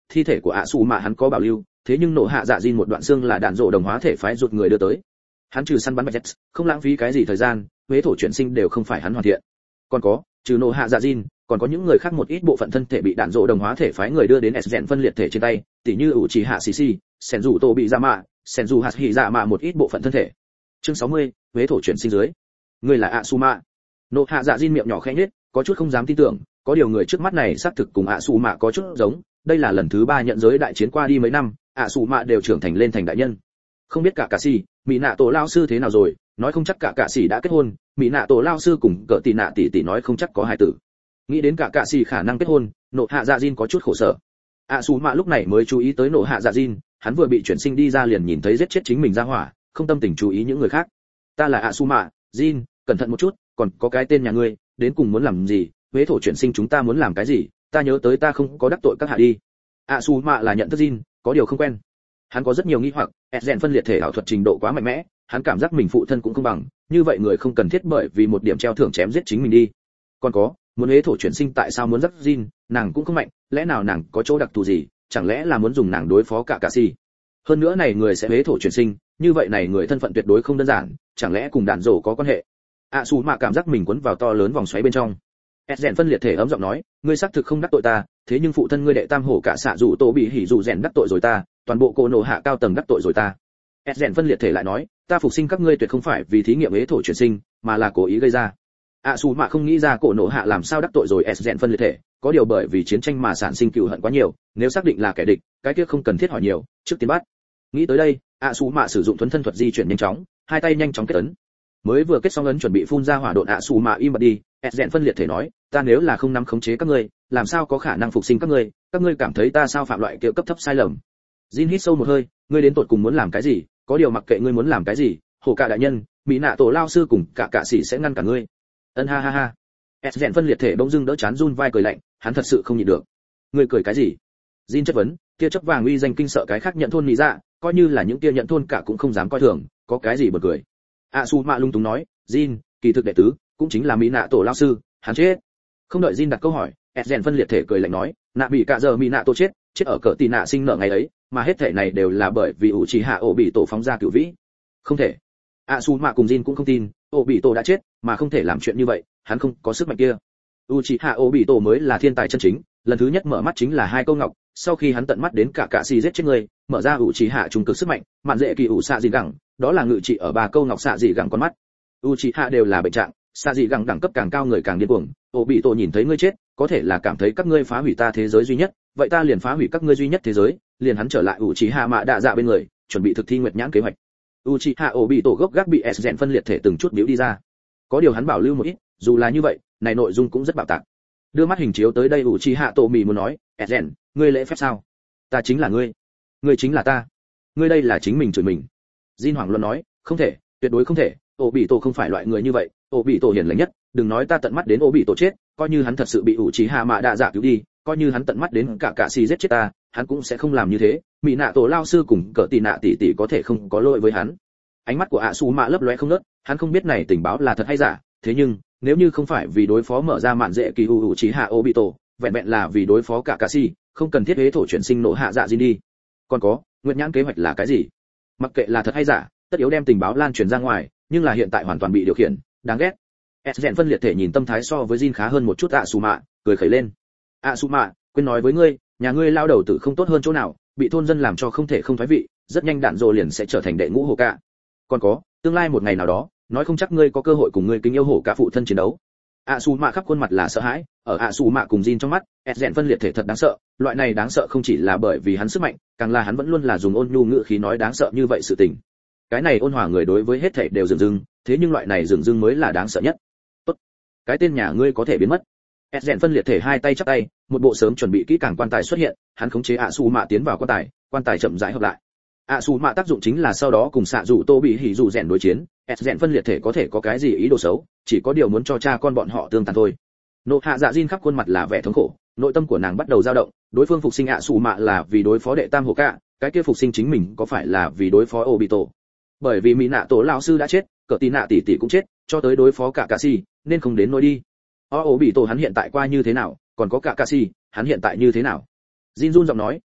[SPEAKER 1] thi thể của ạ xù mạ hắn có bảo lưu, thế nhưng nổ hạ dạ Jin một đoạn xương là đạn rộ đồng hóa thể phái rụt người đưa tới. Hắn trừ săn bắn bạch Jets, không lãng phí cái gì thời gian, huế thổ chuyển sinh đều không phải hắn hoàn thiện. Còn có, trừ nổ hạ dạ Jin, còn có những người khác một ít bộ phận thân thể bị đạn rộ đồng hóa thể phái người đưa đến S rèn phân liệt thể trên tay, tỉ như ủ trì hạ xì xì, sen dù tô bị dạ mạ, sen dù hạt hỉ dạ mạ một ít bộ phận thân thể. Chương sáu mươi, huế thổ chuyển sinh dưới. Người là Asuma. Nộ hạ dạ Jin miệng nhỏ khẽ nhếch, có chút không dám tin tưởng, có điều người trước mắt này xác thực cùng Asuma có chút giống, đây là lần thứ ba nhận giới đại chiến qua đi mấy năm, Asuma đều trưởng thành lên thành đại nhân. Không biết cả cả sĩ, mỹ nạ tổ lao sư thế nào rồi, nói không chắc cả cả sĩ đã kết hôn, mỹ nạ tổ lao sư cùng cỡ tỷ nạ tỷ tỷ nói không chắc có hài tử. Nghĩ đến cả cả sĩ khả năng kết hôn, nộ hạ dạ Jin có chút khổ sở. Asuma lúc này mới chú ý tới nộ hạ dạ Jin, hắn vừa bị chuyển sinh đi ra liền nhìn thấy giết chết chính mình ra hỏa, không tâm tình chú ý những người khác. Ta là Asuma, Jin, cẩn thận một chút, còn có cái tên nhà ngươi, đến cùng muốn làm gì, huế thổ chuyển sinh chúng ta muốn làm cái gì, ta nhớ tới ta không có đắc tội các hạ đi. Asuma là nhận thức Jin, có điều không quen. Hắn có rất nhiều nghi hoặc, rèn phân liệt thể ảo thuật trình độ quá mạnh mẽ, hắn cảm giác mình phụ thân cũng không bằng, như vậy người không cần thiết bởi vì một điểm treo thưởng chém giết chính mình đi. Còn có, muốn huế thổ chuyển sinh tại sao muốn dắt Jin, nàng cũng không mạnh, lẽ nào nàng có chỗ đặc thù gì, chẳng lẽ là muốn dùng nàng đối phó cả cả si. Hơn nữa này người sẽ huế thổ chuyển sinh, như vậy này người thân phận tuyệt đối không đơn giản, chẳng lẽ cùng đàn rổ có quan hệ. Asuma cảm giác mình quấn vào to lớn vòng xoáy bên trong. Rèn phân liệt thể ấm giọng nói, ngươi xác thực không đắc tội ta, thế nhưng phụ thân ngươi đệ tam hổ cả xạ dù tổ bị hỉ dù rèn đắc tội rồi ta, toàn bộ cô nổ hạ cao tầng đắc tội rồi ta. Rèn phân liệt thể lại nói, ta phục sinh các ngươi tuyệt không phải vì thí nghiệm ế thổ chuyển sinh, mà là cố ý gây ra. Asuma không nghĩ ra cổ nổ hạ làm sao đắc tội rồi Rèn phân liệt thể, có điều bởi vì chiến tranh mà sản sinh cừu hận quá nhiều, nếu xác định là kẻ địch, cái kia không cần thiết hỏi nhiều, trước tiên bắt. Nghĩ tới đây, Asuma sử dụng thuần thân thuật di chuyển nhanh chóng, hai tay nhanh chóng kết ấn. Mới vừa kết xong ấn chuẩn bị phun ra hỏa độn Asuma im bặt đi, Rèn phân liệt thể nói, ta nếu là không nắm khống chế các ngươi, làm sao có khả năng phục sinh các ngươi, các ngươi cảm thấy ta sao phạm loại kiểu cấp thấp sai lầm. Jin hít sâu một hơi, ngươi đến tột cùng muốn làm cái gì, có điều mặc kệ ngươi muốn làm cái gì, hồ cả đại nhân, mỹ nạ tổ lao sư cùng cả cả sĩ sẽ ngăn cả ngươi. Ân ha ha ha. Rèn phân liệt thể bỗng dưng đỡ chán run vai cười lạnh, hắn thật sự không nhịn được. Ngươi cười cái gì? Jin chất vấn, kia chấp vàng uy danh kinh sợ cái khác nhận thôn nghĩ ra, coi như là những kia nhận thôn cả cũng không dám coi thường, có cái gì bật cười. Asuma lung túng nói, Jin, kỳ thực đệ tứ, cũng chính là mỹ nạ tổ lao sư, hắn chết. Không đợi Jin đặt câu hỏi, Rèn phân liệt thể cười lạnh nói, nạ bị cả giờ mỹ nạ tổ chết, chết ở cỡ tỷ nạ sinh nở ngày ấy, mà hết thể này đều là bởi vì ủ trì hạ ổ bị tổ phóng ra cửu vĩ. Không thể. Asuma cùng Jin cũng không tin, ổ bị tổ đã chết, mà không thể làm chuyện như vậy, hắn không có sức mạnh kia. Uchiha Obito mới là thiên tài chân chính, lần thứ nhất mở mắt chính là hai câu ngọc, sau khi hắn tận mắt đến cả cả si giết chết người, mở ra Uchiha trung cực sức mạnh, mạn dễ kỳ ủ xạ dị gẳng, đó là ngự trị ở ba câu ngọc xạ dị gẳng con mắt. Uchiha đều là bệnh trạng, xạ dị gẳng đẳng cấp càng cao người càng điên cuồng, Obito nhìn thấy ngươi chết, có thể là cảm thấy các ngươi phá hủy ta thế giới duy nhất, vậy ta liền phá hủy các ngươi duy nhất thế giới, liền hắn trở lại Uchiha mạ đạ dạ bên người, chuẩn bị thực thi nguyệt nhãn kế hoạch. Uchiha Obito gốc gác bị S-Gen phân liệt thể từng chút biểu đi ra. Có điều hắn bảo lưu một ít, dù là như vậy, này nội dung cũng rất bạo tạc. Đưa mắt hình chiếu tới đây Uchiha Tomi muốn nói, "Eren, ngươi lễ phép sao? Ta chính là ngươi, ngươi chính là ta. Ngươi đây là chính mình chửi mình." Jin Hoàng Luân nói, "Không thể, tuyệt đối không thể, Obito không phải loại người như vậy, Obito hiền lành nhất, đừng nói ta tận mắt đến Obito chết, coi như hắn thật sự bị Uchiha Mạ Đạ Dạ cứu đi, coi như hắn tận mắt đến cả cả si giết chết ta, hắn cũng sẽ không làm như thế, Mị Nạ Tổ lao sư cùng Cỡ Tỷ Nạ tỷ tỷ có thể không có lỗi với hắn." Ánh mắt của Asuma lấp lóe không ngớt, hắn không biết này tình báo là thật hay giả, thế nhưng nếu như không phải vì đối phó mở ra mạn dễ kỳ hữu trí hạ Obito, vẹn vẹn là vì đối phó cả cả si, không cần thiết hế thổ chuyển sinh nổ hạ dạ Jin đi. Còn có, nguyệt nhãn kế hoạch là cái gì? Mặc kệ là thật hay giả, tất yếu đem tình báo lan truyền ra ngoài, nhưng là hiện tại hoàn toàn bị điều khiển, đáng ghét. S-Gen phân liệt thể nhìn tâm thái so với Jin khá hơn một chút Asuma, cười khẩy lên. Asuma, quên nói với ngươi, nhà ngươi lao đầu tử không tốt hơn chỗ nào, bị thôn dân làm cho không thể không thoái vị, rất nhanh đạn rồ liền sẽ trở thành đệ ngũ hồ cả. Còn có, tương lai một ngày nào đó, nói không chắc ngươi có cơ hội cùng ngươi kính yêu hổ cả phụ thân chiến đấu. Asuma khắp khuôn mặt là sợ hãi, ở Asuma cùng Jin trong mắt, S-Gen phân liệt thể thật đáng sợ, loại này đáng sợ không chỉ là bởi vì hắn sức mạnh, càng là hắn vẫn luôn là dùng ôn nhu ngữ khí nói đáng sợ như vậy sự tình. Cái này ôn hòa người đối với hết thảy đều dửng dưng, thế nhưng loại này dửng dưng mới là đáng sợ nhất. Tốt, cái tên nhà ngươi có thể biến mất. S-Gen phân liệt thể hai tay chắp tay, một bộ sớm chuẩn bị kỹ càng quan tài xuất hiện, hắn khống chế Asuma tiến vào quan tài, quan tài chậm rãi hợp lại. Asuma tác dụng chính là sau đó cùng xạ dù tô bị hỉ dù rèn đối chiến, S-Gen phân liệt thể có thể có cái gì ý đồ xấu, chỉ có điều muốn cho cha con bọn họ tương tàn thôi. Nộ hạ dạ Jin khắp khuôn mặt là vẻ thống khổ, nội tâm của nàng bắt đầu dao động, đối phương phục sinh Asuma là vì đối phó đệ tam hồ cả, cái kia phục sinh chính mình có phải là vì đối phó Obito? Bởi vì Mỹ Nạ Tổ lão sư đã chết, Cỡ Tỷ Nạ tỷ tỷ cũng chết, cho tới đối phó cả Kakashi, nên không đến nỗi đi. Obito hắn hiện tại qua như thế nào, còn có cả Kakashi, hắn hiện tại như thế nào? Jin run giọng nói,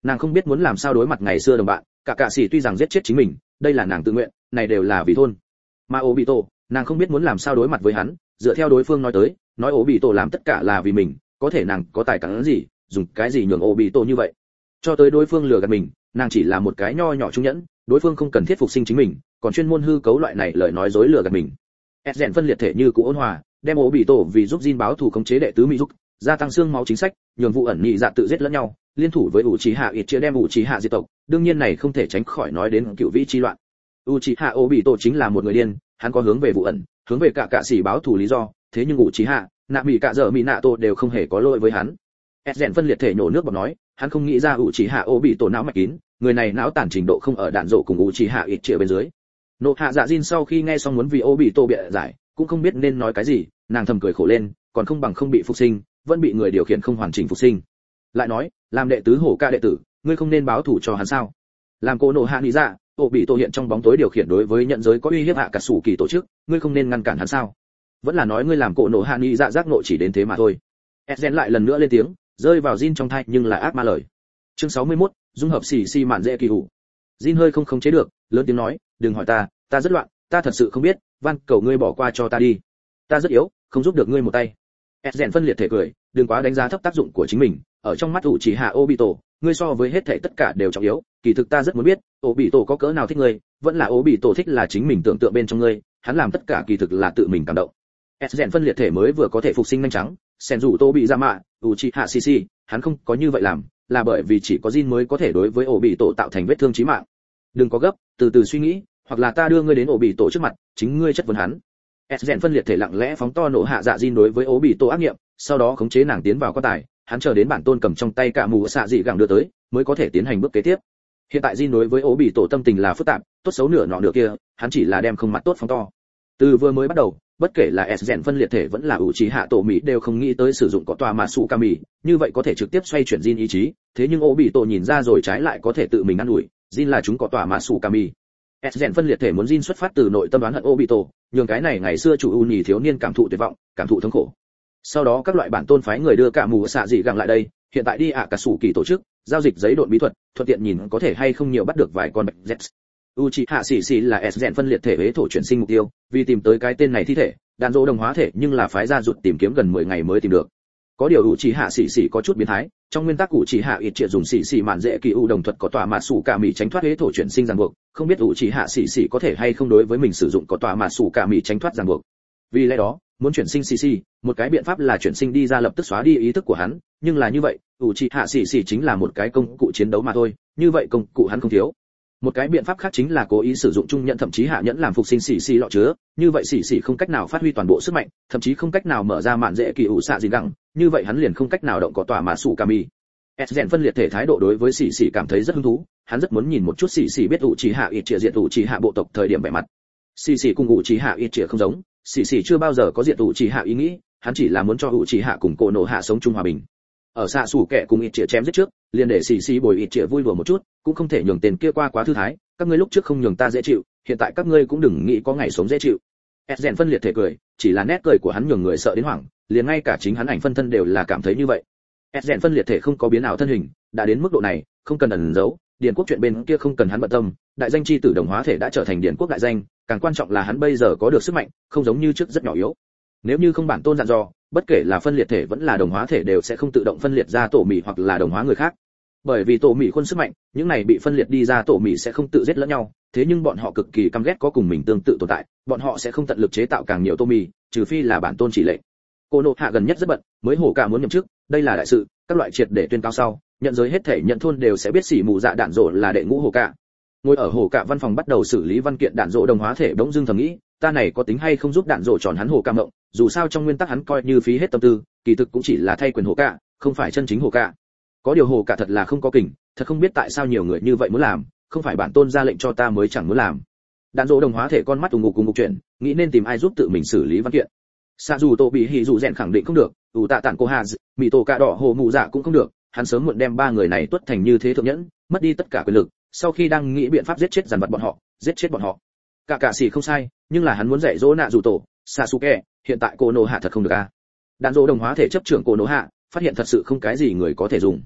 [SPEAKER 1] Nàng không biết muốn làm sao đối mặt ngày xưa đồng bạn, cả cả sĩ tuy rằng giết chết chính mình, đây là nàng tự nguyện, này đều là vì thôn. Mà Obito, nàng không biết muốn làm sao đối mặt với hắn, dựa theo đối phương nói tới, nói Obito làm tất cả là vì mình, có thể nàng có tài cán gì, dùng cái gì nhường Obito như vậy. Cho tới đối phương lừa gạt mình, nàng chỉ là một cái nho nhỏ trung nhẫn, đối phương không cần thiết phục sinh chính mình, còn chuyên môn hư cấu loại này lời nói dối lừa gạt mình. Ezen phân liệt thể như cũ ôn hòa, đem Obito vì giúp Jin báo thù khống chế đệ tứ Mỹ giúp, gia tăng xương máu chính sách, nhường vụ ẩn nhị dạ tự giết lẫn nhau, liên thủ với Uchiha Itachi đem Uchiha diệt tộc, đương nhiên này không thể tránh khỏi nói đến cựu vĩ chi loạn. Uchiha Obito chính là một người điên, hắn có hướng về vụ ẩn, hướng về cả cả sĩ báo thù lý do, thế nhưng Uchiha, Nami cả giờ Minato đều không hề có lỗi với hắn. Ezen phân liệt thể nhổ nước bọt nói, hắn không nghĩ ra Uchiha Obito não mạch kín, người này não tàn trình độ không ở đạn rộ cùng Uchiha Itachi bên dưới. Nộ hạ dạ Jin sau khi nghe xong muốn vì Obito bịa giải, cũng không biết nên nói cái gì, nàng thầm cười khổ lên, còn không bằng không bị phục sinh, vẫn bị người điều khiển không hoàn chỉnh phục sinh. Lại nói, làm đệ tứ hổ ca đệ tử, ngươi không nên báo thủ cho hắn sao? Làm cô nộ hạ nghĩ ra, Obito hiện trong bóng tối điều khiển đối với nhận giới có uy hiếp hạ cả sủ kỳ tổ chức, ngươi không nên ngăn cản hắn sao? Vẫn là nói ngươi làm cô nộ hạ nghĩ dạ giác nội chỉ đến thế mà thôi. Ezen lại lần nữa lên tiếng, rơi vào Jin trong tai nhưng là ác ma lời. Chương sáu mươi mốt, dung hợp xì xì mạn dễ kỳ hủ. Jin hơi không khống chế được, lớn tiếng nói, đừng hỏi ta, ta rất loạn, ta thật sự không biết, van cầu ngươi bỏ qua cho ta đi. Ta rất yếu, không giúp được ngươi một tay. Ezen phân liệt thể cười, đừng quá đánh giá thấp tác dụng của chính mình, ở trong mắt Uchiha Obito, ngươi so với hết thảy tất cả đều trọng yếu, kỳ thực ta rất muốn biết, Obito có cỡ nào thích ngươi, vẫn là Obito thích là chính mình tưởng tượng bên trong ngươi, hắn làm tất cả kỳ thực là tự mình cảm động. Ezen phân liệt thể mới vừa có thể phục sinh nhanh trắng, Senju Tobizama, Uchiha Shishi, hắn không có như vậy làm, là bởi vì chỉ có Jin mới có thể đối với Obito tạo thành vết thương chí mạng. Đừng có gấp, từ từ suy nghĩ, hoặc là ta đưa ngươi đến Obito trước mặt, chính ngươi chất vấn hắn. Ezen phân liệt thể lặng lẽ phóng to nổ hạ dạ Jin đối với Obito ác nghiệm, sau đó khống chế nàng tiến vào quan tài, hắn chờ đến bản tôn cầm trong tay cả mù xạ dị gẳng đưa tới, mới có thể tiến hành bước kế tiếp. Hiện tại Jin đối với Obito tâm tình là phức tạp, tốt xấu nửa nọ nửa kia, hắn chỉ là đem không mặt tốt phóng to. Từ vừa mới bắt đầu, bất kể là Ezen phân liệt thể vẫn là Uchiha Tổ Mỹ đều không nghĩ tới sử dụng có tòa mà sủ Kami, như vậy có thể trực tiếp xoay chuyển Jin ý chí, thế nhưng Obito nhìn ra rồi trái lại có thể tự mình ăn ủi, Jin là chúng có tòa mà sủ Kami. Ezen phân liệt thể muốn Jin xuất phát từ nội tâm đoán hận Obito, nhường cái này ngày xưa chủ u nhì thiếu niên cảm thụ tuyệt vọng, cảm thụ thống khổ. Sau đó các loại bản tôn phái người đưa cả mù xạ dị gặng lại đây, hiện tại đi ạ cả sủ kỳ tổ chức, giao dịch giấy độn bí thuật, thuận tiện nhìn có thể hay không nhiều bắt được vài con bạch z. Uchiha Sĩ Sĩ là Ezen phân liệt thể hế thổ chuyển sinh mục tiêu, vì tìm tới cái tên này thi thể, đàn dỗ đồng hóa thể nhưng là phái ra rụt tìm kiếm gần mười ngày mới tìm được. Có điều Uchiha Sĩ Sĩ có chút biến thái, trong nguyên tắc Uchiha ít triệt dùng Sĩ Sĩ mạn dễ kỳ u đồng thuật có tòa mà sủ cả mì tránh thoát hế thổ chuyển sinh ràng buộc, không biết Uchiha Sĩ Sĩ có thể hay không đối với mình sử dụng có tòa mà sủ cả mì tránh thoát ràng buộc. Vì lẽ đó, muốn chuyển sinh Sĩ Sĩ, một cái biện pháp là chuyển sinh đi ra lập tức xóa đi ý thức của hắn, nhưng là như vậy, Uchiha Sĩ Sĩ chính là một cái công cụ chiến đấu mà thôi, như vậy công cụ hắn không thiếu. Một cái biện pháp khác chính là cố ý sử dụng trung nhận thậm chí hạ nhẫn làm phục sinh xì xì lọ chứa, như vậy xì xì không cách nào phát huy toàn bộ sức mạnh, thậm chí không cách nào mở ra mạn dễ kỳ ủ xạ gì gẳng, như vậy hắn liền không cách nào động có tòa mà sủ Kami. Ezen phân liệt thể thái độ đối với xì xì cảm thấy rất hứng thú, hắn rất muốn nhìn một chút xì xì biết ủ chỉ hạ ít triệt diệt ủ chỉ hạ bộ tộc thời điểm vẻ mặt. Xì xì cùng ủ chỉ hạ ít triệt không giống, xì xì chưa bao giờ có diệt ủ chỉ hạ ý nghĩ, hắn chỉ là muốn cho ủ chỉ hạ cùng cổ nổ hạ sống chung hòa bình. Ở xạ sủ kẻ cùng ít triệt chém giết trước, liền để xì xì bồi ít triệt vui đùa một chút, cũng không thể nhường tên kia qua quá thư thái, các ngươi lúc trước không nhường ta dễ chịu, hiện tại các ngươi cũng đừng nghĩ có ngày sống dễ chịu. Ezen phân liệt thể cười, chỉ là nét cười của hắn nhường người sợ đến hoảng, liền ngay cả chính hắn ảnh phân thân đều là cảm thấy như vậy. Ezen phân liệt thể không có biến ảo thân hình, đã đến mức độ này, không cần ẩn giấu, điền quốc chuyện bên kia không cần hắn bận tâm, đại danh chi tử đồng hóa thể đã trở thành điền quốc đại danh, càng quan trọng là hắn bây giờ có được sức mạnh, không giống như trước rất nhỏ yếu. Nếu như không bản tôn dặn dò, bất kể là phân liệt thể vẫn là đồng hóa thể đều sẽ không tự động phân liệt ra tổ mì hoặc là đồng hóa người khác. Bởi vì tổ mì khuôn sức mạnh, những này bị phân liệt đi ra tổ mì sẽ không tự giết lẫn nhau, thế nhưng bọn họ cực kỳ căm ghét có cùng mình tương tự tồn tại, bọn họ sẽ không tận lực chế tạo càng nhiều tổ mì, trừ phi là bản tôn chỉ lệnh. Cô nộ hạ gần nhất rất bận, mới hổ cả muốn nhậm chức, đây là đại sự, các loại triệt để tuyên cao sau, nhận giới hết thể nhận thôn đều sẽ biết xỉ mù dạ đạn rộ là đệ ngũ hổ cả. Ngồi ở hổ cả văn phòng bắt đầu xử lý văn kiện đạn rộ đồng hóa thể bỗng dưng thầm nghĩ, ta này có tính hay không giúp đạn rộ tròn hắn hổ cả mộng, dù sao trong nguyên tắc hắn coi như phí hết tâm tư, kỳ thực cũng chỉ là thay quyền hổ cả, không phải chân chính hổ cả. Có điều hổ cả thật là không có kình, thật không biết tại sao nhiều người như vậy muốn làm, không phải bản tôn ra lệnh cho ta mới chẳng muốn làm. Đạn dỗ đồng hóa thể con mắt ù ngục cùng ngục chuyển, nghĩ nên tìm ai giúp tự mình xử lý văn kiện. Sa dù tổ bị hỉ dù rèn khẳng định không được, ủ tạ tản cô hà, mị tổ cạ đỏ hồ mù dạ cũng không được, hắn sớm muộn đem ba người này tuất thành như thế thượng nhẫn, mất đi tất cả quyền lực, sau khi đang nghĩ biện pháp giết chết dàn vật bọn họ, giết chết bọn họ. Cả cả sĩ không sai, nhưng là hắn muốn dạy dỗ nạ dù tổ, Sasuke, hiện tại cô nô hạ thật không được a. Đạn dỗ đồng hóa thể chấp trưởng cô nô hạ, phát hiện thật sự không cái gì người có thể dùng.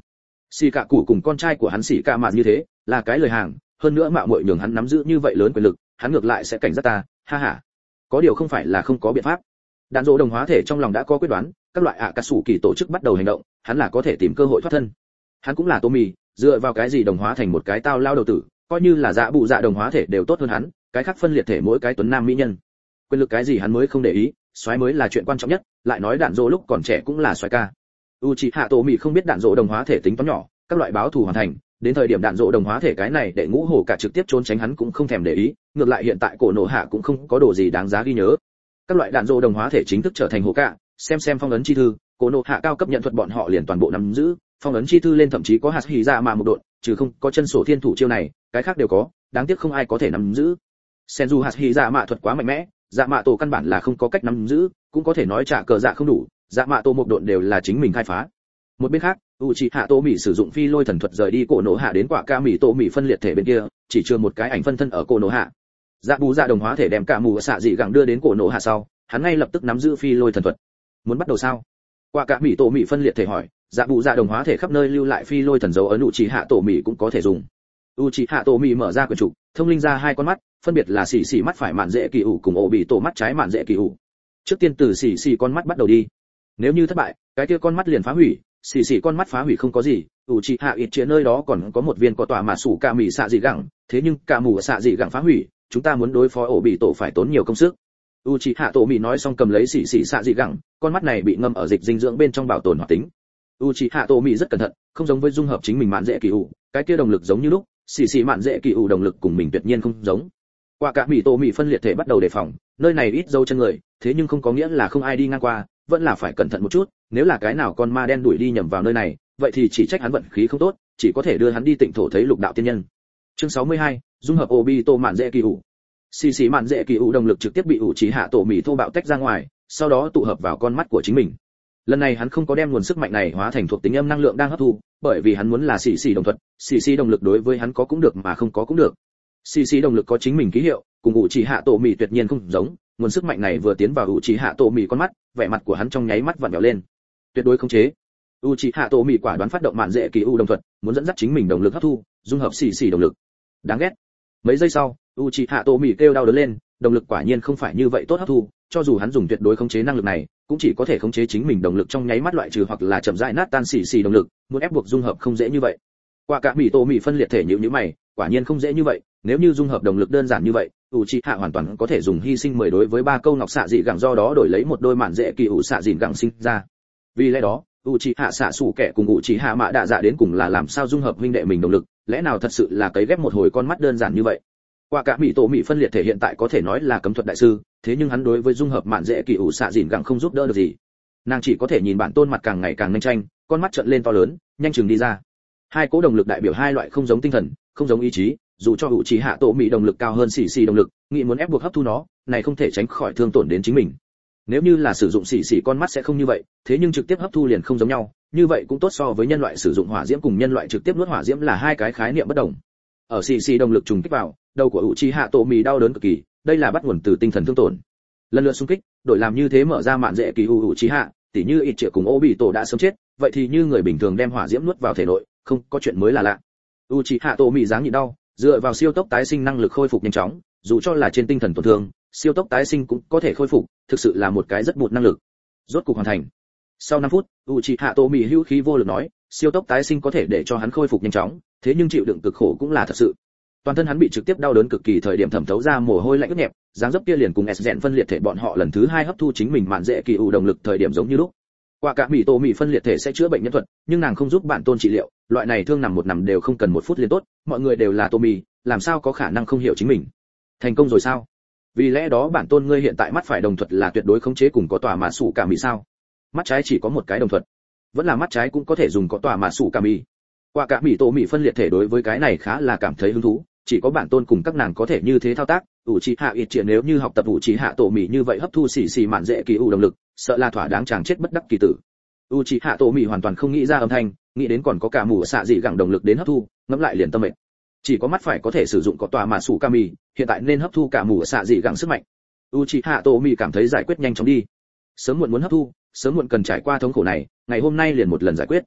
[SPEAKER 1] Xì Cả Cụ cùng con trai của hắn Xì Cả Mạt như thế, là cái lời hàng, hơn nữa mạo muội nhường hắn nắm giữ như vậy lớn quyền lực, hắn ngược lại sẽ cảnh giác ta, ha ha. Có điều không phải là không có biện pháp. Đạn Dỗ đồng hóa thể trong lòng đã có quyết đoán, các loại ạ cà sủ kỳ tổ chức bắt đầu hành động, hắn là có thể tìm cơ hội thoát thân. Hắn cũng là Tommy, dựa vào cái gì đồng hóa thành một cái tao lao đầu tử, coi như là dạ bụ dạ đồng hóa thể đều tốt hơn hắn, cái khác phân liệt thể mỗi cái tuấn nam mỹ nhân. Quyền lực cái gì hắn mới không để ý, soái mới là chuyện quan trọng nhất, lại nói Đạn Dỗ lúc còn trẻ cũng là soái ca. Uchiha Tommy không biết Đạn Dỗ đồng hóa thể tính toán nhỏ, các loại báo thù hoàn thành, đến thời điểm Đạn Dỗ đồng hóa thể cái này để ngũ hổ cả trực tiếp trốn tránh hắn cũng không thèm để ý, ngược lại hiện tại cổ nổ hạ cũng không có đồ gì đáng giá ghi nhớ. Các loại Đạn Dỗ đồng hóa thể chính thức trở thành hổ cả, xem xem phong ấn chi thư, cổ nổ hạ cao cấp nhận thuật bọn họ liền toàn bộ nắm giữ, phong ấn chi thư lên thậm chí có hạt hỉ dạ mà một độn, trừ không có chân sổ thiên thủ chiêu này, cái khác đều có, đáng tiếc không ai có thể nắm giữ. Senju hạt hỉ dạ mạ thuật quá mạnh mẽ, dạ mạ tổ căn bản là không có cách nắm giữ, cũng có thể nói trả cờ dạ không đủ, dạ mạ tổ một độn đều là chính mình khai phá. Một bên khác, Uchiha Tommy sử dụng phi lôi thần thuật rời đi cổ nổ hạ đến quả ca mì tổ mì phân liệt thể bên kia, chỉ chưa một cái ảnh phân thân ở cổ nổ hạ. Dạ bù dạ đồng hóa thể đem cả mù xạ dị gẳng đưa đến cổ nổ hạ sau, hắn ngay lập tức nắm giữ phi lôi thần thuật. Muốn bắt đầu sao? Quả ca mì tổ mì phân liệt thể hỏi, dạ bù dạ đồng hóa thể khắp nơi lưu lại phi lôi thần dấu ấn Uchiha Tommy cũng có thể dùng. Uchiha Tommy mở ra quyển trục, thông linh ra hai con mắt, phân biệt là xì xì mắt phải mạn dễ kỳ ủ cùng ổ bị tổ mắt trái mạn dễ kỳ ủ. Trước tiên từ xì xì con mắt bắt đầu đi. Nếu như thất bại, cái kia con mắt liền phá hủy, xì xì con mắt phá hủy không có gì, Uchiha ít chia nơi đó còn có một viên có tòa mà sủ cả mì xạ dị gẳng, thế nhưng cả mù xạ dị gẳng phá hủy, chúng ta muốn đối phó ổ bị tổ phải tốn nhiều công sức. Uchiha tổ mì nói xong cầm lấy xì xì xạ dị gẳng, con mắt này bị ngâm ở dịch dinh dưỡng bên trong bảo tồn hoạt tính. Uchiha tổ mì rất cẩn thận, không giống với dung hợp chính mình mạn dễ kỳ ủ, cái kia động lực giống như lúc, xì xì mạn dễ kỳ ủ động lực cùng mình tuyệt nhiên không giống. Qua cả mì tổ mì phân liệt thể bắt đầu đề phòng, nơi này ít dấu chân người, thế nhưng không có nghĩa là không ai đi ngang qua, vẫn là phải cẩn thận một chút, nếu là cái nào con ma đen đuổi đi nhầm vào nơi này, vậy thì chỉ trách hắn vận khí không tốt, chỉ có thể đưa hắn đi tịnh thổ thấy lục đạo tiên nhân. Chương sáu mươi hai, dung hợp Obito mạn dễ kỳ ủ. Xì xì mạn dễ kỳ ủ động lực trực tiếp bị ủ chỉ hạ tổ mì thô bạo tách ra ngoài, sau đó tụ hợp vào con mắt của chính mình. Lần này hắn không có đem nguồn sức mạnh này hóa thành thuộc tính âm năng lượng đang hấp thu, bởi vì hắn muốn là xì xì đồng thuật, xì xì động lực đối với hắn có cũng được mà không có cũng được. Xì xì động lực có chính mình ký hiệu, cùng ủ chỉ hạ tổ mì tuyệt nhiên không giống, nguồn sức mạnh này vừa tiến vào ủ chỉ hạ tổ mì con mắt, vẻ mặt của hắn trong nháy mắt vặn vẹo lên. Tuyệt đối khống chế. Uchiha Tommy quả đoán phát động mạn dễ kỳ u đồng thuật, muốn dẫn dắt chính mình động lực hấp thu, dung hợp xì xì động lực. Đáng ghét. Mấy giây sau, Uchiha Tommy kêu đau đớn lên, động lực quả nhiên không phải như vậy tốt hấp thu, cho dù hắn dùng tuyệt đối khống chế năng lực này, cũng chỉ có thể khống chế chính mình động lực trong nháy mắt loại trừ hoặc là chậm rãi nát tan xì xì động lực, muốn ép buộc dung hợp không dễ như vậy. Qua cả mì Tommy phân liệt thể nhíu nhíu mày, quả nhiên không dễ như vậy, nếu như dung hợp động lực đơn giản như vậy, Uchiha hoàn toàn có thể dùng hy sinh mười đối với ba câu ngọc xạ dị gẳng do đó đổi lấy một đôi mạn dễ kỳ ủ xạ dị gẳng sinh ra. Vì lẽ đó, Uchiha xạ sủ kẻ cùng Uchiha mạ đạ dạ đến cùng là làm sao dung hợp huynh đệ mình động lực, lẽ nào thật sự là cấy ghép một hồi con mắt đơn giản như vậy. Qua cả mỹ tổ mỹ phân liệt thể hiện tại có thể nói là cấm thuật đại sư, thế nhưng hắn đối với dung hợp mạn dễ kỳ ủ xạ dìn gẳng không giúp đỡ được gì. Nàng chỉ có thể nhìn bản tôn mặt càng ngày càng nhanh tranh, con mắt trợn lên to lớn, nhanh chừng đi ra. Hai cố động lực đại biểu hai loại không giống tinh thần, không giống ý chí, dù cho Uchiha tổ mỹ động lực cao hơn xì xì động lực, nghĩ muốn ép buộc hấp thu nó, này không thể tránh khỏi thương tổn đến chính mình. Nếu như là sử dụng xì xì con mắt sẽ không như vậy, thế nhưng trực tiếp hấp thu liền không giống nhau, như vậy cũng tốt so với nhân loại sử dụng hỏa diễm cùng nhân loại trực tiếp nuốt hỏa diễm là hai cái khái niệm bất đồng. Ở xì xì động lực trùng kích vào, đầu của Uchiha tổ mỹ đau đớn cực kỳ, đây là bắt nguồn từ tinh thần thương tổn. Lần lượt xung kích, đổi làm như thế mở ra mạn dễ kỳ Uchiha, tỉ như ít triệu cùng Obito đã sớm chết, vậy thì như người bình thường đem hỏa diễm nuốt vào thể nội, không có chuyện mới là lạ. Uchiha tổ mỹ dáng nhịn đau, dựa vào siêu tốc tái sinh năng lực khôi phục nhanh chóng, dù cho là trên tinh thần tổn thương, siêu tốc tái sinh cũng có thể khôi phục, thực sự là một cái rất bụt năng lực. Rốt cục hoàn thành. Sau năm phút, Uchiha Tommy hữu khí vô lực nói, siêu tốc tái sinh có thể để cho hắn khôi phục nhanh chóng, thế nhưng chịu đựng cực khổ cũng là thật sự. Toàn thân hắn bị trực tiếp đau đớn cực kỳ, thời điểm thẩm thấu ra mồ hôi lạnh ướt nhẹp, dáng dấp kia liền cùng S-gen phân liệt thể bọn họ lần thứ hai hấp thu chính mình mạn dễ kỳ ủ động lực thời điểm giống như lúc. Qua cả mỹ tổ mỹ phân liệt thể sẽ chữa bệnh nhân thuật, nhưng nàng không giúp bản tôn trị liệu, loại này thương nằm một nằm đều không cần một phút liền tốt, mọi người đều là Tommy, làm sao có khả năng không hiểu chính mình. Thành công rồi sao? Vì lẽ đó bản tôn ngươi hiện tại mắt phải đồng thuật là tuyệt đối khống chế cùng có tỏa mà sủ cả mỹ sao? Mắt trái chỉ có một cái đồng thuật, vẫn là mắt trái cũng có thể dùng có tỏa mà sủ cả mỹ. Qua cả mỹ tổ mỹ phân liệt thể đối với cái này khá là cảm thấy hứng thú, chỉ có bản tôn cùng các nàng có thể như thế thao tác. Uchiha ít triển nếu như học tập Uchiha tổ mỹ như vậy hấp thu xì xì mạn dễ kỳ ủ động lực, sợ là thỏa đáng chàng chết bất đắc kỳ tử. Uchiha tổ mỹ hoàn toàn không nghĩ ra âm thanh, nghĩ đến còn có cả mù xạ dị gẳng động lực đến hấp thu, ngẫm lại liền tâm mệt. Chỉ có mắt phải có thể sử dụng có tòa mà sủ kami, hiện tại nên hấp thu cả mù xạ dị gẳng sức mạnh. Uchiha Tommy cảm thấy giải quyết nhanh chóng đi. Sớm muộn muốn hấp thu, sớm muộn cần trải qua thống khổ này, ngày hôm nay liền một lần giải quyết.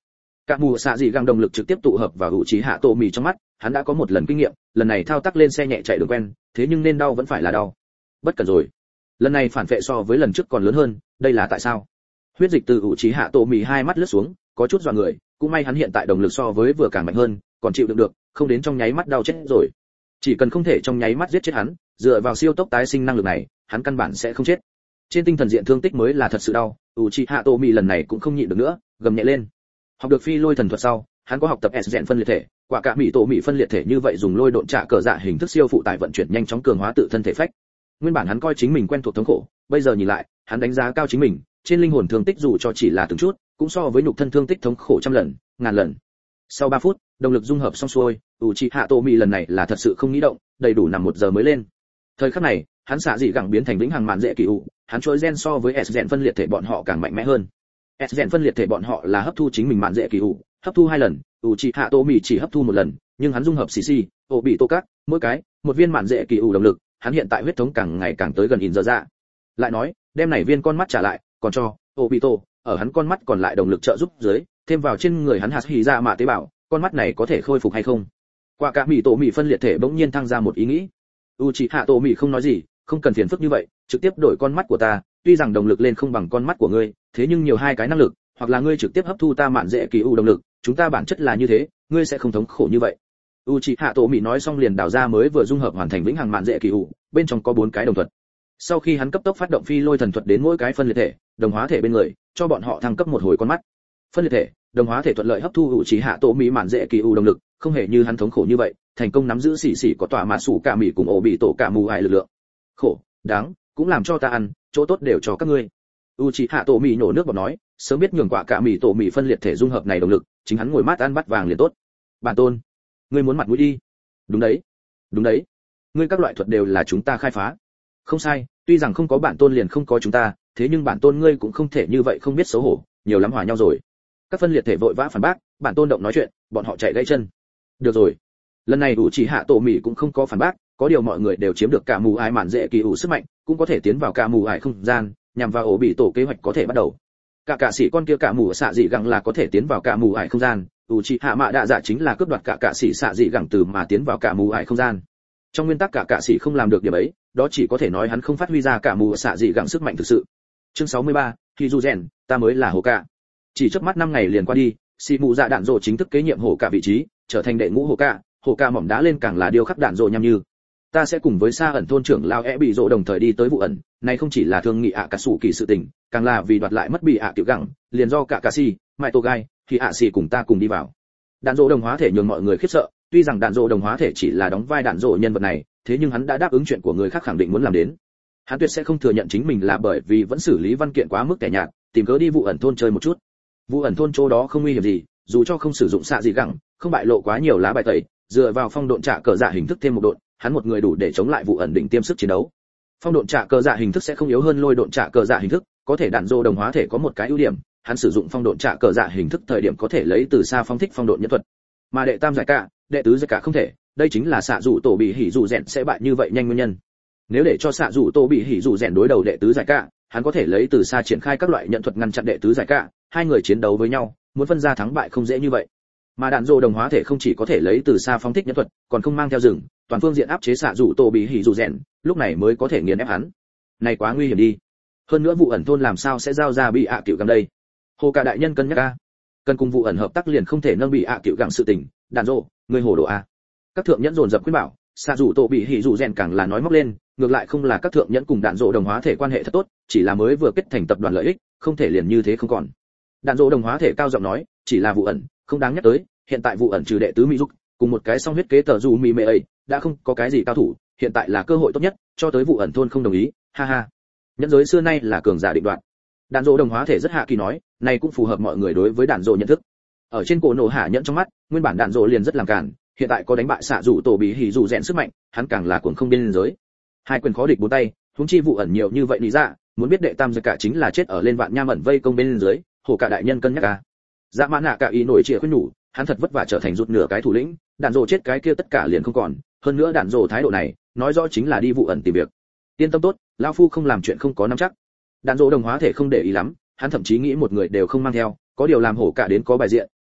[SPEAKER 1] Cả mù xạ dị găng động lực trực tiếp tụ hợp vào hữu trí hạ tổ mì trong mắt, hắn đã có một lần kinh nghiệm, lần này thao tác lên xe nhẹ chạy đường quen, thế nhưng nên đau vẫn phải là đau. Bất cần rồi. Lần này phản vệ so với lần trước còn lớn hơn, đây là tại sao? Huyết dịch từ hữu trí hạ tổ mì hai mắt lướt xuống, có chút dọa người, cũng may hắn hiện tại động lực so với vừa càng mạnh hơn, còn chịu đựng được, không đến trong nháy mắt đau chết rồi. Chỉ cần không thể trong nháy mắt giết chết hắn, dựa vào siêu tốc tái sinh năng lực này, hắn căn bản sẽ không chết. Trên tinh thần diện thương tích mới là thật sự đau, Uchiha Tomi lần này cũng không nhịn được nữa, gầm nhẹ lên. Học được phi lôi thần thuật sau, hắn có học tập S gen phân liệt thể, quả cả mỹ tổ mỹ phân liệt thể như vậy dùng lôi độn trả cờ dạ hình thức siêu phụ tải vận chuyển nhanh chóng cường hóa tự thân thể phách. Nguyên bản hắn coi chính mình quen thuộc thống khổ, bây giờ nhìn lại, hắn đánh giá cao chính mình, trên linh hồn thương tích dù cho chỉ là từng chút, cũng so với nhục thân thương tích thống khổ trăm lần, ngàn lần. Sau ba phút, động lực dung hợp xong xuôi, Uchiha Tomi lần này là thật sự không nghĩ động, đầy đủ nằm một giờ mới lên. Thời khắc này, hắn xạ dị gẳng biến thành vĩnh hằng mạn dễ kỳ ủ, hắn trôi gen so với S gen phân liệt thể bọn họ càng mạnh mẽ hơn. S gen phân liệt thể bọn họ là hấp thu chính mình mạn dễ kỳ ủ, hấp thu hai lần, Uchiha Tomi chỉ hấp thu một lần, nhưng hắn dung hợp xì xì, ổ bị tô cát, mỗi cái, một viên mạn dễ kỳ ủ động lực, hắn hiện tại huyết thống càng ngày càng tới gần in giờ ra. Lại nói, đem này viên con mắt trả lại, còn cho Obito, ở hắn con mắt còn lại động lực trợ giúp dưới, thêm vào trên người hắn hạt hỉ ra mạ tế bào, con mắt này có thể khôi phục hay không? Quả cả mỹ tổ mỹ phân liệt thể bỗng nhiên thăng ra một ý nghĩ. Uchiha Tomi không nói gì, không cần phiền phức như vậy, trực tiếp đổi con mắt của ta, tuy rằng động lực lên không bằng con mắt của ngươi, thế nhưng nhiều hai cái năng lực, hoặc là ngươi trực tiếp hấp thu ta mạn dễ kỳ u động lực, chúng ta bản chất là như thế, ngươi sẽ không thống khổ như vậy. Uchiha Tomi nói xong liền đào ra mới vừa dung hợp hoàn thành vĩnh hằng mạn dễ kỳ u, bên trong có bốn cái đồng thuật. Sau khi hắn cấp tốc phát động phi lôi thần thuật đến mỗi cái phân liệt thể, đồng hóa thể bên người, cho bọn họ thăng cấp một hồi con mắt. Phân liệt thể, đồng hóa thể thuận lợi hấp thu Uchiha Tomi mạn dễ kỳ u động lực, không hề như hắn thống khổ như vậy, thành công nắm giữ xỉ xỉ có tỏa mạ sủ cả mỹ cùng ổ bị tổ cả mù hại lực lượng. Khổ, đáng, cũng làm cho ta ăn, chỗ tốt đều cho các ngươi. Uchiha Tomi nổ nước bọt nói, sớm biết nhường quả cả mỹ tổ mỹ phân liệt thể dung hợp này động lực, chính hắn ngồi mát ăn bắt vàng liền tốt. Bản tôn, ngươi muốn mặt mũi đi. Đúng đấy, đúng đấy. Ngươi các loại thuật đều là chúng ta khai phá. Không sai, tuy rằng không có bản tôn liền không có chúng ta, thế nhưng bản tôn ngươi cũng không thể như vậy không biết xấu hổ, nhiều lắm hòa nhau rồi. Các phân liệt thể vội vã phản bác, bản tôn động nói chuyện, bọn họ chạy gãy chân. Được rồi. Lần này Uchiha Tomi cũng không có phản bác, có điều mọi người đều chiếm được cả mù ải mạn dễ kỳ ủ sức mạnh, cũng có thể tiến vào cả mù ải không gian, nhằm vào ổ bị tổ kế hoạch có thể bắt đầu. Cả cả sĩ con kia cả mù xạ dị gẳng là có thể tiến vào cả mù ải không gian, Uchiha Mạ Đạ Dạ chính là cướp đoạt cả cả sĩ xạ dị gẳng từ mà tiến vào cả mù ải không gian. Trong nguyên tắc cả cả sĩ không làm được điểm ấy, đó chỉ có thể nói hắn không phát huy ra cả mù xạ dị gẳng sức mạnh thực sự. Chương sáu mươi ba, Hizuzen, ta mới là Hổ Cả. Chỉ chớp mắt năm ngày liền qua đi, Sĩ Mù Dạ Đạn Dỗ chính thức kế nhiệm Hổ Cả vị trí, trở thành đệ ngũ Hổ Cả. Hổ Cả mỏm đá lên càng là điêu khắc Đạn Dỗ nham như. Ta sẽ cùng với Sa ẩn thôn trưởng lao e bị Dỗ đồng thời đi tới vụ ẩn, này không chỉ là thương nghị ạ cả sủ kỳ sự tình, càng là vì đoạt lại mất bị ạ tiểu gẳng, liền do cả cả si, mai tô gai, thì ạ xì cùng ta cùng đi vào. Đạn Dỗ đồng hóa thể nhường mọi người khiếp sợ, tuy rằng Đạn Dỗ đồng hóa thể chỉ là đóng vai Đạn Dỗ nhân vật này, thế nhưng hắn đã đáp ứng chuyện của người khác khẳng định muốn làm đến. Hắn tuyệt sẽ không thừa nhận chính mình là bởi vì vẫn xử lý văn kiện quá mức tẻ nhạt, tìm cớ đi vụ ẩn thôn chơi một chút. Vụ ẩn thôn chỗ đó không nguy hiểm gì, dù cho không sử dụng xạ gì gẳng, không bại lộ quá nhiều lá bài tẩy, dựa vào phong độn trả cờ dạ hình thức thêm một độn, hắn một người đủ để chống lại vụ ẩn định tiêm sức chiến đấu. Phong độn trả cờ dạ hình thức sẽ không yếu hơn lôi độn trả cờ dạ hình thức, có thể Đạn Dỗ đồng hóa thể có một cái ưu điểm, hắn sử dụng phong độn trả cờ dạ hình thức thời điểm có thể lấy từ xa phong thích phong độn nhân thuật. Mà đệ tam giải cả, đệ tứ giải cả không thể, đây chính là xạ dụ tổ bị hỉ dụ rèn sẽ bại như vậy nhanh nguyên nhân. Nếu để cho xạ dụ tổ bị hỉ dụ rèn đối đầu đệ tứ giải cả, hắn có thể lấy từ xa triển khai các loại nhận thuật ngăn chặn đệ tứ giải cả, hai người chiến đấu với nhau, muốn phân ra thắng bại không dễ như vậy. Mà Đạn Dỗ đồng hóa thể không chỉ có thể lấy từ xa phóng thích nhân thuật, còn không mang theo rừng, toàn phương diện áp chế xạ dụ tổ bị hỉ dụ rèn, lúc này mới có thể nghiền ép hắn. Này quá nguy hiểm đi. Hơn nữa vụ ẩn thôn làm sao sẽ giao ra bị ạ cựu gẳng đây? Hồ Cả đại nhân cân nhắc a. Cần cùng vụ ẩn hợp tác liền không thể nâng bị ạ cựu gẳng sự tình, Đạn Dỗ, người hồ đồ a. Các thượng nhẫn dồn dập khuyên bảo, xạ dụ tổ bị hỉ dụ rèn càng là nói móc lên, ngược lại không là các thượng nhẫn cùng Đạn Dỗ đồng hóa thể quan hệ thật tốt, chỉ là mới vừa kết thành tập đoàn lợi ích, không thể liền như thế không còn. Đạn Dỗ đồng hóa thể cao giọng nói, chỉ là vụ ẩn, không đáng nhắc tới, hiện tại vụ ẩn trừ đệ tứ mỹ dục, cùng một cái song huyết kế tờ dù mỹ mê ấy, đã không có cái gì cao thủ, hiện tại là cơ hội tốt nhất, cho tới vụ ẩn thôn không đồng ý, ha ha. Nhẫn giới xưa nay là cường giả định đoạt. Đạn Dỗ đồng hóa thể rất hạ kỳ nói, này cũng phù hợp mọi người đối với Đạn Dỗ nhận thức. Ở trên cổ nổ hạ nhẫn trong mắt, nguyên bản Đạn Dỗ liền rất làm cản, hiện tại có đánh bại xạ dụ tổ bị hỉ dụ rèn sức mạnh, hắn càng là cuồng không biên giới. Hai quyền khó địch bốn tay, huống chi vụ ẩn nhiều như vậy lý ra, muốn biết đệ tam giật cả chính là chết ở lên vạn nham ẩn vây công bên dưới, Hổ Cả đại nhân cân nhắc à. Dạ Mã Nạ cả ý nổi trịa khuyên nhủ, hắn thật vất vả trở thành rụt nửa cái thủ lĩnh, Đạn Dỗ chết cái kia tất cả liền không còn, hơn nữa Đạn Dỗ thái độ này, nói rõ chính là đi vụ ẩn tìm việc. Yên tâm tốt, lão phu không làm chuyện không có nắm chắc. Đạn Dỗ đồng hóa thể không để ý lắm, hắn thậm chí nghĩ một người đều không mang theo, có điều làm Hổ Cả đến có bài diện,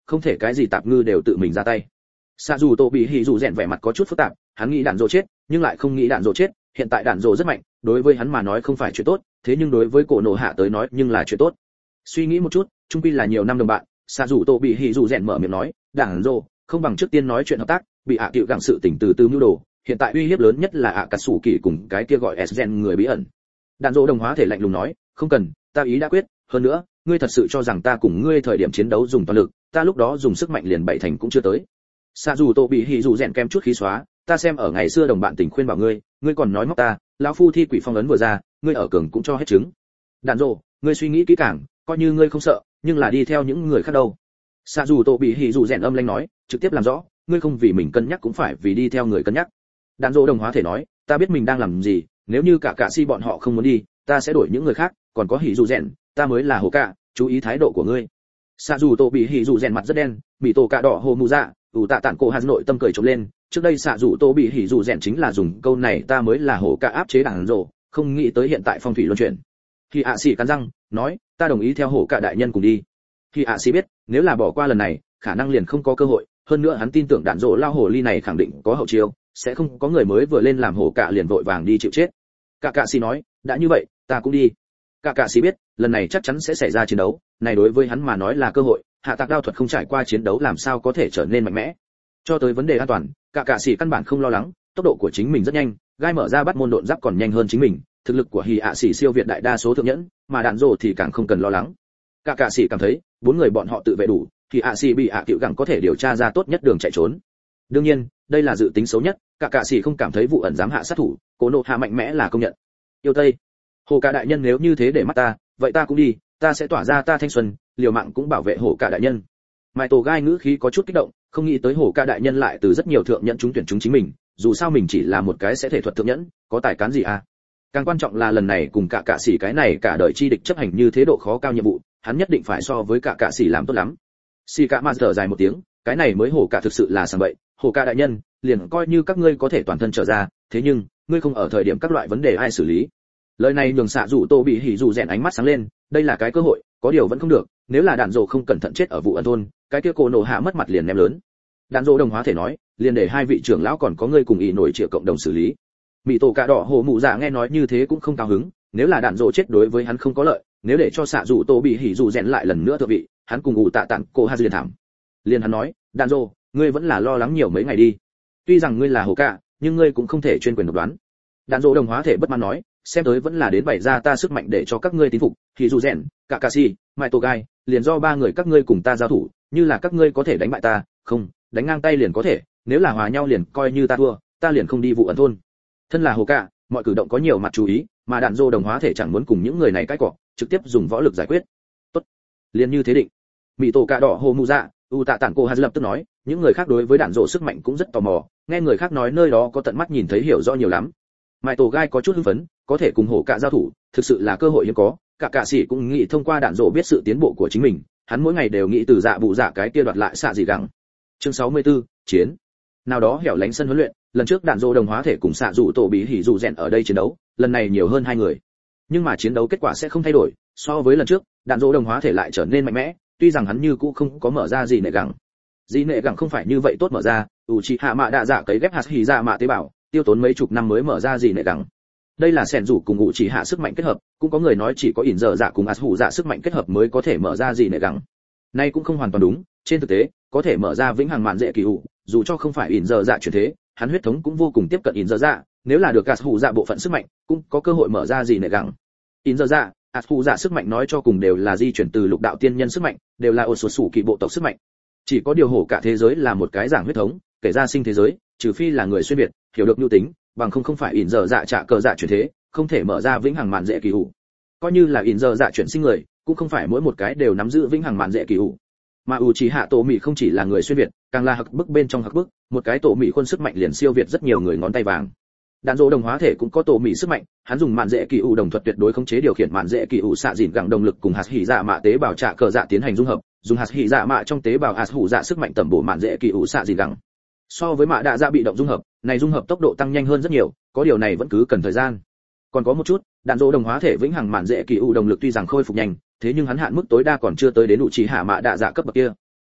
[SPEAKER 1] không thể cái gì tạp ngư đều tự mình ra tay. Sạ dù tổ bị hỉ dù rèn vẻ mặt có chút phức tạp, hắn nghĩ đạn rồ chết nhưng lại không nghĩ đạn rồ chết, hiện tại đạn rồ rất mạnh, đối với hắn mà nói không phải chuyện tốt, thế nhưng đối với cổ nổ hạ tới nói nhưng là chuyện tốt. Suy nghĩ một chút, chung quy là nhiều năm đồng bạn, Sạ dù tổ bị hỉ dù rèn mở miệng nói, đạn rồ không bằng trước tiên nói chuyện hợp tác, bị ạ cựu gặng sự tình từ từ mưu đồ, hiện tại uy hiếp lớn nhất là ạ cà sủ kỳ cùng cái kia gọi s gen người bí ẩn. Đạn rồ đồng hóa thể lạnh lùng nói, không cần, ta ý đã quyết, hơn nữa ngươi thật sự cho rằng ta cùng ngươi thời điểm chiến đấu dùng toàn lực, ta lúc đó dùng sức mạnh liền bảy thành cũng chưa tới. Sạ dù tổ bị hỉ dù rèn kem chút khí xóa, ta xem ở ngày xưa đồng bạn tình khuyên bảo ngươi, ngươi còn nói móc ta, lão phu thi quỷ phong ấn vừa ra, ngươi ở cường cũng cho hết chứng. Đạn rồ, ngươi suy nghĩ kỹ càng, coi như ngươi không sợ, nhưng là đi theo những người khác đâu. Sạ dù tổ bị hỉ dù rèn âm lãnh nói, trực tiếp làm rõ, ngươi không vì mình cân nhắc cũng phải vì đi theo người cân nhắc. Đạn rồ đồng hóa thể nói, ta biết mình đang làm gì, nếu như cả cả si bọn họ không muốn đi, ta sẽ đổi những người khác, còn có hỉ dù rèn, ta mới là hồ cả, chú ý thái độ của ngươi. Sạ dù tổ bị hỉ dù rèn mặt rất đen, bị tổ cả đỏ hồ mù dạ, ủ tạ tản cổ hạt nội tâm cười trộm lên, trước đây Sạ dù tổ bị hỉ dù rèn chính là dùng câu này ta mới là hồ cả áp chế đạn rồ, không nghĩ tới hiện tại phong thủy luân chuyển. Khi ạ xỉ cắn răng, nói, ta đồng ý theo hồ cả đại nhân cùng đi. Khi ạ xỉ biết, nếu là bỏ qua lần này, khả năng liền không có cơ hội, hơn nữa hắn tin tưởng đạn rồ lao hồ ly này khẳng định có hậu chiêu, sẽ không có người mới vừa lên làm hồ cả liền vội vàng đi chịu chết. Cả cả xỉ nói, đã như vậy, ta cũng đi. Cả cả xỉ biết, lần này chắc chắn sẽ xảy ra chiến đấu, này đối với hắn mà nói là cơ hội, hạ tạc đao thuật không trải qua chiến đấu làm sao có thể trở nên mạnh mẽ. Cho tới vấn đề an toàn, cả cả xỉ căn bản không lo lắng, tốc độ của chính mình rất nhanh, gai mở ra bắt môn độn giáp còn nhanh hơn chính mình, thực lực của hỉ ạ xỉ siêu việt đại đa số thượng nhẫn, mà đạn rồ thì càng không cần lo lắng. Cả cả xỉ cảm thấy, bốn người bọn họ tự vệ đủ, thì ạ xỉ bị ạ cựu gặng có thể điều tra ra tốt nhất đường chạy trốn. Đương nhiên, đây là dự tính xấu nhất, cả cả xỉ không cảm thấy vụ ẩn dám hạ sát thủ, cố nộ hạ mạnh mẽ là công nhận. Yêu Tây, hồ cả đại nhân nếu như thế để mắt ta, vậy ta cũng đi, ta sẽ tỏa ra ta thanh xuân, liều mạng cũng bảo vệ hồ cả đại nhân. Mai Tổ Gai ngữ khí có chút kích động, không nghĩ tới hồ cả đại nhân lại từ rất nhiều thượng nhẫn trúng tuyển chúng chính mình, dù sao mình chỉ là một cái sẽ thể thuật thượng nhẫn, có tài cán gì à? Càng quan trọng là lần này cùng cả cả xỉ cái này cả đời chi địch chấp hành như thế độ khó cao nhiệm vụ, hắn nhất định phải so với cả cả xỉ làm tốt lắm. Xỉ cả mà thở dài một tiếng, cái này mới hồ cả thực sự là sảng bậy, hồ cả đại nhân, liền coi như các ngươi có thể toàn thân trở ra, thế nhưng ngươi không ở thời điểm các loại vấn đề ai xử lý. Lời này nhường Sạ dù Tô bị hỉ dù rèn ánh mắt sáng lên, đây là cái cơ hội, có điều vẫn không được, nếu là đạn rồ không cẩn thận chết ở vụ ẩn thôn, cái kia cô nổ hạ mất mặt liền ném lớn. Đạn rồ đồng hóa thể nói, liền để hai vị trưởng lão còn có ngươi cùng ý nổi triệu cộng đồng xử lý. Mị tổ cả đỏ hồ mụ dạ nghe nói như thế cũng không cao hứng, nếu là đạn rồ chết đối với hắn không có lợi, nếu để cho Sạ dù Tô bị hỉ dù rèn lại lần nữa thượng vị, hắn cùng ủ tạ tặng cô ha liền thảm. Liền hắn nói, đạn rồ, ngươi vẫn là lo lắng nhiều mấy ngày đi. Tuy rằng ngươi là hồ cả, nhưng ngươi cũng không thể chuyên quyền độc đoán. Đạn rồ đồng hóa thể bất mãn nói, xem tới vẫn là đến bày ra ta sức mạnh để cho các ngươi tín phục, thì dù rèn, cả cà si, mai tô gai, liền do ba người các ngươi cùng ta giao thủ, như là các ngươi có thể đánh bại ta, không, đánh ngang tay liền có thể, nếu là hòa nhau liền coi như ta thua, ta liền không đi vụ ẩn thôn. Thân là hồ cả, mọi cử động có nhiều mặt chú ý, mà đạn rồ đồng hóa thể chẳng muốn cùng những người này cãi cọ, trực tiếp dùng võ lực giải quyết. Tốt, liền như thế định. Mị tổ cả đỏ hồ mù dạ, u tạ tản cô hà lập tức nói, những người khác đối với đạn rồ sức mạnh cũng rất tò mò, nghe người khác nói nơi đó có tận mắt nhìn thấy hiểu rõ nhiều lắm. Mai tổ gai có chút hưng phấn, có thể cùng hổ cả giao thủ, thực sự là cơ hội hiếm có, cả cả sĩ cũng nghĩ thông qua đạn rồ biết sự tiến bộ của chính mình, hắn mỗi ngày đều nghĩ từ dạ bụ dạ cái kia đoạt lại xạ gì gắng. Chương sáu mươi tư, chiến. Nào đó hẻo lánh sân huấn luyện, lần trước đạn rồ đồng hóa thể cùng xạ dụ tổ bị hỉ dụ rèn ở đây chiến đấu, lần này nhiều hơn hai người. Nhưng mà chiến đấu kết quả sẽ không thay đổi, so với lần trước, đạn rồ đồng hóa thể lại trở nên mạnh mẽ, tuy rằng hắn như cũ không có mở ra gì nệ gắng. Gì nệ gắng không phải như vậy tốt mở ra, Uchiha Mạ Đạ Dạ cấy ghép hạt hỉ dạ mạ tế bào, tiêu tốn mấy chục năm mới mở ra gì nệ gắng. Đây là sẻn rủ cùng ngụ chỉ hạ sức mạnh kết hợp, cũng có người nói chỉ có ỉn giờ dạ cùng ạt hủ dạ sức mạnh kết hợp mới có thể mở ra gì nệ gắng. Nay cũng không hoàn toàn đúng, trên thực tế có thể mở ra vĩnh hằng mạn dễ kỳ hụ, dù cho không phải ỉn giờ dạ chuyển thế, hắn huyết thống cũng vô cùng tiếp cận ỉn giờ dạ, nếu là được ạt hủ dạ bộ phận sức mạnh, cũng có cơ hội mở ra gì nệ gắng. ỉn giờ dạ, ạt hủ dạ sức mạnh nói cho cùng đều là di chuyển từ lục đạo tiên nhân sức mạnh, đều là ổ sột sủ kỳ bộ tộc sức mạnh. Chỉ có điều hổ cả thế giới là một cái giảng huyết thống, kể ra sinh thế giới, trừ phi là người xuyên việt, hiểu được nhu tính, bằng không không phải ỉn giờ dạ trả cờ dạ chuyển thế, không thể mở ra vĩnh hằng mạn dễ kỳ hủ. Coi như là ỉn giờ dạ chuyển sinh người, cũng không phải mỗi một cái đều nắm giữ vĩnh hằng mạn dễ kỳ hủ. Mà Uchiha Tổ Mị không chỉ là người xuyên việt, càng là hặc bức bên trong hặc bức, một cái Tổ Mị khuôn sức mạnh liền siêu việt rất nhiều người ngón tay vàng. Đạn dỗ đồng hóa thể cũng có Tổ Mị sức mạnh, hắn dùng mạn dễ kỳ hủ đồng thuật tuyệt đối khống chế điều khiển mạn dễ kỳ hủ xạ dịn gẳng động lực cùng hạt hỉ dạ mạ tế bào trả cờ dạ tiến hành dung hợp, dùng hạt hỉ dạ mạ trong tế bào hạt hủ dạ sức mạnh tẩm bổ mạn dễ kỳ hủ xạ dịn gẳng. So với mạ đạ dạ bị động dung hợp, này dung hợp tốc độ tăng nhanh hơn rất nhiều, có điều này vẫn cứ cần thời gian. Còn có một chút, đạn dỗ đồng hóa thể vĩnh hằng mạn dễ kỳ hủ đồng lực tuy rằng khôi phục nhanh, thế nhưng hắn hạn mức tối đa còn chưa tới đến Uchiha Mạ đạ dạ cấp bậc kia.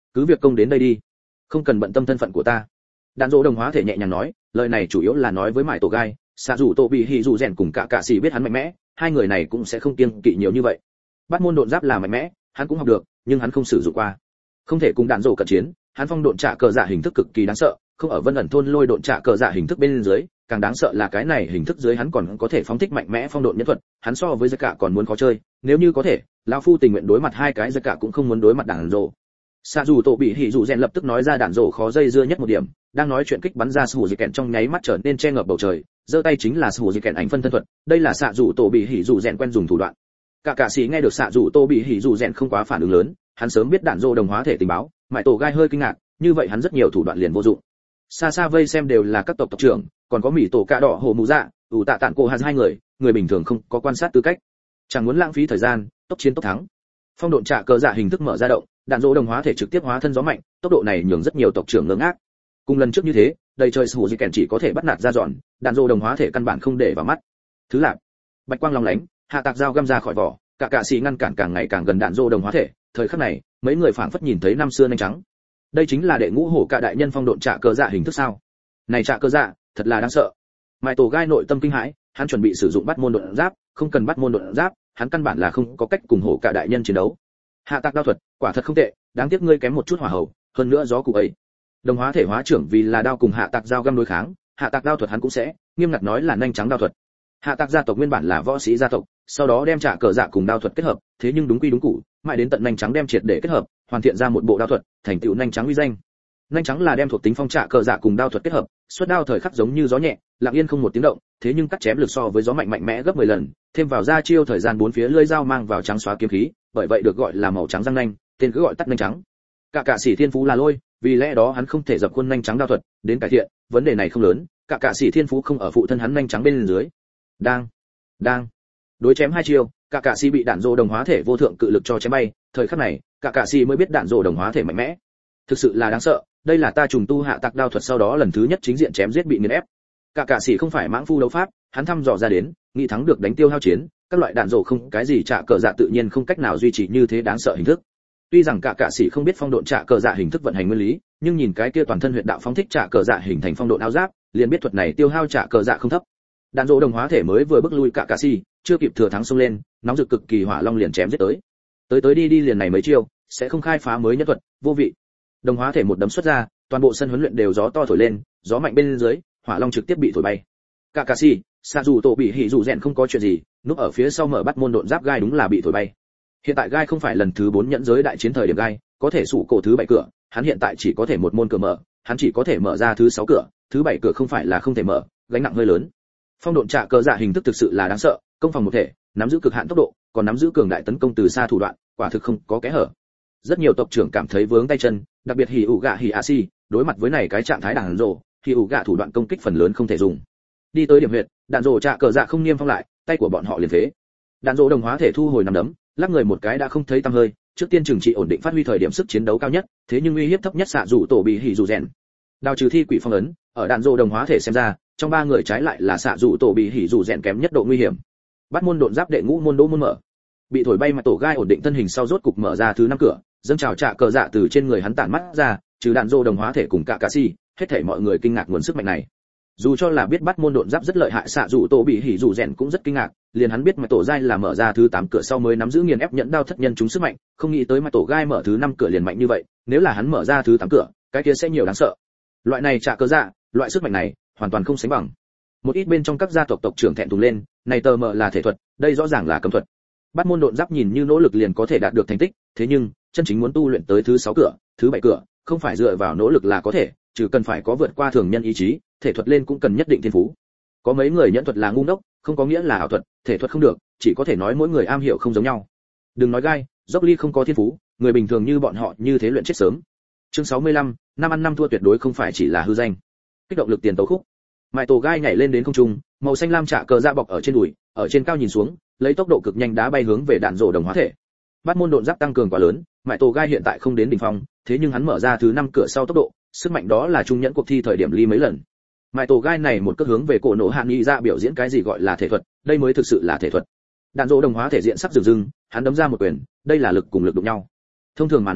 [SPEAKER 1] cứ việc công đến đây đi, không cần bận tâm thân phận của ta. Đạn Dỗ đồng hóa thể nhẹ nhàng nói, lời này chủ yếu là nói với Mại Tổ Gai, xạ dù Tô bị hỉ dù rèn cùng cả cạ sĩ biết hắn mạnh mẽ, hai người này cũng sẽ không kiêng kỵ nhiều như vậy. Bắt môn độn giáp là mạnh mẽ, hắn cũng học được, nhưng hắn không sử dụng qua. Không thể cùng Đạn Dỗ cận chiến, hắn phong độn trả cờ dạ hình thức cực kỳ đáng sợ, không ở Vân ẩn thôn lôi độn trả cờ dạ hình thức bên dưới, càng đáng sợ là cái này hình thức dưới hắn còn có thể phóng thích mạnh mẽ phong độn nhân thuật, hắn so với Giặc Cả còn muốn khó chơi, nếu như có thể, lão phu tình nguyện đối mặt hai cái Giặc Cả cũng không muốn đối mặt Đạn Dỗ. Xạ dù Tô bị hỉ dù rèn lập tức nói ra Đạn Dỗ khó dây dưa nhất một điểm, đang nói chuyện kích bắn ra sủ dị kẹn trong nháy mắt trở nên che ngập bầu trời, giơ tay chính là sủ dị kẹn ảnh phân thân thuật, đây là xạ dù Tô bị hỉ dù rèn quen dùng thủ đoạn. Cả cả sĩ nghe được xạ dù Tô bị hỉ dù rèn không quá phản ứng lớn, hắn sớm biết Đạn Dỗ đồng hóa thể tình báo, Mại Tổ Gai hơi kinh ngạc, như vậy hắn rất nhiều thủ đoạn liền vô dụng. Xa xa vây xem đều là các tộc tộc trưởng, còn có Mỹ Tổ Cạ Đỏ Hồ Mù Dạ, ủ tạ tạn cô hàn hai người, người bình thường không có quan sát tư cách, chẳng muốn lãng phí thời gian, tốc chiến tốc thắng. Phong độn trả cờ dạ hình thức mở ra động, Đạn Dỗ đồng hóa thể trực tiếp hóa thân gió mạnh, tốc độ này nhường rất nhiều tộc trưởng ngơ ngác. Cùng lần trước như thế, đầy trời sủ dị kèn chỉ có thể bắt nạt ra dọn, Đạn Dỗ đồng hóa thể căn bản không để vào mắt. Thứ lạp, bạch quang long lánh, hạ tạc dao găm ra khỏi vỏ, cả cạ sĩ ngăn cản càng ngày càng gần Đạn Dỗ đồng hóa thể, thời khắc này, mấy người phảng phất nhìn thấy năm xưa nhanh trắng. Đây chính là đệ ngũ hổ cạ đại nhân phong độn trả cờ dạ hình thức sao? Này trả cờ dạ, thật là đáng sợ. Mại Tổ Gai nội tâm kinh hãi, hắn chuẩn bị sử dụng bắt môn độn giáp, không cần bắt môn độn giáp, hắn căn bản là không có cách cùng hổ cạ đại nhân chiến đấu. Hạ tạc đao thuật, quả thật không tệ, đáng tiếc ngươi kém một chút hỏa hầu, hơn nữa gió cụ ấy. Đồng hóa thể hóa trưởng vì là đao cùng hạ tạc dao găm đối kháng, hạ tạc đao thuật hắn cũng sẽ, nghiêm ngặt nói là nhanh trắng đao thuật. Hạ tạc gia tộc nguyên bản là võ sĩ gia tộc, sau đó đem trả cờ dạ cùng đao thuật kết hợp, thế nhưng đúng quy đúng cũ, mãi đến tận nhanh trắng đem triệt để kết hợp, hoàn thiện ra một bộ đao thuật, thành tựu nhanh trắng uy danh. Nhanh trắng là đem thuộc tính phong trả cờ dạ cùng đao thuật kết hợp, xuất đao thời khắc giống như gió nhẹ, lặng yên không một tiếng động, thế nhưng cắt chém lực so với gió mạnh mạnh mẽ gấp mười lần, thêm vào ra chiêu thời gian bốn phía lưỡi dao mang vào trắng xóa kiếm khí, bởi vậy được gọi là màu trắng răng nanh, tên cứ gọi tắt nhanh trắng. Cả cả sĩ thiên phú là lôi, vì lẽ đó hắn không thể dập khuôn nhanh trắng đao thuật, đến cải thiện, vấn đề này không lớn, cả cả sĩ thiên phú không ở phụ thân hắn nhanh trắng bên dưới. Đang, đang, đối chém hai chiêu, cả cả sĩ bị Đạn Dỗ đồng hóa thể vô thượng cự lực cho chém bay, thời khắc này, cả cả sĩ mới biết Đạn Dỗ đồng hóa thể mạnh mẽ. Thực sự là đáng sợ, đây là ta trùng tu hạ tạc đao thuật sau đó lần thứ nhất chính diện chém giết bị nghiền ép. Cả cả sĩ không phải mãng phu đấu pháp, hắn thăm dò ra đến, nghĩ thắng được đánh tiêu hao chiến, các loại đạn dỗ không cái gì trả cờ dạ tự nhiên không cách nào duy trì như thế đáng sợ hình thức. Tuy rằng cả cả sĩ không biết phong độn trả cờ dạ hình thức vận hành nguyên lý, nhưng nhìn cái kia toàn thân huyệt đạo phóng thích trả cờ dạ hình thành phong độn áo giáp, liền biết thuật này tiêu hao trả cờ dạ không thấp. Đạn dỗ đồng hóa thể mới vừa bước lui cả cả sĩ, chưa kịp thừa thắng xông lên, nóng rực cực kỳ hỏa long liền chém giết tới. Tới tới đi đi liền này mấy chiêu, sẽ không khai phá mới nhân thuật, vô vị. Đồng hóa thể một đấm xuất ra, toàn bộ sân huấn luyện đều gió to thổi lên, gió mạnh bên dưới, hỏa long trực tiếp bị thổi bay. Cả cả sĩ, xạ dù tổ bị hỉ dù rèn không có chuyện gì, núp ở phía sau mở bắt môn độn giáp gai đúng là bị thổi bay. Hiện tại gai không phải lần thứ bốn nhẫn giới đại chiến thời điểm gai, có thể sủ cổ thứ bảy cửa, hắn hiện tại chỉ có thể một môn cửa mở, hắn chỉ có thể mở ra thứ sáu cửa, thứ bảy cửa không phải là không thể mở, gánh nặng hơi lớn. Phong độn trả cờ dạ hình thức thực sự là đáng sợ, công phòng một thể, nắm giữ cực hạn tốc độ, còn nắm giữ cường đại tấn công từ xa thủ đoạn, quả thực không có kẽ hở. Rất nhiều tộc trưởng cảm thấy vướng tay chân, đặc biệt hỉ ủ gạ hỉ a si, đối mặt với này cái trạng thái đàn rồ, hỉ ủ gạ thủ đoạn công kích phần lớn không thể dùng. Đi tới điểm huyệt, đạn rồ trả cờ dạ không niêm phong lại, tay của bọn họ liền phế. Đạn rồ đồng hóa thể thu hồi nắm đấm, lắc người một cái đã không thấy tăm hơi, trước tiên trừng trị ổn định phát huy thời điểm sức chiến đấu cao nhất, thế nhưng uy hiếp thấp nhất xạ rủ tổ bị hỉ dù rèn. Đào trừ thi quỷ phong ấn, ở đạn rồ đồng hóa thể xem ra, trong ba người trái lại là xạ rủ tổ bị hỉ dù rèn kém nhất độ nguy hiểm. Bắt môn độn giáp đệ ngũ môn đỗ môn mở, bị thổi bay mà tổ gai ổn định thân hình sau rốt cục mở ra thứ năm cửa, dâng trào trả cờ dạ từ trên người hắn tản mắt ra, trừ đạn rồ đồng hóa thể cùng cả cà si, hết thảy mọi người kinh ngạc nguồn sức mạnh này. Dù cho là biết bắt môn độn giáp rất lợi hại xạ rủ tổ bị hỉ dù rèn cũng rất kinh ngạc, liền hắn biết mà tổ gai là mở ra thứ tám cửa sau mới nắm giữ nghiền ép nhẫn đao thất nhân chúng sức mạnh, không nghĩ tới mà tổ gai mở thứ năm cửa liền mạnh như vậy, nếu là hắn mở ra thứ tám cửa, cái kia sẽ nhiều đáng sợ. Loại này trả cờ dạ, loại sức mạnh này, hoàn toàn không sánh bằng. Một ít bên trong các gia tộc tộc trưởng thẹn thùng lên, này tờ mờ là thể thuật, đây rõ ràng là cấm thuật. Bắt môn độn giáp nhìn như nỗ lực liền có thể đạt được thành tích, thế nhưng chân chính muốn tu luyện tới thứ sáu cửa, thứ bảy cửa, không phải dựa vào nỗ lực là có thể, trừ cần phải có vượt qua thường nhân ý chí, thể thuật lên cũng cần nhất định thiên phú. Có mấy người nhẫn thuật là ngu ngốc, không có nghĩa là ảo thuật, thể thuật không được, chỉ có thể nói mỗi người am hiểu không giống nhau. Đừng nói gai, Dốc Ly không có thiên phú, người bình thường như bọn họ như thế luyện chết sớm. Chương sáu mươi lăm, năm ăn năm thua tuyệt đối không phải chỉ là hư danh. Kích động lực tiền tấu khúc. Mại tổ gai nhảy lên đến không trung, màu xanh lam trả cờ dạ bọc ở trên đùi, ở trên cao nhìn xuống, lấy tốc độ cực nhanh đá bay hướng về đạn rồ đồng hóa thể. Bắt môn độn giáp tăng cường quá lớn, Mại tổ gai hiện tại không đến đỉnh phong, thế nhưng hắn mở ra thứ năm cửa sau tốc độ, sức mạnh đó là trung nhẫn cuộc thi thời điểm ly mấy lần. Mại tổ gai này một cước hướng về cổ nổ hạ nghị ra biểu diễn cái gì gọi là thể thuật, đây mới thực sự là thể thuật. Đạn rồ đồng hóa thể diện sắc rừng rừng, hắn đấm ra một quyền, đây là lực cùng lực đụng nhau. Thông thường mà nói,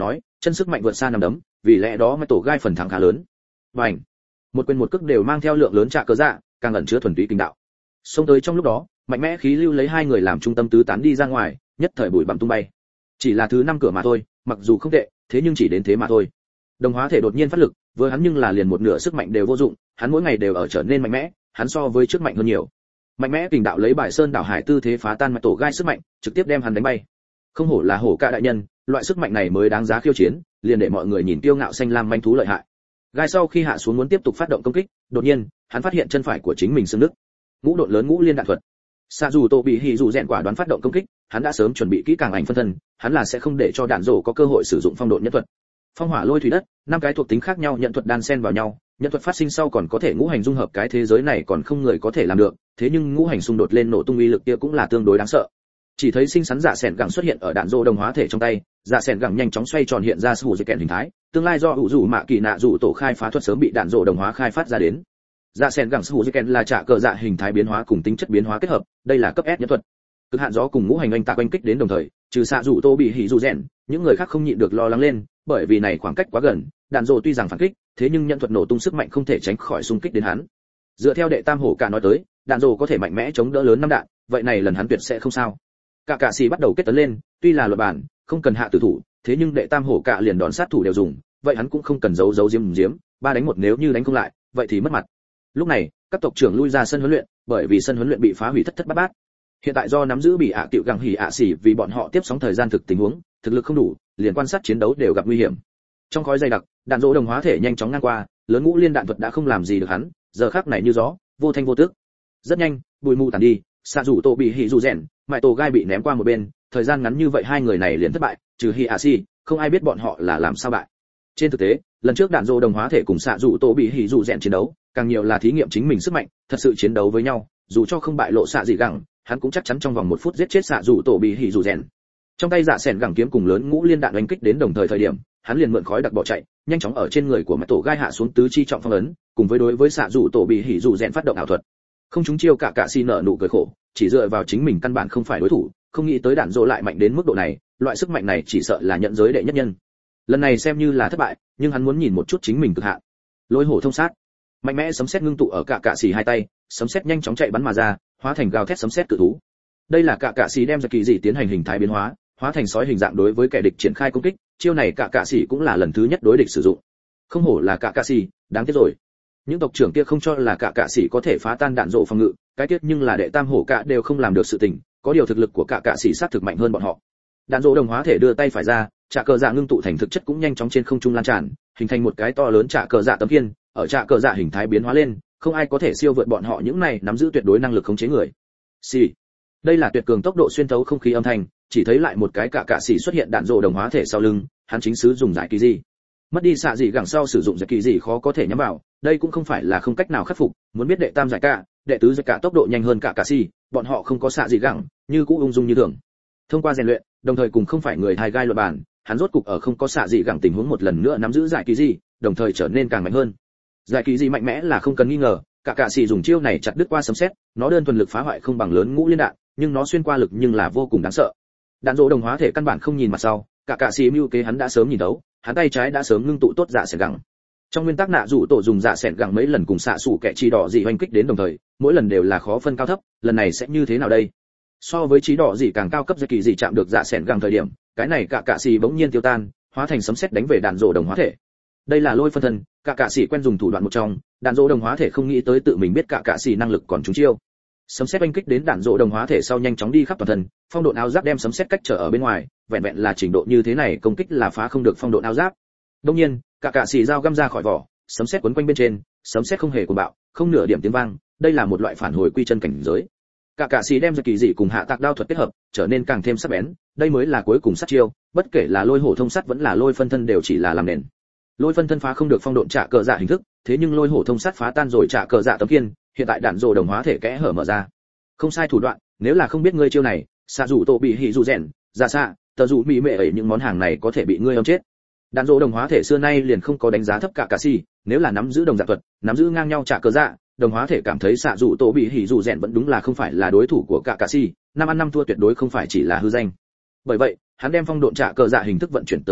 [SPEAKER 1] chân sức mạnh vượt xa nằm đấm, vì lẽ đó mà tổ gai phần thắng khá lớn. Bành, một quyền một cước đều mang theo lượng lớn trạ cờ dạ, càng ẩn chứa thuần túy kinh đạo. Xông tới trong lúc đó, mạnh mẽ khí lưu lấy hai người làm trung tâm tứ tán đi ra ngoài, nhất thời bụi bặm tung bay. Chỉ là thứ năm cửa mà thôi, mặc dù không tệ, thế nhưng chỉ đến thế mà thôi. Đồng hóa thể đột nhiên phát lực, với hắn nhưng là liền một nửa sức mạnh đều vô dụng, hắn mỗi ngày đều ở trở nên mạnh mẽ, hắn so với trước mạnh hơn nhiều. Mạnh mẽ kình đạo lấy bài sơn đảo hải tư thế phá tan mạch tổ gai sức mạnh, trực tiếp đem hắn đánh bay. Không hổ là hổ ca đại nhân, loại sức mạnh này mới đáng giá khiêu chiến, liền để mọi người nhìn tiêu ngạo xanh lam manh thú lợi hại. Gai sau khi hạ xuống muốn tiếp tục phát động công kích, đột nhiên, hắn phát hiện chân phải của chính mình sưng nứt. Ngũ độn lớn ngũ liên đạn thuật. Sa dù Tô bị hỉ dù rèn quả đoán phát động công kích, hắn đã sớm chuẩn bị kỹ càng ảnh phân thân, hắn là sẽ không để cho đạn rổ có cơ hội sử dụng phong độn nhân thuật. Phong hỏa lôi thủy đất, năm cái thuộc tính khác nhau nhận thuật đan xen vào nhau, nhận thuật phát sinh sau còn có thể ngũ hành dung hợp, cái thế giới này còn không người có thể làm được, thế nhưng ngũ hành xung đột lên nổ tung uy lực kia cũng là tương đối đáng sợ. Chỉ thấy xinh xắn dạ sẻn gẳng xuất hiện ở đạn rô đồng hóa thể trong tay, dạ sẻn gẳng nhanh chóng xoay tròn hiện ra sự dây kẹn hình thái, tương lai do hữu rủ mạ kỳ nạ rủ tổ khai phá thuật sớm bị đạn rô đồng hóa khai phát ra đến. Dạ sẻn gẳng sự dây kẹn là trả cờ dạ hình thái biến hóa cùng tính chất biến hóa kết hợp, đây là cấp S nhất thuật. Cực hạn gió cùng ngũ hành anh tạc oanh kích đến đồng thời, trừ xạ rủ Tô bị hỉ dù rèn, những người khác không nhịn được lo lắng lên, bởi vì này khoảng cách quá gần, đạn rô tuy rằng phản kích, thế nhưng nhận thuật nổ tung sức mạnh không thể tránh khỏi xung kích đến hắn. Dựa theo đệ tam hổ cả nói tới, đạn rô có thể mạnh mẽ chống đỡ lớn năm đạn, vậy này lần hắn tuyệt sẽ không sao. Cả cả xì bắt đầu kết tấn lên, tuy là luật bản, không cần hạ tử thủ, thế nhưng đệ tam hổ cả liền đòn sát thủ đều dùng, vậy hắn cũng không cần giấu giấu diếm diếm, ba đánh một nếu như đánh không lại, vậy thì mất mặt. Lúc này, các tộc trưởng lui ra sân huấn luyện, bởi vì sân huấn luyện bị phá hủy thất thất bát bát. Hiện tại do nắm giữ bị ạ tiệu gẳng hỉ ạ xỉ vì bọn họ tiếp sóng thời gian thực tình huống, thực lực không đủ, liền quan sát chiến đấu đều gặp nguy hiểm. Trong khói dày đặc, đạn dỗ đồng hóa thể nhanh chóng ngang qua, lớn ngũ liên đạn thuật đã không làm gì được hắn, giờ khắc này như gió, vô thanh vô tức. Rất nhanh, bụi mù tàn đi, xạ rủ Tô bị hỉ dù rèn, mại tổ gai bị ném qua một bên, thời gian ngắn như vậy hai người này liền thất bại, trừ hỉ ạ xỉ, không ai biết bọn họ là làm sao bại. Trên thực tế, lần trước đạn dỗ đồng hóa thể cùng xạ rủ Tô bị hỉ dù rèn chiến đấu, càng nhiều là thí nghiệm chính mình sức mạnh, thật sự chiến đấu với nhau, dù cho không bại lộ xạ gì gẳng, hắn cũng chắc chắn trong vòng một phút giết chết xạ rủ Tô bị hỉ dù rèn. Trong tay dạ sẻn gẳng kiếm cùng lớn ngũ liên đạn đánh kích đến đồng thời thời điểm, hắn liền mượn khói đặc bỏ chạy, nhanh chóng ở trên người của mẹ tổ gai hạ xuống tứ chi trọng phong ấn, cùng với đối với xạ rủ Tô bị hỉ dù rèn phát động ảo thuật. Không chúng chiêu cả cả xi nợ nụ cười khổ, chỉ dựa vào chính mình căn bản không phải đối thủ, không nghĩ tới đạn dỗ lại mạnh đến mức độ này, loại sức mạnh này chỉ sợ là nhận giới đệ nhất nhân. Lần này xem như là thất bại, nhưng hắn muốn nhìn một chút chính mình cực hạn. Lôi hổ thông sát, mạnh mẽ sấm sét ngưng tụ ở cả cả xì hai tay, sấm sét nhanh chóng chạy bắn mà ra, hóa thành gào thét sấm sét cự thú. Đây là cả cả xì đem ra kỳ dị tiến hành hình thái biến hóa, hóa thành sói hình dạng đối với kẻ địch triển khai công kích, chiêu này cả cả xì cũng là lần thứ nhất đối địch sử dụng. Không hổ là cả cả xì, đáng tiếc rồi. Những tộc trưởng kia không cho là cả cả xì có thể phá tan đạn dỗ phòng ngự, cái tiếc nhưng là đệ tam hổ cả đều không làm được sự tình, có điều thực lực của cả cả xì sát thực mạnh hơn bọn họ. Đạn dỗ đồng hóa thể đưa tay phải ra, trả cờ dạ ngưng tụ thành thực chất cũng nhanh chóng trên không trung lan tràn, hình thành một cái to lớn trả cờ dạ tấm khiên, ở trả cờ dạ hình thái biến hóa lên, không ai có thể siêu vượt bọn họ những này nắm giữ tuyệt đối năng lực khống chế người. Xì. Đây là tuyệt cường tốc độ xuyên thấu không khí âm thanh, chỉ thấy lại một cái cả cả xì xuất hiện đạn dỗ đồng hóa thể sau lưng, hắn chính sứ dùng giải kỳ gì. Mất đi xạ dị gẳng sau sử dụng giải kỳ gì khó có thể nhắm vào, đây cũng không phải là không cách nào khắc phục, muốn biết đệ tam giải cả, đệ tứ giải cả tốc độ nhanh hơn cả cả xì, bọn họ không có xạ dị gẳng, như cũ ung dung như thường. Thông qua rèn luyện, đồng thời cùng không phải người thai gai luật bản, hắn rốt cục ở không có xạ dị gẳng tình huống một lần nữa nắm giữ giải kỳ gì, đồng thời trở nên càng mạnh hơn. Giải kỳ gì mạnh mẽ là không cần nghi ngờ, cả cả xì dùng chiêu này chặt đứt qua sấm sét, nó đơn thuần lực phá hoại không bằng lớn ngũ liên đạn, nhưng nó xuyên qua lực nhưng là vô cùng đáng sợ. Đạn dỗ đồng hóa thể căn bản không nhìn mặt sau, cả cả xì mưu kế hắn đã sớm nhìn đấu, hắn tay trái đã sớm ngưng tụ tốt dạ sẻn gẳng. Trong nguyên tắc nạ dụ tổ dùng dạ sẻn gẳng mấy lần cùng xạ sủ kẻ chi đỏ dị hoành kích đến đồng thời, mỗi lần đều là khó phân cao thấp, lần này sẽ như thế nào đây? So với trí đỏ dị càng cao cấp giải kỳ dị chạm được dạ sẻn gẳng thời điểm, cái này cả cả xì bỗng nhiên tiêu tan, hóa thành sấm sét đánh về đạn dỗ đồng hóa thể. Đây là lôi phân thân, cả cả xì quen dùng thủ đoạn một trong, đạn dỗ đồng hóa thể không nghĩ tới tự mình biết cả cả xì năng lực còn trúng chiêu. Sấm sét oanh kích đến đạn dỗ đồng hóa thể sau nhanh chóng đi khắp toàn thân, phong độn áo giáp đem sấm sét cách trở ở bên ngoài, vẹn vẹn là trình độ như thế này công kích là phá không được phong độn áo giáp. Đương nhiên, cả cả xì dao găm ra khỏi vỏ, sấm sét quấn quanh bên trên, sấm sét không hề cuồng bạo, không nửa điểm tiếng vang, đây là một loại phản hồi quy chân cảnh giới. Cả cả xì đem ra kỳ dị cùng hạ tạc đao thuật kết hợp, trở nên càng thêm sắc bén, đây mới là cuối cùng sát chiêu, bất kể là lôi hổ thông sát vẫn là lôi phân thân đều chỉ là làm nền. Lôi phân thân phá không được phong độn trả cờ dạ hình thức, thế nhưng lôi hổ thông sát phá tan rồi trả cờ dạ tấm kiên, hiện tại đạn dỗ đồng hóa thể kẽ hở mở ra. Không sai thủ đoạn, nếu là không biết ngươi chiêu này, xạ rủ Tô bị hỉ dù rèn, ra xạ, tờ rủ mỹ mệ ấy những món hàng này có thể bị ngươi âm chết. Đạn dỗ đồng hóa thể xưa nay liền không có đánh giá thấp cả cả xì, nếu là nắm giữ đồng dạng thuật, nắm giữ ngang nhau trả cờ dạ, đồng hóa thể cảm thấy xạ rủ Tô bị hỉ dù rèn vẫn đúng là không phải là đối thủ của cả cả xì, năm ăn năm thua tuyệt đối không phải chỉ là hư danh. Bởi vậy, hắn đem phong độn trả cờ dạ hình thức vận chuyển tới cực hạn,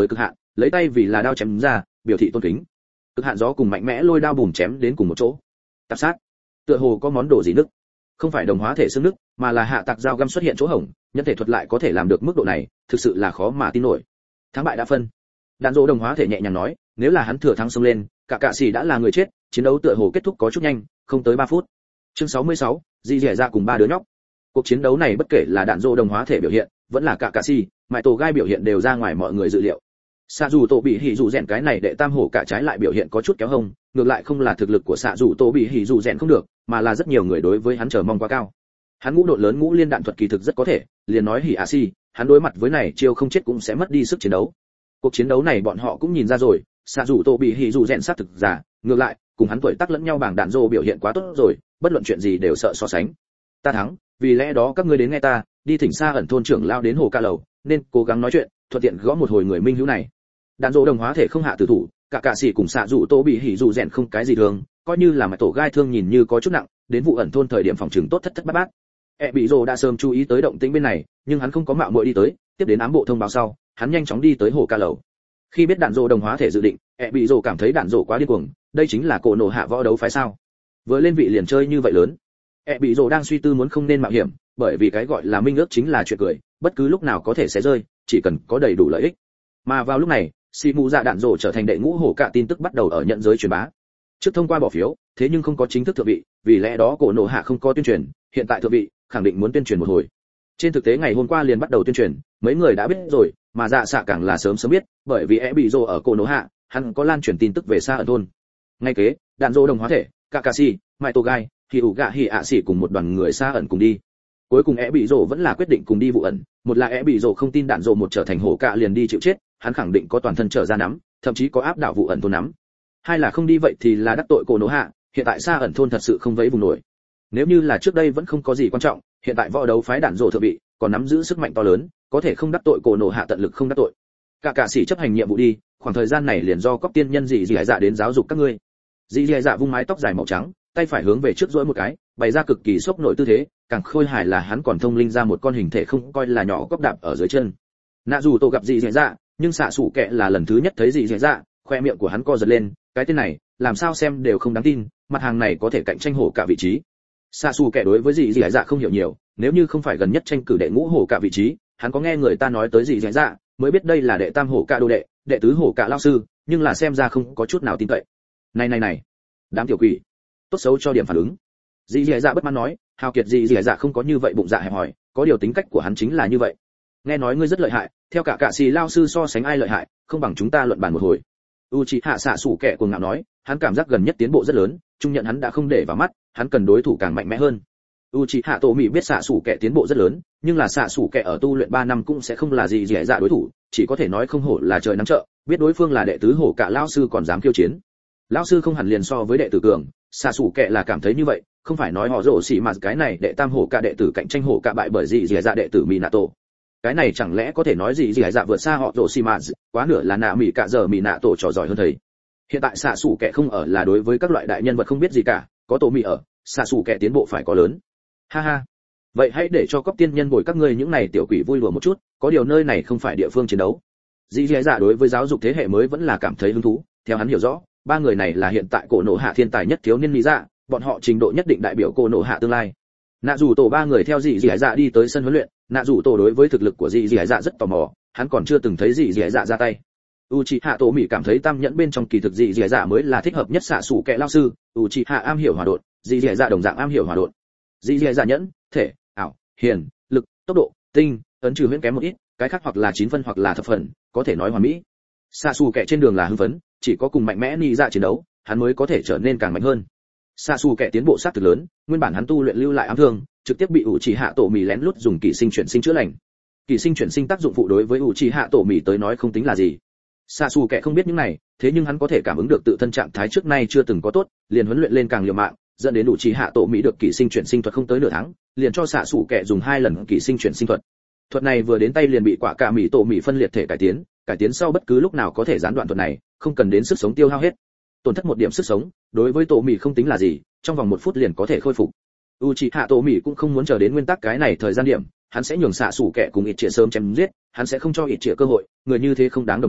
[SPEAKER 1] lấy tay vì là đao chém ra, biểu thị tôn kính. Cực hạn gió cùng mạnh mẽ lôi đao bùm chém đến cùng một chỗ. Tạp sát. Tựa hồ có món đồ gì nứt. Không phải đồng hóa thể xương nứt, mà là hạ tạc dao găm xuất hiện chỗ hổng, nhân thể thuật lại có thể làm được mức độ này, thực sự là khó mà tin nổi. Thắng bại đã phân. Đạn Dỗ đồng hóa thể nhẹ nhàng nói, nếu là hắn thừa thắng xông lên, cả cạ sĩ đã là người chết, chiến đấu tựa hồ kết thúc có chút nhanh, không tới ba phút. Chương sáu mươi sáu, Dị Dẻ Dạ cùng ba đứa nhóc. Cuộc chiến đấu này bất kể là Đạn Dỗ đồng hóa thể biểu hiện, vẫn là cả cạ sĩ, mại tổ gai biểu hiện đều ra ngoài mọi người dự liệu. Xạ dù tổ bị hỉ dù rèn cái này đệ tam hổ cả trái lại biểu hiện có chút kéo hông, ngược lại không là thực lực của xạ dù tổ bị hỉ dù rèn không được, mà là rất nhiều người đối với hắn chờ mong quá cao. Hắn ngũ độ lớn ngũ liên đạn thuật kỳ thực rất có thể, liền nói hỉ a si, hắn đối mặt với này chiêu không chết cũng sẽ mất đi sức chiến đấu. Cuộc chiến đấu này bọn họ cũng nhìn ra rồi, xạ dù tổ bị hỉ dù rèn sát thực giả, ngược lại cùng hắn tuổi tác lẫn nhau bảng đạn rô biểu hiện quá tốt rồi, bất luận chuyện gì đều sợ so sánh. Ta thắng, vì lẽ đó các ngươi đến nghe ta, đi thỉnh xa ẩn thôn trưởng lao đến hồ ca lầu, nên cố gắng nói chuyện, thuận tiện gõ một hồi người minh hữu này. Đạn Dỗ đồng hóa thể không hạ tử thủ, cả cạ sĩ cùng xạ dù tổ bị hỉ dù rèn không cái gì thường, coi như là mạch tổ gai thương nhìn như có chút nặng, đến vụ ẩn thôn thời điểm phòng trường tốt thất thất bát bát. E bị Dỗ đã sớm chú ý tới động tĩnh bên này, nhưng hắn không có mạo muội đi tới, tiếp đến ám bộ thông báo sau, hắn nhanh chóng đi tới hồ ca lầu. Khi biết Đạn Dỗ đồng hóa thể dự định, E bị Dỗ cảm thấy Đạn Dỗ quá điên cuồng, đây chính là cổ nổ hạ võ đấu phái sao? Vừa lên vị liền chơi như vậy lớn. E bị Dỗ đang suy tư muốn không nên mạo hiểm, bởi vì cái gọi là minh ước chính là chuyện cười, bất cứ lúc nào có thể sẽ rơi, chỉ cần có đầy đủ lợi ích. Mà vào lúc này, xì mù dạ đạn rổ trở thành đệ ngũ hổ cả tin tức bắt đầu ở nhận giới truyền bá. Trước thông qua bỏ phiếu, thế nhưng không có chính thức thượng vị, vì lẽ đó cổ nổ hạ không có tuyên truyền, hiện tại thượng vị, khẳng định muốn tuyên truyền một hồi. Trên thực tế ngày hôm qua liền bắt đầu tuyên truyền, mấy người đã biết rồi, mà dạ xạ càng là sớm sớm biết, bởi vì e bị rổ ở cổ nổ hạ, hắn có lan truyền tin tức về xa ẩn thôn. Ngay kế, đạn rổ đồng hóa thể, Kakashi, Mai Togai, Hyuga Hi ạ sĩ cùng một đoàn người xa ẩn cùng đi. Cuối cùng e bị rổ vẫn là quyết định cùng đi vụ ẩn, một là e bị rổ không tin đạn rổ một trở thành hổ cả liền đi chịu chết, hắn khẳng định có toàn thân trở ra nắm, thậm chí có áp đảo vụ ẩn thôn nắm. Hai là không đi vậy thì là đắc tội cổ nổ hạ, hiện tại xa ẩn thôn thật sự không vẫy vùng nổi. Nếu như là trước đây vẫn không có gì quan trọng, hiện tại võ đấu phái đạn rổ thượng vị, còn nắm giữ sức mạnh to lớn, có thể không đắc tội cổ nổ hạ tận lực không đắc tội. Cả cả sĩ chấp hành nhiệm vụ đi, khoảng thời gian này liền do cóc tiên nhân dị dị dạ đến giáo dục các ngươi. Dị dị dạ vung mái tóc dài màu trắng, tay phải hướng về trước duỗi một cái, bày ra cực kỳ sốc nổi tư thế, càng khôi hài là hắn còn thông linh ra một con hình thể không coi là nhỏ cóc đạp ở dưới chân. Nạ dù tổ gặp dị dị dạ, nhưng xạ sủ kệ là lần thứ nhất thấy dị dị dạ, khoe miệng của hắn co giật lên, cái tên này, làm sao xem đều không đáng tin, mặt hàng này có thể cạnh tranh hổ cả vị trí. Xạ sủ kệ đối với dị dị dạ không hiểu nhiều, nếu như không phải gần nhất tranh cử đệ ngũ hổ cả vị trí, hắn có nghe người ta nói tới dị dị dạ, mới biết đây là đệ tam hổ cả đô đệ, đệ tứ hổ cả lao sư, nhưng là xem ra không có chút nào tin cậy. Này này này, đám tiểu quỷ, tốt xấu cho điểm phản ứng. Dị dị dạ bất mãn nói, hào kiệt dị dị dạ không có như vậy bụng dạ hẹp hòi, có điều tính cách của hắn chính là như vậy. Nghe nói ngươi rất lợi hại, theo cả cạ xì lao sư so sánh ai lợi hại, không bằng chúng ta luận bàn một hồi. Uchiha xạ sủ kệ cuồng ngạo nói, hắn cảm giác gần nhất tiến bộ rất lớn, trung nhận hắn đã không để vào mắt, hắn cần đối thủ càng mạnh mẽ hơn. Uchiha Tô Mị biết xạ sủ kệ tiến bộ rất lớn, nhưng là xạ sủ kệ ở tu luyện ba năm cũng sẽ không là gì dễ dạ đối thủ, chỉ có thể nói không hổ là trời nắng trợ, biết đối phương là đệ tứ hổ cả lão sư còn dám khiêu chiến. Lão sư không hẳn liền so với đệ tử cường, xạ sủ kệ là cảm thấy như vậy, không phải nói họ rồ xỉ mà cái này đệ tam hổ cả đệ tử cạnh tranh hổ cả bại bởi gì dễ dạ đệ tử Minato. Cái này chẳng lẽ có thể nói gì gì dạ vượt xa họ rồ xỉ mà, quá nửa là nạ mỹ cả giờ Minato trò giỏi hơn thầy. Hiện tại xạ sủ kệ không ở là đối với các loại đại nhân vật không biết gì cả, có Tô Mị ở, xạ sủ kệ tiến bộ phải có lớn. Ha ha, vậy hãy để cho cóc tiên nhân bồi các ngươi những này tiểu quỷ vui đùa một chút, có điều nơi này không phải địa phương chiến đấu. Dĩ dĩ dạ đối với giáo dục thế hệ mới vẫn là cảm thấy hứng thú, theo hắn hiểu rõ, ba người này là hiện tại cổ nổ hạ thiên tài nhất thiếu niên lý dạ, bọn họ trình độ nhất định đại biểu cổ nổ hạ tương lai. Nạ dù tổ ba người theo dĩ dĩ dạ đi tới sân huấn luyện, nạ dù tổ đối với thực lực của dĩ dĩ dạ rất tò mò, hắn còn chưa từng thấy dĩ dĩ dạ ra tay. Uchiha Tô Mị cảm thấy tam nhẫn bên trong kỳ thực dĩ dĩ dạ mới là thích hợp nhất xạ sủ kệ lao sư, Uchiha am hiểu hỏa độn, dĩ dĩ dạ đồng dạng am hiểu hỏa độn. Dĩ dĩ dạ nhẫn, thể, ảo, hiền, lực, tốc độ, tinh, ấn trừ huyễn kém một ít, cái khác hoặc là chín phân hoặc là thập phần, có thể nói hoàn mỹ. Xạ xù kẻ trên đường là hưng phấn, chỉ có cùng mạnh mẽ ni dạ chiến đấu, hắn mới có thể trở nên càng mạnh hơn. Xạ xù kẻ tiến bộ sát thực lớn, nguyên bản hắn tu luyện lưu lại ám thương, trực tiếp bị Uchiha Tô Mị lén lút dùng kỳ sinh chuyển sinh chữa lành. Kỳ sinh chuyển sinh tác dụng phụ đối với Uchiha Tô Mị tới nói không tính là gì. Xạ xù kẻ không biết những này, thế nhưng hắn có thể cảm ứng được tự thân trạng thái trước nay chưa từng có tốt, liền huấn luyện lên càng liều mạng, dẫn đến Uchiha Tô Mị được kỳ sinh chuyển sinh thuật không tới nửa tháng, liền cho xạ sủ kẻ dùng hai lần kỳ sinh chuyển sinh thuật. Thuật này vừa đến tay liền bị quả cả mì tổ mì phân liệt thể cải tiến, cải tiến sau bất cứ lúc nào có thể gián đoạn thuật này, không cần đến sức sống tiêu hao hết. Tổn thất một điểm sức sống, đối với tổ mì không tính là gì, trong vòng một phút liền có thể khôi phục. Uchiha Tô Mị cũng không muốn chờ đến nguyên tắc cái này thời gian điểm, hắn sẽ nhường xạ sủ kẻ cùng ít trịa sớm chém giết, hắn sẽ không cho ít trịa cơ hội, người như thế không đáng đồng tình,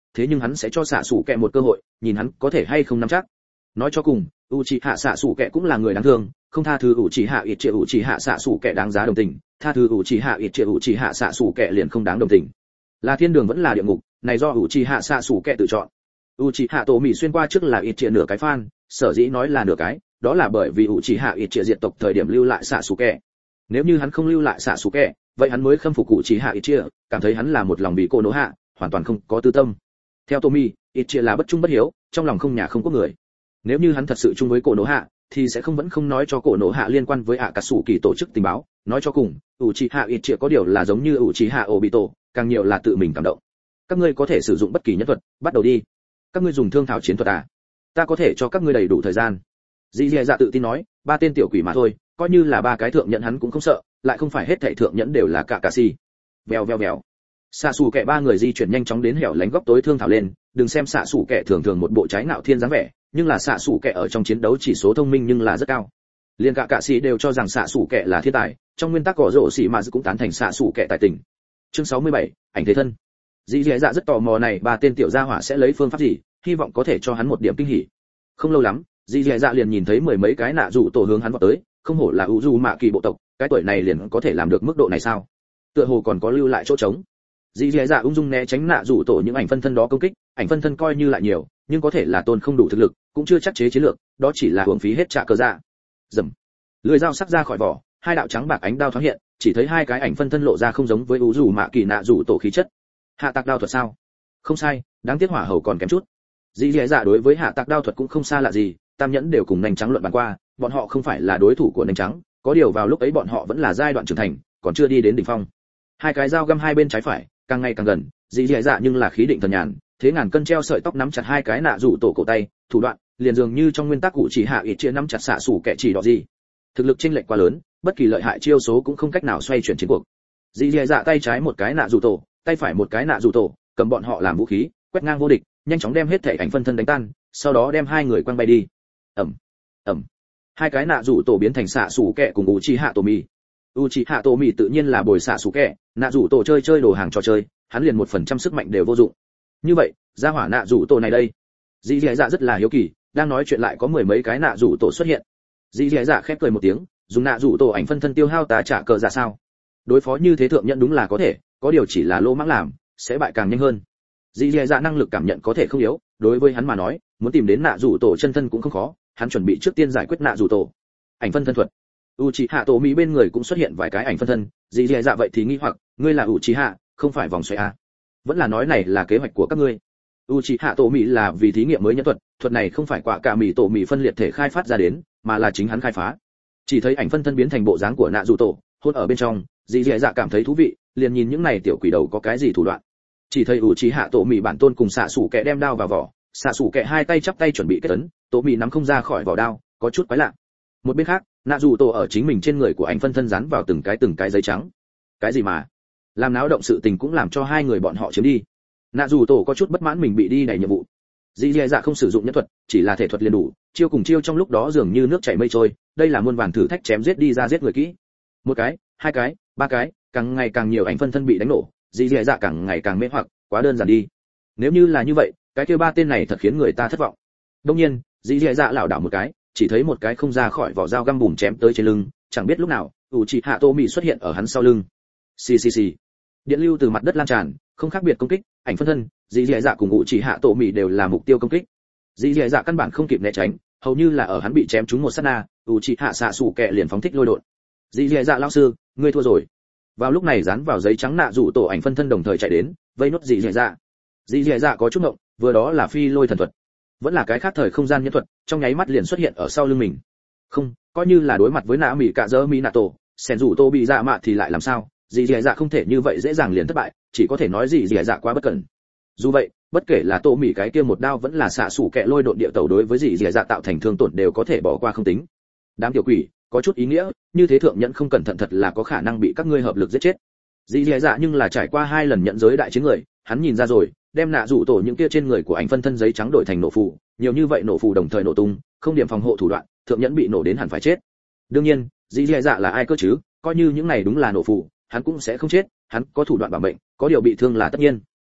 [SPEAKER 1] thế nhưng hắn sẽ cho xạ sủ kẹ một cơ hội, nhìn hắn có thể hay không nắm chắc. Nói cho cùng, Uchiha xạ sủ kẹ cũng là người đáng thương, không tha thứ Uchiha ít triệu Uchiha xạ sủ kẹ đáng giá đồng tình, tha thứ Uchiha ít triệu Uchiha xạ sủ kẹ liền không đáng đồng tình. Là thiên đường vẫn là địa ngục, này do Uchiha xạ sủ kẹ tự chọn. Uchiha Tổ Mị xuyên qua trước là ít triệu nửa cái fan, sở dĩ nói là nửa cái, đó là bởi vì Uchiha ít triệu diệt tộc thời điểm lưu lại xạ sủ kẹ. Nếu như hắn không lưu lại xạ sủ kẹ, vậy hắn mới khâm phục Uchiha ít triệu, cảm thấy hắn là một lòng bị cô nỗ hạ, hoàn toàn không có tư tâm. Theo Tô Mi, ít triệu là bất trung bất hiếu, trong lòng không nhà không có người. Nếu như hắn thật sự chung với cổ nỗ hạ, thì sẽ không vẫn không nói cho cổ nỗ hạ liên quan với ạ cả sủ kỳ tổ chức tình báo. Nói cho cùng, Uchiha ít triệu có điều là giống như Uchiha Obito, càng nhiều là tự mình cảm động. Các ngươi có thể sử dụng bất kỳ nhân thuật, bắt đầu đi. Các ngươi dùng thương thảo chiến thuật à? Ta có thể cho các ngươi đầy đủ thời gian. Dĩ Dẻ Dạ tự tin nói, ba tên tiểu quỷ mà thôi, coi như là ba cái thượng nhẫn hắn cũng không sợ, lại không phải hết thảy thượng nhẫn đều là cả cà si. Vèo vèo vèo. Xạ Sủ Kẻ ba người di chuyển nhanh chóng đến hẻo lánh góc tối thương thảo lên, đừng xem Xạ Sủ Kẻ thường thường một bộ trái ngạo thiên dáng vẻ, nhưng là Xạ Sủ Kẻ ở trong chiến đấu chỉ số thông minh nhưng là rất cao. Liên cả cạ sĩ đều cho rằng Xạ Sủ Kẻ là thiên tài, trong nguyên tắc cỏ rổ sĩ mà cũng tán thành Xạ Sủ Kẻ tài tình. Chương sáu mươi bảy, ảnh thế thân. Dĩ Dẻ Dạ rất tò mò này ba tên tiểu gia hỏa sẽ lấy phương pháp gì, hy vọng có thể cho hắn một điểm kinh hỉ. Không lâu lắm, Dĩ Dẻ Dạ liền nhìn thấy mười mấy cái nạ rủ tổ hướng hắn vọt tới, không hổ là u du mạ kỳ bộ tộc, cái tuổi này liền có thể làm được mức độ này sao? Tựa hồ còn có lưu lại chỗ trống. Dĩ Dẻ Dạ ung dung né tránh nạ rủ tổ những ảnh phân thân đó công kích, ảnh phân thân coi như lại nhiều, nhưng có thể là tôn không đủ thực lực, cũng chưa chắc chế chiến lược, đó chỉ là uổng phí hết trả cờ dạ. Rầm. Lưỡi dao sắc ra khỏi vỏ, hai đạo trắng bạc ánh đao thoáng hiện, chỉ thấy hai cái ảnh phân thân lộ ra không giống với u du mạ kỳ nạ rủ tổ khí chất. Hạ tạc đao thuật sao? Không sai, đáng tiếc hỏa hầu còn kém chút. Dĩ Dẻ Dạ đối với hạ tạc đao thuật cũng không xa lạ gì, tam nhẫn đều cùng nành trắng luận bàn qua, bọn họ không phải là đối thủ của nành trắng, có điều vào lúc ấy bọn họ vẫn là giai đoạn trưởng thành, còn chưa đi đến đỉnh phong. Hai cái dao găm hai bên trái phải, càng ngày càng gần, Dĩ Dẻ Dạ nhưng là khí định thần nhàn, thế ngàn cân treo sợi tóc nắm chặt hai cái nạ rủ tổ cổ tay, thủ đoạn liền dường như trong nguyên tắc cụ chỉ hạ ít chia nắm chặt xạ sủ kẻ chỉ đỏ gì. Thực lực chênh lệch quá lớn, bất kỳ lợi hại chiêu số cũng không cách nào xoay chuyển chiến cuộc. Dĩ Dẻ Dạ tay trái một cái nạ rủ tổ, tay phải một cái nạ rủ tổ, cầm bọn họ làm vũ khí, quét ngang vô địch, nhanh chóng đem hết thể ảnh phân thân đánh tan, sau đó đem hai người quăng bay đi. Ầm, ầm. Hai cái nạ rủ tổ biến thành xạ sủ kẻ cùng Uchiha Tô Mi. Uchiha Tô Mi tự nhiên là bồi xạ sủ kẻ, nạ rủ tổ chơi chơi đồ hàng trò chơi, hắn liền một phần trăm sức mạnh đều vô dụng. Như vậy, gia hỏa nạ rủ tổ này đây. Dĩ Dẻ Dạ rất là hiếu kỳ, đang nói chuyện lại có mười mấy cái nạ rủ tổ xuất hiện. Dĩ Dẻ Dạ khép cười một tiếng, dùng nạ rủ tổ ảnh phân thân tiêu hao tà trả cờ ra sao? Đối phó như thế thượng nhận đúng là có thể, có điều chỉ là lô mãng làm, sẽ bại càng nhanh hơn. Dĩ Dẻ Dạ năng lực cảm nhận có thể không yếu, đối với hắn mà nói, muốn tìm đến nạ rủ tổ chân thân cũng không khó, hắn chuẩn bị trước tiên giải quyết nạ rủ tổ. Ảnh phân thân thuật. Uchiha Tô Mi bên người cũng xuất hiện vài cái ảnh phân thân, Dĩ Dẻ Dạ vậy thì nghi hoặc, ngươi là Uchiha, không phải vòng xoay à? Vẫn là nói này là kế hoạch của các ngươi. Uchiha Tô Mi là vì thí nghiệm mới nhân thuật, thuật này không phải quả cả mì tổ mì phân liệt thể khai phát ra đến, mà là chính hắn khai phá. Chỉ thấy ảnh phân thân biến thành bộ dáng của nạ rủ tổ, hôn ở bên trong, Dĩ Dẻ Dạ cảm thấy thú vị, liền nhìn những này tiểu quỷ đầu có cái gì thủ đoạn. Chỉ thấy Uchiha Tô Mi bản tôn cùng xạ sủ kẻ đem đao vào vỏ, xạ sủ kẻ hai tay chắp tay chuẩn bị kết ấn, Tô Mi nắm không ra khỏi vỏ đao, có chút quái lạ. Một bên khác, nạ rủ tổ ở chính mình trên người của ảnh phân thân dán vào từng cái từng cái giấy trắng. Cái gì mà làm náo động sự tình cũng làm cho hai người bọn họ chiếm đi. Nạ rủ tổ có chút bất mãn mình bị đi đẩy nhiệm vụ. Dĩ Dẻ Dạ không sử dụng nhân thuật, chỉ là thể thuật liền đủ, chiêu cùng chiêu trong lúc đó dường như nước chảy mây trôi, đây là muôn vàn thử thách chém giết đi ra giết người kỹ. Một cái, hai cái, ba cái, càng ngày càng nhiều ảnh phân thân bị đánh nổ, Dĩ Dẻ Dạ càng ngày càng mê hoặc, quá đơn giản đi. Nếu như là như vậy, cái kia ba tên này thật khiến người ta thất vọng. Đương nhiên, Dĩ Dẻ Dạ lảo đảo một cái, chỉ thấy một cái không ra khỏi vỏ dao găm bùm chém tới trên lưng, chẳng biết lúc nào, Uchiha Tô Mi xuất hiện ở hắn sau lưng. Xì xì xì. Điện lưu từ mặt đất lan tràn, không khác biệt công kích, ảnh phân thân, Dĩ Dẻ Dạ cùng Uchiha Tô Mi đều là mục tiêu công kích. Dĩ Dẻ Dạ căn bản không kịp né tránh, hầu như là ở hắn bị chém trúng một sát na, Uchiha xạ sủ kẹ liền phóng thích lôi độn. Dĩ Dẻ Dạ lão sư, ngươi thua rồi. Vào lúc này dán vào giấy trắng nạ rủ tổ ảnh phân thân đồng thời chạy đến, vây nốt Dĩ Dẻ Dạ. Dĩ Dẻ Dạ có chút ngộng, vừa đó là phi lôi thần thuật, vẫn là cái khác thời không gian nhân thuật, trong nháy mắt liền xuất hiện ở sau lưng mình. Không, coi như là đối mặt với nạ mỹ cạ dơ mỹ nạ tổ, sen rủ tô bị dạ mạ thì lại làm sao? Dĩ Dẻ Dạ không thể như vậy dễ dàng liền thất bại, chỉ có thể nói Dĩ Dẻ Dạ quá bất cẩn. Dù vậy, bất kể là tô mỹ cái kia một đao vẫn là xạ sủ kẹ lôi độn địa tàu đối với Dĩ Dẻ Dạ tạo thành thương tổn đều có thể bỏ qua không tính. Đám tiểu quỷ, có chút ý nghĩa, như thế thượng nhẫn không cẩn thận thật là có khả năng bị các ngươi hợp lực giết chết. Dĩ Dẻ Dạ nhưng là trải qua hai lần nhận giới đại chiến người, hắn nhìn ra rồi, đem nạ rủ tổ những kia trên người của ảnh phân thân giấy trắng đổi thành nổ phù, nhiều như vậy nổ phù đồng thời nổ tung, không điểm phòng hộ thủ đoạn, thượng nhẫn bị nổ đến hẳn phải chết. Đương nhiên, Dĩ Dẻ Dạ là ai cơ chứ, coi như những này đúng là nổ phù, hắn cũng sẽ không chết, hắn có thủ đoạn bảo mệnh, có điều bị thương là tất nhiên.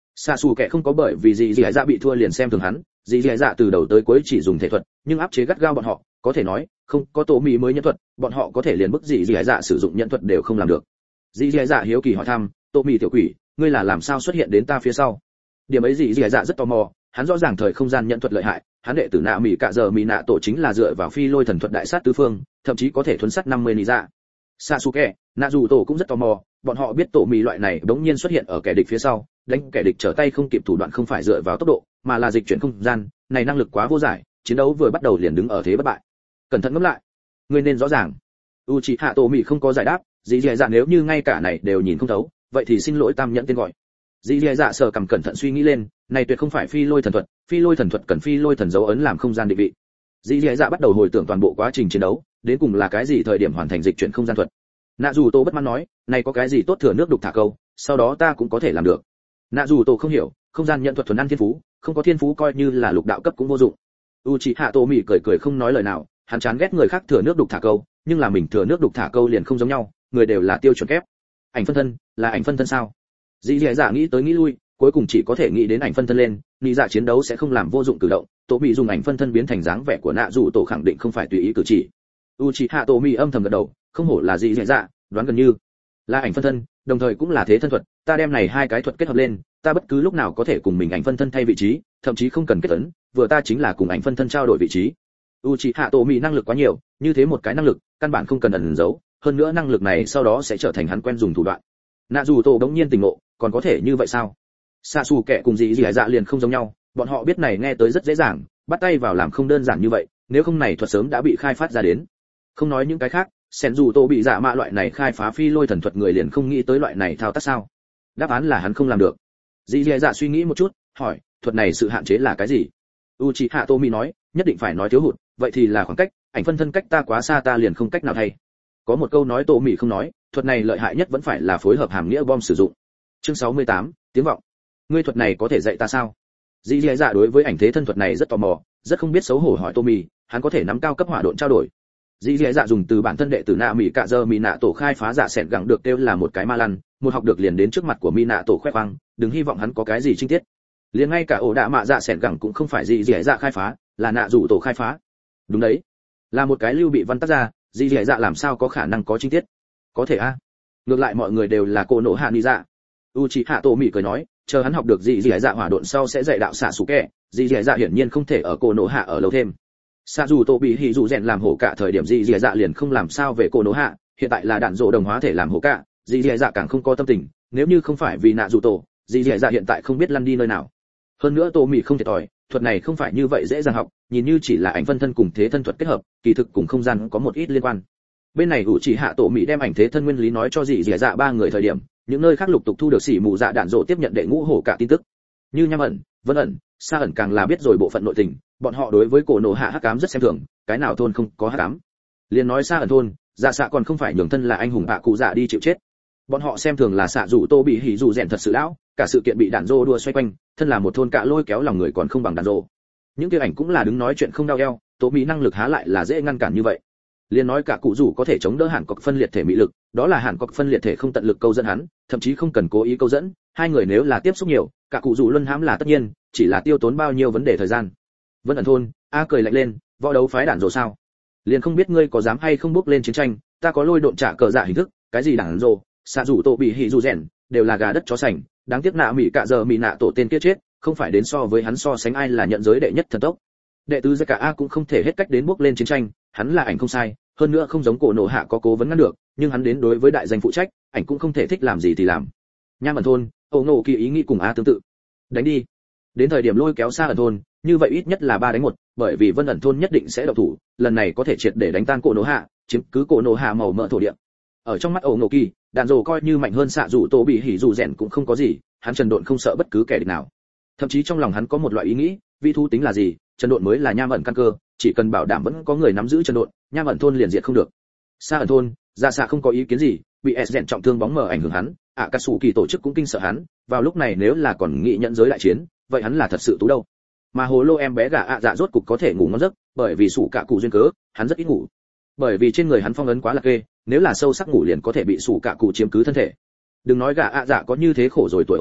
[SPEAKER 1] Xạ xù kẻ không có bởi vì gì gì dạ bị thua liền xem thường hắn, gì gì dạ từ đầu tới cuối chỉ dùng thể thuật, nhưng áp chế gắt gao bọn họ, có thể nói, không có tổ mỹ mới nhân thuật, bọn họ có thể liền bức gì gì dạ sử dụng nhân thuật đều không làm được. Gì gì dạ hiếu kỳ hỏi thăm, tổ mỹ tiểu quỷ, ngươi là làm sao xuất hiện đến ta phía sau? Điểm ấy gì gì dạ rất tò mò, hắn rõ ràng thời không gian nhận thuật lợi hại, hắn đệ tử nạ mỹ cả giờ mỹ nạ tổ chính là dựa vào phi lôi thần thuật đại sát tứ phương, thậm chí có thể thuấn sát năm mươi lý dạ. Sasuke, nạ dù tổ cũng rất tò mò, bọn họ biết tổ mỹ loại này đống nhiên xuất hiện ở kẻ địch phía sau, đánh kẻ địch trở tay không kịp thủ đoạn không phải dựa vào tốc độ, mà là dịch chuyển không gian, này năng lực quá vô giải, chiến đấu vừa bắt đầu liền đứng ở thế bất bại. Cẩn thận ngẫm lại, ngươi nên rõ ràng. Uchiha Tomi không có giải đáp, dĩ dẻ dạ nếu như ngay cả này đều nhìn không thấu, vậy thì xin lỗi tam nhẫn tên gọi. Dĩ dẻ dạ sờ cầm cẩn thận suy nghĩ lên, này tuyệt không phải phi lôi thần thuật, phi lôi thần thuật cần phi lôi thần dấu ấn làm không gian định vị. Dĩ dẻ dạ bắt đầu hồi tưởng toàn bộ quá trình chiến đấu, đến cùng là cái gì thời điểm hoàn thành dịch chuyển không gian thuật. Nạ dù Tô bất mãn nói, này có cái gì tốt thừa nước đục thả câu, sau đó ta cũng có thể làm được. Nạ dù Tô không hiểu, không gian nhận thuật thuần ăn thiên phú, không có thiên phú coi như là lục đạo cấp cũng vô dụng. Uchiha Tomi cười cười không nói lời nào, hắn chán ghét người khác thừa nước đục thả câu, nhưng là mình thừa nước đục thả câu liền không giống nhau, người đều là tiêu chuẩn kép. Ảnh phân thân, là ảnh phân thân sao? Dĩ Dẻ Dạ nghĩ tới nghĩ lui, cuối cùng chỉ có thể nghĩ đến ảnh phân thân lên, nghĩ dạ chiến đấu sẽ không làm vô dụng cử động, Tô bị dùng ảnh phân thân biến thành dáng vẻ của Nạ dù Tổ khẳng định không phải tùy ý cử chỉ. Uchiha Tomi âm thầm gật đầu, không hổ là Dĩ Dẻ Dạ, đoán gần như là ảnh phân thân, đồng thời cũng là thế thân thuật, ta đem này hai cái thuật kết hợp lên, ta bất cứ lúc nào có thể cùng mình ảnh phân thân thay vị trí, thậm chí không cần kết ấn, vừa ta chính là cùng ảnh phân thân trao đổi vị trí. Uchiha Tomi năng lực quá nhiều, như thế một cái năng lực, căn bản không cần ẩn giấu, hơn nữa năng lực này sau đó sẽ trở thành hắn quen dùng thủ đoạn. Nạ dù Tổ đống nhiên tỉnh ngộ, còn có thể như vậy sao? Sasuke cùng Dĩ Dẻ Dạ liền không giống nhau, bọn họ biết này nghe tới rất dễ dàng, bắt tay vào làm không đơn giản như vậy, nếu không này thuật sớm đã bị khai phát ra đến. Không nói những cái khác, sen dù Tô bị dạ mạ loại này khai phá phi lôi thần thuật người liền không nghĩ tới loại này thao tác sao? Đáp án là hắn không làm được. Dĩ Dẻ Dạ suy nghĩ một chút, hỏi, thuật này sự hạn chế là cái gì? Uchiha Tomi nói, nhất định phải nói thiếu hụt, vậy thì là khoảng cách, ảnh phân thân cách ta quá xa ta liền không cách nào thay. Có một câu nói Tomi không nói, thuật này lợi hại nhất vẫn phải là phối hợp hàm nghĩa bom sử dụng. Chương sáu mươi tám, tiếng vọng. Ngươi thuật này có thể dạy ta sao? Dĩ Dẻ Dạ đối với ảnh thế thân thuật này rất tò mò, rất không biết xấu hổ hỏi Tomi, hắn có thể nắm cao cấp hỏa độn trao đổi. Dĩ Dẻ Dạ dùng từ bản thân đệ tử nạ mỹ cạ giờ mỹ nạ tổ khai phá giả sẹn gẳng được kêu là một cái ma lăn, một học được liền đến trước mặt của mỹ nạ tổ khoe khoang, đừng hy vọng hắn có cái gì chi tiết. Liền ngay cả ổ đạ mạ dạ sẹn gẳng cũng không phải Dĩ Dẻ Dạ khai phá, là nạ rủ tổ khai phá. Đúng đấy, là một cái lưu bị văn tác ra, Dĩ Dẻ Dạ làm sao có khả năng có chi tiết? Có thể a? À? Ngược lại mọi người đều là cô nộ hạ ni dạ. Uchiha Tomi cười nói, chờ hắn học được Dĩ Dẻ Dạ hỏa độn sau sẽ dạy đạo xạ sủ kẻ, Dĩ Dẻ Dạ hiển nhiên không thể ở cô nộ hạ ở lâu thêm. Sa dù Tô bị hỉ dù rèn làm hổ cả thời điểm Dĩ Dẻ Dạ liền không làm sao về cô nỗ hạ, hiện tại là đạn dỗ đồng hóa thể làm hổ cả, Dĩ Dẻ Dạ càng không có tâm tình, nếu như không phải vì nạ dù tổ, Dĩ Dẻ Dạ hiện tại không biết lăn đi nơi nào. Hơn nữa Tô Mị không thiệt thòi, thuật này không phải như vậy dễ dàng học, nhìn như chỉ là ảnh phân thân cùng thế thân thuật kết hợp, kỳ thực cùng không gian có một ít liên quan. Bên này ủ chỉ hạ Tô Mị đem ảnh thế thân nguyên lý nói cho Dĩ Dẻ Dạ ba người thời điểm, những nơi khác lục tục thu được xỉ mù dạ đạn dỗ tiếp nhận đệ ngũ hổ cả tin tức. Như Nham ẩn, Vân ẩn, Sa ẩn càng là biết rồi bộ phận nội tình, bọn họ đối với cổ nổ hạ hắc ám rất xem thường, cái nào thôn không có hắc ám. Liên nói Sa ẩn thôn, dạ xạ còn không phải nhường thân là anh hùng hạ cụ dạ đi chịu chết. Bọn họ xem thường là xạ rủ Tô bị hỉ rủ rèn thật sự lão, cả sự kiện bị đạn rô đua xoay quanh, thân là một thôn cạ lôi kéo lòng người còn không bằng đạn rô. Những kia ảnh cũng là đứng nói chuyện không đau eo, Tô Mỹ năng lực há lại là dễ ngăn cản như vậy. Liên nói cả cụ rủ có thể chống đỡ hàn cọc phân liệt thể mỹ lực, đó là hàn cọc phân liệt thể không tận lực câu dẫn hắn, thậm chí không cần cố ý câu dẫn, hai người nếu là tiếp xúc nhiều, cả cụ rủ luân hãm là tất nhiên, chỉ là tiêu tốn bao nhiêu vấn đề thời gian. Vân ẩn thôn, a cười lạnh lên, võ đấu phái đạn rồ sao? Liền không biết ngươi có dám hay không bước lên chiến tranh, ta có lôi độn trả cờ dạ hình thức, cái gì đạn rồ, xạ rủ Tô bị hỉ rủ rèn, đều là gà đất chó sành, đáng tiếc nạ mỹ cạ giờ mỹ nạ tổ tên kia chết, không phải đến so với hắn so sánh ai là nhận giới đệ nhất thần tốc. Đệ tứ Zaka A cũng không thể hết cách đến bước lên chiến tranh, hắn là ảnh không sai, hơn nữa không giống cổ nổ hạ có cố vấn ngăn được, nhưng hắn đến đối với đại danh phụ trách, ảnh cũng không thể thích làm gì thì làm. Nham ẩn thôn, Âu Nộ Kỳ ý nghĩ cùng A tương tự. Đánh đi. Đến thời điểm lôi kéo Sa ẩn thôn, như vậy ít nhất là ba đánh một, bởi vì Vân ẩn thôn nhất định sẽ động thủ, lần này có thể triệt để đánh tan cổ nổ hạ, chiếm cứ cổ nổ hạ màu mỡ thổ địa. Ở trong mắt Âu Nộ Kỳ, đạn rồ coi như mạnh hơn xạ rủ Tô bị hỉ rủ rèn cũng không có gì, hắn Trần Độn không sợ bất cứ kẻ địch nào. Thậm chí trong lòng hắn có một loại ý nghĩ, vi thú tính là gì, Trần Độn mới là Nham ẩn căn cơ, chỉ cần bảo đảm vẫn có người nắm giữ Trần Độn, Nham ẩn thôn liền diệt không được. Sa ẩn thôn, Dạ xạ không có ý kiến gì, bị S rèn trọng thương bóng mờ ảnh hưởng hắn, ạ cà sủ kỳ tổ chức cũng kinh sợ hắn, vào lúc này nếu là còn nghĩ nhận giới đại chiến, vậy hắn là thật sự tú đâu. Mà hồ lô em bé gà ạ dạ rốt cục có thể ngủ ngon giấc, bởi vì sủ cạ cụ duyên cớ, hắn rất ít ngủ. Bởi vì trên người hắn phong ấn quá là kê, nếu là sâu sắc ngủ liền có thể bị sủ cạ cụ chiếm cứ thân thể. Đừng nói gà ạ dạ có như thế khổ rồi tuổi ấu thơ,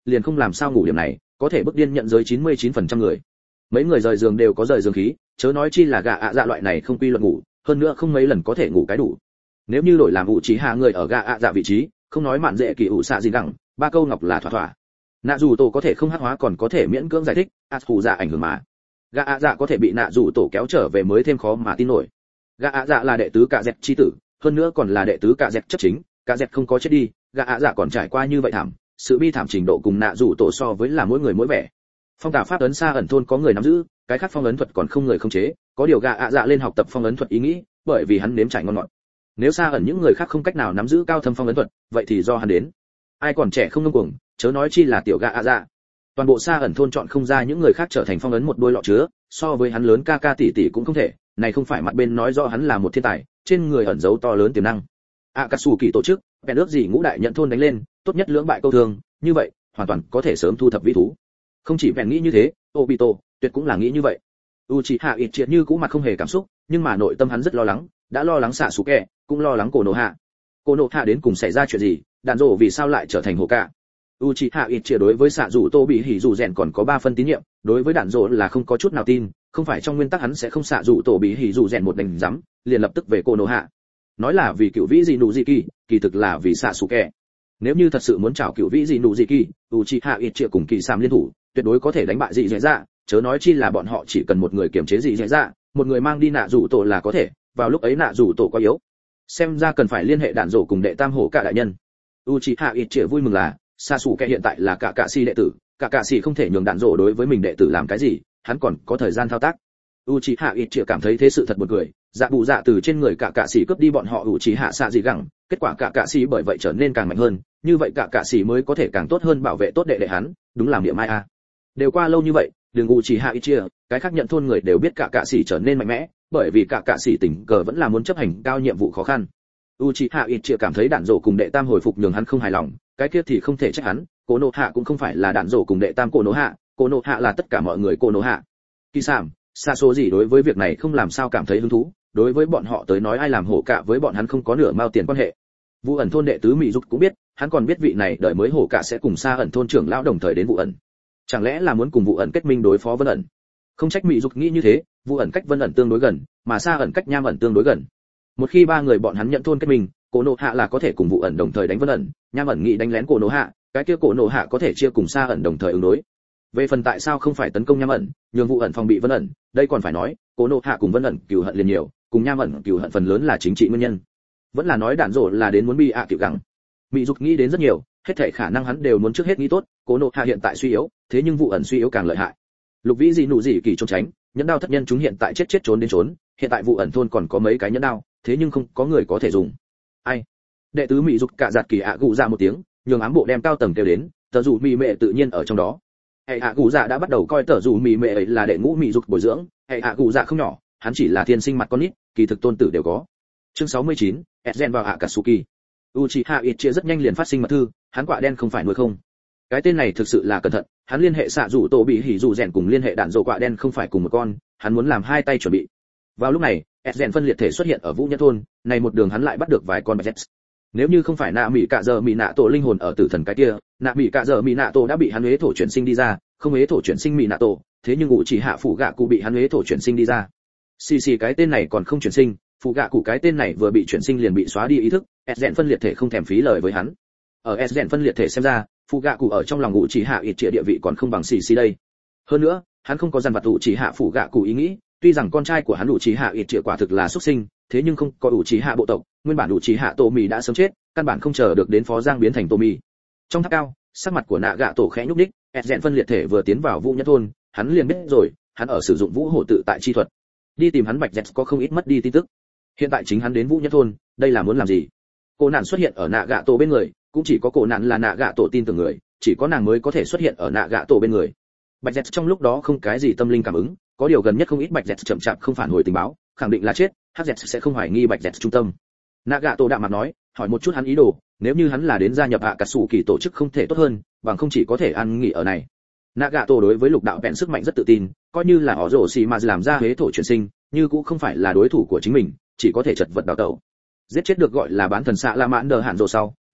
[SPEAKER 1] liền không làm sao ngủ điểm này có thể bức điên nhận giới chín mươi chín phần trăm người. Mấy người rời giường đều có rời giường khí, chớ nói chi là gạ ạ dạ loại này không quy luật ngủ, hơn nữa không mấy lần có thể ngủ cái đủ. Nếu như đổi làm ủ trí hạ người ở gạ ạ dạ vị trí, không nói mạn dễ kỳ ủ xạ gì gẳng, ba câu ngọc là thỏa thỏa. Nạ dù tổ có thể không hắc hóa còn có thể miễn cưỡng giải thích, ạt phụ dạ ảnh hưởng mà. Gạ ạ dạ có thể bị nạ dù tổ kéo trở về mới thêm khó mà tin nổi. Gạ ạ dạ là đệ tứ cả dẹt chi tử, hơn nữa còn là đệ tứ cả dẹt chấp chính, cả dẹt không có chết đi, gạ ạ dạ còn trải qua như vậy thảm, sự bi thảm trình độ cùng nạ dù tổ so với là mỗi người mỗi vẻ. Phong tả pháp ấn xa ẩn thôn có người nắm giữ, cái khác phong ấn thuật còn không người không chế, có điều gạ ạ dạ lên học tập phong ấn thuật ý nghĩ, bởi vì hắn nếm trải ngon ngọt. Nếu xa ẩn những người khác không cách nào nắm giữ cao thâm phong ấn thuật, vậy thì do hắn đến. Ai còn trẻ không ngông cuồng, chớ nói chi là tiểu gạ ạ dạ. Toàn bộ xa ẩn thôn chọn không ra những người khác trở thành phong ấn một đôi lọ chứa, so với hắn lớn ca ca tỷ tỷ cũng không thể, này không phải mặt bên nói rõ hắn là một thiên tài, trên người ẩn giấu to lớn tiềm năng. Akatsuki tổ chức, bèn ước gì ngũ đại nhận thôn đánh lên, tốt nhất lưỡng bại câu thương, như vậy, hoàn toàn có thể sớm thu thập vĩ thú. Không chỉ bèn nghĩ như thế, Obito tuyệt cũng là nghĩ như vậy. Uchiha Itachi như cũ mặt không hề cảm xúc, nhưng mà nội tâm hắn rất lo lắng, đã lo lắng Sasuke, cũng lo lắng Konoha. Konoha đến cùng xảy ra chuyện gì, đàn rồ vì sao lại trở thành Hokage? Uchiha Itachi đối với xạ rủ tô bị hỉ rủ rèn còn có ba phân tín nhiệm, đối với đàn rồ là không có chút nào tin, không phải trong nguyên tắc hắn sẽ không xạ rủ tổ bị hỉ rủ rèn một đánh giấm, liền lập tức về Konoha. Nói là vì cựu vĩ gì nụ gì kỳ, kỳ thực là vì Sasuke. Nếu như thật sự muốn chảo cựu vĩ gì nụ gì kỳ, Uchiha Itachi cùng Kỳ Sam liên thủ, tuyệt đối có thể đánh bại dị dẻ dạ, chớ nói chi là bọn họ chỉ cần một người kiềm chế dị dẻ dạ, một người mang đi nạ rủ tổ là có thể, vào lúc ấy nạ rủ tổ quá yếu. Xem ra cần phải liên hệ đạn rổ cùng đệ tam hổ cả đại nhân. Uchiha Itachi vui mừng là Sasuke hiện tại là cả cạ sĩ đệ tử, cả cạ sĩ không thể nhường đạn rổ đối với mình đệ tử làm cái gì, hắn còn có thời gian thao tác. Uchiha Itachi cảm thấy thế sự thật buồn cười, dạ bù dạ từ trên người cả cạ sĩ cướp đi bọn họ Uchiha xạ gì gẳng, kết quả cả cạ sĩ bởi vậy trở nên càng mạnh hơn, như vậy cả cạ sĩ mới có thể càng tốt hơn bảo vệ tốt đệ đệ hắn, đúng là miệng mai a. Đều qua lâu như vậy, đường Uchiha Itachi, cái khác nhận thôn người đều biết cả cạ sĩ trở nên mạnh mẽ, bởi vì cả cạ sĩ tình cờ vẫn là muốn chấp hành cao nhiệm vụ khó khăn. Uchiha Itachi cảm thấy đạn rổ cùng đệ tam hồi phục nhường hắn không hài lòng, cái kia thì không thể trách hắn, Konoha cũng không phải là đạn rổ cùng đệ tam Konoha, Konoha là tất cả mọi người Konoha. Kỳ Sam, Saso gì đối với việc này không làm sao cảm thấy hứng thú, đối với bọn họ tới nói ai làm hổ cả với bọn hắn không có nửa mao tiền quan hệ. Vụ ẩn thôn đệ tứ Mị Dục cũng biết, hắn còn biết vị này đợi mới hổ cả sẽ cùng Sa ẩn thôn trưởng lão đồng thời đến vụ ẩn. Chẳng lẽ là muốn cùng vụ ẩn kết minh đối phó Vân ẩn? Không trách Mị Dục nghĩ như thế, vụ ẩn cách Vân ẩn tương đối gần, mà Sa ẩn cách Nham ẩn tương đối gần. Một khi ba người bọn hắn nhận thôn kết minh, Konoha là có thể cùng vụ ẩn đồng thời đánh Vân ẩn, Nham ẩn nghĩ đánh lén Konoha, cái kia Konoha có thể chia cùng Sa ẩn đồng thời ứng đối. Về phần tại sao không phải tấn công Nham ẩn, nhường vụ ẩn phòng bị Vân ẩn, đây còn phải nói, Konoha cùng Vân ẩn cừu hận liền nhiều, cùng Nham ẩn cừu hận phần lớn là chính trị nguyên nhân. Vẫn là nói đạn rổ là đến muốn bi ạ cựu gắng. Mị Dục nghĩ đến rất nhiều, hết thảy khả năng hắn đều muốn trước hết nghĩ tốt, Konoha hiện tại suy yếu, thế nhưng vụ ẩn suy yếu càng lợi hại. Lục Vĩ gì nụ gì kỳ trốn tránh, nhẫn đao thất nhân chúng hiện tại chết chết trốn đến trốn, hiện tại vụ ẩn thôn còn có mấy cái nhẫn đao, thế nhưng không có người có thể dùng. Ai? Đệ tứ Mị Dục cả giạt kỳ ạ gù ra một tiếng, nhường ám bộ đem cao tầng kêu đến, tờ dù mị mẹ tự nhiên ở trong đó. Hệ ạ gù dạ đã bắt đầu coi tờ dù mị mẹ ấy là đệ ngũ Mị Dục bồi dưỡng, hệ ạ gù dạ không nhỏ, hắn chỉ là thiên sinh mặt con nít, kỳ thực tôn tử đều có. Chương sáu mươi chín, Ezen vào Akatsuki. Uchiha Itachi rất nhanh liền phát sinh mật thư, hắn quạ đen không phải nuôi không. Cái tên này thực sự là cẩn thận, hắn liên hệ xạ rủ tổ bị hỉ rủ rèn cùng liên hệ đạn rổ quạ đen không phải cùng một con, hắn muốn làm hai tay chuẩn bị. Vào lúc này, Ezen phân liệt thể xuất hiện ở Vũ Nhất thôn, này một đường hắn lại bắt được vài con bạch. Nếu như không phải nạ mỹ cạ giờ mỹ nạ tổ linh hồn ở tử thần cái kia, nạ mỹ cạ giờ mỹ nạ tổ đã bị hắn huế thổ chuyển sinh đi ra, không huế thổ chuyển sinh mỹ nạ tổ, thế nhưng ngụ chỉ hạ phủ gạ cụ bị hắn huế thổ chuyển sinh đi ra. Xì xì cái tên này còn không chuyển sinh, phụ gạ cụ cái tên này vừa bị chuyển sinh liền bị xóa đi ý thức, Ezen phân liệt thể không thèm phí lời với hắn. Ở Ezen phân liệt thể xem ra, phụ gạ cụ ở trong lòng ngụ chỉ hạ ít trịa địa vị còn không bằng xì xì đây. Hơn nữa, hắn không có dằn vặt ngụ chỉ hạ phụ gạ cụ ý nghĩ, tuy rằng con trai của hắn ngụ chỉ hạ ít trịa quả thực là xuất sinh, thế nhưng không có ngụ chỉ hạ bộ tộc, nguyên bản ngụ chỉ hạ tổ mì đã sớm chết, căn bản không chờ được đến phó giang biến thành tổ mì. Trong tháp cao, sắc mặt của nạ gạ tổ khẽ nhúc nhích, Ezen phân liệt thể vừa tiến vào Vũ Nhất thôn, hắn liền biết rồi, hắn ở sử dụng vũ hổ tự tại chi thuật. Đi tìm hắn Bạch Dẹt có không ít mất đi tin tức. Hiện tại chính hắn đến Vũ Nhất thôn, đây là muốn làm gì? Cô nạn xuất hiện ở nạ gạ tổ bên người, cũng chỉ có cô nạn là nạ gạ tổ tin tưởng người, chỉ có nàng mới có thể xuất hiện ở nạ gạ tổ bên người. Bạch Dẹt trong lúc đó không cái gì tâm linh cảm ứng, có điều gần nhất không ít Bạch Dẹt chậm chạp không phản hồi tình báo, khẳng định là chết, Hắc Dẹt sẽ không hoài nghi Bạch Dẹt trung tâm. Nạ gạ tổ đạm mặt nói, hỏi một chút hắn ý đồ, nếu như hắn là đến gia nhập hạ cả sủ kỳ tổ chức không thể tốt hơn, bằng không chỉ có thể ăn nghỉ ở này. Nạ gạ tổ đối với lục đạo vẹn sức mạnh rất tự tin, coi như là họ rồ xì mà làm ra huế thổ chuyển sinh, như cũng không phải là đối thủ của chính mình, chỉ có thể chật vật đào tẩu. Giết chết được gọi là bán thần xạ la mãn đờ hạn rồ sau,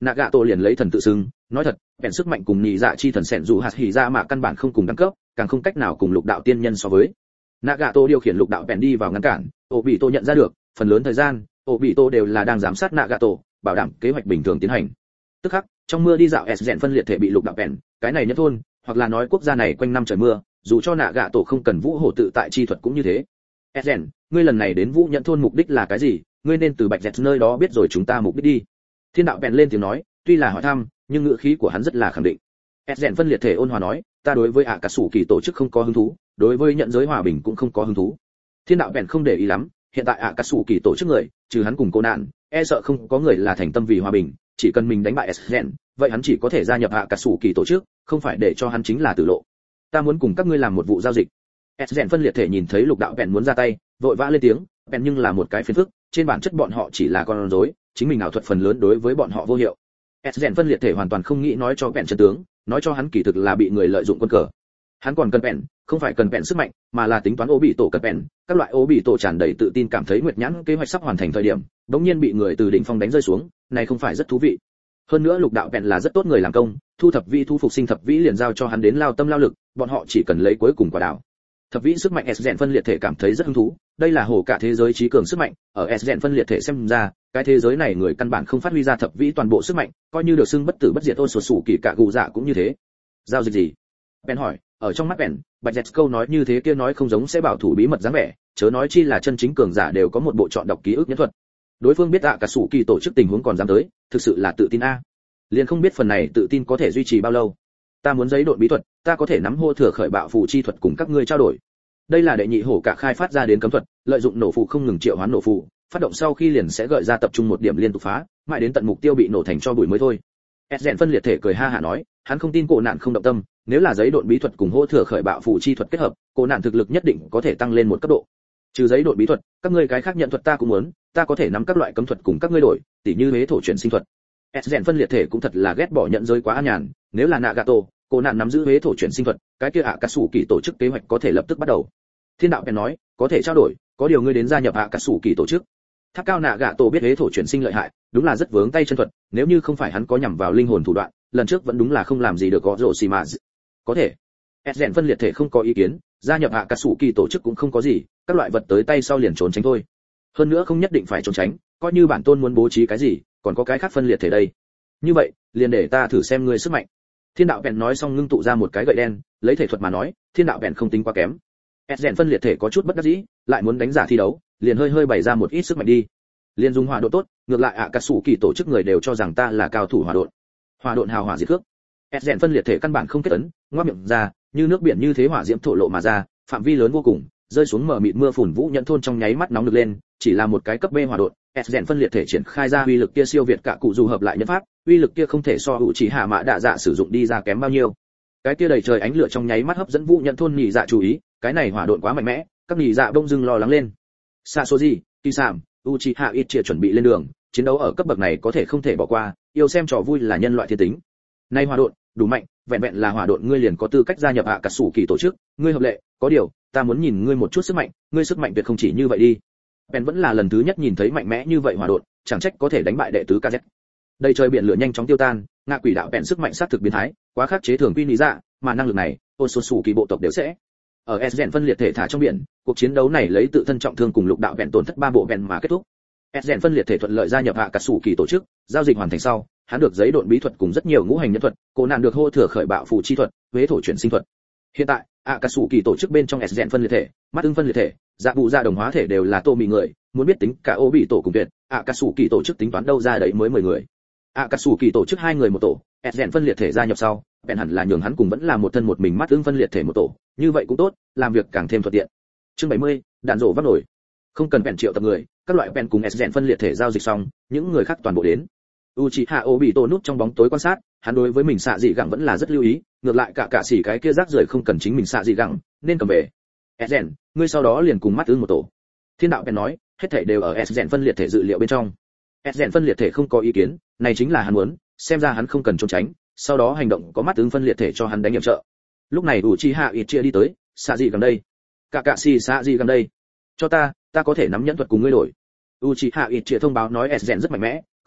[SPEAKER 1] Nagato liền lấy thần tự xưng, nói thật, bèn sức mạnh cùng nhị dạ chi thần sẹn dù hạt hỉ ra mà căn bản không cùng đẳng cấp, càng không cách nào cùng lục đạo tiên nhân so với. Nagato điều khiển lục đạo bèn đi vào ngăn cản, Obito nhận ra được, phần lớn thời gian, Obito đều là đang giám sát Nagato, bảo đảm kế hoạch bình thường tiến hành. Tức khắc, trong mưa đi dạo S rèn phân liệt thể bị lục đạo bèn, cái này nhất thôn, hoặc là nói quốc gia này quanh năm trời mưa, dù cho Nagato không cần vũ hổ tự tại chi thuật cũng như thế. S rèn, ngươi lần này đến vũ nhận thôn mục đích là cái gì? Ngươi nên từ Bạch Dẹt nơi đó biết rồi chúng ta mục đích đi. Thiên đạo bèn lên tiếng nói, tuy là hỏi thăm, nhưng ngữ khí của hắn rất là khẳng định. S rèn phân liệt thể ôn hòa nói, ta đối với ạ cả sủ kỳ tổ chức không có hứng thú, đối với nhận giới hòa bình cũng không có hứng thú. Thiên đạo bèn không để ý lắm, hiện tại ạ cả sủ kỳ tổ chức người, trừ hắn cùng cô nạn, e sợ không có người là thành tâm vì hòa bình, chỉ cần mình đánh bại S rèn, vậy hắn chỉ có thể gia nhập ạ cả sủ kỳ tổ chức, không phải để cho hắn chính là tử lộ. Ta muốn cùng các ngươi làm một vụ giao dịch. S rèn phân liệt thể nhìn thấy lục đạo bèn muốn ra tay, vội vã lên tiếng, bèn nhưng là một cái phiền phức, trên bản chất bọn họ chỉ là con rối, chính mình ảo thuật phần lớn đối với bọn họ vô hiệu. S rèn phân liệt thể hoàn toàn không nghĩ nói cho bèn chân tướng, nói cho hắn kỳ thực là bị người lợi dụng quân cờ. Hắn còn cần bèn, không phải cần bèn sức mạnh, mà là tính toán ô bị tổ cần bèn. Các loại ô bị tổ tràn đầy tự tin cảm thấy nguyệt nhãn kế hoạch sắp hoàn thành thời điểm, đống nhiên bị người từ đỉnh phong đánh rơi xuống, này không phải rất thú vị. Hơn nữa lục đạo bèn là rất tốt người làm công, thu thập vĩ thu phục sinh thập vĩ liền giao cho hắn đến lao tâm lao lực, bọn họ chỉ cần lấy cuối cùng quả đảo. Thập vĩ sức mạnh S rèn phân liệt thể cảm thấy rất hứng thú, đây là hổ cả thế giới trí cường sức mạnh, ở S rèn phân liệt thể xem ra, cái thế giới này người căn bản không phát huy ra thập vĩ toàn bộ sức mạnh, coi như được xưng bất tử bất diệt ôn sột sủ kỳ cả gù dạ cũng như thế. Giao dịch gì? Ben hỏi, ở trong mắt Ben, Bạch Dẹt câu nói như thế kia nói không giống sẽ bảo thủ bí mật dáng vẻ, chớ nói chi là chân chính cường giả đều có một bộ chọn đọc ký ức nhẫn thuật. Đối phương biết ạ cả sủ kỳ tổ chức tình huống còn dám tới, thực sự là tự tin a. Liền không biết phần này tự tin có thể duy trì bao lâu. Ta muốn giấy độn bí thuật, ta có thể nắm hô thừa khởi bạo phù chi thuật cùng các ngươi trao đổi. Đây là đệ nhị hổ cả khai phát ra đến cấm thuật, lợi dụng nổ phù không ngừng triệu hoán nổ phù, phát động sau khi liền sẽ gợi ra tập trung một điểm liên tục phá, mãi đến tận mục tiêu bị nổ thành cho bụi mới thôi. S rèn phân liệt thể cười ha hả nói, hắn không tin cổ nạn không động tâm, nếu là giấy độn bí thuật cùng hô thừa khởi bạo phù chi thuật kết hợp, cổ nạn thực lực nhất định có thể tăng lên một cấp độ. Trừ giấy độn bí thuật, các ngươi cái khác nhận thuật ta cũng muốn, ta có thể nắm các loại cấm thuật cùng các ngươi đổi, tỉ như huế thổ chuyển sinh thuật. S rèn phân liệt thể cũng thật là ghét bỏ nhận giới quá an nhàn, nếu là Nagato, cổ nạn nắm giữ huế thổ chuyển sinh thuật, cái kia ạ cả sủ kỳ tổ chức kế hoạch có thể lập tức bắt đầu. Thiên đạo bèn nói, có thể trao đổi, có điều ngươi đến gia nhập ạ cả sủ kỳ tổ chức. Tháp cao Nagato biết huế thổ chuyển sinh lợi hại, đúng là rất vướng tay chân thuật, nếu như không phải hắn có nhằm vào linh hồn thủ đoạn, lần trước vẫn đúng là không làm gì được có rồ xì mà. Có thể. S rèn phân liệt thể không có ý kiến, gia nhập ạ cả sủ kỳ tổ chức cũng không có gì, các loại vật tới tay sau liền trốn tránh thôi. Hơn nữa không nhất định phải trốn tránh, coi như bản tôn muốn bố trí cái gì, còn có cái khác phân liệt thể đây. Như vậy, liền để ta thử xem ngươi sức mạnh. Thiên đạo bèn nói xong ngưng tụ ra một cái gậy đen, lấy thể thuật mà nói, thiên đạo bèn không tính quá kém. S rèn phân liệt thể có chút bất đắc dĩ, lại muốn đánh giả thi đấu, liền hơi hơi bày ra một ít sức mạnh đi. Liên dùng hỏa độ tốt, ngược lại ạ cả sủ kỳ tổ chức người đều cho rằng ta là cao thủ hỏa độn. Hỏa độn hào hỏa diệt cước. S rèn phân liệt thể căn bản không kết ấn, ngoác miệng ra, như nước biển như thế hỏa diễm thổ lộ mà ra, phạm vi lớn vô cùng, rơi xuống mờ mịt mưa phùn vũ nhận thôn trong nháy mắt nóng được lên, chỉ là một cái cấp B hỏa độn, S rèn phân liệt thể triển khai ra uy lực kia siêu việt cả cụ dù hợp lại nhân pháp, uy lực kia không thể so hữu chỉ hạ mã đạ dạ sử dụng đi ra kém bao nhiêu. Cái kia đầy trời ánh lửa trong nháy mắt hấp dẫn vũ nhận thôn nhị dạ chú ý, cái này hỏa độn quá mạnh mẽ, các nhị dạ bông dưng lo lắng lên. Sasoji, Kisam, Uchiha Itchia chuẩn bị lên đường, chiến đấu ở cấp bậc này có thể không thể bỏ qua, yêu xem trò vui là nhân loại thiên tính. Nay hỏa độn, đủ mạnh, vẹn vẹn là hỏa độn ngươi liền có tư cách gia nhập ạ cả sủ kỳ tổ chức, ngươi hợp lệ, có điều, ta muốn nhìn ngươi một chút sức mạnh, ngươi sức mạnh tuyệt không chỉ như vậy đi. Ben vẫn là lần thứ nhất nhìn thấy mạnh mẽ như vậy hỏa độn, chẳng trách có thể đánh bại đệ tứ ca dét. Đây trời biển lửa nhanh chóng tiêu tan, ngạ quỷ đạo bèn sức mạnh sát thực biến thái, quá khắc chế thường quy lý dạ, mà năng lực này, ôn số sủ kỳ bộ tộc đều sẽ. Ở S rèn phân liệt thể thả trong biển, cuộc chiến đấu này lấy tự thân trọng thương cùng lục đạo bèn tổn thất ba bộ bèn mà kết thúc. S rèn phân liệt thể thuận lợi gia nhập hạ cả sủ kỳ tổ chức, giao dịch hoàn thành sau, hắn được giấy độn bí thuật cùng rất nhiều ngũ hành nhân thuật, cô nạn được hô thừa khởi bạo phù chi thuật, huế thổ chuyển sinh thuật. Hiện tại, hạ cả sủ kỳ tổ chức bên trong S rèn phân liệt thể, mắt ưng phân liệt thể, dạ bụ dạ đồng hóa thể đều là tô mì người, muốn biết tính cả ô bị tổ cùng tuyệt, hạ cả sủ kỳ tổ chức tính toán đâu ra đấy mới mười người. Hạ cả sủ kỳ tổ chức hai người một tổ, S rèn phân liệt thể gia nhập sau, bèn hẳn là nhường hắn cùng vẫn là một thân một mình mắt ưng phân liệt thể một tổ, như vậy cũng tốt, làm việc càng thêm thuận tiện. Chương bảy mươi, đạn rổ vấp nổi. Không cần bèn triệu tập người, các loại bèn cùng S rèn phân liệt thể giao dịch xong, những người khác toàn bộ đến. Uchiha Obito núp trong bóng tối quan sát, hắn đối với mình xạ dị gẳng vẫn là rất lưu ý, ngược lại cả cả xỉ cái kia rác rưởi không cần chính mình xạ dị gẳng, nên cầm về. S rèn, ngươi sau đó liền cùng mắt ưng một tổ. Thiên đạo bèn nói, hết thảy đều ở S rèn phân liệt thể dự liệu bên trong. S rèn phân liệt thể không có ý kiến, này chính là hắn muốn, xem ra hắn không cần trốn tránh, sau đó hành động có mắt ưng phân liệt thể cho hắn đánh nhiệm trợ. Lúc này Uchiha Itchia đi tới, xạ dị gần đây. Cả cả xỉ xạ dị gần đây. Cho ta, ta có thể nắm nhẫn thuật cùng ngươi đổi. Uchiha Itchia thông báo nói S rèn rất mạnh mẽ,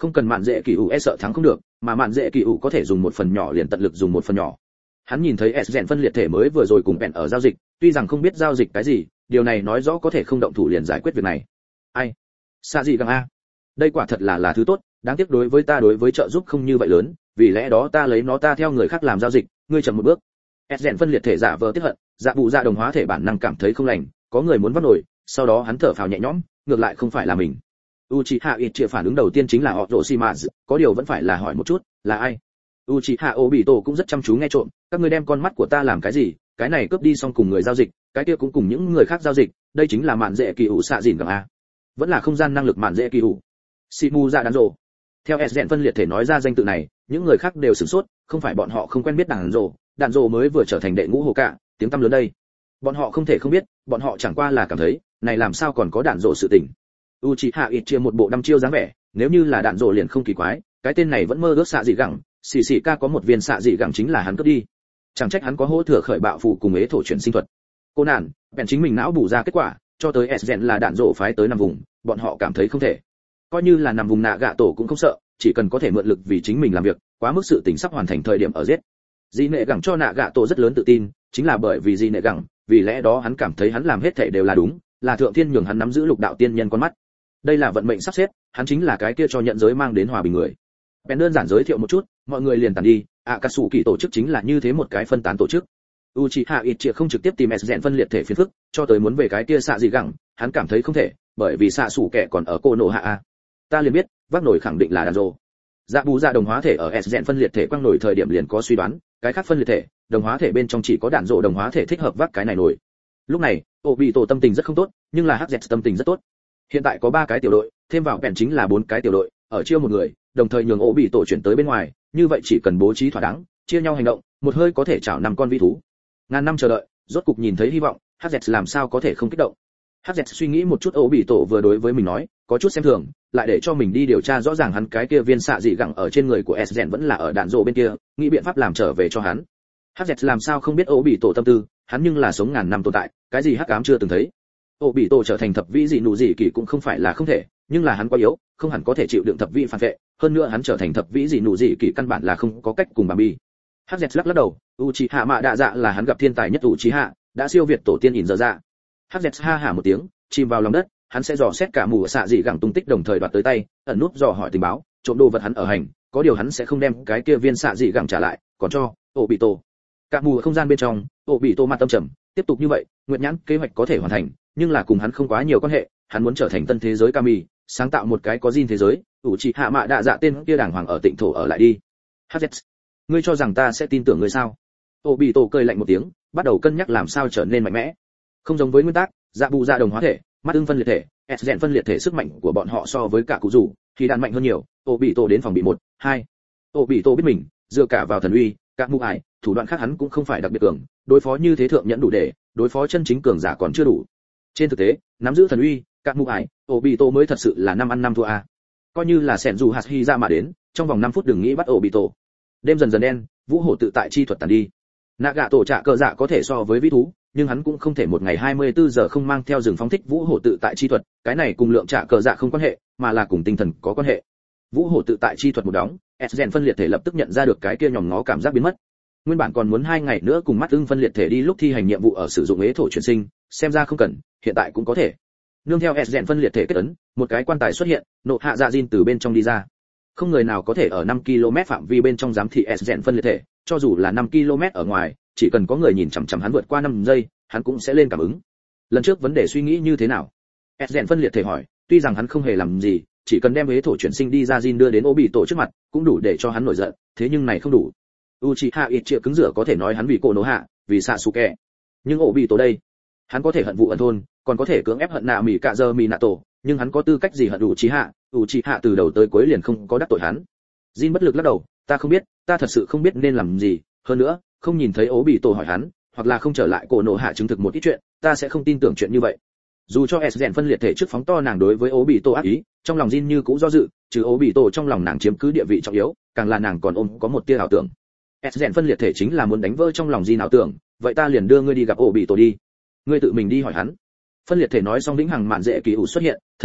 [SPEAKER 1] không cần mạn dễ kỳ ủ e sợ thắng không được, mà mạn dễ kỳ ủ có thể dùng một phần nhỏ liền tận lực dùng một phần nhỏ. Hắn nhìn thấy S rèn phân liệt thể mới vừa rồi cùng bèn ở giao dịch, tuy rằng không biết giao dịch cái gì, điều này nói rõ có thể không động thủ liền giải quyết việc này. Ai? Xạ gì găng a? Đây quả thật là là thứ tốt, đáng tiếc đối với ta đối với trợ giúp không như vậy lớn, vì lẽ đó ta lấy nó ta theo người khác làm giao dịch, ngươi chậm một bước. S rèn phân liệt thể giả vờ tiếc hận, dạ bụ dạ đồng hóa thể bản năng cảm thấy không lành, có người muốn vắt nổi, sau đó hắn thở phào nhẹ nhõm, ngược lại không phải là mình. Uchiha Itachi phản ứng đầu tiên chính là Orochimaru, có điều vẫn phải là hỏi một chút, là ai? Uchiha Obito cũng rất chăm chú nghe trộm, các ngươi đem con mắt của ta làm cái gì? Cái này cướp đi xong cùng người giao dịch, cái kia cũng cùng những người khác giao dịch, đây chính là mạn dễ kỳ ủ xạ dìn gẳng a. Vẫn là không gian năng lực mạn dễ kỳ ủ. Shimu dạ đàn rồ. Theo S rèn phân liệt thể nói ra danh tự này, những người khác đều sửng sốt, không phải bọn họ không quen biết đàn rồ, đàn rồ mới vừa trở thành đệ ngũ hồ cả, tiếng tăm lớn đây. Bọn họ không thể không biết, bọn họ chẳng qua là cảm thấy, này làm sao còn có đàn rồ sự tình. Uchiha Itachi một bộ đăm chiêu dáng vẻ, nếu như là đạn rồ liền không kỳ quái, cái tên này vẫn mơ ước xạ dị gẳng, xì xì ca có một viên xạ dị gẳng chính là hắn cướp đi. Chẳng trách hắn có hỗ thừa khởi bạo phù cùng ế thổ chuyển sinh thuật. Cô nản, bèn chính mình não bù ra kết quả, cho tới S rèn là đạn rồ phái tới nằm vùng, bọn họ cảm thấy không thể. Coi như là nằm vùng nạ gạ tổ cũng không sợ, chỉ cần có thể mượn lực vì chính mình làm việc, quá mức sự tình sắp hoàn thành thời điểm ở giết. Dị nệ gẳng cho nạ gạ tổ rất lớn tự tin, chính là bởi vì dị nệ gẳng, vì lẽ đó hắn cảm thấy hắn làm hết thảy đều là đúng, là thượng thiên nhường hắn nắm giữ lục đạo tiên nhân con mắt. Đây là vận mệnh sắp xếp, hắn chính là cái kia cho nhận giới mang đến hòa bình người. Bèn đơn giản giới thiệu một chút, mọi người liền tản đi, Akatsuki tổ chức chính là như thế một cái phân tán tổ chức. Uchiha Itachi không trực tiếp tìm S rèn phân liệt thể phiền phức, cho tới muốn về cái kia xạ gì gẳng, hắn cảm thấy không thể, bởi vì xạ sủ kẻ còn ở cô nổ hạ a. Ta liền biết, vác nổi khẳng định là đàn rồ. Dạ bù dạ đồng hóa thể ở S rèn phân liệt thể quang nổi thời điểm liền có suy đoán, cái khác phân liệt thể, đồng hóa thể bên trong chỉ có đạn rồ đồng hóa thể thích hợp vác cái này nổi. Lúc này, Obito tâm tình rất không tốt, nhưng là hát dẹt tâm tình rất tốt. Hiện tại có ba cái tiểu đội, thêm vào bèn chính là bốn cái tiểu đội, ở chiêu một người, đồng thời nhường Obito chuyển tới bên ngoài, như vậy chỉ cần bố trí thỏa đáng, chia nhau hành động, một hơi có thể chảo năm con vĩ thú. Ngàn năm chờ đợi, rốt cục nhìn thấy hy vọng, hát dẹt làm sao có thể không kích động. hát dẹt suy nghĩ một chút Obito vừa đối với mình nói, có chút xem thường, lại để cho mình đi điều tra rõ ràng hắn cái kia viên xạ dị gẳng ở trên người của S rèn vẫn là ở đạn rồ bên kia, nghĩ biện pháp làm trở về cho hắn. hát dẹt làm sao không biết Obito tâm tư, hắn nhưng là sống ngàn năm tồn tại, cái gì hắc ám chưa từng thấy. Obito trở thành thập vĩ dị nụ dị kỳ cũng không phải là không thể, nhưng là hắn quá yếu, không hẳn có thể chịu đựng thập vĩ phản vệ, hơn nữa hắn trở thành thập vĩ dị nụ dị kỳ căn bản là không có cách cùng Bambi. hát dẹt lắc lắc đầu, Uchiha Mạ Đạ Dạ là hắn gặp thiên tài nhất Uchiha, đã siêu việt tổ tiên nhìn giờ ra. hát dẹt ha hả một tiếng, chìm vào lòng đất, hắn sẽ dò xét cả mù xạ dị gẳng tung tích đồng thời đoạt tới tay, ẩn núp dò hỏi tình báo, trộm đồ vật hắn ở hành, có điều hắn sẽ không đem cái kia viên xạ dị gẳng trả lại, còn cho Obito. Cả mù không gian bên trong, Obito mặt tâm trầm, tiếp tục như vậy, Nguyệt Nhãn kế hoạch có thể hoàn thành, nhưng là cùng hắn không quá nhiều quan hệ, hắn muốn trở thành tân thế giới Kami, sáng tạo một cái có Jin thế giới, Uchiha Mạ Đạ Dạ tên kia đàng hoàng ở Tịnh thổ ở lại đi. hát dẹt, ngươi cho rằng ta sẽ tin tưởng ngươi sao? Obito cười lạnh một tiếng, bắt đầu cân nhắc làm sao trở nên mạnh mẽ. Không giống với nguyên tắc, dạ bù dạ đồng hóa thể, mắt ưng phân liệt thể, S rèn phân liệt thể sức mạnh của bọn họ so với cả cụ rủ thì đàn mạnh hơn nhiều. Obito đến phòng bị một, hai. Obito biết mình dựa cả vào thần uy, các mưu ải, thủ đoạn khác hắn cũng không phải đặc biệt cường, đối phó như thế thượng nhẫn đủ để, đối phó chân chính cường giả còn chưa đủ. Trên thực tế, nắm giữ thần uy, các mưu ải, Obito mới thật sự là năm ăn năm thua a. Coi như là Senju Hashi ra mà đến, trong vòng năm phút đừng nghĩ bắt Obito. Đêm dần dần đen, vũ hổ tự tại chi thuật tàn đi. Naga tổ trạ cờ dạ có thể so với vĩ thú, nhưng hắn cũng không thể một ngày hai mươi tư giờ không mang theo rừng phóng thích vũ hổ tự tại chi thuật, cái này cùng lượng trạ cờ dạ không quan hệ, mà là cùng tinh thần có quan hệ. Vũ hổ tự tại chi thuật một đóng, S rèn phân liệt thể lập tức nhận ra được cái kia nhòm ngó cảm giác biến mất. Nguyên bản còn muốn hai ngày nữa cùng mắt ưng phân liệt thể đi lúc thi hành nhiệm vụ ở sử dụng ế thổ chuyển sinh, xem ra không cần, hiện tại cũng có thể. Nương theo S rèn phân liệt thể kết ấn, một cái quan tài xuất hiện, nộ hạ dạ Jin từ bên trong đi ra. Không người nào có thể ở năm ki lô mét phạm vi bên trong giám thị S rèn phân liệt thể, cho dù là năm ki lô mét ở ngoài, chỉ cần có người nhìn chằm chằm hắn vượt qua năm giây, hắn cũng sẽ lên cảm ứng. Lần trước vấn đề suy nghĩ như thế nào? S rèn phân liệt thể hỏi, tuy rằng hắn không hề làm gì, chỉ cần đem ế thổ chuyển sinh đi ra Jin đưa đến Obito trước mặt, cũng đủ để cho hắn nổi giận, thế nhưng này không đủ. Uchiha Itachi cứng rửa có thể nói hắn vì Cổ Nổ Hạ, vì Sasuke. Nhưng Obito đây, hắn có thể hận vụ ẩn thôn, còn có thể cưỡng ép hận nạ mỉ cả giờ Minato, nhưng hắn có tư cách gì hận Uchiha? Uchiha từ đầu tới cuối liền không có đắc tội hắn. Jin bất lực lắc đầu, ta không biết, ta thật sự không biết nên làm gì, hơn nữa, không nhìn thấy Obito hỏi hắn, hoặc là không trở lại Cổ Nổ Hạ chứng thực một ít chuyện, ta sẽ không tin tưởng chuyện như vậy. Dù cho S rèn phân liệt thể trước phóng to nàng đối với Obito ác ý, trong lòng Jin như cũng do dự, trừ Obito trong lòng nàng chiếm cứ địa vị trọng yếu, càng là nàng còn ôm có một tia ảo tưởng. S rèn phân liệt thể chính là muốn đánh vỡ trong lòng Jin ảo tưởng, vậy ta liền đưa ngươi đi gặp Obito đi. Ngươi tự mình đi hỏi hắn. Phân liệt thể nói xong đĩnh hằng mạn dễ kỳ ủ xuất hiện, thần uy,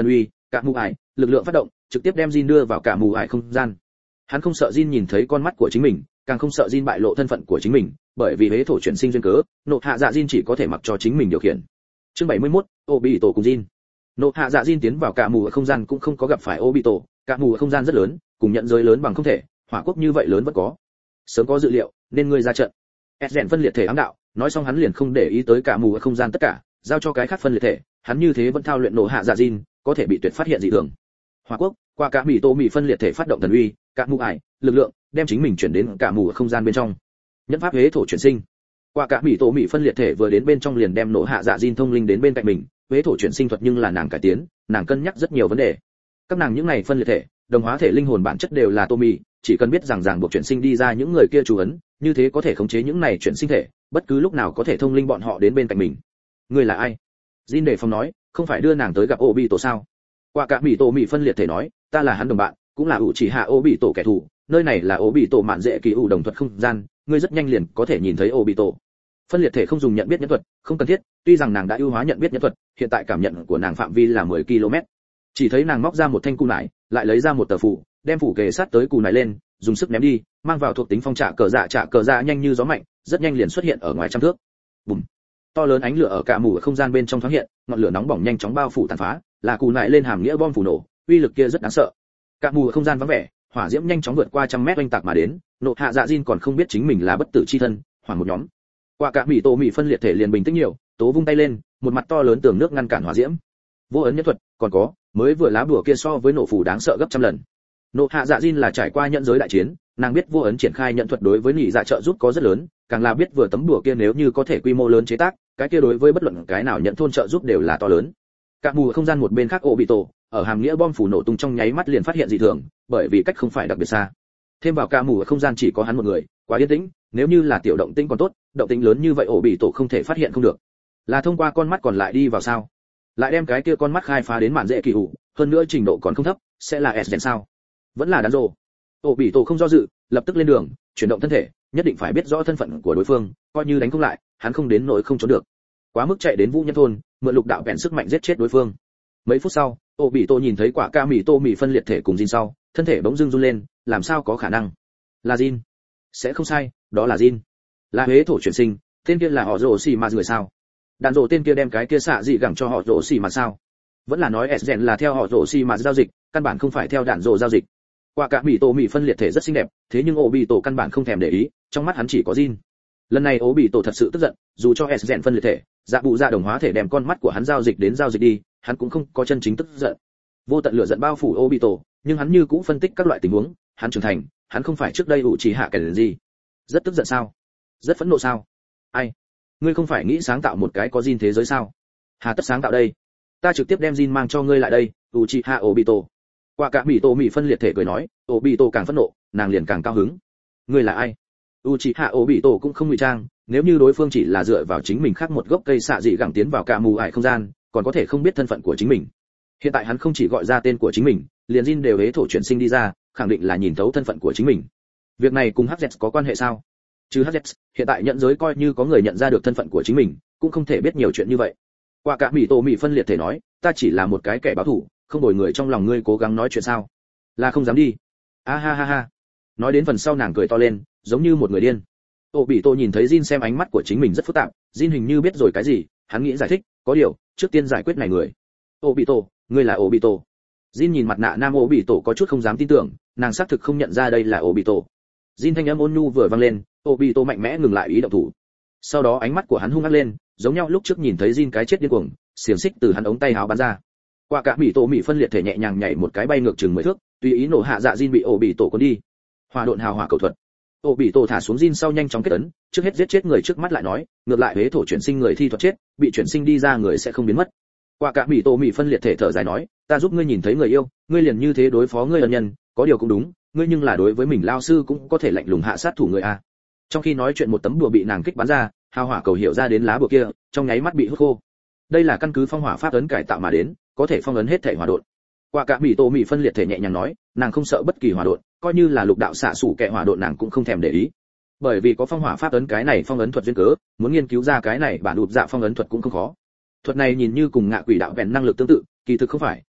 [SPEAKER 1] cả mù ải, lực lượng phát động, trực tiếp đem Jin đưa vào cả mù ải không gian. Hắn không sợ Jin nhìn thấy con mắt của chính mình, càng không sợ Jin bại lộ thân phận của chính mình, bởi vì hế thổ chuyển sinh duyên cớ, nộ hạ dạ Jin chỉ có thể mặc cho chính mình điều khiển. Chương bảy mươi mốt, Obito cùng Jin. Nộ hạ dạ Jin tiến vào cả mù ở không gian cũng không có gặp phải Obito, cả mù ở không gian rất lớn, cùng nhận giới lớn bằng không thể, hỏa quốc như vậy lớn vẫn có. Sớm có dự liệu, nên ngươi ra trận. Esgen phân liệt thể ám đạo, nói xong hắn liền không để ý tới cả mù ở không gian tất cả, giao cho cái khác phân liệt thể, hắn như thế vẫn thao luyện nộ hạ dạ Jin, có thể bị tuyệt phát hiện dị thường. Hỏa quốc, qua cả mì tô mì phân liệt thể phát động thần uy, cả mù ải, lực lượng, đem chính mình chuyển đến cả mù ở không gian bên trong. Nhẫn pháp hế thổ chuyển sinh. Qua cả mì tô mì phân liệt thể vừa đến bên trong liền đem nộ hạ dạ Jin thông linh đến bên cạnh mình, hế thổ chuyển sinh thuật nhưng là nàng cải tiến, nàng cân nhắc rất nhiều vấn đề. Các nàng những này phân liệt thể, đồng hóa thể linh hồn bản chất đều là tô mì, chỉ cần biết rằng ràng buộc chuyển sinh đi ra những người kia chú ấn, như thế có thể khống chế những này chuyển sinh thể, bất cứ lúc nào có thể thông linh bọn họ đến bên cạnh mình. Ngươi là ai? Jin đề phòng nói, không phải đưa nàng tới gặp Obito sao? Qua cả Mị Tổ Mị phân liệt thể nói, ta là hắn đồng bạn, cũng là Uchiha Obito kẻ thù, nơi này là Obito mạn dễ kỳ ủ đồng thuật không gian, ngươi rất nhanh liền có thể nhìn thấy Obito. Phân liệt thể không dùng nhận biết nhẫn thuật, không cần thiết, tuy rằng nàng đã ưu hóa nhận biết nhẫn thuật, hiện tại cảm nhận của nàng phạm vi là mười ki lô mét. Chỉ thấy nàng móc ra một thanh cù nải, lại lấy ra một tờ phủ, đem phủ kề sát tới cù nải lên, dùng sức ném đi, mang vào thuộc tính phong trạ cờ dạ trạ cờ dạ nhanh như gió mạnh, rất nhanh liền xuất hiện ở ngoài trăm thước. Bùm. To lớn ánh lửa ở cả mù ở không gian bên trong thoáng hiện, ngọn lửa nóng bỏng nhanh chóng bao phủ tàn phá, là cù nải lên hàm nghĩa bom phủ nổ, uy lực kia rất đáng sợ. Cả mù ở không gian vắng vẻ, hỏa diễm nhanh chóng vượt qua trăm mét oanh tạc mà đến, nộ hạ dạ Jin còn không biết chính mình là bất tử chi thân, hoảng một nhóm. Qua cả Mị Tô Mị phân liệt thể liền bình tĩnh nhiều, tố vung tay lên, một mặt to lớn tường nước ngăn cản hỏa diễm. Vô ấn nhất thuật, còn có, mới vừa lá bùa kia so với nộ phủ đáng sợ gấp trăm lần. Nộ hạ dạ Jin là trải qua nhận giới đại chiến, nàng biết vô ấn triển khai nhận thuật đối với nhị dạ trợ giúp có rất lớn, càng là biết vừa tấm đùa kia nếu như có thể quy mô lớn chế tác, cái kia đối với bất luận cái nào nhận thôn trợ giúp đều là to lớn. Cả mù không gian một bên khác Obito, ở hàm nghĩa bom phủ nổ tung trong nháy mắt liền phát hiện dị thường, bởi vì cách không phải đặc biệt xa. Thêm vào cả mù không gian chỉ có hắn một người, quá yên tĩnh, nếu như là tiểu động tĩnh còn tốt, động tĩnh lớn như vậy Obito không thể phát hiện không được. Là thông qua con mắt còn lại đi vào sao? Lại đem cái kia con mắt khai phá đến mạn dễ kỳ hủ, hơn nữa trình độ còn không thấp, sẽ là S sao? Vẫn là đàn rồ. Obito không do dự, lập tức lên đường, chuyển động thân thể, nhất định phải biết rõ thân phận của đối phương, coi như đánh không lại, hắn không đến nỗi không trốn được. Quá mức chạy đến Vũ Nhân thôn, mượn lục đạo vẹn sức mạnh giết chết đối phương. Mấy phút sau, Obito nhìn thấy quả ca mì tô mì phân liệt thể cùng Jin sau, thân thể bỗng dưng run lên, làm sao có khả năng? Là Jin. Sẽ không sai, đó là Jin. Là huế thổ chuyển sinh, tên kia là họ rồ xì mà người sao? Đạn rồ tên kia đem cái kia xạ dị gẳng cho họ rồ xì mà sao? Vẫn là nói Sgen là theo họ rồ xì mà giao dịch, căn bản không phải theo đạn rồ giao dịch. Quả cả mì tô mì phân liệt thể rất xinh đẹp, thế nhưng Obito căn bản không thèm để ý, trong mắt hắn chỉ có Jin. Lần này Obito thật sự tức giận, dù cho Sgen phân liệt thể, dạ bụ dạ đồng hóa thể đem con mắt của hắn giao dịch đến giao dịch đi, hắn cũng không có chân chính tức giận. Vô tận lửa giận bao phủ Obito, nhưng hắn như cũng phân tích các loại tình huống, hắn trưởng thành, hắn không phải trước đây ủ chỉ hạ kẻ gì. Rất tức giận sao? Rất phẫn nộ sao? Ai? Ngươi không phải nghĩ sáng tạo một cái có Jin thế giới sao? Hà tất sáng tạo đây? Ta trực tiếp đem Jin mang cho ngươi lại đây, Uchiha Obito. Quả cả Mị Tô Mị phân liệt thể cười nói, Obito càng phẫn nộ, nàng liền càng cao hứng. Ngươi là ai? Uchiha Obito cũng không ngụy trang, nếu như đối phương chỉ là dựa vào chính mình khắc một gốc cây xạ dị gẳng tiến vào cả mù ải không gian, còn có thể không biết thân phận của chính mình. Hiện tại hắn không chỉ gọi ra tên của chính mình, liền Jin đều hế thổ chuyển sinh đi ra, khẳng định là nhìn thấu thân phận của chính mình. Việc này cùng hát dét có quan hệ sao? Chứ hát dét, hiện tại nhận giới coi như có người nhận ra được thân phận của chính mình, cũng không thể biết nhiều chuyện như vậy. Quả cả Mị Tô Mị phân liệt thể nói, ta chỉ là một cái kẻ báo thù, không bồi người trong lòng ngươi cố gắng nói chuyện sao? Là không dám đi. A ha ha ha. Nói đến phần sau nàng cười to lên, giống như một người điên. Obito nhìn thấy Jin xem ánh mắt của chính mình rất phức tạp, Jin hình như biết rồi cái gì, hắn nghĩ giải thích, có điều, trước tiên giải quyết này người. Obito, ngươi là Obito. Jin nhìn mặt nạ nam Obito có chút không dám tin tưởng, nàng xác thực không nhận ra đây là Obito. Jin thanh âm ôn nhu vừa vang lên, Obito mạnh mẽ ngừng lại ý động thủ. Sau đó ánh mắt của hắn hung ác lên, giống nhau lúc trước nhìn thấy Jin cái chết điên cuồng, xiềng xích từ hắn ống tay áo bắn ra. Quả cả Mị Tô Mị phân liệt thể nhẹ nhàng nhảy một cái bay ngược chừng mười thước, tùy ý nổ hạ dạ Jin bị Obito cuốn đi. Hỏa độn hào hỏa cầu thuật. Obito thả xuống Jin sau nhanh chóng kết ấn, trước hết giết chết người trước mắt lại nói, ngược lại hế thổ chuyển sinh người thi thuật chết, bị chuyển sinh đi ra người sẽ không biến mất. Quả cả Mị Tô Mị phân liệt thể thở dài nói, ta giúp ngươi nhìn thấy người yêu, ngươi liền như thế đối phó ngươi ân nhân, có điều cũng đúng, ngươi nhưng là đối với mình lao sư cũng có thể lạnh lùng hạ sát thủ người a. Trong khi nói chuyện một tấm bùa bị nàng kích bắn ra, hào hỏa cầu hiểu ra đến lá bùa kia, trong nháy mắt bị hút khô. Đây là căn cứ phong hỏa pháp ấn cải tạo mà đến, có thể phong ấn hết thể hỏa độn. Quả cả Mị Tô Mị phân liệt thể nhẹ nhàng nói, nàng không sợ bất kỳ hỏa độn, coi như là lục đạo xạ sủ kẻ hỏa độn nàng cũng không thèm để ý. Bởi vì có phong hỏa pháp ấn cái này phong ấn thuật duyên cớ, muốn nghiên cứu ra cái này bản đụt dạ phong ấn thuật cũng không khó. Thuật này nhìn như cùng ngạ quỷ đạo vẹn năng lực tương tự, kỳ thực không phải,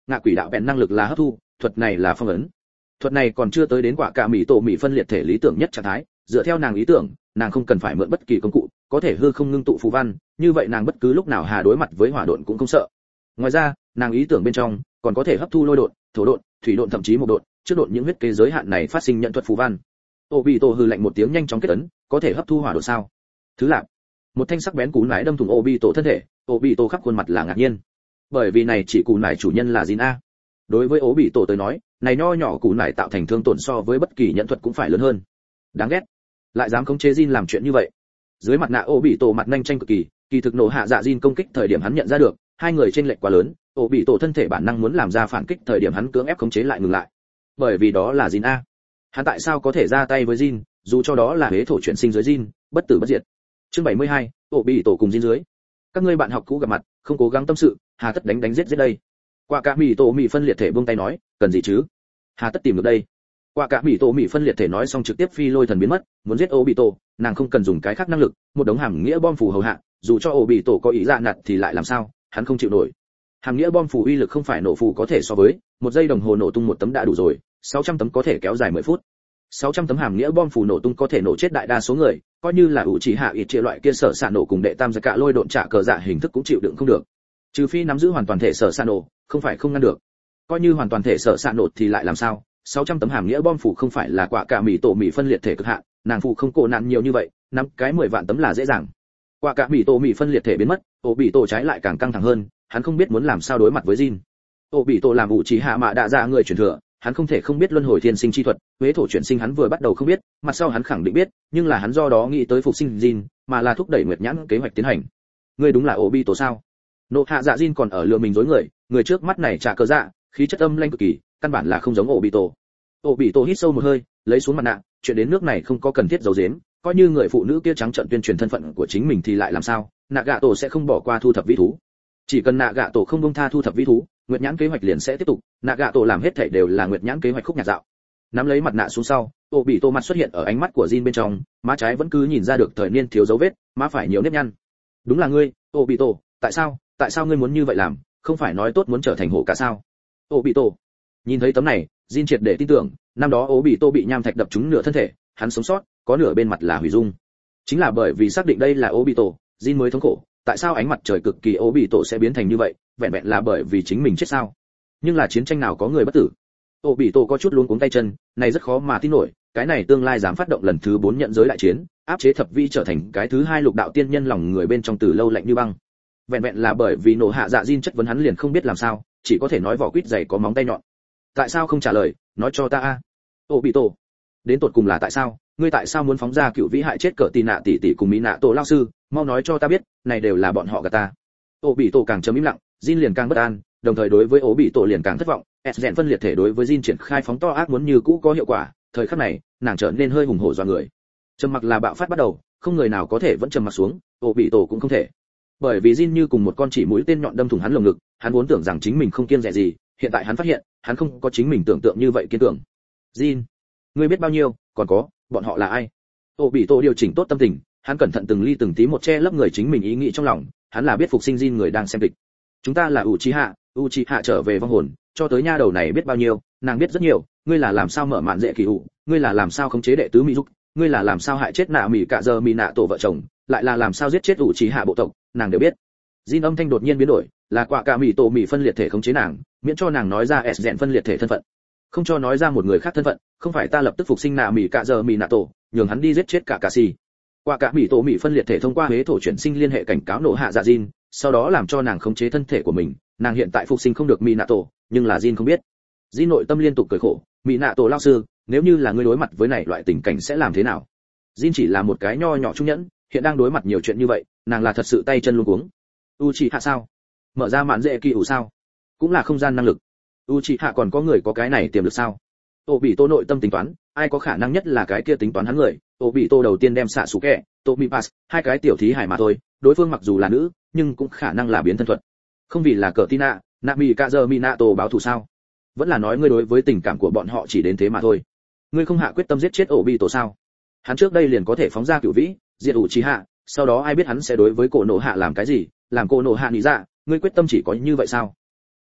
[SPEAKER 1] ngạ quỷ đạo bèn năng lực là hấp thu, thuật này là phong ấn. Thuật này còn chưa tới đến quả cả mỹ tổ mỹ phân liệt thể lý tưởng nhất trạng thái, dựa theo nàng ý tưởng, nàng không cần phải mượn bất kỳ công cụ, có thể hư không ngưng tụ phù văn, như vậy nàng bất cứ lúc nào hà đối mặt với hỏa độn cũng không sợ. Ngoài ra, nàng ý tưởng bên trong còn có thể hấp thu lôi độn, thổ độn, thủy độn thậm chí một độn, trước độn những huyết kế giới hạn này phát sinh nhận thuật phù văn. Obito hư lạnh một tiếng nhanh chóng kết ấn, có thể hấp thu hỏa độn sao? Thứ lạp. Một thanh sắc bén cú nải đâm thủng Obito thân thể, Obito khắp khuôn mặt là ngạc nhiên. Bởi vì này chỉ cú nải chủ nhân là Jin a. Đối với Obito tới nói, này nho nhỏ cú nải tạo thành thương tổn so với bất kỳ nhận thuật cũng phải lớn hơn. Đáng ghét. Lại dám khống chế Jin làm chuyện như vậy. Dưới mặt nạ Obito mặt nhanh tranh cực kỳ, kỳ thực nổ hạ dạ Jin công kích thời điểm hắn nhận ra được, hai người chênh lệch quá lớn, Obito thân thể bản năng muốn làm ra phản kích thời điểm hắn cưỡng ép khống chế lại ngừng lại. Bởi vì đó là Jin a. Hắn tại sao có thể ra tay với Jin, dù cho đó là hế thổ chuyển sinh dưới Jin, bất tử bất diệt. Chương bảy mươi hai, Obito cùng Jin dưới. Các ngươi bạn học cũ gặp mặt, không cố gắng tâm sự, hà tất đánh đánh giết giết đây. Quả cả mì tổ mì phân liệt thể buông tay nói, cần gì chứ? Hà tất tìm được đây. Quả cả mì tổ mì phân liệt thể nói xong trực tiếp phi lôi thần biến mất, muốn giết Obito, nàng không cần dùng cái khác năng lực, một đống hàm nghĩa bom phù hầu hạ, dù cho Obito có ý dạ nạt thì lại làm sao, hắn không chịu nổi. Hàm nghĩa bom phù uy lực không phải nổ phù có thể so với, một giây đồng hồ nổ tung một tấm đã đủ rồi, sáu trăm tấm có thể kéo dài mười phút. sáu trăm tấm hàm nghĩa bom phù nổ tung có thể nổ chết đại đa số người, coi như là ủ chỉ hạ ít chia loại kia sở xạ nổ cùng đệ tam giai cả lôi độn trả cờ dạ hình thức cũng chịu đựng không được. Trừ phi nắm giữ hoàn toàn thể sở xạ nổ, không phải không ngăn được. Coi như hoàn toàn thể sở xạ nổ thì lại làm sao? sáu trăm tấm hàm nghĩa bom phù không phải là quả cả mì tổ mì phân liệt thể cực hạn, nàng phù không cổ nạn nhiều như vậy, nắm cái mười vạn tấm là dễ dàng. Quả cả mì tổ mì phân liệt thể biến mất, Obito trái lại càng căng thẳng hơn, hắn không biết muốn làm sao đối mặt với Jin. Obito làm ủ chỉ hạ mạ đạ dạ người truyền thừa, hắn không thể không biết luân hồi thiên sinh chi thuật, huế thổ chuyển sinh hắn vừa bắt đầu không biết, mặt sau hắn khẳng định biết, nhưng là hắn do đó nghĩ tới phục sinh Jin, mà là thúc đẩy Nguyệt Nhãn kế hoạch tiến hành. Ngươi đúng là Obito sao? Nộ hạ dạ Jin còn ở lừa mình dối người, người trước mắt này trả cờ dạ, khí chất âm lanh cực kỳ, căn bản là không giống Obito. Obito hít sâu một hơi, lấy xuống mặt nạ, chuyện đến nước này không có cần thiết giấu giếm, coi như người phụ nữ kia trắng trợn tuyên truyền thân phận của chính mình thì lại làm sao, Nagato sẽ không bỏ qua thu thập vĩ thú. Chỉ cần Nagato không buông tha thu thập vĩ thú, Nguyệt Nhãn kế hoạch liền sẽ tiếp tục, Nagato làm hết thảy đều là Nguyệt Nhãn kế hoạch khúc nhạc dạo. Nắm lấy mặt nạ xuống sau, Obito mặt xuất hiện ở ánh mắt của Jin bên trong, má trái vẫn cứ nhìn ra được thời niên thiếu dấu vết, má phải nhiều nếp nhăn. Đúng là ngươi, Obito, tại sao, tại sao ngươi muốn như vậy làm, không phải nói tốt muốn trở thành hổ cả sao? Obito. Nhìn thấy tấm này, Jin triệt để tin tưởng, năm đó Obito bị nham thạch đập trúng nửa thân thể, hắn sống sót, có nửa bên mặt là hủy dung. Chính là bởi vì xác định đây là Obito, Jin mới thống khổ, tại sao ánh mặt trời cực kỳ Obito sẽ biến thành như vậy, vẹn vẹn là bởi vì chính mình chết sao? Nhưng là chiến tranh nào có người bất tử? Obito có chút luống cuống tay chân, này rất khó mà tin nổi, cái này tương lai dám phát động lần thứ bốn nhận giới đại chiến, áp chế thập vi trở thành cái thứ hai lục đạo tiên nhân lòng người bên trong từ lâu lạnh như băng. Vẹn vẹn là bởi vì nổ hạ dạ Jin chất vấn hắn liền không biết làm sao, chỉ có thể nói vỏ quýt dày có móng tay nhọn. Tại sao không trả lời, nói cho ta a. Obito, đến tột cùng là tại sao, ngươi tại sao muốn phóng ra cựu vĩ hại chết cỡ tì nạ tỷ tỷ cùng mỹ nạ tổ lao sư, mau nói cho ta biết, này đều là bọn họ gạt ta. Obito càng chấm im lặng, Jin liền càng bất an, đồng thời đối với Obito liền càng thất vọng. Sgen phân liệt thể đối với Jin triển khai phóng to ác muốn như cũ có hiệu quả, thời khắc này, nàng trở nên hơi hùng hổ dọa người. Trầm mặc là bạo phát bắt đầu, không người nào có thể vẫn trầm mặc xuống, Obito cũng không thể. Bởi vì Jin như cùng một con chỉ mũi tên nhọn đâm thủng hắn lồng ngực, hắn vốn tưởng rằng chính mình không kiêng dè gì, hiện tại hắn phát hiện, hắn không có chính mình tưởng tượng như vậy kiên cường. Jin, ngươi biết bao nhiêu, còn có, bọn họ là ai? Obito điều chỉnh tốt tâm tình, hắn cẩn thận từng ly từng tí một che lấp người chính mình ý nghĩ trong lòng, hắn là biết phục sinh Jin người đang xem kịch. Chúng ta là Uchiha, Uchiha trở về vong hồn, cho tới nha đầu này biết bao nhiêu, nàng biết rất nhiều, ngươi là làm sao mở màn dễ kỳ hụ, ngươi là làm sao khống chế đệ tứ mỹ dục, ngươi là làm sao hại chết nạ mỹ cả giờ mỹ nạ tổ vợ chồng, lại là làm sao giết chết Uchiha bộ tộc, nàng đều biết. Jin âm thanh đột nhiên biến đổi, là quả cả mỹ tổ mỹ phân liệt thể khống chế nàng, miễn cho nàng nói ra Sgen phân liệt thể thân phận, không cho nói ra một người khác thân phận, không phải ta lập tức phục sinh nạ mỹ cả giờ mỹ nạ tổ, nhường hắn đi giết chết cả cà xì. Quả cả mỹ tổ mỹ phân liệt thể thông qua huế thổ chuyển sinh liên hệ cảnh cáo nổ hạ dạ Jin, sau đó làm cho nàng khống chế thân thể của mình, nàng hiện tại phục sinh không được mỹ nạ tổ, nhưng là Jin không biết. Jin nội tâm liên tục cười khổ, mỹ nạ tổ lao sư, nếu như là ngươi đối mặt với này loại tình cảnh sẽ làm thế nào? Jin chỉ là một cái nho nhỏ trung nhẫn, hiện đang đối mặt nhiều chuyện như vậy, nàng là thật sự tay chân luống cuống. Uchiha sao? Mở ra mạn dễ kỳ ủ sao? Cũng là không gian năng lực. Uchiha còn có người có cái này tiềm lực sao? Obito nội tâm tính toán, ai có khả năng nhất là cái kia tính toán hắn người. Obito đầu tiên đem xạ sủ kẹ, Tomipass, hai cái tiểu thí hải mà thôi, đối phương mặc dù là nữ, nhưng cũng khả năng là biến thân thuật. Không vì là cờ Tina, Nami Kazer Minato báo thù sao? Vẫn là nói ngươi đối với tình cảm của bọn họ chỉ đến thế mà thôi. Ngươi không hạ quyết tâm giết chết Obito sao? Hắn trước đây liền có thể phóng ra cửu vĩ, diệt Uchiha, sau đó ai biết hắn sẽ đối với cổ nổ hạ làm cái gì, làm cổ nổ hạ nghĩ ra, ngươi quyết tâm chỉ có như vậy sao?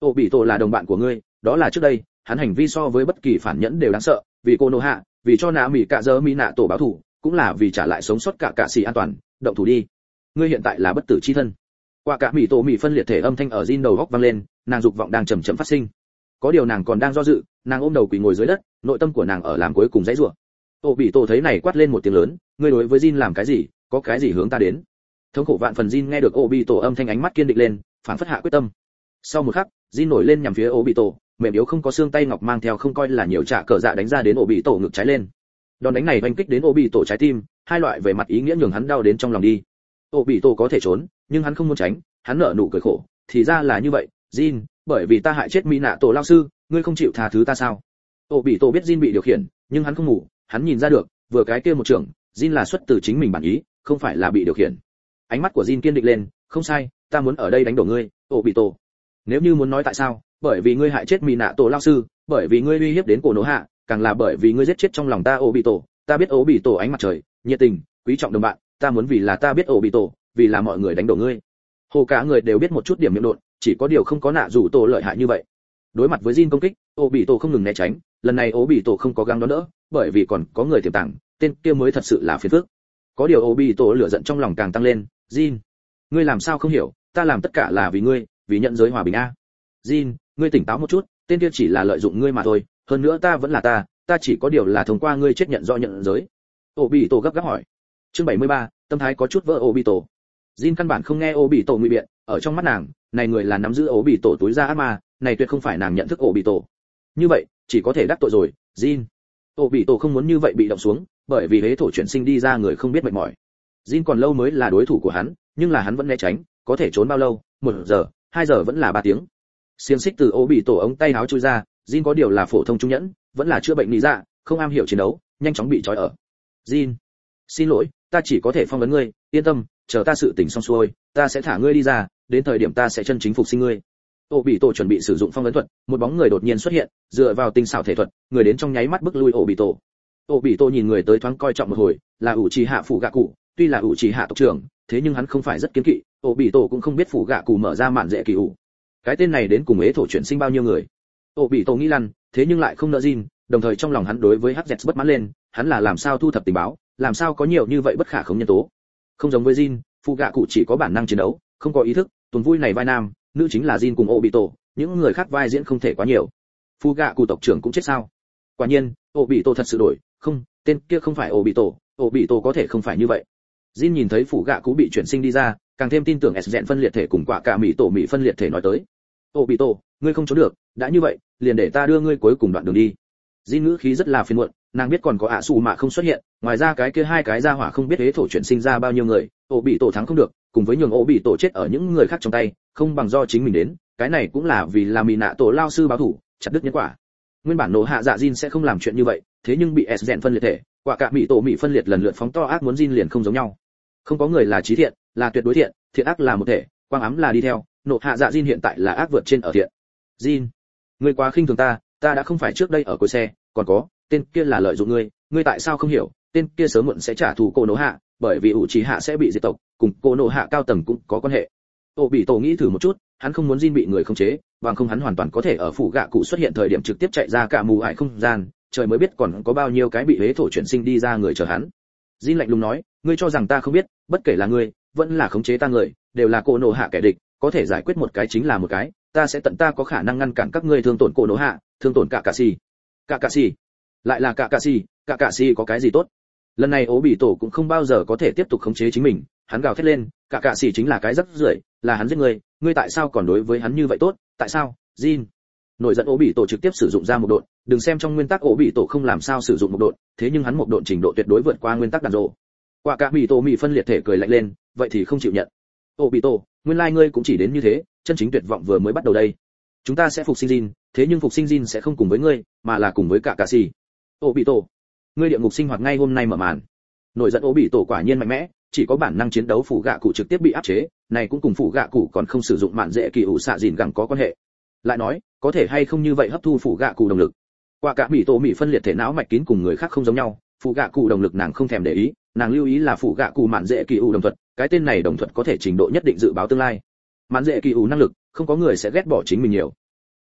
[SPEAKER 1] Ô bị tổ là đồng bạn của ngươi, đó là trước đây, hắn hành vi so với bất kỳ phản nhẫn đều đáng sợ, vì cô nô hạ, vì cho nạ mỹ cả giờ mỹ nạ tổ báo thù, cũng là vì trả lại sống sót cả cả sĩ an toàn, động thủ đi. Ngươi hiện tại là bất tử chi thân. Qua cả mỹ tổ mỹ phân liệt thể âm thanh ở Jin đầu góc vang lên, nàng dục vọng đang chậm chậm phát sinh. Có điều nàng còn đang do dự, nàng ôm đầu quỳ ngồi dưới đất, nội tâm của nàng ở làm cuối cùng dãy rủa. Ô bị tổ thấy này quát lên một tiếng lớn, ngươi đối với Jin làm cái gì, có cái gì hướng ta đến? Thống khổ vạn phần Jin nghe được Ô bị tổ âm thanh ánh mắt kiên định lên, phản phất hạ quyết tâm. Sau một khắc, Jin nổi lên nhằm phía Ô bị tổ, mềm yếu không có xương tay ngọc mang theo không coi là nhiều trả cờ dạ đánh ra đến Ô bị tổ ngực trái lên. Đòn đánh này oanh kích đến Ô bị tổ trái tim, hai loại về mặt ý nghĩa nhường hắn đau đến trong lòng đi. Ô bị tổ có thể trốn, nhưng hắn không muốn tránh, hắn nở nụ cười khổ, thì ra là như vậy, Jin, bởi vì ta hại chết mỹ nạ tổ lao sư, ngươi không chịu tha thứ ta sao? Ô bị tổ biết Jin bị điều khiển, nhưng hắn không ngủ, hắn nhìn ra được, vừa cái kia một trường, Jin là xuất từ chính mình bản ý, không phải là bị điều khiển. Ánh mắt của Jin kiên định lên, không sai, ta muốn ở đây đánh đổ ngươi, Ô bị tổ. Nếu như muốn nói tại sao, bởi vì ngươi hại chết mỹ nạ tổ lao sư, bởi vì ngươi uy hiếp đến cổ nổ hạ, càng là bởi vì ngươi giết chết trong lòng ta Ô bị tổ, ta biết Ô bị tổ ánh mặt trời, nhiệt tình, quý trọng đồng bạn, ta muốn vì là ta biết Ô bị tổ, vì là mọi người đánh đổ ngươi. Hồ cả người đều biết một chút điểm miệng đột, chỉ có điều không có nạ rủ tổ lợi hại như vậy. Đối mặt với Jin công kích, Ô bị tổ không ngừng né tránh, lần này Ô bị tổ không có gắng đón đỡ, bởi vì còn có người tiềm tàng, tên kia mới thật sự là phiền phức. Có điều Ô bị tổ lửa giận trong lòng càng tăng lên, Jin, ngươi làm sao không hiểu, ta làm tất cả là vì ngươi, vì nhận giới hòa bình a. Jin, ngươi tỉnh táo một chút, tên kia chỉ là lợi dụng ngươi mà thôi, hơn nữa ta vẫn là ta, ta chỉ có điều là thông qua ngươi chết nhận do nhận giới. Ô bị tổ gấp gáp hỏi. Chương bảy mươi ba, tâm thái có chút vỡ Ô bị tổ. Jin căn bản không nghe Ô bị tổ ngụy biện, ở trong mắt nàng, này người là nắm giữ Ô bị tổ túi ra ác ma, này tuyệt không phải nàng nhận thức Ô bị tổ. Như vậy, chỉ có thể đắc tội rồi, Jin. Ô bị tổ không muốn như vậy bị động xuống, bởi vì hế thổ chuyển sinh đi ra người không biết mệt mỏi. Jin còn lâu mới là đối thủ của hắn, nhưng là hắn vẫn né tránh, có thể trốn bao lâu, một giờ, hai giờ vẫn là ba tiếng. Xiềng xích từ Ô bị tổ ống tay áo chui ra, Jin có điều là phổ thông trung nhẫn, vẫn là chữa bệnh lý dạ, không am hiểu chiến đấu, nhanh chóng bị trói ở. Jin, xin lỗi, ta chỉ có thể phong vấn ngươi, yên tâm, chờ ta sự tình xong xuôi, ta sẽ thả ngươi đi ra, đến thời điểm ta sẽ chân chính phục sinh ngươi. Ô bị tổ chuẩn bị sử dụng phong ấn thuật, một bóng người đột nhiên xuất hiện, dựa vào tinh xảo thể thuật, người đến trong nháy mắt bức lui Ô bị tổ. Ô bị tổ nhìn người tới thoáng coi trọng một hồi, là ủ trì hạ phủ gạ cụ, tuy là ủ trì hạ tộc trưởng, thế nhưng hắn không phải rất kiên kỵ, Ô bị tổ cũng không biết phủ gạ cụ mở ra mạn dễ kỳ ủ. Cái tên này đến cùng ế thổ chuyển sinh bao nhiêu người? Ô bị tổ nghĩ lăn, thế nhưng lại không nỡ Jin, đồng thời trong lòng hắn đối với hắc dẹt bất mãn lên, hắn là làm sao thu thập tình báo, làm sao có nhiều như vậy bất khả khống nhân tố. Không giống với Jin, phụ gạ cụ chỉ có bản năng chiến đấu, không có ý thức, tuần vui này vai nam, nữ chính là Jin cùng Ô bị tổ, những người khác vai diễn không thể quá nhiều. Phụ gạ cụ tộc trưởng cũng chết sao? Quả nhiên, Ô bị tổ thật sự đổi, không, tên kia không phải Ô bị tổ, Ô bị tổ có thể không phải như vậy. Jin nhìn thấy phụ gạ cụ bị chuyển sinh đi ra, càng thêm tin tưởng S dẹn phân liệt thể cùng quả cả mỹ tổ mỹ phân liệt thể nói tới. Ô bị tổ, ngươi không trốn được, đã như vậy, liền để ta đưa ngươi cuối cùng đoạn đường đi. Jin ngữ khí rất là phiền muộn, nàng biết còn có ạ xù mà không xuất hiện, ngoài ra cái kia hai cái gia hỏa không biết hế thổ chuyển sinh ra bao nhiêu người, Ô bị tổ thắng không được, cùng với nhường Ô bị tổ chết ở những người khác trong tay, không bằng do chính mình đến, cái này cũng là vì là mỹ nạ tổ lao sư báo thủ, chặt đứt nhân quả. Nguyên bản nổ hạ dạ Jin sẽ không làm chuyện như vậy, thế nhưng bị S dẹn phân liệt thể, quả cả mỹ tổ mỹ phân liệt lần lượt phóng to ác muốn Jin liền không giống nhau. Không có người là trí thiện, là tuyệt đối thiện, thiện ác là một thể, quang ám là đi theo, nổ hạ dạ Jin hiện tại là ác vượt trên ở thiện. Jin, ngươi quá khinh thường ta, ta đã không phải trước đây ở cuối xe, còn có, tên kia là lợi dụng ngươi, ngươi tại sao không hiểu, tên kia sớm muộn sẽ trả thù cô nổ hạ, bởi vì ủ trì hạ sẽ bị diệt tộc, cùng cô nổ hạ cao tầng cũng có quan hệ. Ô bị tổ nghĩ thử một chút, hắn không muốn Jin bị người khống chế, bằng không hắn hoàn toàn có thể ở phủ gạ cụ xuất hiện thời điểm trực tiếp chạy ra cả mù ải không gian, trời mới biết còn có bao nhiêu cái bị hế thổ chuyển sinh đi ra người chờ hắn. Jin lạnh lùng nói, ngươi cho rằng ta không biết, bất kể là ngươi, vẫn là khống chế ta người, đều là cô nổ hạ kẻ địch, có thể giải quyết một cái chính là một cái, ta sẽ tận ta có khả năng ngăn cản các ngươi thương tổn cô nổ hạ, thương tổn cả cạ xì. Cả cạ xì? Lại là cả cạ xì, cả cạ xì có cái gì tốt? Lần này Ô bị tổ cũng không bao giờ có thể tiếp tục khống chế chính mình, hắn gào thét lên, cả cạ xì chính là cái rắc rưởi, là hắn giết ngươi, ngươi tại sao còn đối với hắn như vậy tốt, tại sao? Jin. Nổi giận Ô bị tổ trực tiếp sử dụng ra một độn, đừng xem trong nguyên tắc Ô bị tổ không làm sao sử dụng một độn, thế nhưng hắn một độn trình độ tuyệt đối vượt qua nguyên tắc đàn rộ. Quả cả bị tổ mỹ phân liệt thể cười lạnh lên, vậy thì không chịu nhận. Ô bị tổ, nguyên lai ngươi cũng chỉ đến như thế, chân chính tuyệt vọng vừa mới bắt đầu đây. Chúng ta sẽ phục sinh Jin, thế nhưng phục sinh Jin sẽ không cùng với ngươi, mà là cùng với cả cạ xì. Ô bị tổ, ngươi địa ngục sinh hoạt ngay hôm nay mở màn. Nổi giận Ô bị tổ quả nhiên mạnh mẽ, chỉ có bản năng chiến đấu phủ gạ cụ trực tiếp bị áp chế, này cũng cùng phủ gạ cụ còn không sử dụng mạn dễ kỳ ủ xạ dìn gẳng có quan hệ. Lại nói, có thể hay không như vậy hấp thu phủ gạ cụ động lực. Quả cả mỹ tổ mỹ phân liệt thể não mạch kín cùng người khác không giống nhau, phủ gạ cụ động lực nàng không thèm để ý, nàng lưu ý là phủ gạ cụ mạn dễ kỳ ủ đồng thuật, cái tên này đồng thuật có thể trình độ nhất định dự báo tương lai. Mạn dễ kỳ ủ năng lực, không có người sẽ ghét bỏ chính mình nhiều.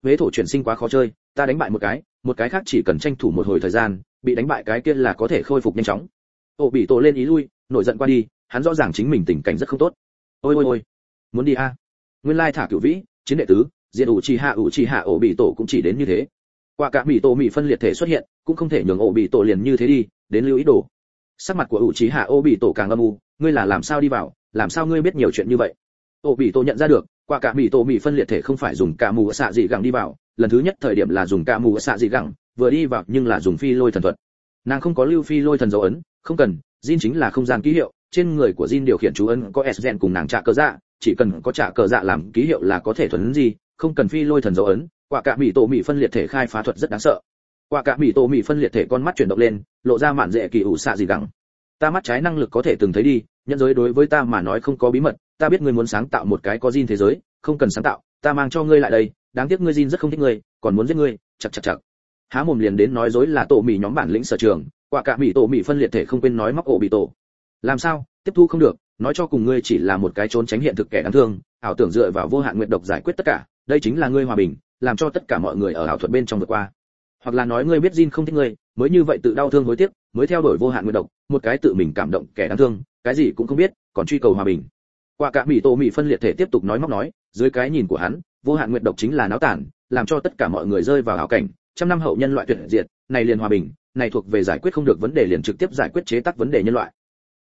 [SPEAKER 1] huế thổ chuyển sinh quá khó chơi, ta đánh bại một cái, một cái khác chỉ cần tranh thủ một hồi thời gian, bị đánh bại cái kia là có thể khôi phục nhanh chóng. Ổ bị tổ lên ý lui, nổi giận qua đi, hắn rõ ràng chính mình tình cảnh rất không tốt. Ôi ôi ôi, muốn đi a? À? Nguyên lai thả cửu vĩ, chiến đệ tứ, diệt ủ trì hạ ủ trì hạ ổ bị tổ cũng chỉ đến như thế. Quả cả bị tổ mị phân liệt thể xuất hiện, cũng không thể nhường ổ bị tổ liền như thế đi, đến lưu ý đồ. Sắc mặt của ủ trì hạ ổ bị tổ càng âm u, ngươi là làm sao đi vào, làm sao ngươi biết nhiều chuyện như vậy? Ổ bị tổ nhận ra được, quả cả bị tổ mị phân liệt thể không phải dùng cả mù xạ dị gẳng đi vào, lần thứ nhất thời điểm là dùng cả mù xạ dị gẳng, vừa đi vào nhưng là dùng phi lôi thần thuật. Nàng không có lưu phi lôi thần dấu ấn, không cần, Jin chính là không gian ký hiệu, trên người của Jin điều khiển chú ấn có S-gen cùng nàng trả cờ dạ, chỉ cần có trả cờ dạ làm ký hiệu là có thể thuần gì, không cần phi lôi thần dấu ấn. Quả cả bị tổ mị phân liệt thể khai phá thuật rất đáng sợ. Quả cả bị tổ mị phân liệt thể con mắt chuyển động lên, lộ ra mạn dễ kỳ ủ xạ gì gắng. Ta mắt trái năng lực có thể từng thấy đi, nhân giới đối với ta mà nói không có bí mật, ta biết ngươi muốn sáng tạo một cái có Jin thế giới, không cần sáng tạo, ta mang cho ngươi lại đây, đáng tiếc ngươi Jin rất không thích ngươi, còn muốn giết ngươi, chặt chặt chặt. Há mồm liền đến nói dối là tổ mị nhóm bản lĩnh sở trường, quả cả bị tổ mị phân liệt thể không quên nói móc ổ bị tổ. Làm sao, tiếp thu không được, nói cho cùng ngươi chỉ là một cái trốn tránh hiện thực kẻ đáng thương, ảo tưởng dựa vào vô hạn nguyệt độc giải quyết tất cả, đây chính là ngươi hòa bình, làm cho tất cả mọi người ở ảo thuật bên trong vượt qua. Hoặc là nói ngươi biết Jin không thích ngươi, mới như vậy tự đau thương hối tiếc, mới theo đuổi vô hạn nguyệt độc, một cái tự mình cảm động kẻ đáng thương, cái gì cũng không biết, còn truy cầu hòa bình. Quả cả bị tổ mị phân liệt thể tiếp tục nói móc nói, dưới cái nhìn của hắn, vô hạn nguyệt độc chính là náo tản, làm cho tất cả mọi người rơi vào ảo cảnh, trăm năm hậu nhân loại tuyệt diệt, này liền hòa bình, này thuộc về giải quyết không được vấn đề liền trực tiếp giải quyết chế tác vấn đề nhân loại.